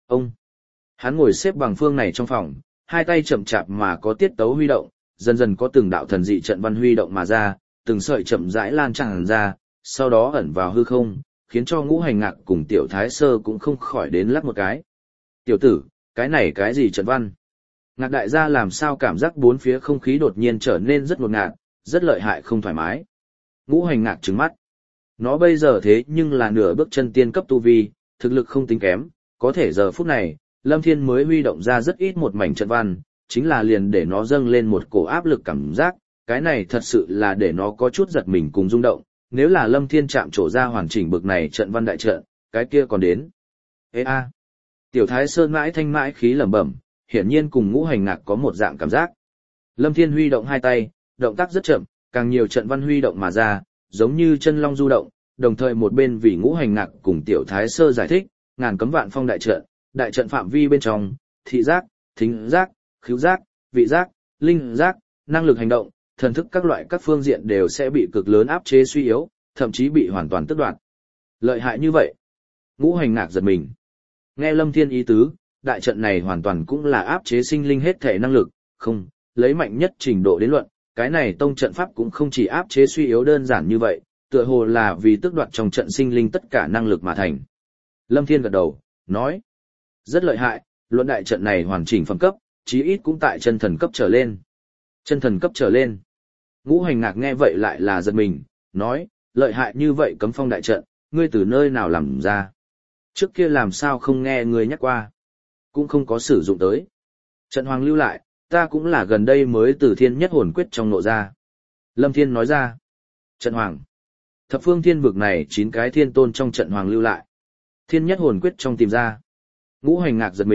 Hắn ngồi xếp bằng phương này trong phòng, hai tay chậm chạp mà có tiết tấu huy động, dần dần có từng đạo thần dị trận văn huy động mà ra, từng sợi chậm rãi lan tràn ra, sau đó ẩn vào hư không, khiến cho Ngũ Hành Ngạc cùng Tiểu Thái Sơ cũng không khỏi đến lắc một cái. Tiểu tử, cái này cái gì trận văn? Ngạc đại gia làm sao cảm giác bốn phía không khí đột nhiên trở nên rất ngột ngạt, rất lợi hại không thoải mái. Ngũ Hành Ngạc trừng mắt. Nó bây giờ thế nhưng là nửa bước chân tiên cấp tu vi, thực lực không tính kém, có thể giờ phút này, Lâm Thiên mới huy động ra rất ít một mảnh trận văn, chính là liền để nó dâng lên một cổ áp lực cảm giác, cái này thật sự là để nó có chút giật mình cùng rung động, nếu là Lâm Thiên chạm trổ ra hoàn chỉnh bực này trận văn đại trận, cái kia còn đến. Ê a! Tiểu Thái Sơn mãi thanh mãi khí lẩm bẩm, hiển nhiên cùng Ngũ Hành Ngạc có một dạng cảm giác. Lâm Thiên huy động hai tay, động tác rất chậm, càng nhiều trận văn huy động mà ra, giống như chân long du động, đồng thời một bên vì Ngũ Hành Ngạc cùng Tiểu Thái Sơ giải thích, ngàn cấm vạn phong đại trận phạm vi bên trong, thị giác, thính giác, khứu giác, vị giác, linh giác, năng lực hành động, thần thức các loại các phương diện đều sẽ bị cực lớn áp chế suy yếu, thậm chí bị hoàn toàn tước đoạt. Lợi hại như vậy. Ngũ Hành Ngạc giật mình. Nghe Lâm Thiên ý tứ, đại trận này hoàn toàn cũng là áp chế sinh linh hết thể năng lực, không, lấy mạnh nhất trình độ đến luận, cái này tông trận pháp cũng không chỉ áp chế suy yếu đơn giản như vậy, tựa hồ là vì tước đoạt trong trận sinh linh tất cả năng lực mà thành. Lâm Thiên gật đầu, nói, rất lợi hại, luận đại trận này hoàn chỉnh phẩm cấp, chí ít cũng tại chân thần cấp trở lên. Chân thần cấp trở lên. Ngũ Hành Ngạc nghe vậy lại là giật mình, nói, lợi hại như vậy cấm phong đại trận, ngươi từ nơi nào làm ra? Trước kia làm sao không nghe ngươi nhắc qua? Cũng không có sử dụng tới. Trận hoàng lưu lại, ta cũng là gần đây mới từ Thiên Nhất Hồn Quyết trong nộ ra. Lâm Thiên nói ra. Trận hoàng. Thập phương thiên vực này 9 cái thiên tôn trong trận hoàng lưu lại. Thiên Nhất Hồn Quyết trong tìm ra. Ngũ Hành Ngạc giật mình,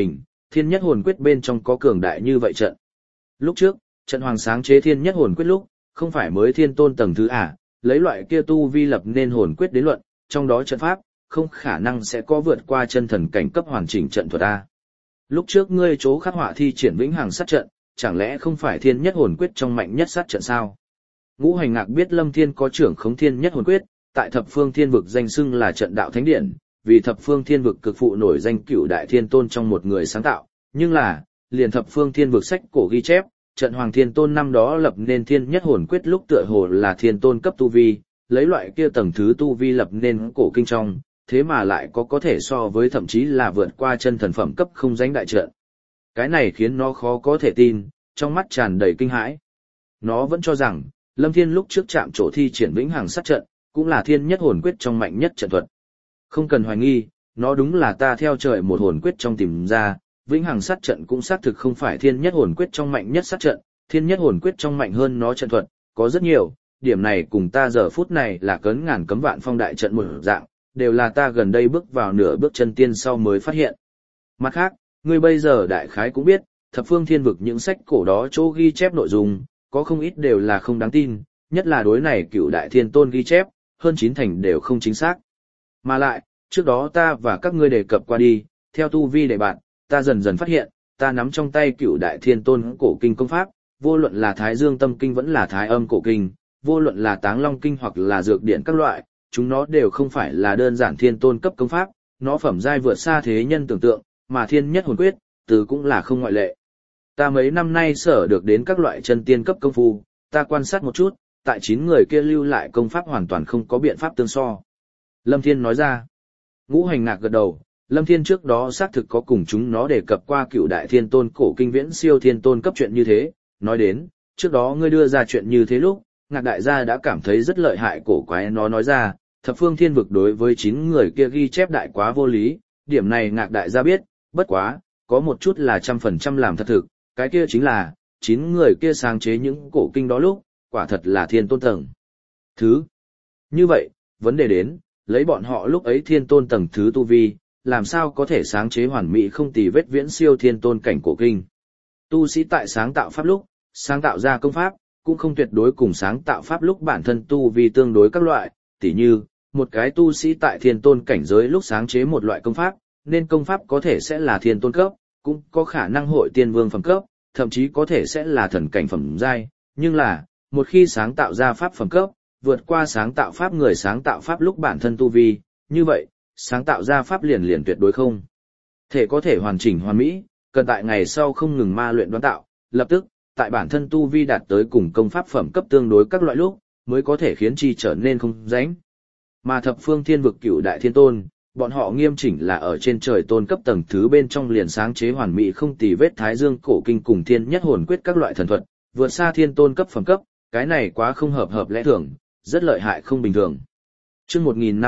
thiên nhất hồn quyết bên trong có cường đại như vậy trận. Lúc trước, trận hoàng sáng chế thiên nhất hồn quyết lúc, không phải mới thiên tôn tầng thứ à, lấy loại kia tu vi lập nên hồn quyết đến luận, trong đó trận pháp, không khả năng sẽ có vượt qua chân thần cảnh cấp hoàn chỉnh trận thuật A. Lúc trước ngươi chỗ khắc họa thi triển vĩnh hằng sát trận, chẳng lẽ không phải thiên nhất hồn quyết trong mạnh nhất sát trận sao? Ngũ Hành Ngạc biết Lâm Thiên có trưởng khống thiên nhất hồn quyết, tại thập phương thiên vực danh xưng là trận đạo thánh điển, vì thập phương thiên vực cực phụ nổi danh cửu đại thiên tôn trong một người sáng tạo, nhưng là, liền thập phương thiên vực sách cổ ghi chép, trận hoàng thiên tôn năm đó lập nên thiên nhất hồn quyết lúc tựa hồ là thiên tôn cấp tu vi, lấy loại kia tầng thứ tu vi lập nên cổ kinh trong, thế mà lại có thể so với thậm chí là vượt qua chân thần phẩm cấp không danh đại trận. Cái này khiến nó khó có thể tin, trong mắt tràn đầy kinh hãi. Nó vẫn cho rằng, Lâm Thiên lúc trước chạm trổ thi triển vĩnh hằng sát trận, cũng là thiên nhất hồn quyết trong mạnh nhất trận thuật. Không cần hoài nghi, nó đúng là ta theo trời một hồn quyết trong tìm ra, vĩnh hằng sát trận cũng xác thực không phải thiên nhất hồn quyết trong mạnh nhất sát trận, thiên nhất hồn quyết trong mạnh hơn nó trận thuật, có rất nhiều, điểm này cùng ta giờ phút này là cấn ngàn cấm vạn phong đại trận một dạng, đều là ta gần đây bước vào nửa bước chân tiên sau mới phát hiện. Mặt khác, ngươi bây giờ đại khái cũng biết, thập phương thiên vực những sách cổ đó chỗ ghi chép nội dung, có không ít đều là không đáng tin, nhất là đối này cựu đại thiên tôn ghi chép, hơn 90% đều không chính xác. Mà lại, trước đó ta và các ngươi đề cập qua đi, theo tu vi để bạn, ta dần dần phát hiện, ta nắm trong tay cựu đại thiên tôn cổ kinh công pháp, vô luận là Thái Dương Tâm Kinh vẫn là Thái Âm cổ kinh, vô luận là Táng Long Kinh hoặc là Dược Điển các loại, chúng nó đều không phải là đơn giản thiên tôn cấp công pháp, nó phẩm giai vượt xa thế nhân tưởng tượng, mà thiên nhất hồn quyết, từ cũng là không ngoại lệ. Ta mấy năm nay sở được đến các loại chân tiên cấp công phu, ta quan sát một chút, tại 9 người kia lưu lại công pháp hoàn toàn không có biện pháp tương so. Lâm Thiên nói ra. Ngũ Hành Ngạc gật đầu, Lâm Thiên trước đó xác thực có cùng chúng nó đề cập qua cựu đại thiên tôn cổ kinh viễn siêu thiên tôn cấp chuyện như thế, nói đến, trước đó ngươi đưa ra chuyện như thế lúc, Ngạc đại gia đã cảm thấy rất lợi hại cổ quái nó nói ra, thập phương thiên vực đối với 9 người kia ghi chép đại quá vô lý, điểm này Ngạc đại gia biết, bất quá, có một chút là 100% làm thật thực, cái kia chính là, 9 người kia sáng chế những cổ kinh đó lúc, quả thật là thiên tôn tầng. Thứ. Như vậy, vấn đề đến, lấy bọn họ lúc ấy thiên tôn tầng thứ tu vi, làm sao có thể sáng chế hoàn mỹ không tì vết viễn siêu thiên tôn cảnh cổ kinh. Tu sĩ tại sáng tạo pháp lúc, sáng tạo ra công pháp, cũng không tuyệt đối cùng sáng tạo pháp lúc bản thân tu vi tương đối các loại, tỉ như, một cái tu sĩ tại thiên tôn cảnh giới lúc sáng chế một loại công pháp, nên công pháp có thể sẽ là thiên tôn cấp, cũng có khả năng hội tiên vương phẩm cấp, thậm chí có thể sẽ là thần cảnh phẩm giai, nhưng là, một khi sáng tạo ra pháp phẩm cấp, vượt qua sáng tạo pháp người sáng tạo pháp lúc bản thân tu vi, như vậy, sáng tạo ra pháp liền tuyệt đối không thể có thể hoàn chỉnh hoàn mỹ, cần tại ngày sau không ngừng ma luyện đoán tạo, lập tức, tại bản thân tu vi đạt tới cùng công pháp phẩm cấp tương đối các loại lúc, mới có thể khiến chi trở nên không rãnh. Mà thập phương thiên vực cửu đại thiên tôn, bọn họ nghiêm chỉnh là ở trên trời tôn cấp tầng thứ bên trong liền sáng chế hoàn mỹ không tì vết Thái Dương cổ kinh cùng thiên nhất hồn quyết các loại thần thuật, vượt xa thiên tôn cấp phẩm cấp, cái này quá không hợp lẽ thường, rất lợi hại không bình thường. Chương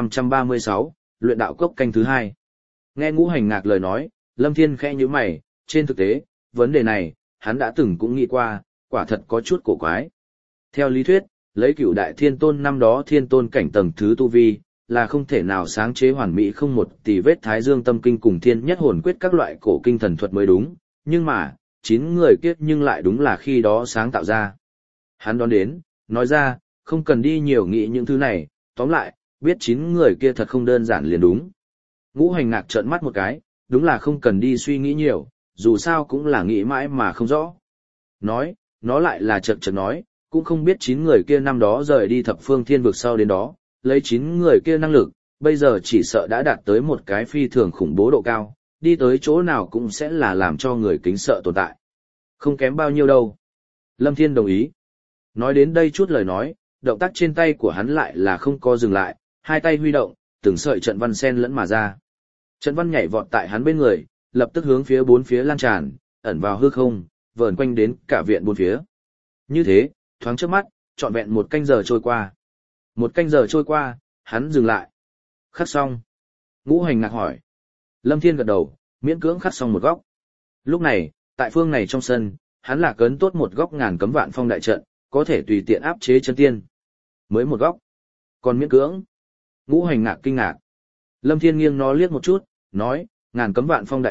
1536, luyện đạo cốc canh thứ 2. Nghe Ngũ Hành Ngạc lời nói, Lâm Thiên khẽ nhíu mày, trên thực tế, vấn đề này, hắn đã từng cũng nghĩ qua, quả thật có chút cổ quái. Theo lý thuyết, lấy cửu đại thiên tôn năm đó thiên tôn cảnh tầng thứ tu vi, là không thể nào sáng chế hoàn mỹ không một tì vết Thái Dương tâm kinh cùng thiên nhất hồn quyết các loại cổ kinh thần thuật mới đúng, nhưng mà, 9 người kiếp nhưng lại đúng là khi đó sáng tạo ra. Hắn đoán đến, nói ra, không cần đi nhiều nghĩ những thứ này, tóm lại, biết 9 người kia thật không đơn giản liền đúng. Ngũ Hành Ngạc trợn mắt một cái, đúng là không cần đi suy nghĩ nhiều, dù sao cũng là nghĩ mãi mà không rõ. Nói, nó lại là chợt nói, cũng không biết 9 người kia năm đó rời đi thập phương thiên vực sau đến đó, lấy 9 người kia năng lực, bây giờ chỉ sợ đã đạt tới một cái phi thường khủng bố độ cao, đi tới chỗ nào cũng sẽ là làm cho người kính sợ tồn tại. Không kém bao nhiêu đâu. Lâm Thiên đồng ý. Nói đến đây chút lời nói, động tác trên tay của hắn lại là không có dừng lại, hai tay huy động, từng sợi trận văn sen lẫn mà ra. Trận văn nhảy vọt tại hắn bên người, lập tức hướng phía bốn phía lan tràn, ẩn vào hư không, vờn quanh đến cả viện bốn phía. Như thế, thoáng trước mắt, trọn vẹn 1 canh giờ trôi qua. 1 canh giờ trôi qua, hắn dừng lại. Khắc xong. Ngũ Hành Ngạc hỏi. Lâm Thiên gật đầu, miễn cưỡng khắc xong một góc. Lúc này, tại phương này trong sân, hắn là cấn tốt một góc ngàn cấm vạn phong đại trận, có thể tùy tiện áp chế chân tiên. Mới một góc. Còn miễn cưỡng. Ngũ Hành Ngạc kinh ngạc. Lâm Thiên nghiêng nó liếc một chút, nói, ngàn cấm vạn phong đại trận,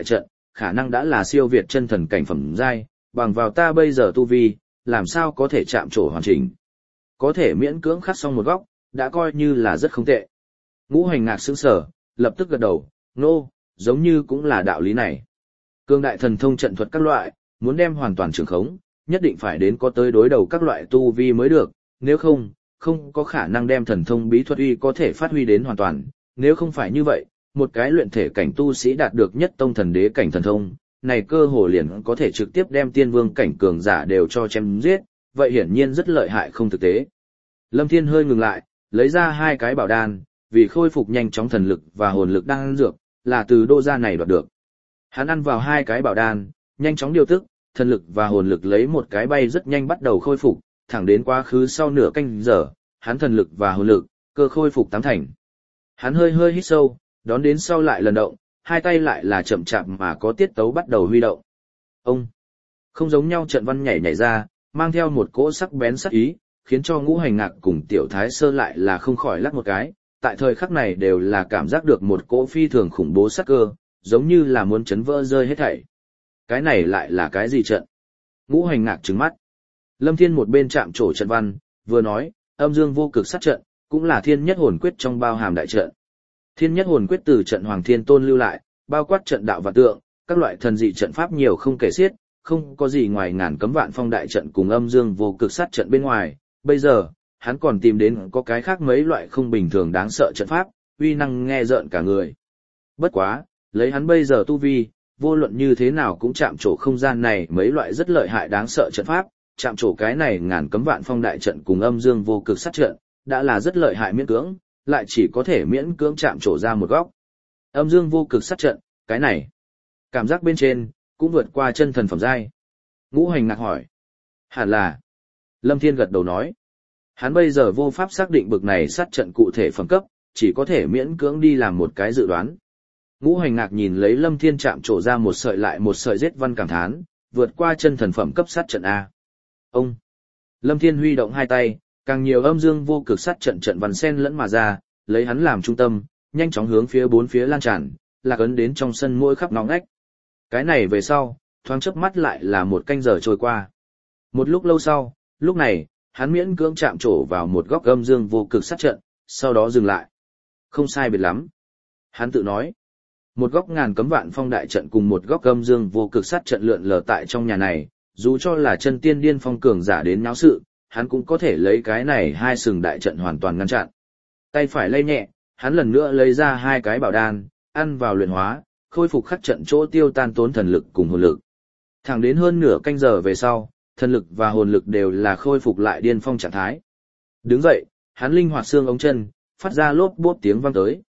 khả năng đã là siêu việt chân thần cảnh phẩm giai, bằng vào ta bây giờ tu vi, làm sao có thể chạm trổ hoàn chỉnh. Có thể miễn cưỡng khắc xong một góc, đã coi như là rất không tệ. Ngũ Hành Ngạc sững sờ, lập tức gật đầu, giống như cũng là đạo lý này. Cương đại thần thông trận thuật các loại, muốn đem hoàn toàn trường khống, nhất định phải đến có tới đối đầu các loại tu vi mới được, nếu không, không có khả năng đem thần thông bí thuật uy có thể phát huy đến hoàn toàn, nếu không phải như vậy, một cái luyện thể cảnh tu sĩ đạt được nhất tông thần đế cảnh thần thông, này cơ hồ liền có thể trực tiếp đem tiên vương cảnh cường giả đều cho chém giết, vậy hiển nhiên rất lợi hại không thực tế. Lâm Thiên hơi ngừng lại, lấy ra 2 cái bảo đan, vì khôi phục nhanh chóng thần lực và hồn lực đang dược, là từ đô gia này đoạt được. Hắn ăn vào 2 cái bảo đan, nhanh chóng điều tức, thần lực và hồn lực lấy một cái bay rất nhanh bắt đầu khôi phục, thẳng đến quá khứ sau nửa canh giờ, hắn thần lực và hồn lực cơ khôi phục 8 thành. Hắn hơi hít sâu, đón đến sau lại lần động, 2 tay lại là chậm chạp mà có tiết tấu bắt đầu huy động. Ông không giống nhau trận văn nhảy ra, mang theo một cỗ sắc bén sắc ý, khiến cho Ngũ Hành Ngạc cùng Tiểu Thái Sơ lại là không khỏi lắc một cái, tại thời khắc này đều là cảm giác được một cỗ phi thường khủng bố sắc cơ, giống như là muốn chấn vỡ rơi hết thảy. Cái này lại là cái gì trận? Ngũ Hành Ngạc trừng mắt. Lâm Thiên một bên chạm trổ trận văn, vừa nói, âm dương vô cực sát trận, cũng là thiên nhất hồn quyết trong bao hàm đại trận. Thiên nhất hồn quyết từ trận Hoàng Thiên Tôn lưu lại, bao quát trận đạo và tượng, các loại thần dị trận pháp nhiều không kể xiết, không có gì ngoài ngàn cấm vạn phong đại trận cùng âm dương vô cực sát trận bên ngoài. Bây giờ, hắn còn tìm đến có cái khác mấy loại không bình thường đáng sợ trận pháp, uy năng nghe rợn cả người. Bất quá, lấy hắn bây giờ tu vi, vô luận như thế nào cũng chạm trổ không gian này mấy loại rất lợi hại đáng sợ trận pháp, chạm trổ cái này ngàn cấm vạn phong đại trận cùng âm dương vô cực sát trận, đã là rất lợi hại miễn cưỡng, lại chỉ có thể miễn cưỡng chạm trổ ra một góc. Âm dương vô cực sát trận, cái này, cảm giác bên trên, cũng vượt qua chân thần phẩm giai. Ngũ Hành Ngạc hỏi. Hẳn là. Lâm Thiên gật đầu nói. Hắn bây giờ vô pháp xác định bực này sát trận cụ thể phẩm cấp, chỉ có thể miễn cưỡng đi làm một cái dự đoán. Ngũ Hành Ngạc nhìn lấy Lâm Thiên chạm trổ ra một sợi lại một sợi giết văn cảm thán, vượt qua chân thần phẩm cấp sát trận A. Ông. Lâm Thiên huy động 2 tay, càng nhiều âm dương vô cực sát trận trận văn sen lẫn mà ra, lấy hắn làm trung tâm, nhanh chóng hướng phía 4 phía lan tràn, lạc ấn đến trong sân mỗi khắp ngõ ngách. Cái này về sau, thoáng chớp mắt lại là 1 canh giờ trôi qua. Một lúc lâu sau, lúc này, hắn miễn cưỡng chạm trổ vào một góc âm dương vô cực sát trận, sau đó dừng lại. Không sai biệt lắm. Hắn tự nói. Một góc ngàn cấm vạn phong đại trận cùng một góc âm dương vô cực sát trận lượn lờ tại trong nhà này, dù cho là chân tiên điên phong cường giả đến náo sự, hắn cũng có thể lấy cái này 2 sừng đại trận hoàn toàn ngăn chặn. Tay phải lay nhẹ, hắn lần nữa lấy ra 2 cái bảo đan, ăn vào luyện hóa, khôi phục khắc trận chỗ tiêu tan tốn thần lực cùng hồn lực. Thẳng đến hơn nửa canh giờ về sau, thần lực và hồn lực đều là khôi phục lại điên phong trạng thái. Đứng dậy, hắn linh hoạt xương ống chân, phát ra lốp bốp tiếng vang tới.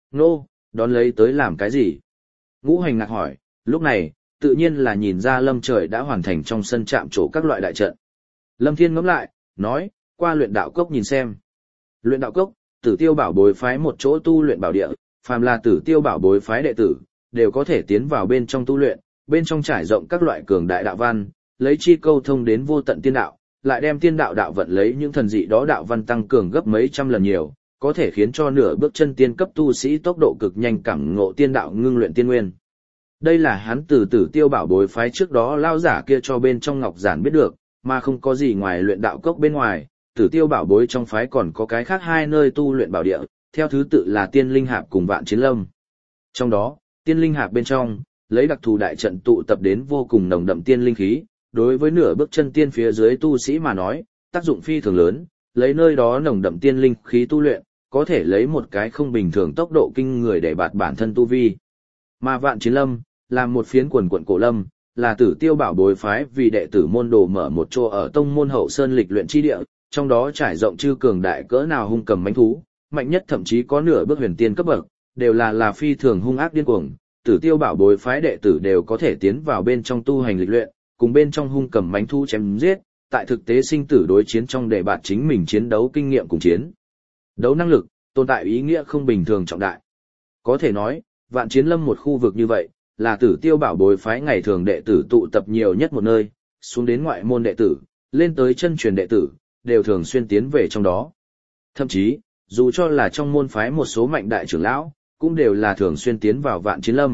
Đón lấy tới làm cái gì? Ngũ Hành Ngạc hỏi, lúc này, tự nhiên là nhìn ra Lâm Trời đã hoàn thành trong sân chạm trổ các loại đại trận. Lâm Thiên ngẫm lại, nói, qua luyện đạo cốc nhìn xem. Luyện đạo cốc, Tử Tiêu Bảo Bối phái một chỗ tu luyện bảo địa, phàm là Tử Tiêu Bảo Bối phái đệ tử, đều có thể tiến vào bên trong tu luyện, bên trong trải rộng các loại cường đại đạo văn, lấy chi câu thông đến vô tận tiên đạo, lại đem tiên đạo đạo vận lấy những thần dị đó đạo văn tăng cường gấp mấy trăm lần nhiều, có thể khiến cho nửa bước chân tiên cấp tu sĩ tốc độ cực nhanh cảm ngộ tiên đạo ngưng luyện tiên nguyên. Đây là hắn từ Tử Tiêu Bảo Bối phái trước đó lao giả kia cho bên trong ngọc giản biết được, mà không có gì ngoài luyện đạo cốc bên ngoài, Tử Tiêu Bảo Bối trong phái còn có cái khác 2 nơi tu luyện bảo địa, theo thứ tự là Tiên Linh Hạp cùng Vạn Chiến Lâm. Trong đó, Tiên Linh Hạp bên trong, lấy đặc thù đại trận tụ tập đến vô cùng nồng đậm tiên linh khí, đối với nửa bước chân tiên phía dưới tu sĩ mà nói, tác dụng phi thường lớn, lấy nơi đó nồng đậm tiên linh khí tu luyện, có thể lấy một cái không bình thường tốc độ kinh người để bạt bản thân tu vi. Mà Vạn Chiến Lâm, là một phiến quần quận cổ lâm, là Tử Tiêu Bảo Bối phái vì đệ tử môn đồ mở một chỗ ở tông môn hậu sơn lịch luyện chi địa, trong đó trải rộng chư cường đại cỡ nào hung cầm mãnh thú, mạnh nhất thậm chí có nửa bước huyền tiên cấp bậc, đều là phi thường hung ác điên cuồng. Tử Tiêu Bảo Bối phái đệ tử đều có thể tiến vào bên trong tu hành lịch luyện, cùng bên trong hung cầm mãnh thú chém giết, tại thực tế sinh tử đối chiến trong để bạt chính mình chiến đấu kinh nghiệm cùng chiến đấu năng lực, tồn tại ý nghĩa không bình thường trọng đại. Có thể nói, Vạn Chiến Lâm một khu vực như vậy, là Tử Tiêu Bảo Bối phái ngày thường đệ tử tụ tập nhiều nhất một nơi, xuống đến ngoại môn đệ tử, lên tới chân truyền đệ tử, đều thường xuyên tiến về trong đó. Thậm chí, dù cho là trong môn phái một số mạnh đại trưởng lão, cũng đều là thường xuyên tiến vào Vạn Chiến Lâm,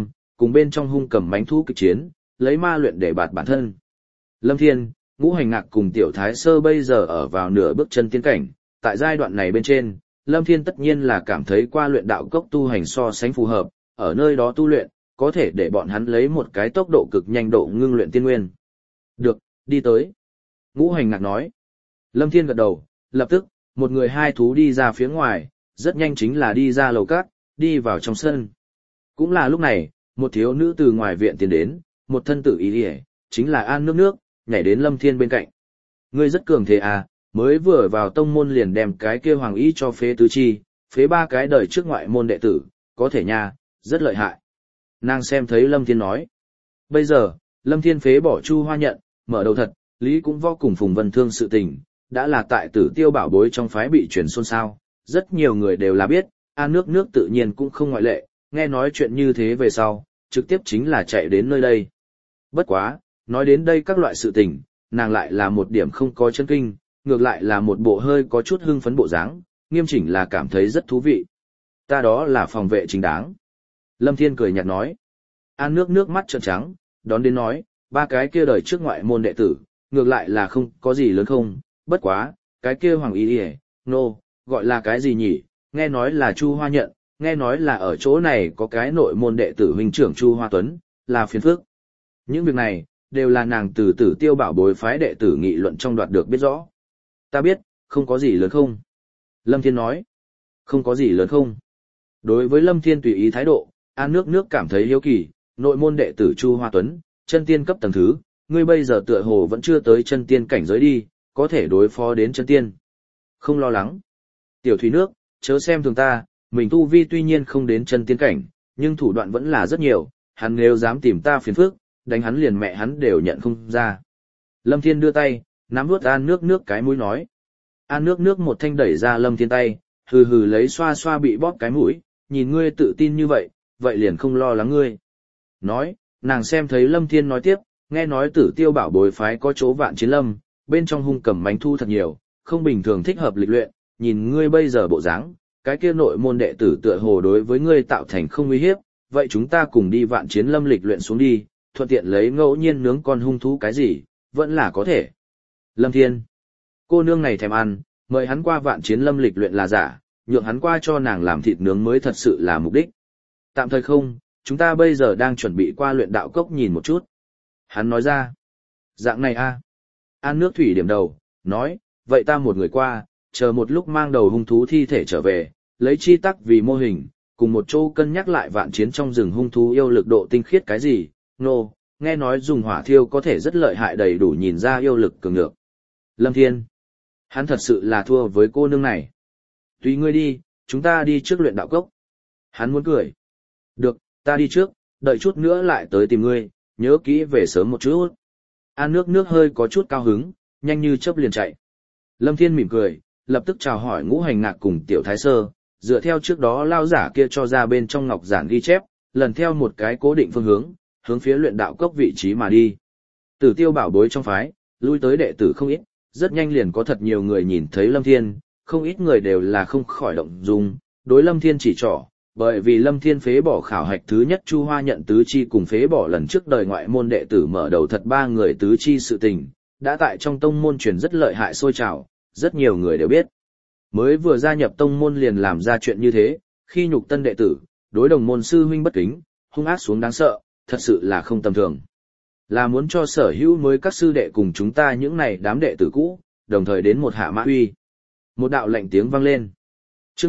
cùng bên trong hung cầm mánh thú kịch chiến, lấy ma luyện để bạt bản thân. Lâm Thiên, Ngũ Hành Ngạc cùng Tiểu Thái Sơ bây giờ ở vào nửa bước chân tiến cảnh, tại giai đoạn này bên trên, Lâm Thiên tất nhiên là cảm thấy qua luyện đạo cốc tu hành so sánh phù hợp, ở nơi đó tu luyện, có thể để bọn hắn lấy một cái tốc độ cực nhanh độ ngưng luyện tiên nguyên. Được, đi tới. Ngũ Hành Ngạc nói. Lâm Thiên gật đầu, lập tức, một người hai thú đi ra phía ngoài, rất nhanh chính là đi ra lầu cát, đi vào trong sân. Cũng là lúc này, một thiếu nữ từ ngoài viện tiến đến, một thân tử ý hề, chính là An Nước Nước, nhảy đến Lâm Thiên bên cạnh. Ngươi rất cường thế à, mới vừa vào tông môn liền đem cái kia hoàng y cho phế tứ chi, phế ba cái đời trước ngoại môn đệ tử, có thể nha, rất lợi hại. Nàng xem thấy Lâm Thiên nói. Bây giờ, Lâm Thiên phế bỏ Chu Hoa Nhận, mở đầu thật, Lý cũng vô cùng Phùng Vân Thương sự tình, đã là tại Tử Tiêu bảo bối trong phái bị truyền xôn xao, rất nhiều người đều là biết, An Nước Nước tự nhiên cũng không ngoại lệ, nghe nói chuyện như thế về sau, trực tiếp chính là chạy đến nơi đây. Bất quá, nói đến đây các loại sự tình, nàng lại là một điểm không có chân kinh, ngược lại là một bộ hơi có chút hưng phấn bộ dáng, nghiêm chỉnh là cảm thấy rất thú vị. Ta đó là phòng vệ chính đáng. Lâm Thiên cười nhạt nói. An Nước Nước mắt trợn trắng, đón đến nói, ba cái kia đời trước ngoại môn đệ tử, ngược lại là không có gì lớn không, bất quá, cái kia hoàng y nô, gọi là cái gì nhỉ, nghe nói là Chu Hoa Nhận, nghe nói là ở chỗ này có cái nội môn đệ tử huynh trưởng Chu Hoa Tuấn, là phiền phức. Những việc này, đều là nàng từ Tử Tiêu bảo bối phái đệ tử nghị luận trong đoạt được biết rõ. Ta biết, không có gì lớn không. Lâm Thiên nói, không có gì lớn không. Đối với Lâm Thiên tùy ý thái độ, An Nước Nước cảm thấy hiếu kỳ, nội môn đệ tử Chu Hoa Tuấn, chân tiên cấp tầng thứ, ngươi bây giờ tựa hồ vẫn chưa tới chân tiên cảnh giới đi, có thể đối phó đến chân tiên. Không lo lắng. Tiểu Thủy Nước, chớ xem thường ta, mình tu vi tuy nhiên không đến chân tiên cảnh, nhưng thủ đoạn vẫn là rất nhiều, hắn nếu dám tìm ta phiền phức, đánh hắn liền mẹ hắn đều nhận không ra. Lâm Thiên đưa tay, nắm vuốt An Nước Nước cái mũi nói. An Nước Nước một thanh đẩy ra Lâm Thiên tay, hừ hừ lấy xoa xoa bị bóp cái mũi, nhìn ngươi tự tin như vậy, vậy liền không lo lắng ngươi. Nói, nàng xem thấy Lâm Thiên nói tiếp, nghe nói Tử Tiêu bảo bối phái có chỗ Vạn Chiến Lâm, bên trong hung cầm mánh thu thật nhiều, không bình thường thích hợp lịch luyện, nhìn ngươi bây giờ bộ dáng, cái kia nội môn đệ tử tựa hồ đối với ngươi tạo thành không uy hiếp, vậy chúng ta cùng đi Vạn Chiến Lâm lịch luyện xuống đi, thuận tiện lấy ngẫu nhiên nướng con hung thú cái gì, vẫn là có thể. Lâm Thiên, cô nương này thèm ăn, mời hắn qua Vạn Chiến Lâm lịch luyện là giả, nhượng hắn qua cho nàng làm thịt nướng mới thật sự là mục đích. Tạm thời không, chúng ta bây giờ đang chuẩn bị qua luyện đạo cốc nhìn một chút. Hắn nói ra, dạng này a. An Nước Thủy điểm đầu, nói, vậy ta một người qua, chờ một lúc mang đầu hung thú thi thể trở về, lấy chi tắc vì mô hình, cùng một chỗ cân nhắc lại Vạn Chiến trong rừng hung thú yêu lực độ tinh khiết cái gì, nghe nói dùng hỏa thiêu có thể rất lợi hại đầy đủ nhìn ra yêu lực cường ngược. Lâm Thiên, hắn thật sự là thua với cô nương này. Tùy ngươi đi, chúng ta đi trước luyện đạo cốc. Hắn muốn cười. Được, ta đi trước, đợi chút nữa lại tới tìm ngươi, nhớ kỹ về sớm một chút. An Nước Nước hơi có chút cao hứng, nhanh như chớp liền chạy. Lâm Thiên mỉm cười, lập tức chào hỏi Ngũ Hành Ngạc cùng Tiểu Thái Sơ, dựa theo trước đó lao giả kia cho ra bên trong ngọc giản ghi chép, lần theo một cái cố định phương hướng, hướng phía luyện đạo cốc vị trí mà đi. Tử Tiêu bảo bối trong phái, lui tới đệ tử không ít, rất nhanh liền có thật nhiều người nhìn thấy Lâm Thiên, không ít người đều là không khỏi động dung, đối Lâm Thiên chỉ trỏ, bởi vì Lâm Thiên phế bỏ khảo hạch thứ nhất Chu Hoa Nhận tứ chi cùng phế bỏ lần trước đời ngoại môn đệ tử mở đầu thật ba người tứ chi sự tình, đã tại trong tông môn truyền rất lợi hại sôi trào, rất nhiều người đều biết. Mới vừa gia nhập tông môn liền làm ra chuyện như thế, khi nhục tân đệ tử, đối đồng môn sư huynh bất kính, hung ác xuống đáng sợ, thật sự là không tầm thường. Là muốn cho sở hữu mới các sư đệ cùng chúng ta những này đám đệ tử cũ, đồng thời đến một hạ mã uy. Một đạo lệnh tiếng vang lên. Chương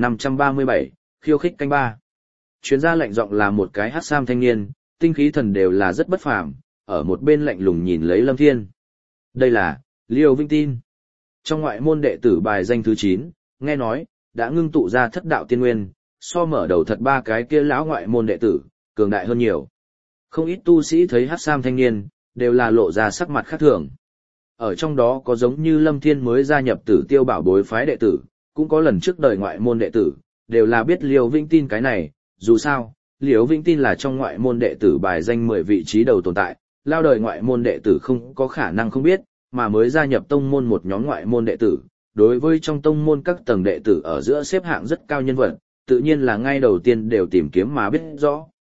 1537, khiêu khích canh ba. Chuyên gia lệnh giọng là một cái hắc sam thanh niên, tinh khí thần đều là rất bất phàm, ở một bên lạnh lùng nhìn lấy Lâm Thiên. Đây là Liêu Vinh Tin. Trong ngoại môn đệ tử bài danh thứ 9, nghe nói đã ngưng tụ ra thất đạo tiên nguyên, so mở đầu thật ba cái kia lão ngoại môn đệ tử, cường đại hơn nhiều. Không ít tu sĩ thấy hắc sam thanh niên, đều là lộ ra sắc mặt khác thường. Ở trong đó có giống như Lâm Thiên mới gia nhập Tử Tiêu bảo bối phái đệ tử, cũng có lần trước đời ngoại môn đệ tử, đều là biết Liêu Vĩnh Tin cái này, dù sao, Liêu Vĩnh Tin là trong ngoại môn đệ tử bài danh 10 vị trí đầu tồn tại, lao đời ngoại môn đệ tử không có khả năng không biết, mà mới gia nhập tông môn một nhóm ngoại môn đệ tử, đối với trong tông môn các tầng đệ tử ở giữa xếp hạng rất cao nhân vật, tự nhiên là ngay đầu tiên đều tìm kiếm mà biết rõ.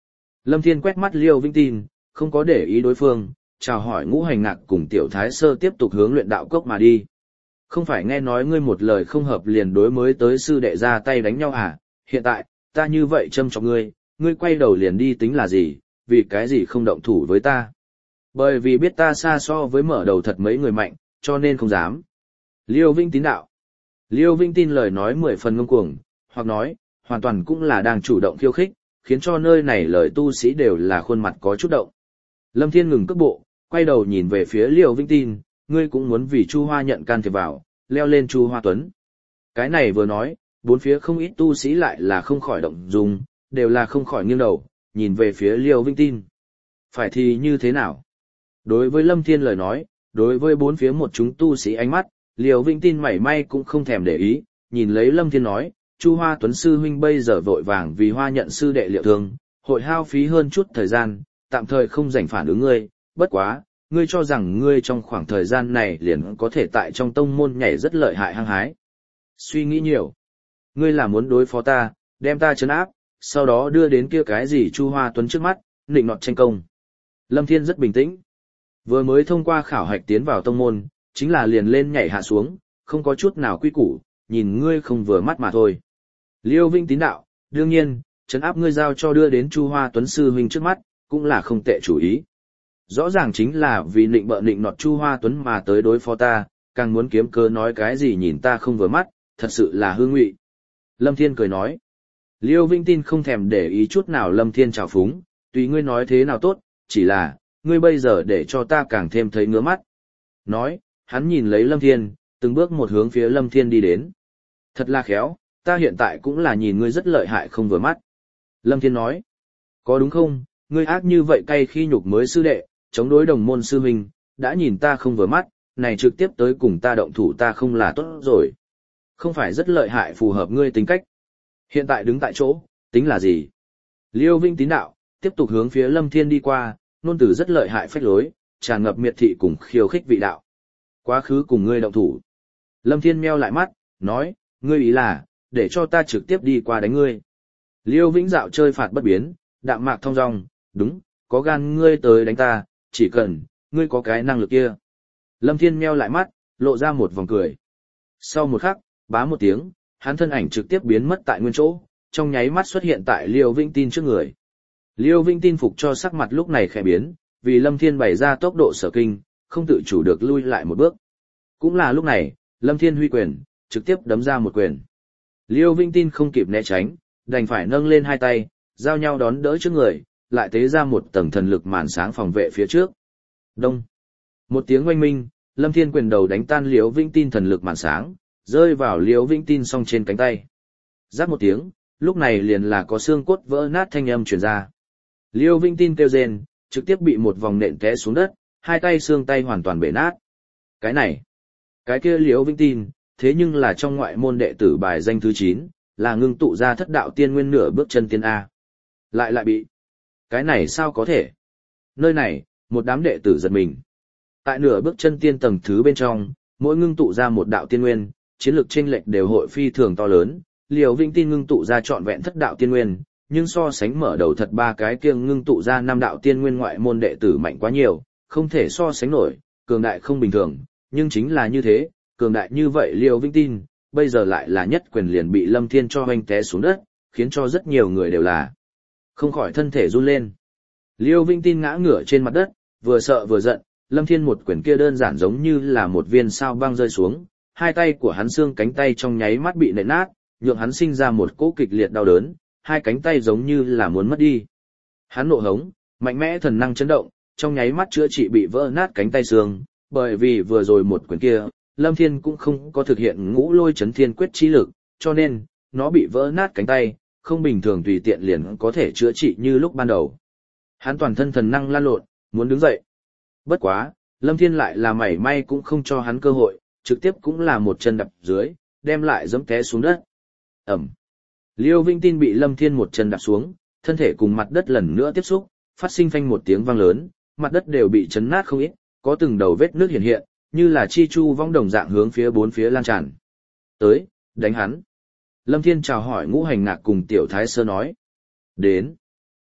Lâm Thiên quét mắt Liêu Vĩnh Tin, không có để ý đối phương, chào hỏi Ngũ Hành Ngạc cùng Tiểu Thái Sơ tiếp tục hướng luyện đạo cốc mà đi. Không phải nghe nói ngươi một lời không hợp liền đối mới tới sư đệ ra tay đánh nhau à, hiện tại, ta như vậy châm chọc ngươi, ngươi quay đầu liền đi tính là gì, vì cái gì không động thủ với ta. Bởi vì biết ta xa so với mở đầu thật mấy người mạnh, cho nên không dám. Liêu Vĩnh Tín đạo. Liêu Vĩnh Tin lời nói 10 phần ngông cuồng, hoặc nói, hoàn toàn cũng là đang chủ động khiêu khích, khiến cho nơi này lời tu sĩ đều là khuôn mặt có chút động. Lâm Thiên ngừng cước bộ, quay đầu nhìn về phía Liêu Vĩnh Tin, ngươi cũng muốn vì Chu Hoa nhận can thiệp vào, leo lên Chu Hoa Tuấn. Cái này vừa nói, bốn phía không ít tu sĩ lại là không khỏi động dung, đều là không khỏi nghiêng đầu, nhìn về phía Liêu Vĩnh Tin. Phải thì như thế nào? Đối với Lâm Thiên lời nói, đối với bốn phía một chúng tu sĩ ánh mắt, Liêu Vĩnh Tin mảy may cũng không thèm để ý, nhìn lấy Lâm Thiên nói, Chu Hoa Tuấn sư huynh bây giờ vội vàng vì Hoa nhận sư đệ liệu thương, hội hao phí hơn chút thời gian, tạm thời không rảnh phản ứng ngươi, bất quá, ngươi cho rằng ngươi trong khoảng thời gian này liền có thể tại trong tông môn nhảy rất lợi hại hăng hái. Suy nghĩ nhiều. Ngươi là muốn đối phó ta, đem ta trấn áp, sau đó đưa đến kia cái gì Chu Hoa Tuấn trước mắt, nịnh nọt tranh công. Lâm Thiên rất bình tĩnh. Vừa mới thông qua khảo hạch tiến vào tông môn, chính là liền lên nhảy hạ xuống, không có chút nào quy củ, nhìn ngươi không vừa mắt mà thôi. Liêu Vĩnh Tín đạo, đương nhiên, trấn áp ngươi giao cho đưa đến Chu Hoa Tuấn sư huynh trước mắt, cũng là không tệ chủ ý. Rõ ràng chính là vì nịnh bợ nịnh nọt Chu Hoa Tuấn mà tới đối phó ta, càng muốn kiếm cớ nói cái gì nhìn ta không vừa mắt, thật sự là hư ngụy. Lâm Thiên cười nói. Liêu Vĩnh Tin không thèm để ý chút nào Lâm Thiên trào phúng, tùy ngươi nói thế nào tốt, chỉ là, ngươi bây giờ để cho ta càng thêm thấy ngứa mắt. Nói, hắn nhìn lấy Lâm Thiên, từng bước một hướng phía Lâm Thiên đi đến. Thật là khéo, ta hiện tại cũng là nhìn ngươi rất lợi hại không vừa mắt. Lâm Thiên nói, có đúng không, ngươi ác như vậy cay khi nhục mới sư đệ, chống đối đồng môn sư huynh, đã nhìn ta không vừa mắt, này trực tiếp tới cùng ta động thủ ta không là tốt rồi. Không phải rất lợi hại phù hợp ngươi tính cách. Hiện tại đứng tại chỗ, tính là gì? Liêu Vĩnh Tín đạo, tiếp tục hướng phía Lâm Thiên đi qua, nôn từ rất lợi hại phách lối, tràn ngập miệt thị cùng khiêu khích vị đạo. Quá khứ cùng ngươi động thủ. Lâm Thiên meo lại mắt, nói, ngươi ý là, để cho ta trực tiếp đi qua đánh ngươi. Liêu Vĩnh dạo chơi phạt bất biến, đạm mạc thong dong, đúng, có gan ngươi tới đánh ta, chỉ cần, ngươi có cái năng lực kia. Lâm Thiên meo lại mắt, lộ ra một vòng cười. Sau một khắc, bá một tiếng, hắn thân ảnh trực tiếp biến mất tại nguyên chỗ, trong nháy mắt xuất hiện tại Liêu Vĩnh Tin trước người. Liêu Vĩnh Tin phục cho sắc mặt lúc này khẽ biến, vì Lâm Thiên bày ra tốc độ sở kinh, không tự chủ được lui lại một bước. Cũng là lúc này, Lâm Thiên huy quyền, trực tiếp đấm ra một quyền. Liêu Vĩnh Tin không kịp né tránh, đành phải nâng lên hai tay, giao nhau đón đỡ trước người, lại tế ra một tầng thần lực màn sáng phòng vệ phía trước. Đông. Một tiếng oanh minh, Lâm Thiên quyền đầu đánh tan Liêu Vĩnh Tin thần lực màn sáng, rơi vào Liêu Vĩnh Tin song trên cánh tay. Rắc một tiếng, lúc này liền là có xương cốt vỡ nát thanh âm truyền ra. Liêu Vĩnh Tin kêu rên, trực tiếp bị một vòng nện té xuống đất, hai tay xương tay hoàn toàn bể nát. Cái này, cái kia Liêu Vĩnh Tin, thế nhưng là trong ngoại môn đệ tử bài danh thứ 9, là ngưng tụ ra thất đạo tiên nguyên nửa bước chân tiên A. Lại bị. Cái này sao có thể? Nơi này, một đám đệ tử giật mình. Tại nửa bước chân tiên tầng thứ bên trong, mỗi ngưng tụ ra một đạo tiên nguyên, chiến lược chênh lệch đều hội phi thường to lớn. Liêu Vĩnh Tin ngưng tụ ra trọn vẹn thất đạo tiên nguyên, nhưng so sánh mở đầu thật ba cái kia ngưng tụ ra 5 đạo tiên nguyên ngoại môn đệ tử mạnh quá nhiều, không thể so sánh nổi, cường đại không bình thường, nhưng chính là như thế, cường đại như vậy Liêu Vĩnh Tin, bây giờ lại là nhất quyền liền bị Lâm Thiên cho hoành té xuống đất, khiến cho rất nhiều người đều là không khỏi thân thể run lên. Liêu Vĩnh Tin ngã ngửa trên mặt đất, vừa sợ vừa giận, Lâm Thiên một quyền kia đơn giản giống như là một viên sao băng rơi xuống, hai tay của hắn xương cánh tay trong nháy mắt bị nện nát, nhượng hắn sinh ra một cỗ kịch liệt đau đớn, hai cánh tay giống như là muốn mất đi. Hắn nộ hống, mạnh mẽ thần năng chấn động, trong nháy mắt chữa trị bị vỡ nát cánh tay xương, bởi vì vừa rồi một quyền kia, Lâm Thiên cũng không có thực hiện ngũ lôi chấn thiên quyết chi lực, cho nên, nó bị vỡ nát cánh tay, không bình thường tùy tiện liền có thể chữa trị như lúc ban đầu. Hắn toàn thân thần năng lan lộn, muốn đứng dậy. Bất quá, Lâm Thiên lại là mảy may cũng không cho hắn cơ hội, trực tiếp cũng là một chân đập dưới, đem lại giẫm té xuống đất. Ẩm. Liêu Vĩnh Tin bị Lâm Thiên một chân đạp xuống, thân thể cùng mặt đất lần nữa tiếp xúc, phát sinh phanh một tiếng vang lớn, mặt đất đều bị chấn nát không ít, có từng đầu vết nước hiện hiện, như là chi chu vong đồng dạng hướng phía bốn phía lan tràn. Tới, đánh hắn. Lâm Thiên chào hỏi Ngũ Hành Ngạc cùng Tiểu Thái Sơ nói. Đến.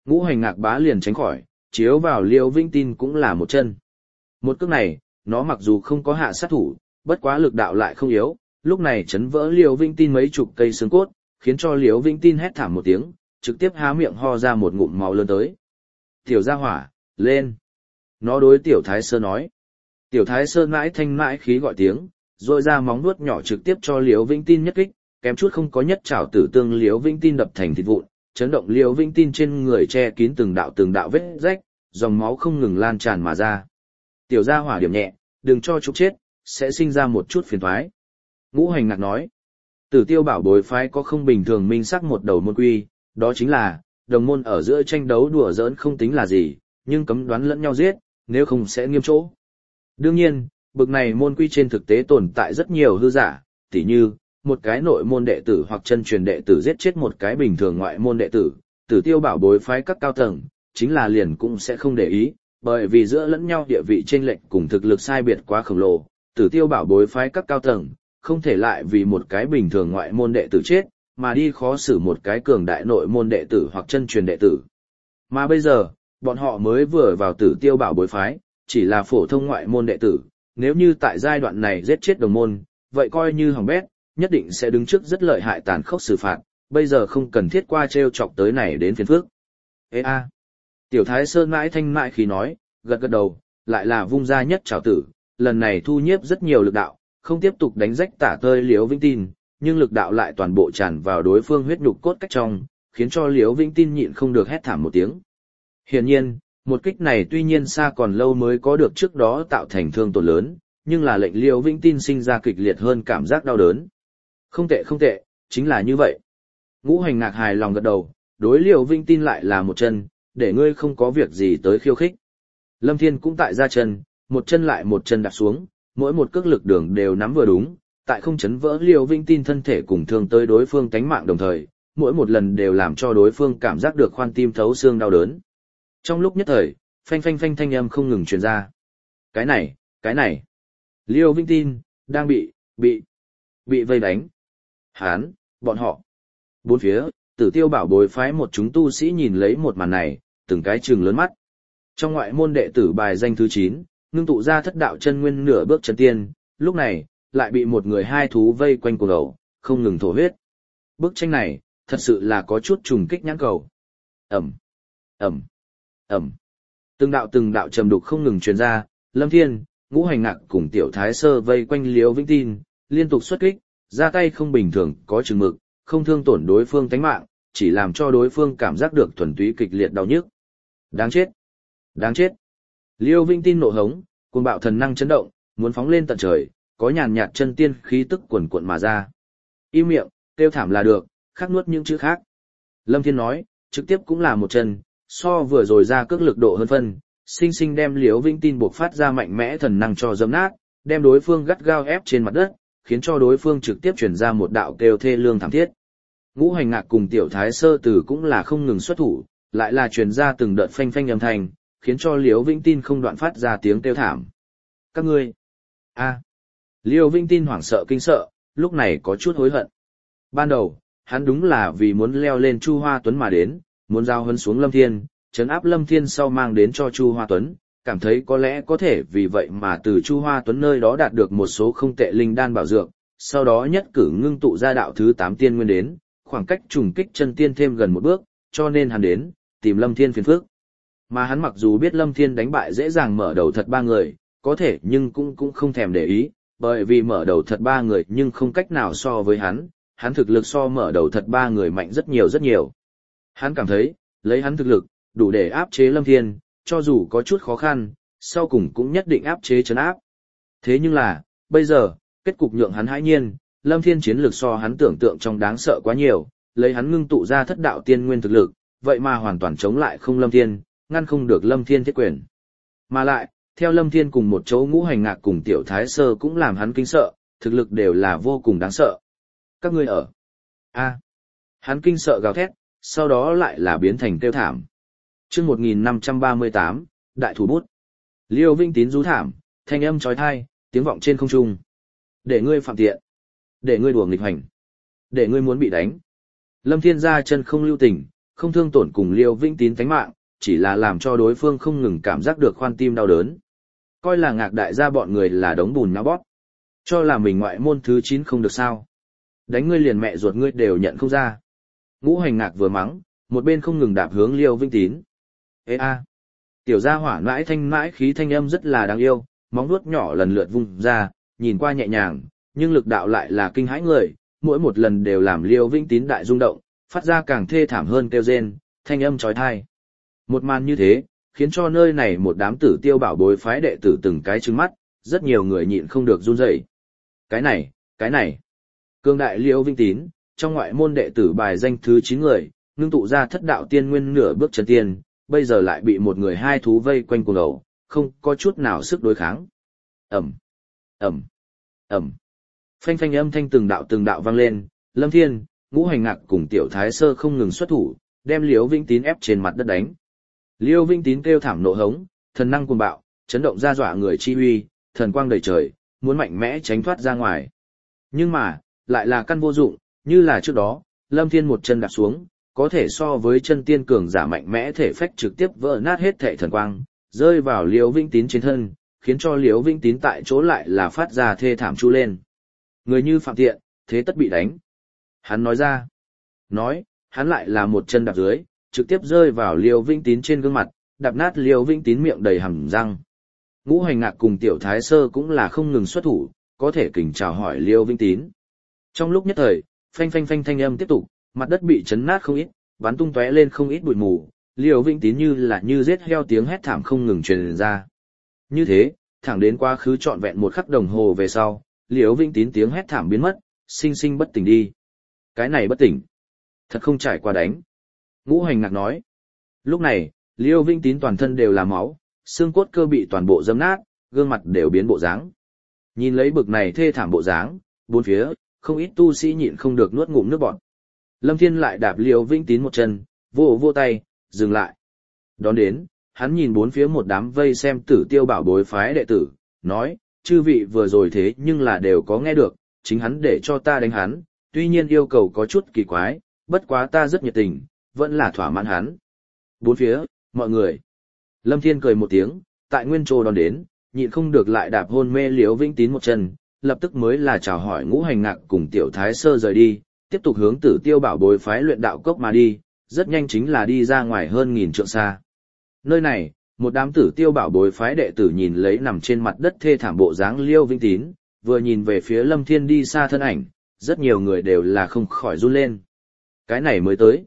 Ngũ hành ngạc bá liền tránh khỏi, chiếu vào Liễu Vĩnh Tin cũng là một chân. Một cước này, nó mặc dù không có hạ sát thủ, bất quá lực đạo lại không yếu, lúc này chấn vỡ Liễu Vĩnh Tin mấy chục cây xương cốt, khiến cho Liễu Vĩnh Tin hét thảm một tiếng, trực tiếp há miệng ho ra một ngụm máu lớn tới. Tiểu gia hỏa, lên. Nó đối Tiểu Thái Sơn nói. Tiểu Thái Sơn mãi thanh mãi khí gọi tiếng, rồi ra móng vuốt nhỏ trực tiếp cho Liễu Vĩnh Tin nhất kích, kém chút không có nhất trảo tử tương Liễu Vĩnh Tin đập thành thịt vụn, chấn động Liễu Vĩnh Tin trên người che kín từng đạo vết rách, dòng máu không ngừng lan tràn mà ra. Tiểu gia hỏa điểm nhẹ, đừng cho chúng chết, sẽ sinh ra một chút phiền toái. Ngũ hành ngạc nói. Tử Tiêu Bảo Bối phái có không bình thường minh sắc một đầu môn quy, đó chính là đồng môn ở giữa tranh đấu đùa giỡn không tính là gì, nhưng cấm đoán lẫn nhau giết, nếu không sẽ nghiêm chỗ. Đương nhiên, bực này môn quy trên thực tế tồn tại rất nhiều hư giả, tỉ như một cái nội môn đệ tử hoặc chân truyền đệ tử giết chết một cái bình thường ngoại môn đệ tử, Tử Tiêu Bảo Bối phái các cao tầng, chính là liền cũng sẽ không để ý, bởi vì giữa lẫn nhau địa vị chênh lệch cùng thực lực sai biệt quá khổng lồ, Tử Tiêu Bảo Bối phái các cao tầng, không thể lại vì một cái bình thường ngoại môn đệ tử chết, mà đi khó xử một cái cường đại nội môn đệ tử hoặc chân truyền đệ tử. Mà bây giờ, bọn họ mới vừa vào Tử Tiêu Bảo Bối phái, chỉ là phổ thông ngoại môn đệ tử, nếu như tại giai đoạn này giết chết đồng môn, vậy coi như hỏng bét, nhất định sẽ đứng trước rất lợi hại tàn khốc xử phạt, bây giờ không cần thiết qua trêu chọc tới này đến phiền phức. Ê a! Tiểu Thái Sơn mãi thanh mãi khí nói, gật gật đầu, lại là vung ra nhất trảo tử, lần này thu nhiếp rất nhiều lực đạo, không tiếp tục đánh rách tả tơi Liễu Vĩnh Tin, nhưng lực đạo lại toàn bộ tràn vào đối phương huyết nhục cốt cách trong, khiến cho Liễu Vĩnh Tin nhịn không được hét thảm một tiếng. Hiển nhiên, một kích này tuy nhiên xa còn lâu mới có được trước đó tạo thành thương tổn lớn, nhưng là lệnh Liễu Vĩnh Tin sinh ra kịch liệt hơn cảm giác đau đớn. Không tệ, chính là như vậy. Ngũ hành ngạc hài lòng gật đầu, đối Liễu Vĩnh Tin lại là một chân, để ngươi không có việc gì tới khiêu khích. Lâm Thiên cũng tại ra chân, một chân lại một chân đạp xuống, mỗi một cước lực đường đều nắm vừa đúng, tại không chấn vỡ Liễu Vĩnh Tin thân thể cùng thương tới đối phương tánh mạng đồng thời, mỗi một lần đều làm cho đối phương cảm giác được khoan tim thấu xương đau đớn. Trong lúc nhất thời, phanh phanh phanh thanh âm không ngừng truyền ra. Cái này. Liễu Vĩnh Tin đang bị vây đánh. Bọn họ. Bốn phía, Tử Tiêu Bảo Bối phái một chúng tu sĩ nhìn lấy một màn này, từng cái trừng lớn mắt. Trong ngoại môn đệ tử bài danh thứ 9, ngưng tụ ra thất đạo chân nguyên nửa bước chân tiên, lúc này, lại bị một người hai thú vây quanh cuồng ẩu, không ngừng thổ huyết. Bức tranh này, thật sự là có chút trùng kích nhãn cầu. Ầm, ầm, ầm. Từng đạo trầm đục không ngừng truyền ra, Lâm Thiên, Ngũ Hành Ngạc cùng Tiểu Thái Sơ vây quanh Liễu Vĩnh Tin, liên tục xuất kích, ra tay không bình thường, có chừng mực, không thương tổn đối phương tánh mạng, chỉ làm cho đối phương cảm giác được thuần túy kịch liệt đau nhức. Đáng chết. Liễu Vĩnh Tin nộ hống, cuồng bạo thần năng chấn động, muốn phóng lên tận trời, có nhàn nhạt chân tiên khí tức cuồn cuộn mà ra. Im miệng, kêu thảm là được, khắc nuốt những chữ khác. Lâm Thiên nói, trực tiếp cũng là một chân, so vừa rồi ra cước lực độ hơn phân, sinh sinh đem Liễu Vĩnh Tin buộc phát ra mạnh mẽ thần năng cho dẫm nát, đem đối phương gắt gao ép trên mặt đất, khiến cho đối phương trực tiếp truyền ra một đạo kêu thê lương thảm thiết. Ngũ Hành Ngạc cùng Tiểu Thái Sơ Tử cũng là không ngừng xuất thủ, lại là truyền ra từng đợt phanh phanh âm thanh, khiến cho Liễu Vĩnh Tin không đoạn phát ra tiếng kêu thảm. Các ngươi, Liễu Vĩnh Tin hoảng sợ kinh sợ, lúc này có chút hối hận. Ban đầu, hắn đúng là vì muốn leo lên Chu Hoa Tuấn mà đến, muốn giao hấn xuống Lâm Thiên, trấn áp Lâm Thiên sau mang đến cho Chu Hoa Tuấn, cảm thấy có lẽ có thể vì vậy mà từ Chu Hoa Tuấn nơi đó đạt được một số không tệ linh đan bảo dược, sau đó nhất cử ngưng tụ ra đạo thứ 8 tiên nguyên đến, khoảng cách trùng kích chân tiên thêm gần một bước, cho nên hắn đến, tìm Lâm Thiên phiền phức. Mà hắn mặc dù biết Lâm Thiên đánh bại dễ dàng mở đầu thật 3 người, có thể nhưng cũng không thèm để ý, bởi vì mở đầu thật 3 người nhưng không cách nào so với hắn thực lực so mở đầu thật 3 người mạnh rất nhiều rất nhiều. Hắn cảm thấy, lấy hắn thực lực, đủ để áp chế Lâm Thiên, cho dù có chút khó khăn, sau cùng cũng nhất định áp chế trấn áp. Thế nhưng là, bây giờ, kết cục nhượng hắn hãi nhiên, Lâm Thiên chiến lược so hắn tưởng tượng trong đáng sợ quá nhiều, lấy hắn ngưng tụ ra thất đạo tiên nguyên thực lực, vậy mà hoàn toàn chống lại không Lâm Thiên, ngăn không được Lâm Thiên thiết quyền. Mà lại, theo Lâm Thiên cùng một chỗ Ngũ Hành Ngạc cùng Tiểu Thái Sơ cũng làm hắn kinh sợ, thực lực đều là vô cùng đáng sợ. Các ngươi ở. Hắn kinh sợ gào thét, sau đó lại là biến thành kêu thảm. Chương 1538, Đại thủ bút. Liễu Vĩnh Tín rú thảm, thanh âm chói tai, tiếng vọng trên không trung. Để ngươi phạm tiện, để ngươi đùa nghịch hành, để ngươi muốn bị đánh. Lâm Thiên ra chân không lưu tình, không thương tổn cùng Liêu Vĩnh Tín tánh mạng, chỉ là làm cho đối phương không ngừng cảm giác được khoan tim đau đớn. Coi là Ngạc đại gia bọn người là đống bùn nhão bóp. Cho là mình ngoại môn thứ 9 không được sao. Đánh ngươi liền mẹ ruột ngươi đều nhận không ra. Ngũ Hành Ngạc vừa mắng, một bên không ngừng đạp hướng Liêu Vĩnh Tín. Ê a! Tiểu gia hỏa mãi thanh mãi khí thanh âm rất là đáng yêu, móng vuốt nhỏ lần lượt vung ra, nhìn qua nhẹ nhàng, nhưng lực đạo lại là kinh hãi người, mỗi một lần đều làm Liêu Vĩnh Tín đại rung động, phát ra càng thê thảm hơn kêu rên, thanh âm chói tai. Một màn như thế, khiến cho nơi này một đám Tử Tiêu bảo bối phái đệ tử từng cái trừng mắt, rất nhiều người nhịn không được run rẩy. Cái này. Cương đại Liêu Vĩnh Tín, trong ngoại môn đệ tử bài danh thứ 9 người, ngưng tụ ra thất đạo tiên nguyên nửa bước chân tiên, bây giờ lại bị một người hai thú vây quanh cuồng ẩu, không có chút nào sức đối kháng. Ầm, ầm, ầm. Phanh phanh âm thanh từng đạo vang lên, Lâm Thiên, Ngũ Hành Ngạc cùng Tiểu Thái Sơ không ngừng xuất thủ, đem Liêu Vĩnh Tín ép trên mặt đất đánh. Liêu Vĩnh Tín kêu thảm nộ hống, thần năng cuồng bạo, chấn động ra dọa người chi uy, thần quang đầy trời, muốn mạnh mẽ tránh thoát ra ngoài. Nhưng mà, lại là căn vô dụng, như là trước đó, Lâm Thiên một chân đạp xuống, có thể so với chân tiên cường giả mạnh mẽ thể phách trực tiếp vỡ nát hết thể thần quang, rơi vào Liêu Vĩnh Tín trên thân, khiến cho Liêu Vĩnh Tín tại chỗ lại là phát ra thê thảm chu lên. Người như phạm tiện, thế tất bị đánh. Hắn nói ra. Nói, hắn lại là một chân đạp dưới, trực tiếp rơi vào Liêu Vĩnh Tín trên gương mặt, đạp nát Liêu Vĩnh Tín miệng đầy hàm răng. Ngũ Hành Ngạc cùng Tiểu Thái Sơ cũng là không ngừng xuất thủ, có thể kình chào hỏi Liêu Vĩnh Tín. Trong lúc nhất thời, phanh phanh phanh thanh âm tiếp tục, mặt đất bị chấn nát không ít, bắn tung tóe lên không ít bụi mù, Liêu Vĩnh Tín như giết heo tiếng hét thảm không ngừng truyền ra. Như thế, thẳng đến quá khứ trọn vẹn một khắc đồng hồ về sau, Liêu Vĩnh Tín tiếng hét thảm biến mất, sinh sinh bất tỉnh đi. Cái này bất tỉnh, thật không trải qua đánh. Ngũ Hành Ngạc nói. Lúc này, Liêu Vĩnh Tín toàn thân đều là máu, xương cốt cơ bị toàn bộ dẫm nát, gương mặt đều biến bộ dáng. Nhìn lấy bực này thê thảm bộ dáng, bốn phía, không ít tu sĩ nhịn không được nuốt ngụm nước bọt. Lâm Thiên lại đạp Liêu Vĩnh Tín một chân, vô tay, dừng lại. Đón đến, hắn nhìn bốn phía một đám vây xem Tử Tiêu bảo bối phái đệ tử, nói, chư vị vừa rồi thế nhưng là đều có nghe được, chính hắn để cho ta đánh hắn, tuy nhiên yêu cầu có chút kỳ quái, bất quá ta rất nhiệt tình, vẫn là thỏa mãn hắn. Bốn phía, mọi người. Lâm Thiên cười một tiếng, tại nguyên trô đón đến, nhịn không được lại đạp hôn mê Liêu Vĩnh Tín một chân, lập tức mới là chào hỏi Ngũ Hành Ngạc cùng Tiểu Thái Sơ rời đi, tiếp tục hướng Tử Tiêu bảo bối phái luyện đạo cốc mà đi, rất nhanh chính là đi ra ngoài hơn 1000 trượng xa. Nơi này, một đám Tử Tiêu bảo bối phái đệ tử nhìn lấy nằm trên mặt đất thê thảm bộ dáng Liêu Vĩnh Tín, vừa nhìn về phía Lâm Thiên đi xa thân ảnh, rất nhiều người đều là không khỏi run lên. Cái này mới tới,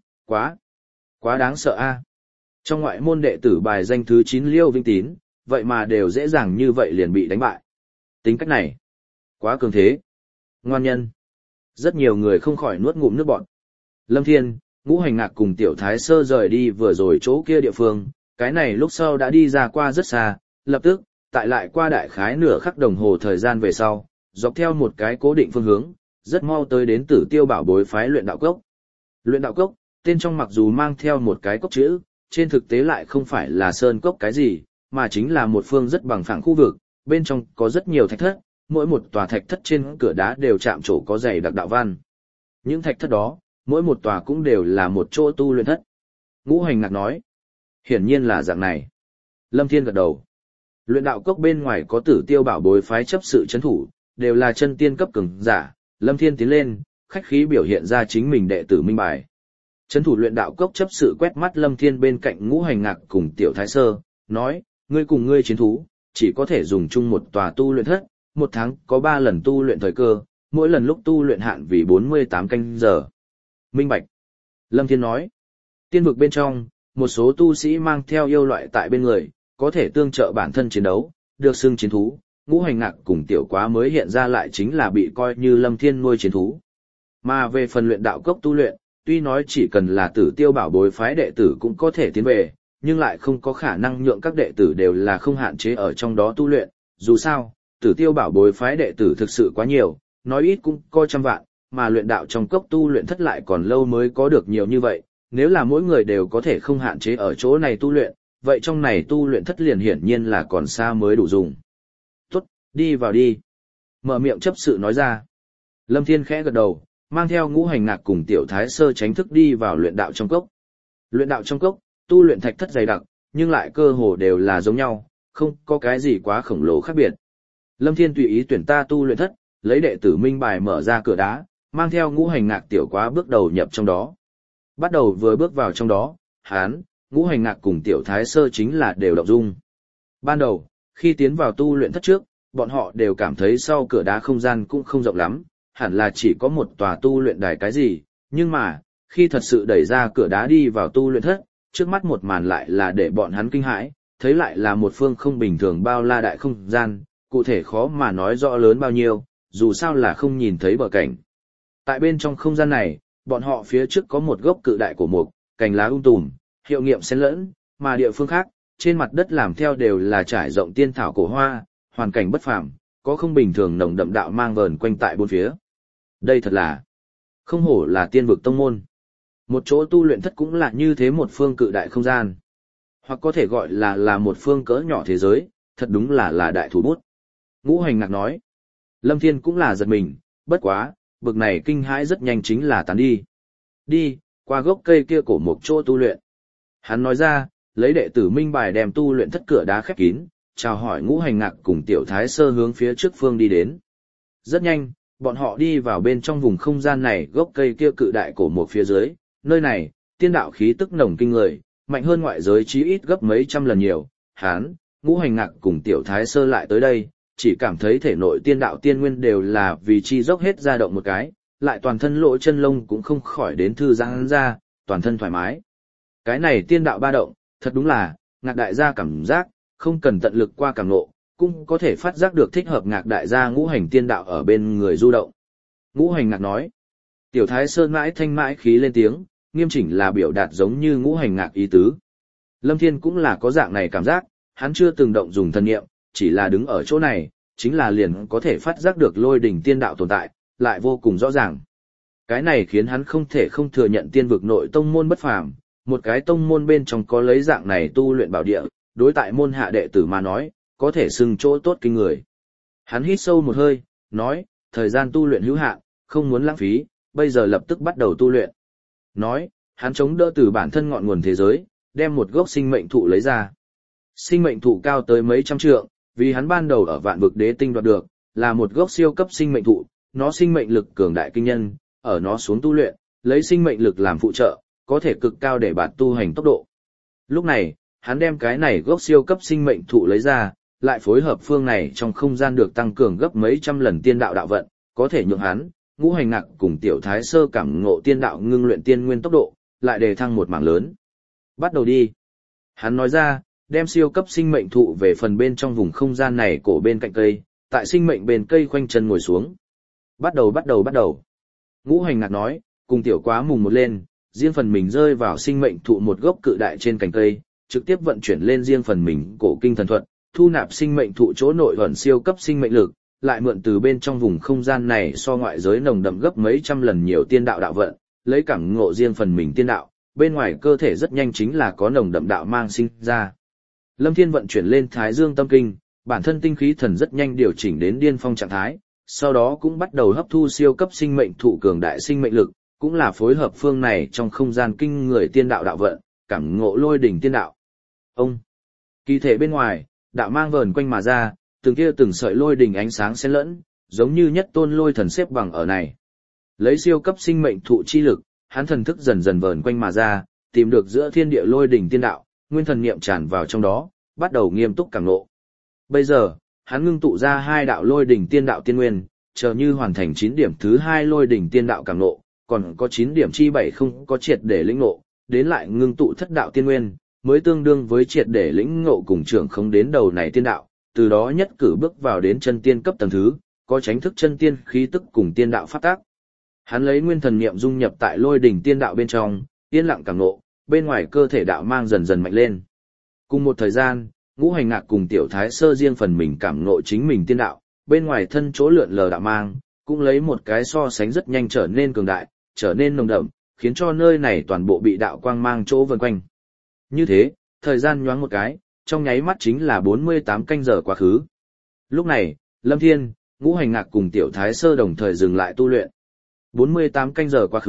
quá đáng sợ a. Trong ngoại môn đệ tử bài danh thứ 9 Liêu Vĩnh Tín, vậy mà đều dễ dàng như vậy liền bị đánh bại. Tính cách này, quá cường thế. Ngoan nhân. Rất nhiều người không khỏi nuốt ngụm nước bọt. Lâm Thiên, Ngũ Hành Ngạc cùng Tiểu Thái Sơ rời đi vừa rồi chỗ kia địa phương, cái này lúc sau đã đi ra qua rất xa, lập tức, tại lại qua đại khái nửa khắc đồng hồ thời gian về sau, dọc theo một cái cố định phương hướng, rất mau tới đến Tử Tiêu bảo bối phái luyện đạo cốc. Luyện đạo cốc, tên trong mặc dù mang theo một cái cốc chữ, trên thực tế lại không phải là sơn cốc cái gì, mà chính là một phương rất bằng phẳng khu vực, bên trong có rất nhiều thạch thất, mỗi một tòa thạch thất trên cửa đá đều chạm trổ có dày đặc đạo văn. Những thạch thất đó, mỗi một tòa cũng đều là một chỗ tu luyện thất. Ngũ Hành Ngạc nói, hiển nhiên là dạng này. Lâm Thiên gật đầu. Luyện đạo cốc bên ngoài có Tử Tiêu bảo bối phái chấp sự trấn thủ, đều là chân tiên cấp cường giả. Lâm Thiên tiến lên, khách khí biểu hiện ra chính mình đệ tử minh bài. Trấn thủ luyện đạo cốc chấp sự quét mắt Lâm Thiên bên cạnh Ngũ Hành Ngạc cùng Tiểu Thái Sơ, nói, ngươi cùng ngươi chiến thú, chỉ có thể dùng chung một tòa tu luyện thất, một tháng có 3 lần tu luyện thời cơ, mỗi lần lúc tu luyện hạn vì 48 canh giờ. Minh bạch. Lâm Thiên nói, tiên vực bên trong, một số tu sĩ mang theo yêu loại tại bên người, có thể tương trợ bản thân chiến đấu, được xưng chiến thú. Ngũ Hành Ngạc cùng Tiểu Quá mới hiện ra lại chính là bị coi như Lâm Thiên nuôi chiến thú. Mà về phần luyện đạo cốc tu luyện, tuy nói chỉ cần là Tử Tiêu bảo bối phái đệ tử cũng có thể tiến về, nhưng lại không có khả năng nhượng các đệ tử đều là không hạn chế ở trong đó tu luyện. Dù sao, Tử Tiêu bảo bối phái đệ tử thực sự quá nhiều, nói ít cũng có trăm vạn, mà luyện đạo trong cốc tu luyện thất lại còn lâu mới có được nhiều như vậy. Nếu là mỗi người đều có thể không hạn chế ở chỗ này tu luyện, vậy trong này tu luyện thất liền hiển nhiên là còn xa mới đủ dùng. Tốt, đi vào đi. Mở miệng chấp sự nói ra. Lâm Thiên khẽ gật đầu, mang theo Ngũ Hành Ngạc cùng Tiểu Thái Sơ tránh thức đi vào luyện đạo trong cốc. Luyện đạo trong cốc, tu luyện thạch thất dày đặc, nhưng lại cơ hồ đều là giống nhau, không có cái gì quá khổng lồ khác biệt. Lâm Thiên tùy ý tuyển ta tu luyện thất, lấy đệ tử minh bài mở ra cửa đá, mang theo Ngũ Hành Ngạc tiểu quá bước đầu nhập trong đó. Bắt đầu vừa bước vào trong đó, hán, Ngũ Hành Ngạc cùng tiểu thái sơ chính là đều động dung. Ban đầu, khi tiến vào tu luyện thất trước, bọn họ đều cảm thấy sau cửa đá không gian cũng không rộng lắm, hẳn là chỉ có một tòa tu luyện đài cái gì, nhưng mà, khi thật sự đẩy ra cửa đá đi vào tu luyện thất, trước mắt một màn lại là để bọn hắn kinh hãi, thấy lại là một phương không bình thường bao la đại không gian, cụ thể khó mà nói rõ lớn bao nhiêu, dù sao là không nhìn thấy bờ cảnh. Tại bên trong không gian này, bọn họ phía trước có một gốc cự đại cổ mục, cành lá tùm, hiệu nghiệm xen lẫn, mà địa phương khác, trên mặt đất làm theo đều là trải rộng tiên thảo cổ hoa, hoàn cảnh bất phàm, có không bình thường nồng đậm đạo mang vờn quanh tại bốn phía. Đây thật là không hổ là tiên vực tông môn. Một chỗ tu luyện thất cũng là như thế một phương cự đại không gian. Hoặc có thể gọi là một phương cỡ nhỏ thế giới, thật đúng là đại thủ bút. Ngũ Hành Ngạc nói. Lâm Thiên cũng là giật mình, bất quá, bực này kinh hãi rất nhanh chính là tán đi. Đi, qua gốc cây kia cổ một chỗ tu luyện. Hắn nói ra, lấy đệ tử minh bài đem tu luyện thất cửa đá khép kín, chào hỏi Ngũ Hành Ngạc cùng tiểu thái sơ hướng phía trước phương đi đến. Rất nhanh, bọn họ đi vào bên trong vùng không gian này gốc cây kia cự đại cổ một phía dưới, nơi này, tiên đạo khí tức nồng kinh người, mạnh hơn ngoại giới chí ít gấp mấy trăm lần nhiều. Hán, Ngũ Hành Ngạc cùng tiểu thái sơ lại tới đây, chỉ cảm thấy thể nội tiên đạo tiên nguyên đều là vì chi dốc hết ra động một cái, lại toàn thân lỗ chân lông cũng không khỏi đến thư giãn ra, toàn thân thoải mái. Cái này tiên đạo ba động, thật đúng là, Ngạc đại gia cảm giác, không cần tận lực qua cảm ngộ, cũng có thể phát giác được thích hợp Ngạc đại gia ngũ hành tiên đạo ở bên người du động. Ngũ Hành Ngạc nói, tiểu thái sơn mãi thanh mãi khí lên tiếng, nghiêm chỉnh là biểu đạt giống như Ngũ Hành Ngạc ý tứ. Lâm Thiên cũng là có dạng này cảm giác, hắn chưa từng động dùng thần niệm, chỉ là đứng ở chỗ này, chính là liền có thể phát giác được lôi đỉnh tiên đạo tồn tại, lại vô cùng rõ ràng. Cái này khiến hắn không thể không thừa nhận tiên vực nội tông môn bất phàm, một cái tông môn bên trong có lấy dạng này tu luyện bảo địa, đối tại môn hạ đệ tử mà nói, có thể xưng chỗ tốt kinh người. Hắn hít sâu một hơi, nói, thời gian tu luyện hữu hạn, không muốn lãng phí, bây giờ lập tức bắt đầu tu luyện. Nói, hắn chống đỡ từ bản thân ngọn nguồn thế giới, đem một gốc sinh mệnh thụ lấy ra. Sinh mệnh thụ cao tới mấy trăm trượng, vì hắn ban đầu ở vạn vực đế tinh đoạt được, là một gốc siêu cấp sinh mệnh thụ, nó sinh mệnh lực cường đại kinh nhân, ở nó xuống tu luyện, lấy sinh mệnh lực làm phụ trợ, có thể cực cao để bạt tu hành tốc độ. Lúc này, hắn đem cái này gốc siêu cấp sinh mệnh thụ lấy ra, lại phối hợp phương này trong không gian được tăng cường gấp mấy trăm lần tiên đạo đạo vận, có thể nhượng hắn, Ngũ Hành Ngạc cùng tiểu thái sơ cảm ngộ tiên đạo ngưng luyện tiên nguyên tốc độ, lại đề thăng một mảng lớn. Bắt đầu đi. Hắn nói ra, đem siêu cấp sinh mệnh thụ về phần bên trong vùng không gian này cổ bên cạnh cây, tại sinh mệnh bên cây khoanh chân ngồi xuống. Bắt đầu. Ngũ Hành Ngạc nói, cùng tiểu quá mùng một lên, riêng phần mình rơi vào sinh mệnh thụ một gốc cự đại trên cành cây, trực tiếp vận chuyển lên riêng phần mình cổ kinh thần thuật, thu nạp sinh mệnh thụ chỗ nội ẩn siêu cấp sinh mệnh lực, lại mượn từ bên trong vùng không gian này so ngoại giới nồng đậm gấp mấy trăm lần nhiều tiên đạo đạo vận, lấy cảm ngộ riêng phần mình tiên đạo, bên ngoài cơ thể rất nhanh chính là có nồng đậm đạo mang sinh ra. Lâm Thiên vận chuyển lên Thái Dương tâm kinh, bản thân tinh khí thần rất nhanh điều chỉnh đến điên phong trạng thái, sau đó cũng bắt đầu hấp thu siêu cấp sinh mệnh thụ cường đại sinh mệnh lực, cũng là phối hợp phương này trong không gian kinh người tiên đạo đạo vận, cảm ngộ lôi đỉnh tiên đạo. Ông, kỳ thể bên ngoài, đạo mang vờn quanh mà ra, từng sợi lôi đỉnh ánh sáng xen lẫn, giống như nhất tôn lôi thần xếp bằng ở này. Lấy siêu cấp sinh mệnh thụ chi lực, hắn thần thức dần dần vờn quanh mà ra, tìm được giữa thiên địa lôi đỉnh tiên đạo, nguyên thần niệm tràn vào trong đó, bắt đầu nghiêm túc cảm ngộ. Bây giờ, hắn ngưng tụ ra 2 đạo lôi đỉnh tiên đạo tiên nguyên, chờ như hoàn thành 9 điểm thứ 2 lôi đỉnh tiên đạo cảm ngộ, còn có 9 điểm chi 7 không có triệt để lĩnh ngộ, đến lại ngưng tụ thất đạo tiên nguyên, mới tương đương với triệt để lĩnh ngộ cùng trưởng không đến đầu này tiên đạo, từ đó nhất cử bước vào đến chân tiên cấp tầng thứ, có tránh thức chân tiên khí tức cùng tiên đạo pháp tác. Hắn lấy nguyên thần niệm dung nhập tại lôi đỉnh tiên đạo bên trong, yên lặng cảm ngộ, bên ngoài cơ thể đạo mang dần dần mạnh lên. Cùng một thời gian, Ngũ Hành Ngạc cùng tiểu thái sơ riêng phần mình cảm ngộ chính mình tiên đạo, bên ngoài thân chỗ lượn lờ đạo mang, cũng lấy một cái so sánh rất nhanh trở nên cường đại, trở nên nồng đậm, khiến cho nơi này toàn bộ bị đạo quang mang chỗ vần quanh. Như thế, thời gian nhoáng một cái, trong nháy mắt chính là 48 canh giờ quá khứ. Lúc này, Lâm Thiên, Ngũ Hành Ngạc cùng tiểu thái sơ đồng thời dừng lại tu luyện. 48 canh giờ quá khứ,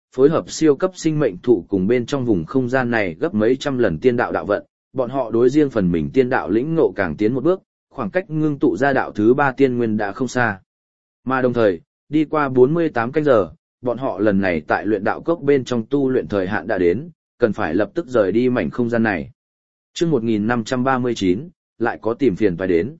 phối hợp siêu cấp sinh mệnh thụ cùng bên trong vùng không gian này gấp mấy trăm lần tiên đạo đạo vận, bọn họ đối riêng phần mình tiên đạo lĩnh ngộ càng tiến một bước, khoảng cách ngưng tụ ra đạo thứ 3 tiên nguyên đã không xa. Mà đồng thời, đi qua 48 canh giờ, bọn họ lần này tại luyện đạo cốc bên trong tu luyện thời hạn đã đến, cần phải lập tức rời đi mảnh không gian này. Chương 1539, lại có tìm phiền phải đến.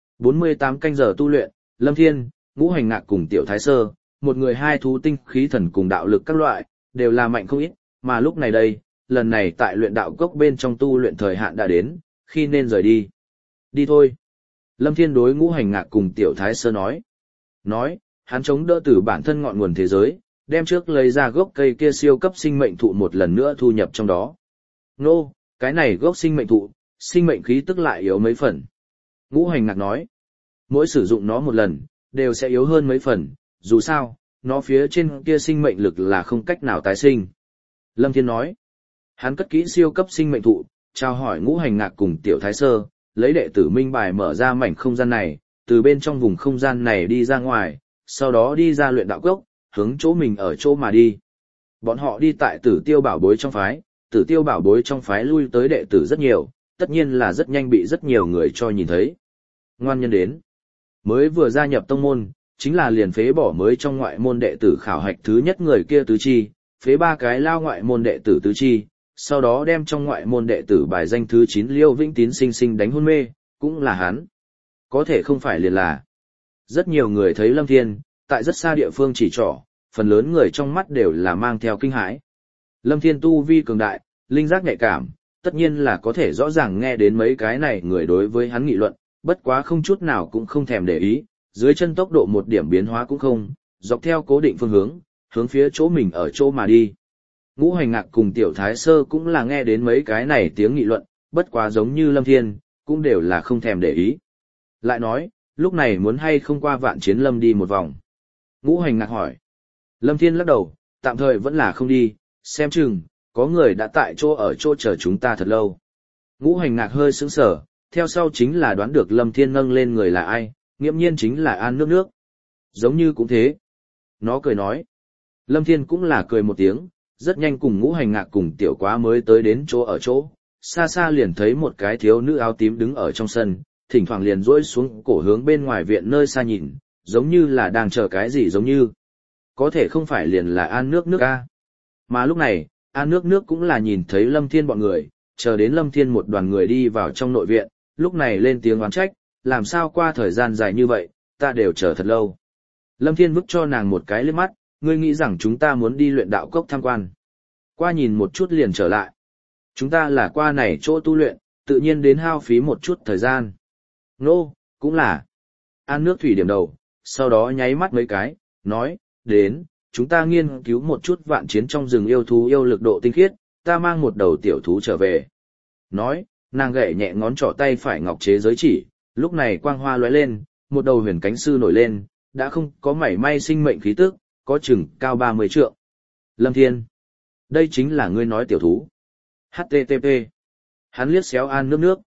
48 canh giờ tu luyện, Lâm Thiên, Ngũ Hành Ngạc cùng Tiểu Thái Sơ, một người hai thú tinh khí thần cùng đạo lực các loại, đều là mạnh không ít, mà lúc này đây, lần này tại luyện đạo cốc bên trong tu luyện thời hạn đã đến, khi nên rời đi. Đi thôi. Lâm Thiên đối Ngũ Hành Ngạc cùng Tiểu Thái Sơ nói. Nói, hắn chống đỡ từ bản thân ngọn nguồn thế giới, đem trước lấy ra gốc cây kia siêu cấp sinh mệnh thụ một lần nữa thu nhập trong đó. Nô, cái này gốc sinh mệnh thụ, sinh mệnh khí tức lại yếu mấy phần. Ngũ Hành Ngạc nói, mỗi sử dụng nó một lần, đều sẽ yếu hơn mấy phần, dù sao, nó phía trên kia sinh mệnh lực là không cách nào tái sinh. Lâm Thiên nói, hắn cất kỹ siêu cấp sinh mệnh thụ, chào hỏi Ngũ Hành Ngạc cùng Tiểu Thái Sơ, lấy đệ tử minh bài mở ra mảnh không gian này, từ bên trong vùng không gian này đi ra ngoài, sau đó đi ra luyện đạo cốc, hướng chỗ mình ở chỗ mà đi. Bọn họ đi tại Tử Tiêu Bảo Bối trong phái, Tử Tiêu Bảo Bối trong phái lui tới đệ tử rất nhiều, tất nhiên là rất nhanh bị rất nhiều người cho nhìn thấy. Ngoan nhân đến, mới vừa gia nhập tông môn, chính là liền phế bỏ mới trong ngoại môn đệ tử khảo hạch thứ nhất người kia tứ chi, phế 3 cái lao ngoại môn đệ tử tứ chi, sau đó đem trong ngoại môn đệ tử bài danh thứ 9 Liêu Vĩnh Tín sinh sinh đánh hôn mê, cũng là hắn. Có thể không phải liền là. Rất nhiều người thấy Lâm Thiên, tại rất xa địa phương chỉ trỏ, phần lớn người trong mắt đều là mang theo kinh hãi. Lâm Thiên tu vi cường đại, linh giác nhạy cảm, tất nhiên là có thể rõ ràng nghe đến mấy cái này người đối với hắn nghị luận, bất quá không chút nào cũng không thèm để ý, dưới chân tốc độ một điểm biến hóa cũng không, dọc theo cố định phương hướng, hướng phía chỗ mình ở chỗ mà đi. Ngũ Hành Ngạc cùng Tiểu Thái Sơ cũng là nghe đến mấy cái này tiếng nghị luận, bất quá giống như Lâm Thiên, cũng đều là không thèm để ý. Lại nói, lúc này muốn hay không qua Vạn Chiến Lâm đi một vòng. Ngũ Hành Ngạc hỏi. Lâm Thiên lắc đầu, tạm thời vẫn là không đi, xem chừng, có người đã tại chỗ ở chỗ chờ chúng ta thật lâu. Ngũ Hành Ngạc hơi sững sờ, theo sau chính là đoán được Lâm Thiên nâng lên người là ai, nghiễm nhiên chính là An Nước Nước. Giống như cũng thế. Nó cười nói. Lâm Thiên cũng là cười một tiếng, rất nhanh cùng Ngũ Hành Ngạc cùng Tiểu Quá mới tới đến chỗ ở chỗ, xa xa liền thấy một cái thiếu nữ áo tím đứng ở trong sân, thỉnh thoảng liền duỗi xuống cổ hướng bên ngoài viện nơi xa nhìn, giống như là đang chờ cái gì giống như. Có thể không phải liền là An Nước Nước a. Mà lúc này, An Nước Nước cũng là nhìn thấy Lâm Thiên bọn người, chờ đến Lâm Thiên một đoàn người đi vào trong nội viện, lúc này lên tiếng oán trách, làm sao qua thời gian dài như vậy, ta đều chờ thật lâu. Lâm Thiên vứt cho nàng một cái liếc mắt, ngươi nghĩ rằng chúng ta muốn đi luyện đạo cốc tham quan. Qua nhìn một chút liền trở lại. Chúng ta là qua này chỗ tu luyện, tự nhiên đến hao phí một chút thời gian. Nô, cũng là. An Nước Thủy điểm đầu, sau đó nháy mắt mấy cái, nói, đến, chúng ta nghiên cứu một chút vạn chiến trong rừng yêu thú yêu lực độ tinh khiết, ta mang một đầu tiểu thú trở về. Nói, nàng gậy nhẹ ngón trỏ tay phải ngọc chế giới chỉ, lúc này quang hoa lóe lên, một đầu huyền cánh sư nổi lên, đã không có mảy may sinh mệnh khí tức, có chừng cao 30 trượng. Lâm Thiên, đây chính là ngươi nói tiểu thú. HTTP. Hắn liếc xéo An Nước Nước.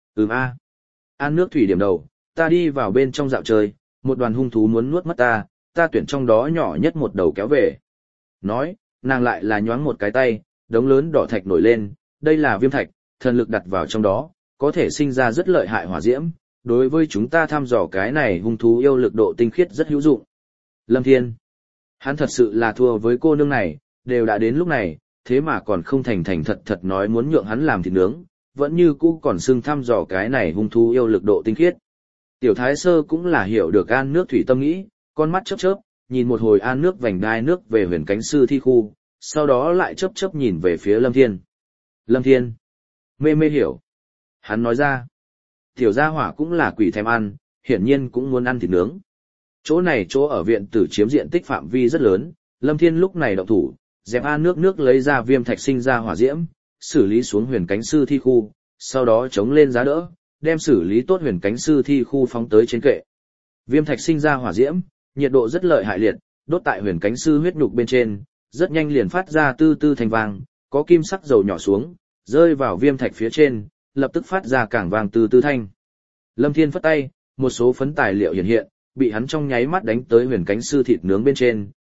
A. An Nước Thủy điểm đầu, ta đi vào bên trong dạo chơi, một đoàn hung thú muốn nuốt mất ta, ta tuyển trong đó nhỏ nhất một đầu kéo về. Nói, nàng lại là nhoáng một cái tay, đống lớn đỏ thạch nổi lên, đây là viêm thạch, thần lực đặt vào trong đó, có thể sinh ra rất lợi hại hỏa diễm, đối với chúng ta thăm dò cái này hung thú yêu lực độ tinh khiết rất hữu dụng. Lâm Thiên, hắn thật sự là thua với cô nương này, đều đã đến lúc này, thế mà còn không thành thành thật thật nói muốn nhượng hắn làm thịt nướng, vẫn như cũ còn xưng thăm dò cái này hung thú yêu lực độ tinh khiết. Tiểu Thái Sơ cũng là hiểu được An Nước Thủy tâm nghĩ, con mắt chớp chớp, nhìn một hồi An Nước vành đai nước về huyền cánh sư thi khu, sau đó lại chớp chớp nhìn về phía Lâm Thiên. Lâm Thiên, mê mê hiểu. Hắn nói ra, tiểu gia hỏa cũng là quỷ thèm ăn, hiển nhiên cũng muốn ăn thịt nướng. Chỗ này chỗ ở viện tử chiếm diện tích phạm vi rất lớn, Lâm Thiên lúc này động thủ, dẹp An Nước Nước lấy ra viêm thạch sinh ra hỏa diễm, xử lý xuống huyền cánh sư thi khu, sau đó chống lên giá đỡ, đem xử lý tốt huyền cánh sư thi khu phóng tới trên kệ. Viêm thạch sinh ra hỏa diễm, nhiệt độ rất lợi hại liệt, đốt tại huyền cánh sư huyết nhục bên trên, rất nhanh liền phát ra tư tư thành vàng, có kim sắc dầu nhỏ xuống, rơi vào viêm thạch phía trên, lập tức phát ra càng vàng tư tư thanh. Lâm Thiên phất tay, một số phấn tài liệu hiện hiện, bị hắn trong nháy mắt đánh tới huyền cánh sư thịt nướng bên trên,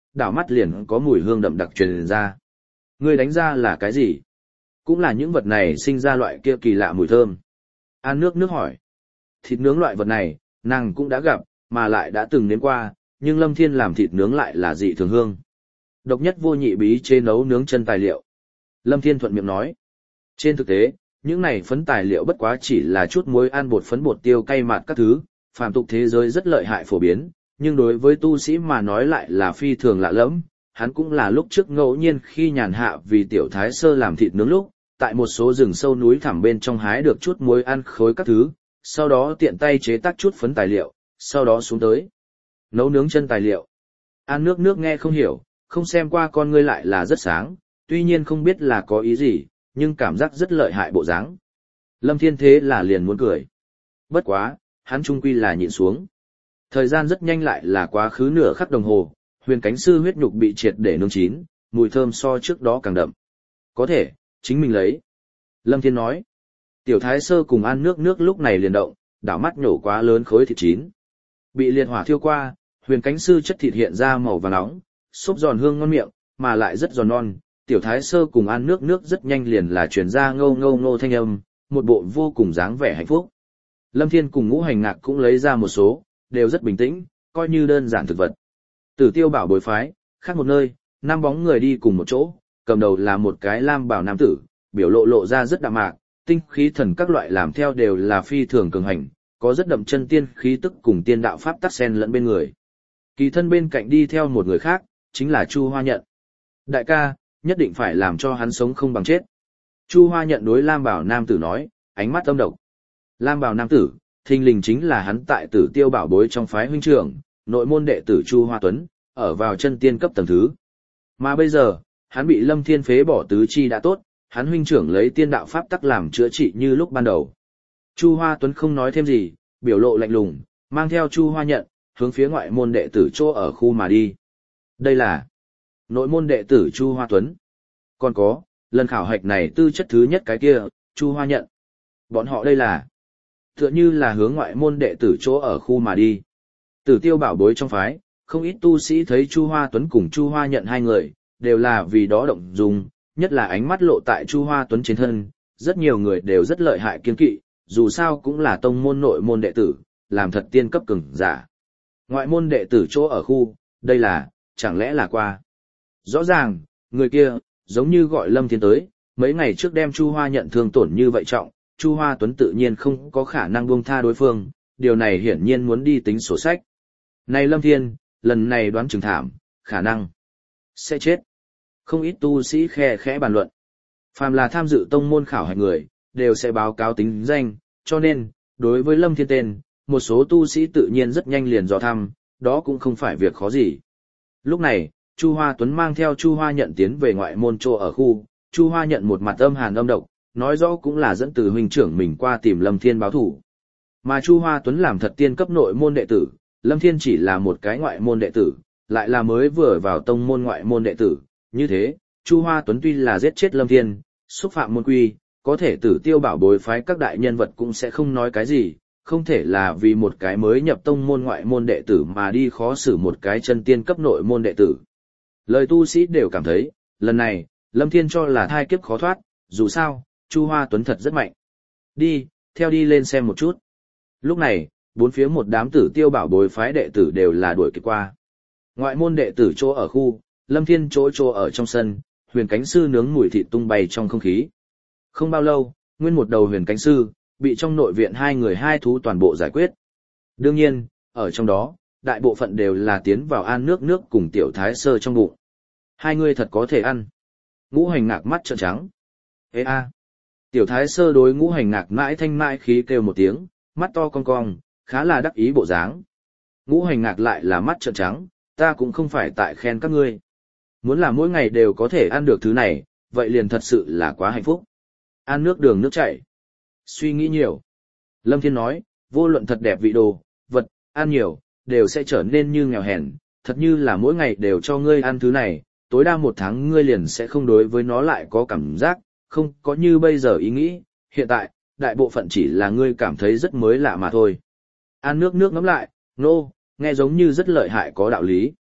đảo mắt liền có mùi hương đậm đặc truyền ra. Ngươi đánh ra là cái gì? Cũng là những vật này sinh ra loại kia kỳ lạ mùi thơm. An nước nước hỏi. Thịt nướng loại vật này, nàng cũng đã gặp, mà lại đã từng nếm qua, nhưng Lâm Thiên làm thịt nướng lại là dị thường hương. Độc nhất vô nhị bí chế nấu nướng chân tài liệu. Lâm Thiên thuận miệng nói. Trên thực tế, những này phấn tài liệu bất quá chỉ là chút muối ăn bột phấn bột tiêu cay mạt các thứ, phàm tục thế giới rất lợi hại phổ biến, nhưng đối với tu sĩ mà nói lại là phi thường lạ lẫm. Hắn cũng là lúc trước ngẫu nhiên khi nhàn hạ vì tiểu thái sơ làm thịt nướng lúc, tại một số rừng sâu núi thẳm bên trong hái được chút muối ăn khối các thứ, sau đó tiện tay chế tác chút phấn tài liệu, sau đó xuống tới nấu nướng chân tài liệu. An nước nước nghe không hiểu, không xem qua con ngươi lại là rất sáng, tuy nhiên không biết là có ý gì, nhưng cảm giác rất lợi hại bộ dáng. Lâm Thiên thế là liền muốn cười. Bất quá, hắn trung quy là nhịn xuống. Thời gian rất nhanh lại là quá khứ nửa khắc đồng hồ, huyền cánh sư huyết nhục bị triệt để nướng chín, mùi thơm so trước đó càng đậm. Có thể, chính mình lấy. Lâm Thiên nói. Tiểu thái sơ cùng An nước nước lúc này liền động, đảo mắt nhổ quá lớn khối thịt chín. Bị liệt hỏa thiêu qua, huyền cánh sư chất thịt hiện ra màu vàng nóng, xốp giòn hương ngon miệng, mà lại rất giòn non. Tiểu thái sơ cùng An nước nước rất nhanh liền là truyền ra ngâu ngâu ngô thanh âm, một bộ vô cùng dáng vẻ hạnh phúc. Lâm Thiên cùng Ngũ Hành Ngạc cũng lấy ra một số, đều rất bình tĩnh, coi như đơn giản thực vật. Tử Tiêu Bảo bối phái, khác một nơi, năm bóng người đi cùng một chỗ, cầm đầu là một cái lam bảo nam tử, biểu lộ ra rất đạm mạc, tinh khí thần các loại làm theo đều là phi thường cường hành, có rất đậm chân tiên khí tức cùng tiên đạo pháp tắc xen lẫn bên người. Kỳ thân bên cạnh đi theo một người khác, chính là Chu Hoa Nhận. Đại ca, nhất định phải làm cho hắn sống không bằng chết. Chu Hoa Nhận đối lam bảo nam tử nói, ánh mắt âm độc. Lam bảo nam tử, thình lình chính là hắn tại Tử Tiêu Bảo bối trong phái huynh trưởng, nội môn đệ tử Chu Hoa Tuấn, ở vào chân tiên cấp tầng thứ. Mà bây giờ, hắn bị Lâm Thiên phế bỏ tứ chi đã tốt, hắn huynh trưởng lấy tiên đạo pháp tắc làm chữa trị như lúc ban đầu. Chu Hoa Tuấn không nói thêm gì, biểu lộ lạnh lùng, mang theo Chu Hoa Nhận, hướng phía ngoại môn đệ tử chỗ ở khu mà đi. Đây là nội môn đệ tử Chu Hoa Tuấn. Còn có, lần khảo hạch này tư chất thứ nhất cái kia, Chu Hoa Nhận. Bọn họ đây là tựa như là hướng ngoại môn đệ tử chỗ ở khu mà đi. Tử Tiêu Bảo bối trong phái, không ít tu sĩ thấy Chu Hoa Tuấn cùng Chu Hoa Nhận hai người, đều là vì đó động dung, nhất là ánh mắt lộ tại Chu Hoa Tuấn trên thân, rất nhiều người đều rất lợi hại kiên kỵ, dù sao cũng là tông môn nội môn đệ tử, làm thật tiên cấp cường giả. Ngoại môn đệ tử chỗ ở khu, đây là, chẳng lẽ là qua. Rõ ràng, người kia, giống như gọi Lâm Thiên tới, mấy ngày trước đem Chu Hoa Nhận thương tổn như vậy trọng, Chu Hoa Tuấn tự nhiên không có khả năng buông tha đối phương, điều này hiển nhiên muốn đi tính sổ sách. Này Lâm Thiên, lần này đoán chừng thảm, khả năng sẽ chết. Không ít tu sĩ khe khẽ bàn luận. Phàm là tham dự tông môn khảo hạch người, đều sẽ báo cáo tính danh, cho nên, đối với Lâm Thiên tên, một số tu sĩ tự nhiên rất nhanh liền dò thăm, đó cũng không phải việc khó gì. Lúc này, Chu Hoa Tuấn mang theo Chu Hoa Nhận tiến về ngoại môn chỗ ở khu, Chu Hoa Nhận một mặt âm hàn âm độc, nói rõ cũng là dẫn từ huynh trưởng mình qua tìm Lâm Thiên báo thủ. Mà Chu Hoa Tuấn làm thật tiên cấp nội môn đệ tử, Lâm Thiên chỉ là một cái ngoại môn đệ tử, lại là mới vừa vào tông môn ngoại môn đệ tử, như thế, Chu Hoa Tuấn tuy là giết chết Lâm Thiên, xúc phạm môn quy, có thể Tử Tiêu Bảo bối phái các đại nhân vật cũng sẽ không nói cái gì, không thể là vì một cái mới nhập tông môn ngoại môn đệ tử mà đi khó xử một cái chân tiên cấp nội môn đệ tử. Lời tu sĩ đều cảm thấy, lần này, Lâm Thiên cho là thai kiếp khó thoát, dù sao, Chu Hoa Tuấn thật rất mạnh. Đi, theo đi lên xem một chút. Lúc này, bốn phía một đám Tử Tiêu Bảo bối phái đệ tử đều là đuổi kịp qua. Ngoại môn đệ tử chỗ ở khu, Lâm Thiên chỗ ở trong sân, huyền cánh sư nướng mùi thịt tung bay trong không khí. Không bao lâu, nguyên một đầu huyền cánh sư, bị trong nội viện hai người hai thú toàn bộ giải quyết. Đương nhiên, ở trong đó, đại bộ phận đều là tiến vào an nước nước cùng tiểu thái sơ trong bụng. Hai người thật có thể ăn. Ngũ Hành Ngạc mắt trợn trắng. Ê a. Tiểu thái sơ đối Ngũ Hành Ngạc mãi thanh mãi khí kêu một tiếng, mắt to cong cong, khá là đắc ý bộ dáng. Ngũ Hành Ngạc lại là mắt trợn trắng, ta cũng không phải tại khen các ngươi. Muốn là mỗi ngày đều có thể ăn được thứ này, vậy liền thật sự là quá hạnh phúc. Ăn nước đường nước chảy. Suy nghĩ nhiều. Lâm Thiên nói, vô luận thật đẹp vị đồ, vật, ăn nhiều, đều sẽ trở nên như nghèo hèn, thật như là mỗi ngày đều cho ngươi ăn thứ này, tối đa một tháng ngươi liền sẽ không đối với nó lại có cảm giác, không có như bây giờ ý nghĩ, hiện tại, đại bộ phận chỉ là ngươi cảm thấy rất mới lạ mà thôi. Ăn nước nước ngắm lại, nghe giống như rất lợi hại có đạo lý.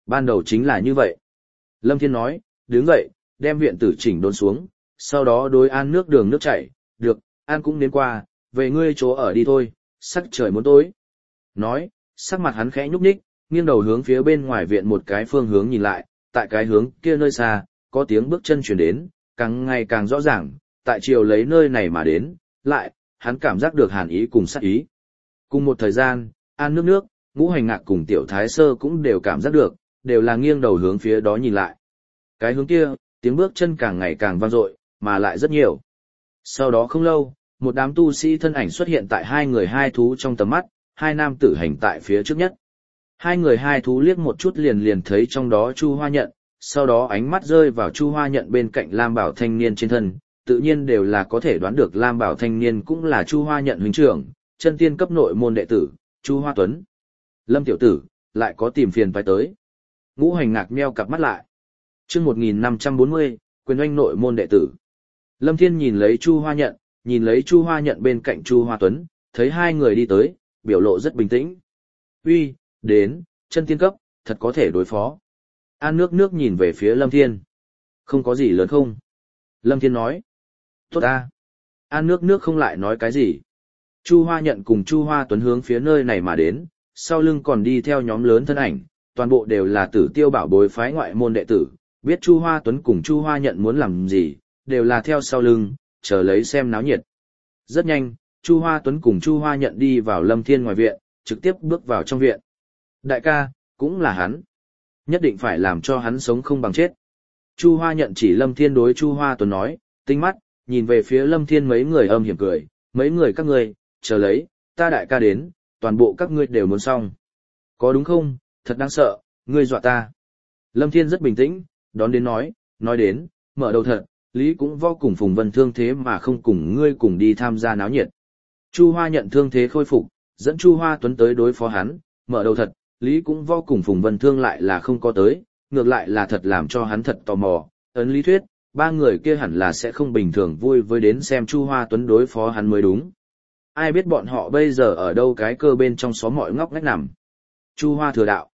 Ban đầu chính là như vậy. Lâm Thiên nói, đứng dậy, đem viện tử chỉnh đốn xuống, sau đó đối An nước đường nước chảy, được, An cũng đến qua, về ngươi chỗ ở đi thôi, sắc trời muốn tối. Nói, sắc mặt hắn khẽ nhúc nhích, nghiêng đầu hướng phía bên ngoài viện một cái phương hướng nhìn lại, tại cái hướng kia nơi xa, có tiếng bước chân chuyển đến, càng ngày càng rõ ràng, tại chiều lấy nơi này mà đến, lại, hắn cảm giác được hàn ý cùng sát ý. Cùng một thời gian, An nước nước, Ngũ Hành Ngạc cùng Tiểu Thái Sơ cũng đều cảm giác được, đều là nghiêng đầu hướng phía đó nhìn lại. Cái hướng kia, tiếng bước chân càng ngày càng vang dội, mà lại rất nhiều. Sau đó không lâu, một đám tu sĩ thân ảnh xuất hiện tại hai người hai thú trong tầm mắt, hai nam tử hành tại phía trước nhất. Hai người hai thú liếc một chút liền thấy trong đó Chu Hoa Nhận, sau đó ánh mắt rơi vào Chu Hoa Nhận bên cạnh Lam Bảo thanh niên trên thân, tự nhiên đều là có thể đoán được Lam Bảo thanh niên cũng là Chu Hoa Nhận huynh trưởng, chân tiên cấp nội môn đệ tử, Chu Hoa Tuấn. Lâm tiểu tử, lại có tìm phiền phải tới. Ngũ Hành Ngạc nheo cặp mắt lại. Chương 1540, quyền oanh nội môn đệ tử. Lâm Thiên nhìn lấy Chu Hoa Nhận, nhìn lấy Chu Hoa Nhận bên cạnh Chu Hoa Tuấn, thấy hai người đi tới, biểu lộ rất bình tĩnh. Uy, đến, chân tiên cấp, thật có thể đối phó. An nước nước nhìn về phía Lâm Thiên. Không có gì lớn không? Lâm Thiên nói. Tốt ta. An nước nước không lại nói cái gì. Chu Hoa Nhận cùng Chu Hoa Tuấn hướng phía nơi này mà đến, sau lưng còn đi theo nhóm lớn thân ảnh, toàn bộ đều là Tử Tiêu Bảo Bối phái ngoại môn đệ tử, biết Chu Hoa Tuấn cùng Chu Hoa Nhận muốn làm gì, đều là theo sau lưng, chờ lấy xem náo nhiệt. Rất nhanh, Chu Hoa Tuấn cùng Chu Hoa Nhận đi vào Lâm Thiên ngoài viện, trực tiếp bước vào trong viện. Đại ca, cũng là hắn. Nhất định phải làm cho hắn sống không bằng chết. Chu Hoa Nhận chỉ Lâm Thiên đối Chu Hoa Tuấn nói, tinh mắt, nhìn về phía Lâm Thiên mấy người âm hiểm cười, mấy người các ngươi, chờ lấy, ta đại ca đến, toàn bộ các ngươi đều muốn xong. Có đúng không, thật đáng sợ, ngươi dọa ta. Lâm Thiên rất bình tĩnh, đón đến nói đến, mở đầu thật, Lý cũng vô cùng Phùng Vân thương thế mà không cùng ngươi cùng đi tham gia náo nhiệt. Chu Hoa Nhận thương thế khôi phục, dẫn Chu Hoa Tuấn tới đối phó hắn, mở đầu thật, Lý cũng vô cùng Phùng Vân thương lại là không có tới, ngược lại là thật làm cho hắn thật tò mò, ấn lý thuyết, ba người kia hẳn là sẽ không bình thường vui với đến xem Chu Hoa Tuấn đối phó hắn mới đúng. Ai biết bọn họ bây giờ ở đâu cái cơ bên trong xó mọi ngóc ngách nằm. Chu Hoa thừa đạo.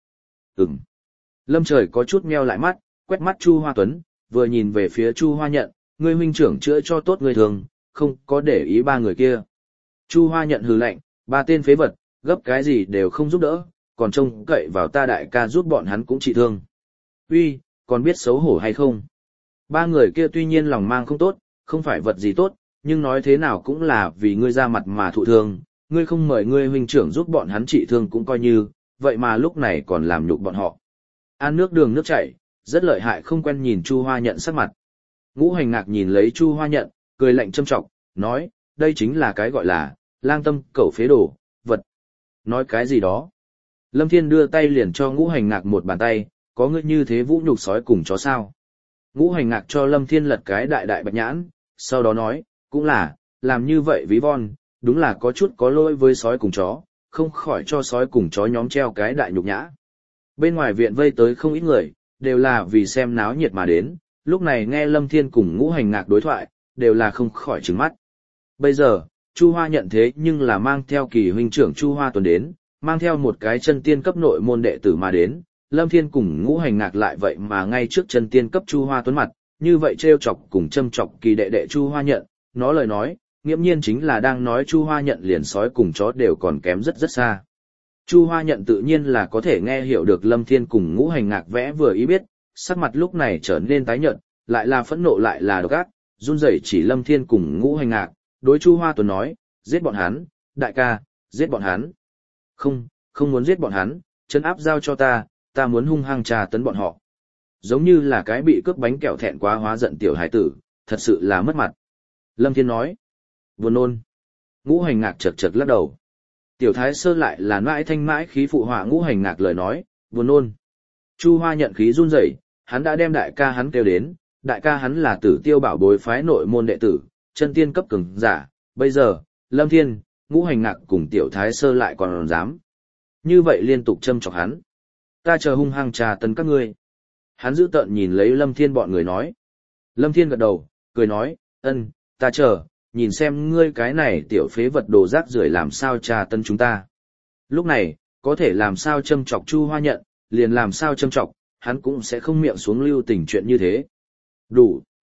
Lâm Trời có chút meo lại mắt, quét mắt Chu Hoa Tuấn, vừa nhìn về phía Chu Hoa Nhận, ngươi huynh trưởng chữa cho tốt người thường, không có để ý ba người kia. Chu Hoa Nhận hừ lạnh, ba tên phế vật, gấp cái gì đều không giúp đỡ, còn trông cậy vào ta đại ca giúp bọn hắn cũng trị thương. Uy, còn biết xấu hổ hay không? Ba người kia tuy nhiên lòng mang không tốt, không phải vật gì tốt, nhưng nói thế nào cũng là vì ngươi ra mặt mà thụ thương, ngươi không mời ngươi huynh trưởng giúp bọn hắn trị thương cũng coi như, vậy mà lúc này còn làm nhục bọn họ. An nước đường nước chảy, rất lợi hại không quen nhìn Chu Hoa Nhận sắc mặt. Ngũ Hành Ngạc nhìn lấy Chu Hoa Nhận, cười lạnh châm trọng, nói, đây chính là cái gọi là, lang tâm cẩu phế đồ, vật. Nói cái gì đó. Lâm Thiên đưa tay liền cho Ngũ Hành Ngạc một bàn tay, có ngươi như thế vũ nhục sói cùng chó sao. Ngũ Hành Ngạc cho Lâm Thiên lật cái đại đại bạch nhãn, sau đó nói, cũng là, làm như vậy ví von, đúng là có chút có lỗi với sói cùng chó, không khỏi cho sói cùng chó nhóm treo cái đại nhục nhã. Bên ngoài viện vây tới không ít người, đều là vì xem náo nhiệt mà đến, lúc này nghe Lâm Thiên cùng Ngũ Hành Ngạc đối thoại, đều là không khỏi trừng mắt. Bây giờ, Chu Hoa Nhận thế nhưng là mang theo kỳ huynh trưởng Chu Hoa Tuấn đến, mang theo một cái chân tiên cấp nội môn đệ tử mà đến, Lâm Thiên cùng Ngũ Hành Ngạc lại vậy mà ngay trước chân tiên cấp Chu Hoa Tuấn mặt, như vậy trêu chọc cùng châm chọc kỳ đệ đệ Chu Hoa Nhận, nó lời nói, nghiễm nhiên chính là đang nói Chu Hoa Nhận liền sói cùng chó đều còn kém rất rất xa. Chu Hoa Nhận tự nhiên là có thể nghe hiểu được Lâm Thiên cùng Ngũ Hành Ngạc vẽ vừa ý biết, sắc mặt lúc này trở nên tái nhợt, lại là phẫn nộ lại là độc ác, run rẩy chỉ Lâm Thiên cùng Ngũ Hành Ngạc, đối Chu Hoa Tuấn nói, giết bọn hắn, đại ca, giết bọn hắn. Không, không muốn giết bọn hắn, trấn áp giao cho ta muốn hung hăng trà tấn bọn họ. Giống như là cái bị cướp bánh kẹo thẹn quá hóa giận tiểu hải tử, thật sự là mất mặt. Lâm Thiên nói, buồn nôn. Ngũ Hành Ngạc chật chật lắc đầu. Tiểu Thái Sơ lại là mãi thanh mãi khí phụ họa Ngũ Hành Ngạc lời nói, buồn nôn. Chu Hoa Nhận khí run rẩy, hắn đã đem đại ca hắn kêu đến, đại ca hắn là Tử Tiêu Bảo Bối phái nội môn đệ tử, chân tiên cấp cường giả, bây giờ, Lâm Thiên, Ngũ Hành Ngạc cùng Tiểu Thái Sơ lại còn dám. Như vậy liên tục châm chọc hắn. Ta chờ hung hăng trà tấn các ngươi. Hắn giữ tợn nhìn lấy Lâm Thiên bọn người nói. Lâm Thiên gật đầu, cười nói, ta chờ, nhìn xem ngươi cái này tiểu phế vật đồ rác rưởi làm sao trà tấn chúng ta. Lúc này, có thể làm sao châm chọc Chu Hoa Nhận, liền làm sao châm chọc, hắn cũng sẽ không miệng xuống lưu tình chuyện như thế. Đủ.